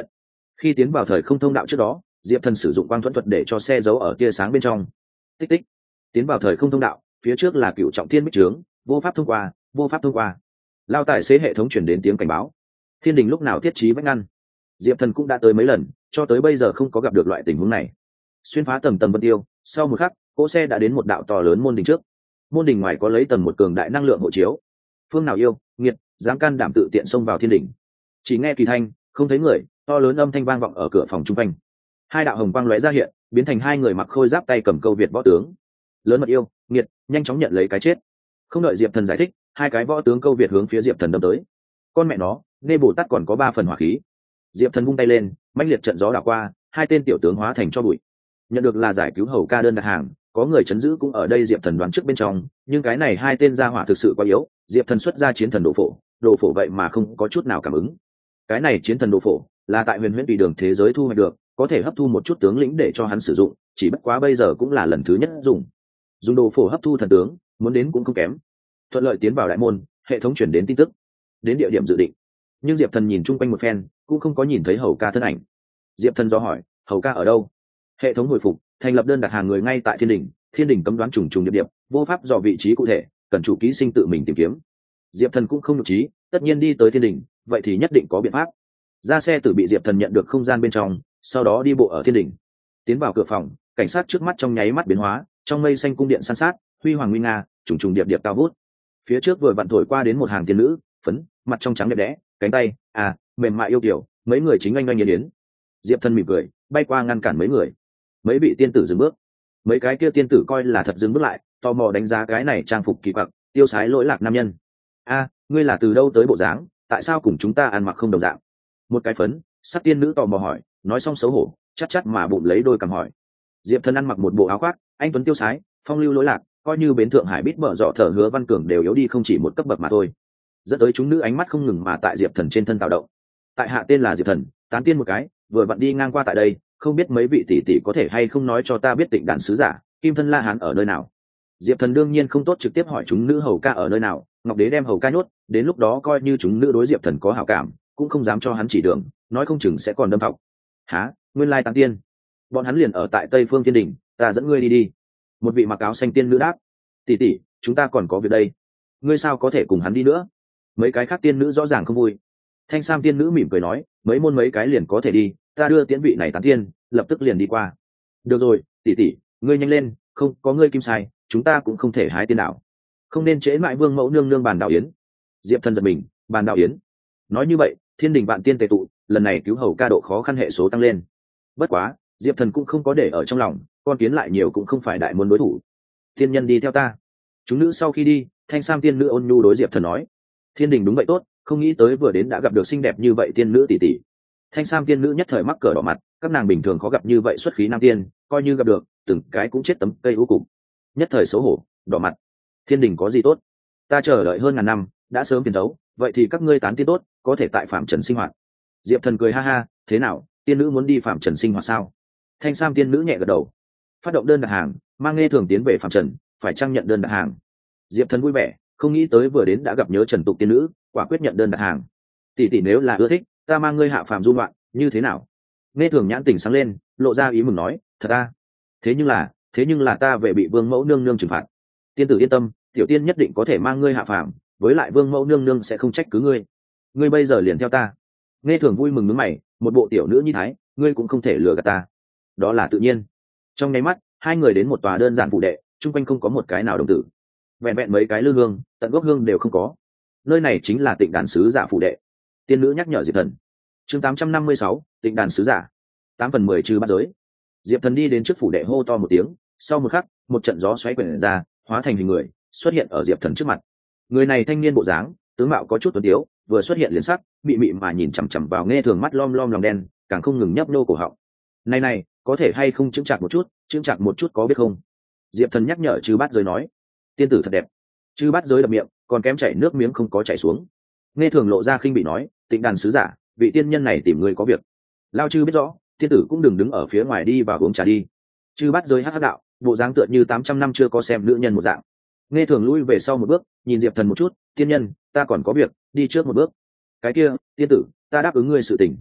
Khi tiến vào thời không thông đạo trước đó, diệp thần sử dụng quang thuẫn thuật để cho xe giấu ở tia sáng bên trong. Tích tích. Tiến vào thời không thông đạo, phía trước là cựu trọng thiên bích trướng, vô pháp thông qua, vô pháp thông qua. Lao tài xế hệ thống chuyển đến tiếng cảnh báo. Thiên đình lúc nào thiết trí vách ngăn. Diệp thần cũng đã tới mấy lần, cho tới bây giờ không có gặp được loại tình huống này. Xuyên phá tầng tầng vân tiêu, sau một khắc cỗ xe đã đến một đạo to lớn môn đình trước. Môn đình ngoài có lấy tầng một cường đại năng lượng hộ chiếu. Phương nào yêu nghiệt dám can đảm tự tiện xông vào thiên đình. Chỉ nghe kỳ thanh, không thấy người, to lớn âm thanh vang vọng ở cửa phòng trung quanh. Hai đạo hồng quang lóe ra hiện, biến thành hai người mặc khôi giáp tay cầm câu việt võ tướng. Lớn mật yêu nghiệt, nhanh chóng nhận lấy cái chết. Không đợi diệp thần giải thích, hai cái võ tướng câu việt hướng phía diệp thần đâm tới. Con mẹ nó, nghe bồ tát còn có ba phần hỏa khí. Diệp thần vung tay lên, mãnh liệt trận gió đảo qua, hai tên tiểu tướng hóa thành cho bụi. Nhận được là giải cứu hầu ca đơn đặt hàng, có người chấn giữ cũng ở đây. Diệp thần đoán trước bên trong, nhưng cái này hai tên gia hỏa thực sự quá yếu. Diệp thần xuất ra chiến thần đồ phổ, đồ phổ vậy mà không có chút nào cảm ứng. Cái này chiến thần đồ phổ là tại huyền huyễn tùy đường thế giới thu hoạch được, có thể hấp thu một chút tướng lĩnh để cho hắn sử dụng, chỉ bất quá bây giờ cũng là lần thứ nhất dùng. Dùng đồ phổ hấp thu thần tướng, muốn đến cũng không kém. Thuận lợi tiến vào đại môn, hệ thống chuyển đến tin tức, đến địa điểm dự định. Nhưng diệp thần nhìn chung quanh một phen, cũng không có nhìn thấy hầu ca thân ảnh. Diệp thần do hỏi, hầu ca ở đâu? Hệ thống hồi phục, thành lập đơn đặt hàng người ngay tại thiên đình. Thiên đình cấm đoán trùng trùng điệp điệp, vô pháp dò vị trí cụ thể, cần chủ ký sinh tự mình tìm kiếm. Diệp thần cũng không nhục trí, tất nhiên đi tới thiên đình, vậy thì nhất định có biện pháp. Ra xe tử bị diệp thần nhận được không gian bên trong, sau đó đi bộ ở thiên đình. Tiến vào cửa phòng, cảnh sát trước mắt trong nháy mắt biến hóa, trong mây xanh cung điện san sát, huy hoàng nguy nga, trùng trùng điệp điệp cao vút. Phía trước vừa vặn thổi qua đến một hàng tiên nữ, phấn, mặt trong trắng đẹp đẽ, cánh tay à mềm mại yêu kiểu, mấy người chính anh anh nghiền yến. Diệp thần mỉm cười, bay qua ngăn cản mấy người. Mấy vị tiên tử dừng bước. Mấy cái kia tiên tử coi là thật dừng bước lại, tò mò đánh giá cái này trang phục kỳ quặc, tiêu sái lỗi lạc nam nhân. A, ngươi là từ đâu tới bộ dáng, tại sao cùng chúng ta ăn mặc không đồng dạng? Một cái phấn sắc tiên nữ tò mò hỏi, nói xong xấu hổ chắc chắc mà bụng lấy đôi cằm hỏi. Diệp thần ăn mặc một bộ áo khoác, anh tuấn tiêu sái, phong lưu lỗi lạc, coi như bến thượng hải bít mở dọ thở Hứa Văn Cường đều yếu đi không chỉ một cấp bậc mà thôi. Dẫn tới chúng nữ ánh mắt không ngừng mà tại diệp thần trên thân tạo động. Tại hạ tên là diệp thần, tán tiên một cái, vừa vặn đi ngang qua tại đây, không biết mấy vị tỷ tỷ có thể hay không nói cho ta biết Tịnh Đàn sứ giả Kim Thân La Hán ở nơi nào? Diệp thần đương nhiên không tốt trực tiếp hỏi chúng nữ hầu ca ở nơi nào, ngọc đế đem hầu ca nhốt, đến lúc đó coi như chúng nữ đối diệp thần có hảo cảm, cũng không dám cho hắn chỉ đường, nói không chừng sẽ còn đâm thọc. Há, nguyên lai tán tiên, bọn hắn liền ở tại Tây Phương Thiên Đình, ta dẫn ngươi đi đi. Một vị mặc áo xanh tiên nữ đáp. Tỷ tỷ, chúng ta còn có việc đây, ngươi sao có thể cùng hắn đi nữa? Mấy cái khác tiên nữ rõ ràng không vui. Thanh sam tiên nữ mỉm cười nói, mấy môn mấy cái liền có thể đi, ta đưa tiễn vị này tán tiên, lập tức liền đi qua. Được rồi, tỷ tỷ, ngươi nhanh lên, không có ngươi kim sai, chúng ta cũng không thể hái tiên đạo, không nên trễ mãi vương mẫu nương nương bàn đạo yến. Diệp thần giật mình, bàn đạo yến? Nói như vậy thiên đình vạn tiên tề tụ, lần này cứu hầu ca độ khó khăn hệ số tăng lên. Bất quá diệp thần cũng không có để ở trong lòng, con kiến lại nhiều cũng không phải đại môn đối thủ. Thiên nhân đi theo ta. Chúng nữ sau khi đi, thanh sam tiên nữ ôn nhu đối diệp thần nói, thiên đình đúng vậy tốt, không nghĩ tới vừa đến đã gặp được xinh đẹp như vậy tiên nữ tỷ tỷ. Thanh sam tiên nữ nhất thời mắc cỡ đỏ mặt, các nàng bình thường khó gặp như vậy xuất khí nam tiên, coi như gặp được từng cái cũng chết tấm cây u cục. Nhất thời xấu hổ đỏ mặt. Thiên đình có gì tốt, ta chờ đợi hơn ngàn năm đã sớm phiền thấu, vậy thì các ngươi tán tiên tốt có thể tại phạm trần sinh hoạt. Diệp thần cười ha ha, thế nào, tiên nữ muốn đi phạm trần sinh hoạt sao? Thanh sam tiên nữ nhẹ gật đầu. Phát động đơn đặt hàng, mang nghe thường tiến về phạm trần, phải trang nhận đơn đặt hàng. Diệp thần vui vẻ, không nghĩ tới vừa đến đã gặp nhớ trần tục tiên nữ, quả quyết nhận đơn đặt hàng. Tỷ tỷ nếu là ưa thích, ta mang ngươi hạ phàm du loạn, như thế nào? Nghe thường nhãn tỉnh sáng lên, lộ ra ý mừng nói, thật à? Thế nhưng là, thế nhưng là ta về bị vương mẫu nương nương trừng phạt. Tiên tử yên tâm, tiểu tiên nhất định có thể mang ngươi hạ phàm, với lại vương mẫu nương nương sẽ không trách cứ ngươi. Ngươi bây giờ liền theo ta. Nghe thường vui mừng nước mày, một bộ tiểu nữ như thái, ngươi cũng không thể lừa gạt ta. Đó là tự nhiên. Trong nháy mắt, hai người đến một tòa đơn giản phụ đệ, chung quanh không có một cái nào đồng tử, vẹn vẹn mấy cái lư hương, tận gốc hương đều không có. Nơi này chính là Tịnh Đàn sứ giả phụ đệ. Tiên nữ nhắc nhở diệp thần. Chương tám trăm năm mươi sáu, Tịnh Đàn sứ giả. Tám phần mười trừ bắt giới. Diệp thần đi đến trước phủ đệ hô to một tiếng, sau một khắc một trận gió xoáy quyển ra, hóa thành hình người xuất hiện ở diệp thần trước mặt. Người này thanh niên bộ dáng, tướng mạo có chút tuấn tiếu, vừa xuất hiện liền sắc mị mị mà nhìn chằm chằm vào nghe thường mắt lom lom lòng đen, càng không ngừng nhấp nô cổ họng. Này này, có thể hay không chững chạc một chút, chững chạc một chút có biết không? Diệp thần nhắc nhở chư bát giới nói. Tiên tử thật đẹp. Chư bát giới đập miệng, còn kém chảy nước miếng không có chảy xuống. Nghe thường lộ ra khinh bị nói, Tịnh Đàn sứ giả, vị tiên nhân này tìm người có việc. Lao chư biết rõ, tiên tử cũng đừng đứng ở phía ngoài, đi vào uống trà đi. Chư bát giới hắc hắc đạo, bộ dáng tựa như tám trăm năm chưa có xem nữ nhân một dạng. Nghe thường lui về sau một bước, nhìn diệp thần một chút, tiên nhân, ta còn có việc, đi trước một bước. Cái kia, tiên tử, ta đáp ứng ngươi sự tình.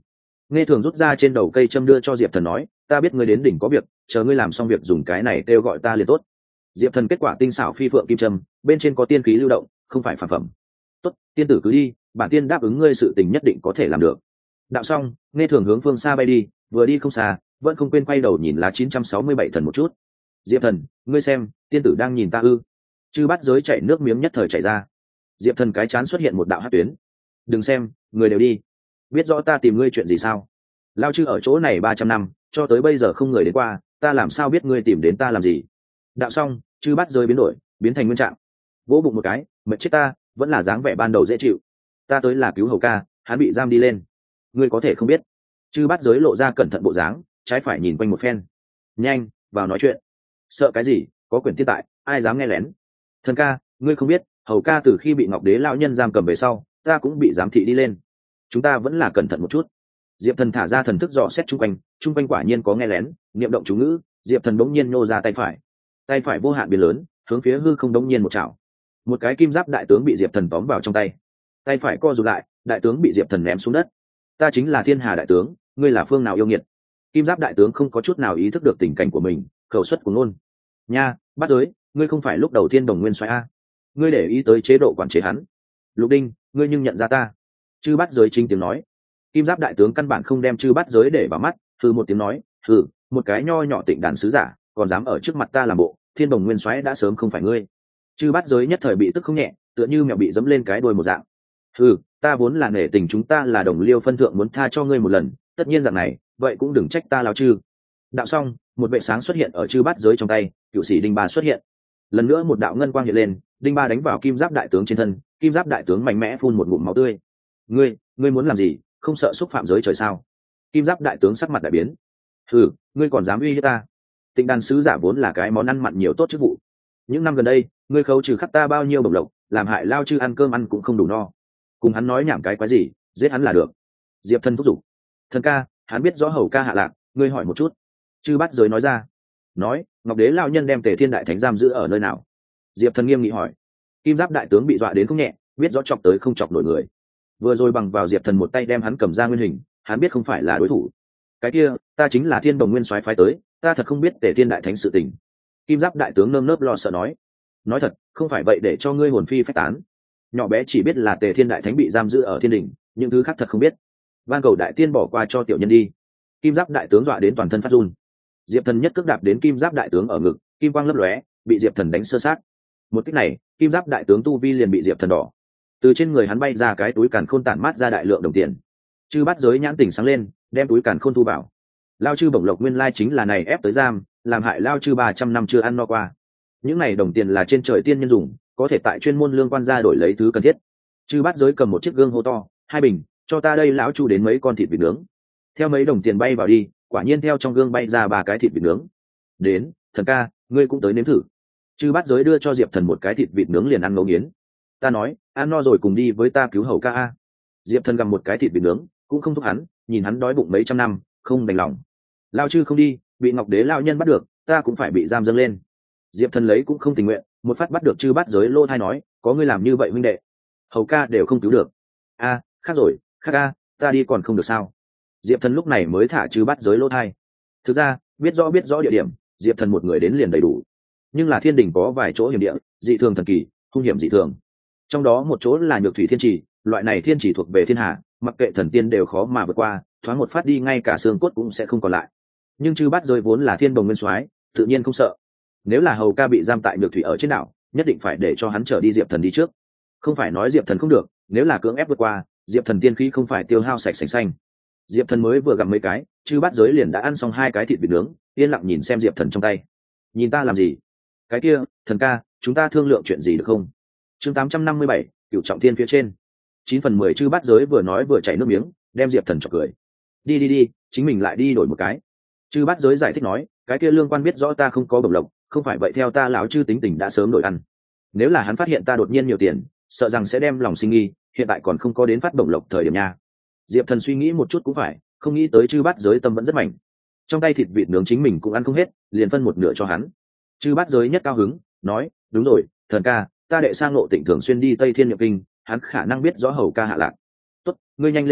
Nghe thường rút ra trên đầu cây châm đưa cho Diệp Thần nói, ta biết ngươi đến đỉnh có việc, chờ ngươi làm xong việc dùng cái này kêu gọi ta liền tốt. Diệp Thần kết quả tinh xảo phi phượng kim châm, bên trên có tiên khí lưu động, không phải phản phẩm. Tốt, tiên tử cứ đi, bản tiên đáp ứng ngươi sự tình nhất định có thể làm được. Đạo xong, nghe thường hướng phương xa bay đi, vừa đi không xa, vẫn không quên quay đầu nhìn lá chín trăm sáu mươi bảy thần một chút. Diệp Thần, ngươi xem, tiên tử đang nhìn ta ư? Chư Bát Giới chảy nước miếng nhất thời chảy ra. Diệp Thần cái chán xuất hiện một đạo hắc tuyến. Đừng xem, người đều đi. Biết rõ ta tìm ngươi chuyện gì sao? Lao chư ở chỗ này ba trăm năm, cho tới bây giờ không người đến qua, ta làm sao biết ngươi tìm đến ta làm gì? Đạo xong, Chư Bát Giới biến đổi, biến thành nguyên trạng. Vỗ bụng một cái, mệt chết ta, vẫn là dáng vẻ ban đầu dễ chịu. Ta tới là cứu Hầu ca, hắn bị giam đi lên. Ngươi có thể không biết. Chư Bát Giới lộ ra cẩn thận bộ dáng, trái phải nhìn quanh một phen. Nhanh, vào nói chuyện. Sợ cái gì, có quyền tiên tại, ai dám nghe lén. Thần ca, ngươi không biết, Hầu ca từ khi bị Ngọc Đế lão nhân giam cầm về sau, ta cũng bị giám thị đi lên. Chúng ta vẫn là cẩn thận một chút. Diệp Thần thả ra thần thức dò xét chung quanh, chung quanh quả nhiên có nghe lén, niệm động chú ngữ, Diệp Thần bỗng nhiên nô ra tay phải. Tay phải vô hạn biến lớn, hướng phía hư không đống nhiên một chảo. Một cái kim giáp đại tướng bị Diệp Thần tóm vào trong tay. Tay phải co rụt lại, đại tướng bị Diệp Thần ném xuống đất. Ta chính là Thiên Hà đại tướng, ngươi là phương nào yêu nghiệt? Kim giáp đại tướng không có chút nào ý thức được tình cảnh của mình, khẩu xuất của ngôn. Nha, Bát Giới, ngươi không phải lúc đầu Thiên Đồng Nguyên Soái a? Ngươi để ý tới chế độ quản chế hắn. Lục Đinh, ngươi nhưng nhận ra ta? Chư Bát Giới chính tiếng nói. Kim giáp đại tướng căn bản không đem Chư Bát Giới để vào mắt, hừ một tiếng nói, hừ, một cái nho nhỏ Tịnh Đàn sứ giả, còn dám ở trước mặt ta làm bộ, Thiên Đồng Nguyên Soái đã sớm không phải ngươi. Chư Bát Giới nhất thời bị tức không nhẹ, tựa như mèo bị dẫm lên cái đuôi một dạng. Hừ, ta vốn là nể tình chúng ta là đồng liêu phân thượng muốn tha cho ngươi một lần, tất nhiên dạng này, vậy cũng đừng trách ta lão Chư. Đạo xong, một vệ sáng xuất hiện ở Chư Bát Giới trong tay, cựu sĩ Đinh Ba xuất hiện. Lần nữa một đạo ngân quang hiện lên, Đinh Ba đánh vào Kim Giáp đại tướng trên thân, Kim Giáp đại tướng mạnh mẽ phun một ngụm máu tươi. Ngươi, ngươi muốn làm gì, không sợ xúc phạm giới trời sao? Kim Giáp đại tướng sắc mặt đại biến. Hừ, ngươi còn dám uy hiếp ta? Tịnh Đàn sứ giả vốn là cái món ăn mặn nhiều tốt chức vụ. Những năm gần đây, ngươi khấu trừ khắc ta bao nhiêu bổng lộc, làm hại lao Chư ăn cơm ăn cũng không đủ no. Cùng hắn nói nhảm cái quái gì, giết hắn là được. Diệp Thần thúc giục. Thần ca, hắn biết rõ Hầu ca hạ lạc, ngươi hỏi một chút. Chư Bát Giới nói ra. Nói, Ngọc Đế lão nhân đem Tề Thiên đại thánh giam giữ ở nơi nào? Diệp Thần nghiêm nghị hỏi. Kim Giáp đại tướng bị dọa đến không nhẹ, biết rõ chọc tới không chọc nổi người. Vừa rồi bằng vào Diệp Thần một tay đem hắn cầm ra nguyên hình, hắn biết không phải là đối thủ. Cái kia, ta chính là Thiên Đồng Nguyên Soái phái tới, ta thật không biết Tề Thiên đại thánh sự tình. Kim Giáp đại tướng nơm nớp lo sợ nói. Nói thật, không phải vậy để cho ngươi hồn phi phách tán. Nhỏ bé chỉ biết là Tề Thiên đại thánh bị giam giữ ở thiên đình, những thứ khác thật không biết. Van cầu đại tiên bỏ qua cho tiểu nhân đi. Kim Giáp đại tướng dọa đến toàn thân phát run. Diệp Thần nhất cước đạp đến Kim Giáp đại tướng ở ngực, kim quang lấp lóe, bị Diệp Thần đánh sơ sát. Một kích này, Kim Giáp đại tướng tu vi liền bị Diệp Thần đỏ. Từ trên người hắn bay ra cái túi càn khôn tản mát ra đại lượng đồng tiền. Chư Bát Giới nhãn tỉnh sáng lên, đem túi càn khôn thu vào. Lao Chư bổng lộc nguyên lai chính là này ép tới giam, làm hại Lao Chư ba trăm năm chưa ăn no qua. Những này đồng tiền là trên trời tiên nhân dùng, có thể tại chuyên môn lương quan ra đổi lấy thứ cần thiết. Chư Bát Giới cầm một chiếc gương hô to, hai bình, cho ta đây lão Chu đến mấy con thịt vịt nướng. Theo mấy đồng tiền bay vào đi, quả nhiên theo trong gương bay ra ba cái thịt vịt nướng. Đến, thần ca, ngươi cũng tới nếm thử. Chư Bát Giới đưa cho Diệp Thần một cái thịt vịt nướng liền ăn ngấu nghiến. Ta nói, ăn no rồi cùng đi với ta cứu Hầu ca a. Diệp Thần gặm một cái thịt vịt nướng, cũng không thúc hắn, nhìn hắn đói bụng mấy trăm năm, không đành lòng. Lao Chư không đi, bị Ngọc Đế lão nhân bắt được, ta cũng phải bị giam dâng lên. Diệp Thần lấy cũng không tình nguyện, một phát bắt được Chư Bát Giới lô thai nói, có ngươi làm như vậy huynh đệ, Hầu ca đều không cứu được. A, khác rồi, khác a, ta đi còn không được sao? Diệp Thần lúc này mới thả Chư Bát Giới lô thai. Thực ra, biết rõ biết rõ địa điểm, Diệp Thần một người đến liền đầy đủ. Nhưng là thiên đình có vài chỗ hiểm địa, dị thường thần kỳ, hung hiểm dị thường. Trong đó một chỗ là Nhược Thủy Thiên Trì, loại này thiên chỉ thuộc về thiên hà, mặc kệ thần tiên đều khó mà vượt qua, thoáng một phát đi ngay cả xương cốt cũng sẽ không còn lại. Nhưng Chư Bát Giới vốn là Thiên Đồng Nguyên Soái, tự nhiên không sợ. Nếu là Hầu ca bị giam tại Nhược Thủy ở trên đảo, nhất định phải để cho hắn trở đi Diệp Thần đi trước. Không phải nói Diệp Thần không được, nếu là cưỡng ép vượt qua, Diệp Thần tiên khí không phải tiêu hao sạch sành xanh. Diệp Thần mới vừa gặm mấy cái, Chư Bát Giới liền đã ăn xong hai cái thịt vịt nướng, yên lặng nhìn xem Diệp Thần trong tay. Nhìn ta làm gì? Cái kia, thần ca, chúng ta thương lượng chuyện gì được không? Chương tám trăm năm mươi bảy, Cửu Trọng Thiên phía trên. Chín phần mười Chư Bát Giới vừa nói vừa chảy nước miếng, đem Diệp Thần chọc cười. Đi đi đi, chính mình lại đi đổi một cái. Chư Bát Giới giải thích nói, cái kia lương quan biết rõ ta không có bổng lộc, không phải vậy theo ta lão Chư tính tình đã sớm đổi ăn. Nếu là hắn phát hiện ta đột nhiên nhiều tiền, sợ rằng sẽ đem lòng sinh nghi, hiện tại còn không có đến phát bổng lộc thời điểm nha. Diệp Thần suy nghĩ một chút cũng phải, không nghĩ tới Chư Bát Giới tâm vẫn rất mạnh. Trong tay thịt vịt nướng chính mình cũng ăn không hết, liền phân một nửa cho hắn. Chư Bát Giới nhất cao hứng, nói, đúng rồi, thần ca, ta đệ sang Ngộ Tịnh thường xuyên đi Tây Thiên Niệm Kinh, hắn khả năng biết rõ Hầu ca hạ lạc. Tốt, ngươi nhanh lên ăn,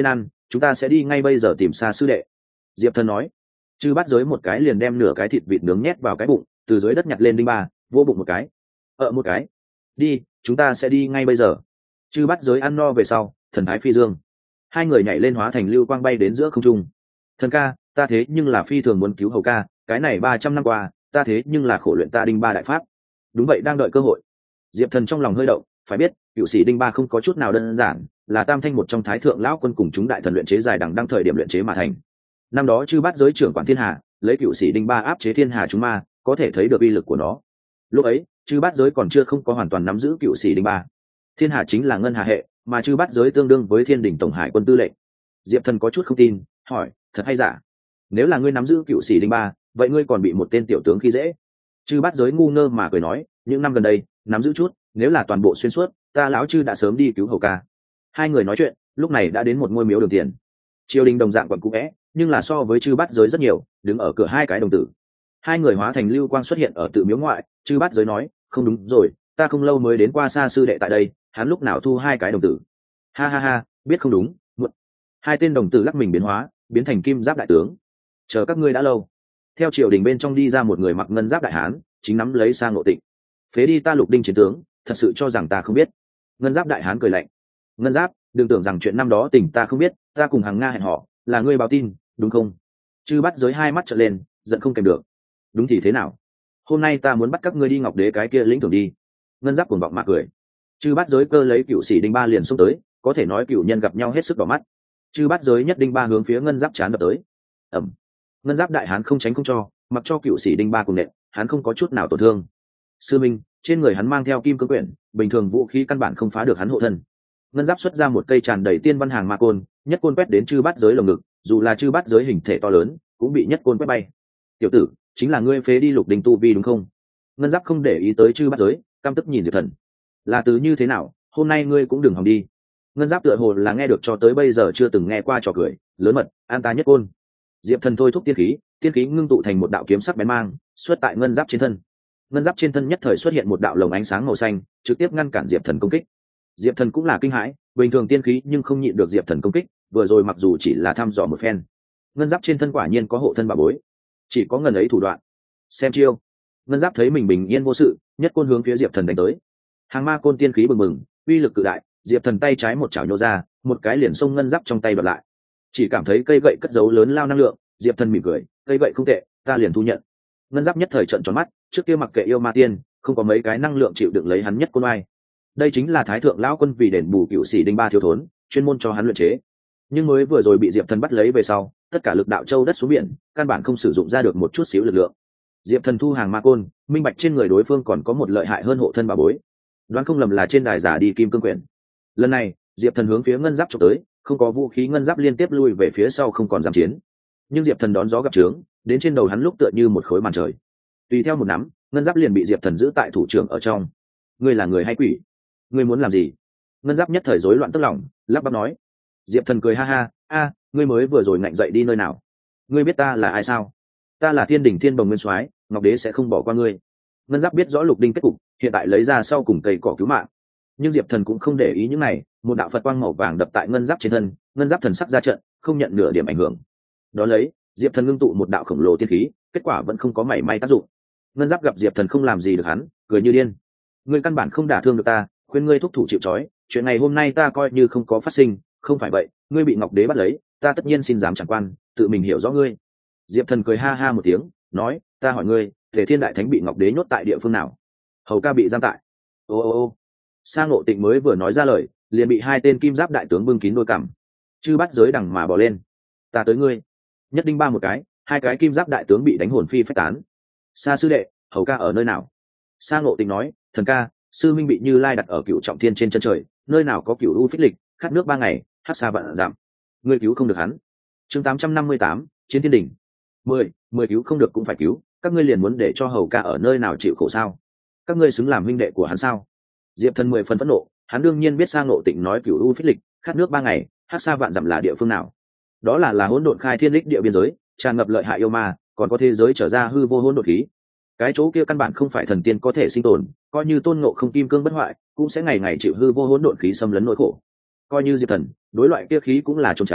chúng ta sẽ đi ngay bây giờ tìm Sa sư đệ. Diệp Thần nói. Chư Bát Giới một cái liền đem nửa cái thịt vịt nướng nhét vào cái bụng, từ dưới đất nhặt lên đinh ba, vô bụng một cái. Ợ một cái. Đi, chúng ta sẽ đi ngay bây giờ. Chư Bát Giới ăn no về sau, thần thái phi dương. Hai người nhảy lên hóa thành lưu quang bay đến giữa không trung. Thần ca, ta thế nhưng là phi thường muốn cứu Hầu ca, cái này ba trăm năm qua, ta thế nhưng là khổ luyện ta đinh ba đại pháp. Đúng vậy, đang đợi cơ hội. Diệp Thần trong lòng hơi động, phải biết, cựu sĩ đinh ba không có chút nào đơn giản, là tam thanh một trong thái thượng lão quân cùng chúng đại thần luyện chế dài đằng đang thời điểm luyện chế mà thành. Năm đó Chư Bát Giới trưởng quản thiên hà, lấy cựu sĩ đinh ba áp chế thiên hà chúng ma, có thể thấy được uy lực của nó. Lúc ấy, Chư Bát Giới còn chưa không có hoàn toàn nắm giữ cựu sĩ đinh ba. Thiên hà chính là ngân hà hệ, mà Chư Bát Giới tương đương với thiên đỉnh tổng hải quân tư lệnh. Diệp Thần có chút không tin, hỏi, thật hay giả? Nếu là ngươi nắm giữ cựu sĩ đinh ba, vậy ngươi còn bị một tên tiểu tướng khi dễ? Chư Bát Giới ngu ngơ mà cười nói, những năm gần đây, nắm giữ chút, nếu là toàn bộ xuyên suốt, ta lão Chư đã sớm đi cứu Hầu ca. Hai người nói chuyện, lúc này đã đến một ngôi miếu đường tiền. Triều đình đồng dạng quận cũ vẽ, nhưng là so với Chư Bát Giới rất nhiều, đứng ở cửa hai cái đồng tử. Hai người hóa thành lưu quang xuất hiện ở tự miếu ngoại. Chư Bát Giới nói, không đúng rồi, ta không lâu mới đến qua Sa sư đệ tại đây, hắn lúc nào thu hai cái đồng tử? Ha ha ha, biết không đúng. Một. Hai tên đồng tử lắc mình biến hóa, biến thành kim giáp đại tướng. Chờ các ngươi đã lâu. Theo triều đình bên trong đi ra một người mặc ngân giáp đại hán, chính nắm lấy Sa Ngộ Tịnh. Phế đi ta Lục Đinh chiến tướng, thật sự cho rằng ta không biết? Ngân giáp đại hán cười lạnh. Ngân giáp, đừng tưởng rằng chuyện năm đó tình ta không biết, ta cùng hàng Nga hẹn họ, là ngươi báo tin, đúng không? Chư Bát Giới hai mắt trợn lên, giận không kèm được. Đúng thì thế nào? Hôm nay ta muốn bắt các ngươi đi Ngọc Đế cái kia lĩnh thưởng đi. Ngân giáp cuồng vọng mà cười. Chư Bát Giới cơ lấy cựu sĩ đinh ba liền xông tới, có thể nói cựu nhân gặp nhau hết sức đỏ mắt. Chư Bát Giới nhất đinh ba hướng phía ngân giáp chán đập tới. Ẩm. Ngân giáp đại hán không tránh không cho, mặc cho cựu sĩ đinh ba cùng nện, hắn không có chút nào tổn thương. Sư minh, trên người hắn mang theo kim cương quyển, bình thường vũ khí căn bản không phá được hắn hộ thân. Ngân giáp xuất ra một cây tràn đầy tiên văn hàng ma côn, nhất côn quét đến Chư Bát Giới lồng ngực, dù là Chư Bát Giới hình thể to lớn, cũng bị nhất côn quét bay. Tiểu tử, chính là ngươi phế đi Lục Đinh tu vi đúng không? Ngân giáp không để ý tới Chư Bát Giới, căm tức nhìn Diệp Thần. Là từ như thế nào, hôm nay ngươi cũng đừng hòng đi. Ngân giáp tựa hồ là nghe được cho tới bây giờ chưa từng nghe qua trò cười, lớn mật, an ta nhất côn. Diệp Thần thôi thúc tiên khí, tiên khí ngưng tụ thành một đạo kiếm sắc bén mang, xuất tại ngân giáp trên thân. Ngân giáp trên thân nhất thời xuất hiện một đạo lồng ánh sáng màu xanh, trực tiếp ngăn cản Diệp Thần công kích. Diệp Thần cũng là kinh hãi, bình thường tiên khí nhưng không nhịn được Diệp Thần công kích, vừa rồi mặc dù chỉ là thăm dò một phen. Ngân giáp trên thân quả nhiên có hộ thân bảo bối, chỉ có ngần ấy thủ đoạn. Xem chiêu. Ngân giáp thấy mình bình yên vô sự, nhất côn hướng phía Diệp Thần đánh tới. Hàng ma côn tiên khí bừng bừng, uy lực cự đại, Diệp Thần tay trái một chảo nhô ra, một cái liền xông ngân giáp trong tay đoạt lại. Chỉ cảm thấy cây gậy cất giấu lớn lao năng lượng, Diệp Thần mỉm cười, cây gậy không tệ, ta liền thu nhận. Ngân giáp nhất thời trợn tròn mắt, trước kia mặc kệ yêu ma tiên, không có mấy cái năng lượng chịu đựng lấy hắn nhất côn oai. Đây chính là thái thượng lão quân vì đền bù cựu sĩ đinh ba thiếu thốn, chuyên môn cho hắn luyện chế. Nhưng mới vừa rồi bị Diệp Thần bắt lấy về sau, tất cả lực đạo châu đất xuống biển, căn bản không sử dụng ra được một chút xíu lực lượng. Diệp Thần thu hàng ma côn, minh bạch trên người đối phương còn có một lợi hại hơn hộ thân bảo bối. Đoán không lầm là trên đài giả đi kim cương quyển. Lần này, Diệp Thần hướng phía ngân giáp chụp tới, không có vũ khí ngân giáp liên tiếp lui về phía sau không còn dám chiến. Nhưng Diệp Thần đón gió gặp trướng, đến trên đầu hắn lúc tựa như một khối màn trời. Tùy theo một nắm, ngân giáp liền bị Diệp Thần giữ tại thủ trưởng ở trong. Ngươi là người hay quỷ? Ngươi muốn làm gì? Ngân giáp nhất thời rối loạn tức lòng, lắp bắp nói. Diệp Thần cười ha ha, a, ngươi mới vừa rồi ngạnh dậy đi nơi nào? Ngươi biết ta là ai sao? Ta là Thiên Đỉnh Thiên Bồng Nguyên Soái, Ngọc Đế sẽ không bỏ qua ngươi. Ngân giáp biết rõ Lục Đinh kết cục, hiện tại lấy ra sau cùng cây cỏ cứu mạng. Nhưng Diệp Thần cũng không để ý những này, một đạo Phật quang màu vàng đập tại ngân giáp trên thân, ngân giáp thần sắc ra trận, không nhận nửa điểm ảnh hưởng. Đó lấy, Diệp Thần ngưng tụ một đạo khổng lồ tiên khí, kết quả vẫn không có mảy may tác dụng. Ngân giáp gặp Diệp Thần không làm gì được hắn, cười như điên. Ngươi căn bản không đả thương được ta, khuyên ngươi thúc thủ chịu trói, chuyện này hôm nay ta coi như không có phát sinh, không phải vậy, ngươi bị Ngọc Đế bắt lấy, ta tất nhiên xin dám chẳng quan, tự mình hiểu rõ ngươi. Diệp Thần cười ha ha một tiếng, nói, ta hỏi ngươi, Thể Thiên Đại Thánh bị Ngọc Đế nhốt tại địa phương nào? Hầu ca bị giam tại. Ô ô ô. Sa Ngộ Tịnh mới vừa nói ra lời, liền bị hai tên kim giáp đại tướng bưng kín đôi cằm. Chư Bát Giới đằng mà bỏ lên. Ta tới ngươi. Nhất đinh ba một cái, hai cái kim giáp đại tướng bị đánh hồn phi phách tán. Sa sư đệ, Hầu ca ở nơi nào? Sa Ngộ Tịnh nói, thần ca, sư minh bị Như Lai đặt ở Cửu Trọng Thiên trên chân trời, nơi nào có Cửu U phích lịch, khát nước ba ngày, hắc xa vạn giảm. Ngươi cứu không được hắn. Chương tám trăm năm mươi tám, Chiến Thiên Đỉnh. Mười, mười cứu không được cũng phải cứu, các ngươi liền muốn để cho Hầu ca ở nơi nào chịu khổ sao? Các ngươi xứng làm huynh đệ của hắn sao? Diệp Thần mười phần phẫn nộ, hắn đương nhiên biết Sa Ngộ Tịnh nói Cửu U phích lịch, khát nước ba ngày, hắc xa vạn dặm là địa phương nào. Đó là là hỗn độn khai thiên lịch địa biên giới, tràn ngập lợi hại yêu ma, còn có thế giới trở ra hư vô hỗn độn khí. Cái chỗ kia căn bản không phải thần tiên có thể sinh tồn, coi như Tôn Ngộ không kim cương bất hoại, cũng sẽ ngày ngày chịu hư vô hỗn độn khí xâm lấn nỗi khổ. Coi như Diệp Thần, đối loại kia khí cũng là trốn tránh,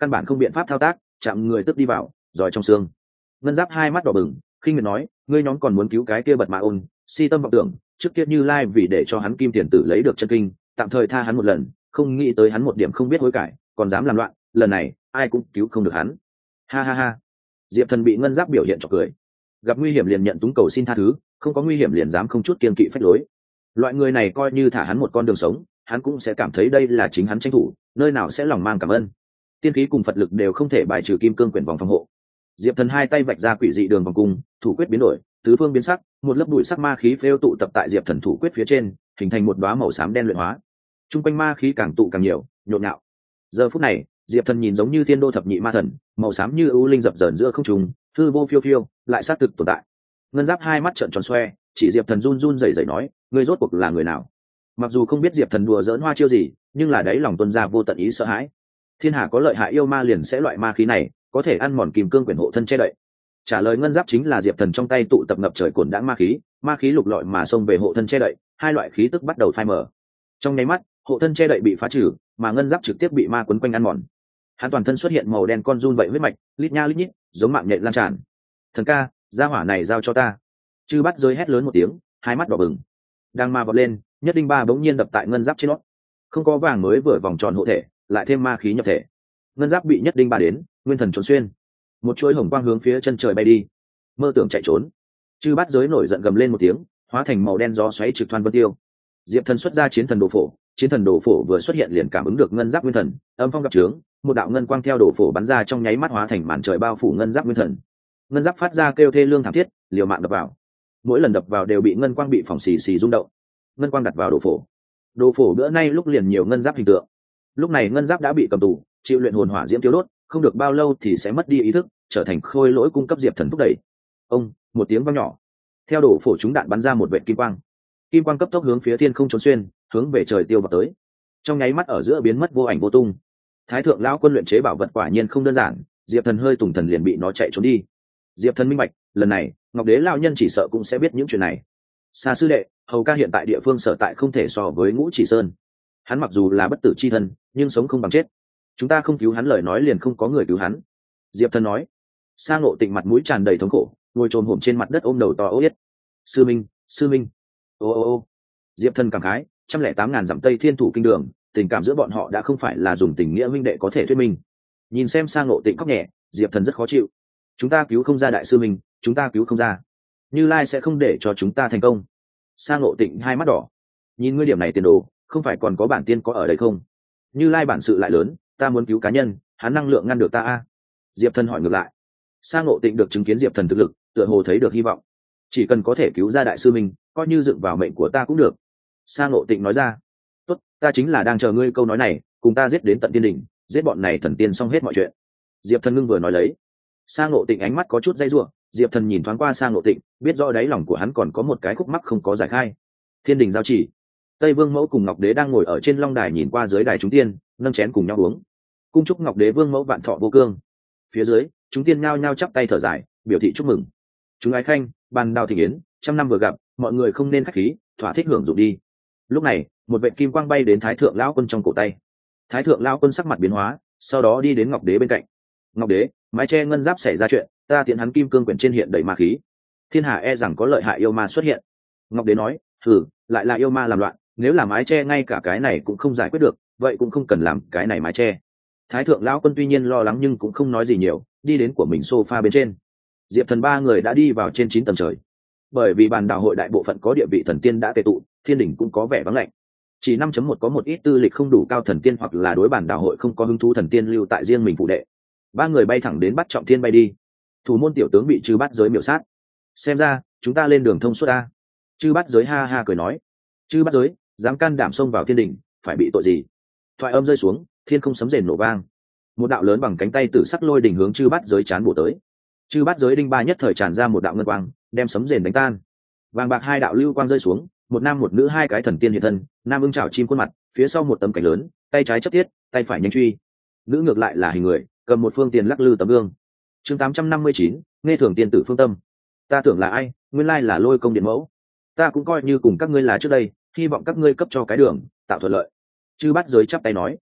căn bản không biện pháp thao tác, chạm người tức đi vào rồi trong xương. Ngân Giáp hai mắt đỏ bừng, khinh miệt nói, ngươi nhóm còn muốn cứu cái kia bật mã ôn, si tâm vọng tưởng, trước kia Như Lai vì để cho hắn kim tiền tử lấy được chân kinh, tạm thời tha hắn một lần, không nghĩ tới hắn một điểm không biết hối cải, còn dám làm loạn, lần này ai cũng cứu không được hắn. Ha ha ha. Diệp Thần bị Ngân Giáp biểu hiện chọc cười. Gặp nguy hiểm liền nhận túng cầu xin tha thứ, không có nguy hiểm liền dám không chút kiêng kỵ phách lối. Loại người này coi như thả hắn một con đường sống, hắn cũng sẽ cảm thấy đây là chính hắn tranh thủ, nơi nào sẽ lòng mang cảm ơn. Tiên khí cùng Phật lực đều không thể bài trừ kim cương quyển vòng phòng hộ. Diệp Thần hai tay vạch ra quỷ dị đường vòng cung, thủ quyết biến đổi, tứ phương biến sắc, một lớp bụi sắc ma khí phêu tụ tập tại Diệp Thần thủ quyết phía trên, hình thành một đóa màu xám đen luyện hóa. Trung quanh ma khí càng tụ càng nhiều, nhộn nhạo. Giờ phút này, Diệp Thần nhìn giống như thiên đô thập nhị ma thần, màu xám như ưu linh dập dờn giữa không trung, hư vô phiêu phiêu, lại sát thực tồn tại. Ngân Giáp hai mắt trợn tròn xoe, chỉ Diệp Thần run run rẩy rẩy nói, ngươi rốt cuộc là người nào? Mặc dù không biết Diệp Thần đùa giỡn hoa chiêu gì, nhưng là đấy lòng tuân ra vô tận ý sợ hãi. Thiên hà có lợi hại yêu ma liền sẽ loại ma khí này, có thể ăn mòn kim cương quyển hộ thân che đậy. Trả lời Ngân Giáp chính là Diệp Thần trong tay tụ tập ngập trời cồn đãng ma khí, ma khí lục lọi mà xông về hộ thân che đậy, hai loại khí tức bắt đầu phai mờ. Trong nháy mắt, hộ thân che đậy bị phá trừ, mà Ngân Giáp trực tiếp bị ma quấn quanh ăn mòn. Hắn toàn thân xuất hiện màu đen con run vậy huyết mạch, lít nha lít nhít, giống mạng nhện lan tràn. Thần ca, gia hỏa này giao cho ta. Chư Bắt Giới hét lớn một tiếng, hai mắt đỏ bừng. Đang ma vọt lên, nhất đinh ba bỗng nhiên đập tại Ngân Giáp trên nót. Không có vàng mới vừa vòng tròn hộ thể, lại thêm ma khí nhập thể. Ngân Giáp bị nhất đinh ba đến, nguyên thần trốn xuyên. Một chuỗi hồng quang hướng phía chân trời bay đi. Mơ tưởng chạy trốn. Chư Bắt Giới nổi giận gầm lên một tiếng, hóa thành màu đen gió xoáy trực thoăn vân tiêu. Diệp Thần xuất ra chiến thần đồ phổ, chiến thần đồ phổ vừa xuất hiện liền cảm ứng được Ngân Giáp nguyên thần, âm phong gặp trướng, một đạo ngân quang theo đồ phổ bắn ra trong nháy mắt hóa thành màn trời bao phủ Ngân Giáp nguyên thần. Ngân Giáp phát ra kêu thê lương thảm thiết, liều mạng đập vào. Mỗi lần đập vào đều bị ngân quang bị phỏng xì xì rung động. Ngân quang đặt vào đồ phổ. Đồ phổ bữa nay lúc liền nhiều ngân giáp hình tượng. Lúc này Ngân Giáp đã bị cầm tù, chịu luyện hồn hỏa diễm tiêu đốt, không được bao lâu thì sẽ mất đi ý thức, trở thành khôi lỗi cung cấp Diệp Thần thúc đẩy. Ông, một tiếng vang nhỏ. Theo đồ phổ chúng đạn bắn ra một vệt kim quang. Kim quang cấp tốc hướng phía thiên không trốn xuyên, hướng về trời tiêu vào tới. Trong nháy mắt ở giữa biến mất vô ảnh vô tung. Thái thượng lão quân luyện chế bảo vật quả nhiên không đơn giản, Diệp Thần hơi tùng thần liền bị nó chạy trốn đi. Diệp Thần minh bạch, lần này Ngọc Đế lão nhân chỉ sợ cũng sẽ biết những chuyện này. Sa sư đệ, hầu ca hiện tại địa phương sở tại không thể so với Ngũ Chỉ Sơn. Hắn mặc dù là bất tử chi thân, nhưng sống không bằng chết. Chúng ta không cứu hắn lời nói liền không có người cứu hắn. Diệp Thần nói. Sa Ngộ Tịnh mặt mũi tràn đầy thống khổ, ngồi trồm hổm trên mặt đất ôm đầu to ố yết. Sư minh, sư minh. Ô ô ô. Diệp Thần cảm khái, trăm lẻ tám ngàn dặm tây thiên thủ kinh đường, tình cảm giữa bọn họ đã không phải là dùng tình nghĩa huynh đệ có thể thuyết minh. Nhìn xem Sa Ngộ Tịnh khóc nhẹ, Diệp Thần rất khó chịu. Chúng ta cứu không ra đại sư minh, chúng ta cứu không ra. Như Lai sẽ không để cho chúng ta thành công. Sa Ngộ Tịnh hai mắt đỏ. Nhìn ngươi điểm này tiền đồ, không phải còn có bản tiên có ở đây không? Như Lai bản sự lại lớn, ta muốn cứu cá nhân, hắn năng lượng ngăn được ta a? Diệp Thần hỏi ngược lại. Sa Ngộ Tịnh được chứng kiến Diệp Thần thực lực, tựa hồ thấy được hy vọng. Chỉ cần có thể cứu ra đại sư minh, coi như dựng vào mệnh của ta cũng được. Sa Ngộ Tịnh nói ra. Tốt, ta chính là đang chờ ngươi câu nói này, cùng ta giết đến tận tiên đỉnh, giết bọn này thần tiên xong hết mọi chuyện. Diệp Thần ngưng vừa nói lấy. Sa Ngộ Tịnh ánh mắt có chút dây rủa, Diệp Thần nhìn thoáng qua Sa Ngộ Tịnh, biết rõ đáy lòng của hắn còn có một cái khúc mắc không có giải khai. Thiên đình giao chỉ. Tây Vương Mẫu cùng Ngọc Đế đang ngồi ở trên long đài nhìn qua dưới đài chúng tiên, nâng chén cùng nhau uống. Cung chúc Ngọc Đế Vương Mẫu vạn thọ vô cương. Phía dưới, chúng tiên nhao nhao chắp tay thở dài, biểu thị chúc mừng. Chúng ái khanh, bàn đào thị yến, trăm năm vừa gặp, mọi người không nên khách khí, thỏa thích hưởng dụng đi. Lúc này, một vệt kim quang bay đến Thái thượng lão quân trong cổ tay. Thái thượng lão quân sắc mặt biến hóa, sau đó đi đến Ngọc Đế bên cạnh. Ngọc Đế, mái che ngân giáp xảy ra chuyện, ta tiện hắn kim cương quyển trên hiện đầy ma khí. Thiên hà e rằng có lợi hại yêu ma xuất hiện. Ngọc Đế nói, thử, lại là yêu ma làm loạn, nếu là mái che ngay cả cái này cũng không giải quyết được, vậy cũng không cần làm cái này mái che. Thái thượng lão quân tuy nhiên lo lắng nhưng cũng không nói gì nhiều, đi đến của mình sofa bên trên. Diệp Thần ba người đã đi vào trên chín tầng trời. Bởi vì bàn đào hội đại bộ phận có địa vị thần tiên đã tề tụ, thiên đỉnh cũng có vẻ vắng lạnh. Chỉ năm chấm một có một ít tư lịch không đủ cao thần tiên hoặc là đối bàn đào hội không có hứng thú thần tiên lưu tại riêng mình phụ đệ. Ba người bay thẳng đến Bắt Trọng Thiên bay đi. Thủ môn tiểu tướng bị Chư Bắt Giới miểu sát. Xem ra, chúng ta lên đường thông suốt a. Chư Bắt Giới ha ha cười nói. Chư Bắt Giới, dám can đảm xông vào thiên đỉnh, phải bị tội gì? Thoại âm rơi xuống, thiên không sấm rền nổ vang. Một đạo lớn bằng cánh tay tử sắc lôi đỉnh hướng Chư Bắt Giới chán bổ tới. Chư Bắt Giới đinh ba nhất thời tràn ra một đạo ngân quang, đem sấm rền đánh tan. Vàng bạc hai đạo lưu quang rơi xuống, một nam một nữ hai cái thần tiên hiện thân, nam ưng chảo chim khuôn mặt, phía sau một tấm cảnh lớn, tay trái chấp thiết, tay phải nhanh truy. Nữ ngược lại là hình người, cầm một phương tiền lắc lư tấm gương. Chương tám trăm năm mươi chín, nghe thường tiên tử phương tâm. Ta tưởng là ai, nguyên lai là Lôi Công Điện Mẫu. Ta cũng coi như cùng các ngươi là trước đây, hy vọng các ngươi cấp cho cái đường, tạo thuận lợi. Chư Bắt Giới chắp tay nói.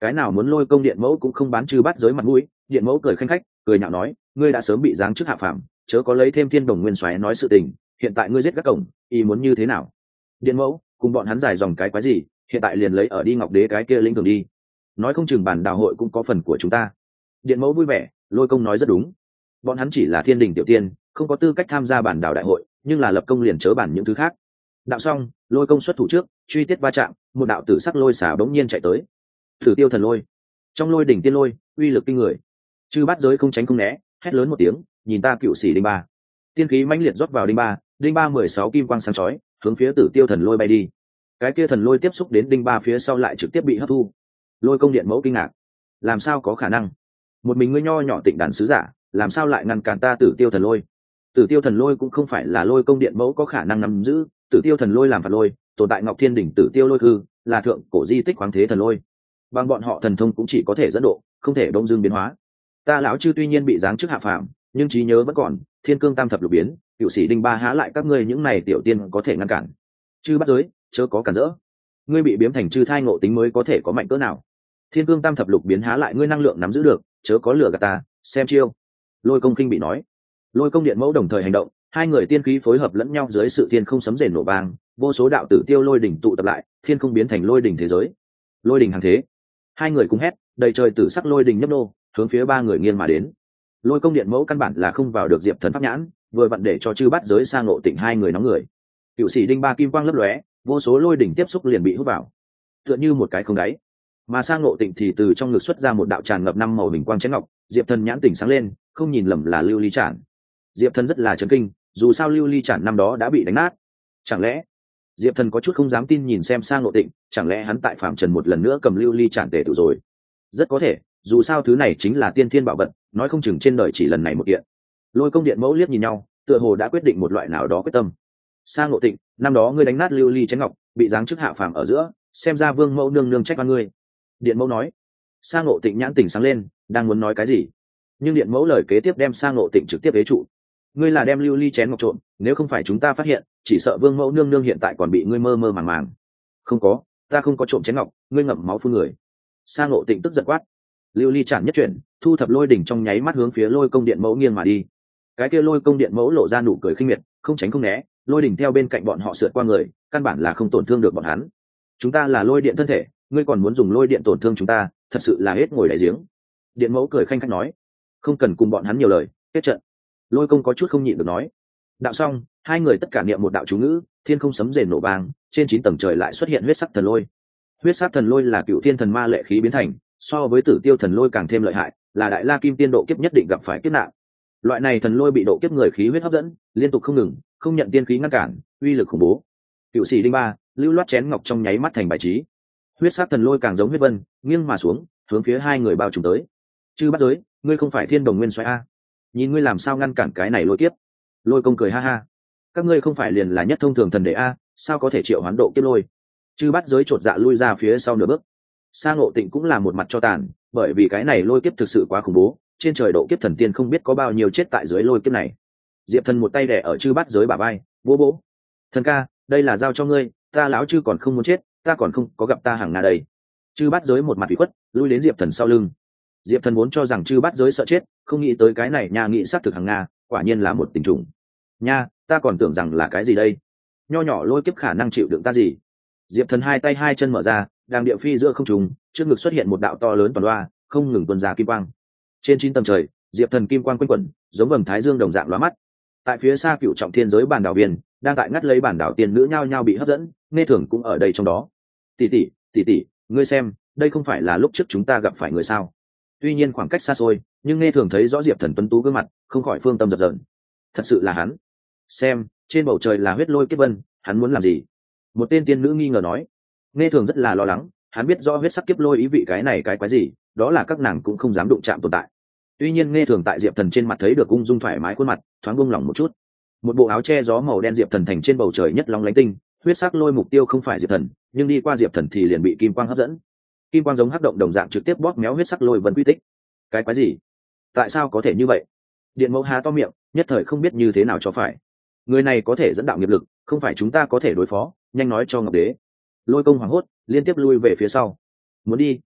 cái nào muốn lôi công điện mẫu cũng không bán chư bát giới mặt mũi. Điện mẫu cười khanh khách, cười nhạo nói, ngươi đã sớm bị giáng chức hạ phàm, chớ có lấy thêm thiên đồng nguyên soái nói sự tình, hiện tại ngươi giết các cổng, ý muốn như thế nào? Điện mẫu cùng bọn hắn giải dòng cái quái gì, hiện tại liền lấy ở đi ngọc đế cái kia lĩnh thường đi, nói không chừng bản đào hội cũng có phần của chúng ta. Điện mẫu vui vẻ, lôi công nói rất đúng, bọn hắn chỉ là thiên đình tiểu tiên, không có tư cách tham gia bản đào đại hội, nhưng là lập công liền chớ bản những thứ khác. Đạo xong, lôi công xuất thủ trước, truy tiết va chạm, một đạo tử sắc lôi xả bỗng nhiên chạy tới. Thử tiêu thần lôi, trong lôi đỉnh tiên lôi, uy lực kinh người. Chư bát giới không tránh không né, hét lớn một tiếng, nhìn ta cựu sĩ đinh ba. Tiên khí mãnh liệt rót vào đinh ba, đinh ba mười sáu kim quang sáng chói, hướng phía tử tiêu thần lôi bay đi. Cái kia thần lôi tiếp xúc đến đinh ba phía sau lại trực tiếp bị hấp thu. Lôi công điện mẫu kinh ngạc, làm sao có khả năng? Một mình ngươi nho nhỏ tịnh đàn sứ giả, làm sao lại ngăn cản ta tử tiêu thần lôi? Tử tiêu thần lôi cũng không phải là lôi công điện mẫu có khả năng nắm giữ, tử tiêu thần lôi làm phạt lôi, tồn tại ngọc thiên đỉnh tử tiêu lôi hư, là thượng cổ di tích khoáng thế thần lôi. Bằng bọn họ thần thông cũng chỉ có thể dẫn độ, không thể đông dương biến hóa. Ta lão chư tuy nhiên bị giáng chức hạ phàm, nhưng trí nhớ vẫn còn, thiên cương tam thập lục biến, cựu sĩ đinh ba há lại các ngươi những này tiểu tiên có thể ngăn cản? Chư bắt giới, chớ có cản rỡ. Ngươi bị biếm thành chư thai ngộ tính mới có thể có mạnh cỡ nào? Thiên cương tam thập lục biến há lại ngươi năng lượng nắm giữ được, chớ có lừa gạt ta, xem chiêu. Lôi công kinh bị nói. Lôi công điện mẫu đồng thời hành động, hai người tiên khí phối hợp lẫn nhau dưới sự thiên không sấm rền nổ vang, vô số đạo tử tiêu lôi đỉnh tụ tập lại, thiên không biến thành lôi đỉnh thế giới. Lôi đỉnh hàng thế. Hai người cùng hét, đầy trời tử sắc lôi đỉnh nhấp nô, hướng phía ba người nghiêng mà đến. Lôi công điện mẫu căn bản là không vào được diệp thần pháp nhãn, vừa vặn để cho chư bắt giới sang ngộ tịnh hai người nóng người. Cựu sĩ đinh ba kim quang lấp lóe, vô số lôi đỉnh tiếp xúc liền bị hút vào, tựa như một cái không đáy. Mà sang ngộ tịnh thì từ trong ngực xuất ra một đạo tràn ngập năm màu hình quang chén ngọc, diệp thần nhãn tỉnh sáng lên, không nhìn lầm là lưu ly trản. Diệp thần rất là chấn kinh, dù sao lưu ly trản năm đó đã bị đánh nát. Chẳng lẽ diệp thần có chút không dám tin nhìn xem sang ngộ tịnh, chẳng lẽ hắn tại phạm trần một lần nữa cầm lưu ly trản tể tử rồi? Rất có thể, dù sao thứ này chính là tiên thiên bảo vật, nói không chừng trên đời chỉ lần này một kiện. Lôi công điện mẫu liếc nhìn nhau, tựa hồ đã quyết định một loại nào đó quyết tâm. Sang ngộ tịnh, năm đó ngươi đánh nát lưu ly chén ngọc, bị giáng chức hạ phàm ở giữa, xem ra vương mẫu nương nương trách oan ngươi. Điện mẫu nói. Sang ngộ tịnh nhãn tỉnh sáng lên, đang muốn nói cái gì, nhưng điện mẫu lời kế tiếp đem sang ngộ tịnh trực tiếp ế trụ. Ngươi là đem lưu ly chén ngọc trộm, nếu không phải chúng ta phát hiện, chỉ sợ vương mẫu nương nương hiện tại còn bị ngươi mơ mơ màng màng. Không có, ta không có trộm chén ngọc, ngươi ngậm máu phun người. Sang ngộ tịnh tức giận quát. Lưu ly chản nhất chuyển, thu thập lôi đỉnh trong nháy mắt hướng phía lôi công điện mẫu nghiêng mà đi. Cái kia lôi công điện mẫu lộ ra nụ cười khinh miệt, không tránh không né, lôi đỉnh theo bên cạnh bọn họ sượt qua người, căn bản là không tổn thương được bọn hắn. Chúng ta là lôi điện thân thể, ngươi còn muốn dùng lôi điện tổn thương chúng ta, thật sự là hết ngồi đại giếng. Điện mẫu cười khanh khách nói, không cần cùng bọn hắn nhiều lời, kết trận. Lôi công có chút không nhịn được nói. Đạo xong, hai người tất cả niệm một đạo chú ngữ, thiên không sấm rền nổ vang, trên chín tầng trời lại xuất hiện huyết sắc thần lôi. Huyết sắc thần lôi là cựu thiên thần ma lệ khí biến thành, so với tử tiêu thần lôi càng thêm lợi hại, là đại la kim tiên độ kiếp nhất định gặp phải kiếp nạn. Loại này thần lôi bị độ kiếp người khí huyết hấp dẫn, liên tục không ngừng, không nhận tiên khí ngăn cản, uy lực khủng bố. Cựu sĩ đinh ba, lưu loát chén ngọc trong nháy mắt thành bài trí. Huyết sắc thần lôi càng giống huyết vân, nghiêng mà xuống, hướng phía hai người bao trùm tới. Chư bắt giới, ngươi không phải thiên đồng nguyên soái a? Nhìn ngươi làm sao ngăn cản cái này lôi kiếp? Lôi công cười ha ha. Các ngươi không phải liền là nhất thông thường thần đệ a, sao có thể triệu hoán độ kiếp lôi? Chư bắt giới chột dạ lui ra phía sau nửa bước. Sa Ngộ Tịnh cũng là một mặt cho tàn, bởi vì cái này lôi kiếp thực sự quá khủng bố, trên trời độ kiếp thần tiên không biết có bao nhiêu chết tại dưới lôi kiếp này. Diệp Thần một tay đè ở chư bát giới bả vai, bố bố. Thần ca, đây là giao cho ngươi, ta lão chư còn không muốn chết, ta còn không có gặp ta hàng nga đây. Chư bát giới một mặt ủy khuất, lui đến Diệp Thần sau lưng. Diệp Thần vốn cho rằng chư bát giới sợ chết, không nghĩ tới cái này nhà nghị sát thực hàng nga, quả nhiên là một tình trùng. Nha, ta còn tưởng rằng là cái gì đây? Nho nhỏ lôi kiếp khả năng chịu đựng ta gì? Diệp Thần hai tay hai chân mở ra, đang địa phi giữa không trung, trước ngực xuất hiện một đạo to lớn toàn loa, không ngừng tuôn ra kim quang. Trên chín tầng trời, Diệp Thần kim quang quanh quẩn, giống vầng thái dương đồng dạng lóa mắt. Tại phía xa cựu trọng thiên giới bản đảo viên, đang tại ngắt lấy bản đảo tiền nữ nhao nhao bị hấp dẫn, nghe thường cũng ở đây trong đó. Tỷ tỷ, tỷ tỷ, ngươi xem, đây không phải là lúc trước chúng ta gặp phải người sao? Tuy nhiên khoảng cách xa xôi, nhưng nghe thường thấy rõ Diệp Thần tuấn tú gương mặt, không khỏi phương tâm dập dờn. Thật sự là hắn. Xem, trên bầu trời là huyết lôi kiếp vân, hắn muốn làm gì? Một tên tiên nữ nghi ngờ nói. Nghe thường rất là lo lắng, hắn biết rõ huyết sắc kiếp lôi ý vị cái này cái quái gì, đó là các nàng cũng không dám đụng chạm tồn tại. Tuy nhiên nghe thường tại Diệp Thần trên mặt thấy được ung dung thoải mái khuôn mặt, thoáng buông lỏng một chút. Một bộ áo che gió màu đen Diệp Thần thành trên bầu trời nhất long lánh tinh, huyết sắc lôi mục tiêu không phải Diệp Thần, nhưng đi qua Diệp Thần thì liền bị kim quang hấp dẫn. Kim quang giống hắc động đồng dạng trực tiếp bóp méo huyết sắc lôi vân quy tích. Cái quái gì? Tại sao có thể như vậy? Điện Mẫu há to miệng, nhất thời không biết như thế nào cho phải. Người này có thể dẫn đạo nghiệp lực, không phải chúng ta có thể đối phó, nhanh nói cho Ngọc Đế. Lôi công hoảng hốt, liên tiếp lui về phía sau. Muốn đi,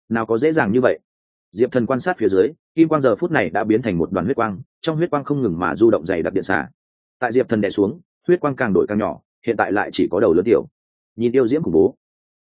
nào có dễ dàng như vậy. Diệp Thần quan sát phía dưới, kim quang giờ phút này đã biến thành một đoàn huyết quang, trong huyết quang không ngừng mà du động dày đặc điện xả. Tại Diệp Thần đè xuống, huyết quang càng đổi càng nhỏ, hiện tại lại chỉ có đầu lớn tiểu. Nhìn yêu diễm khủng bố,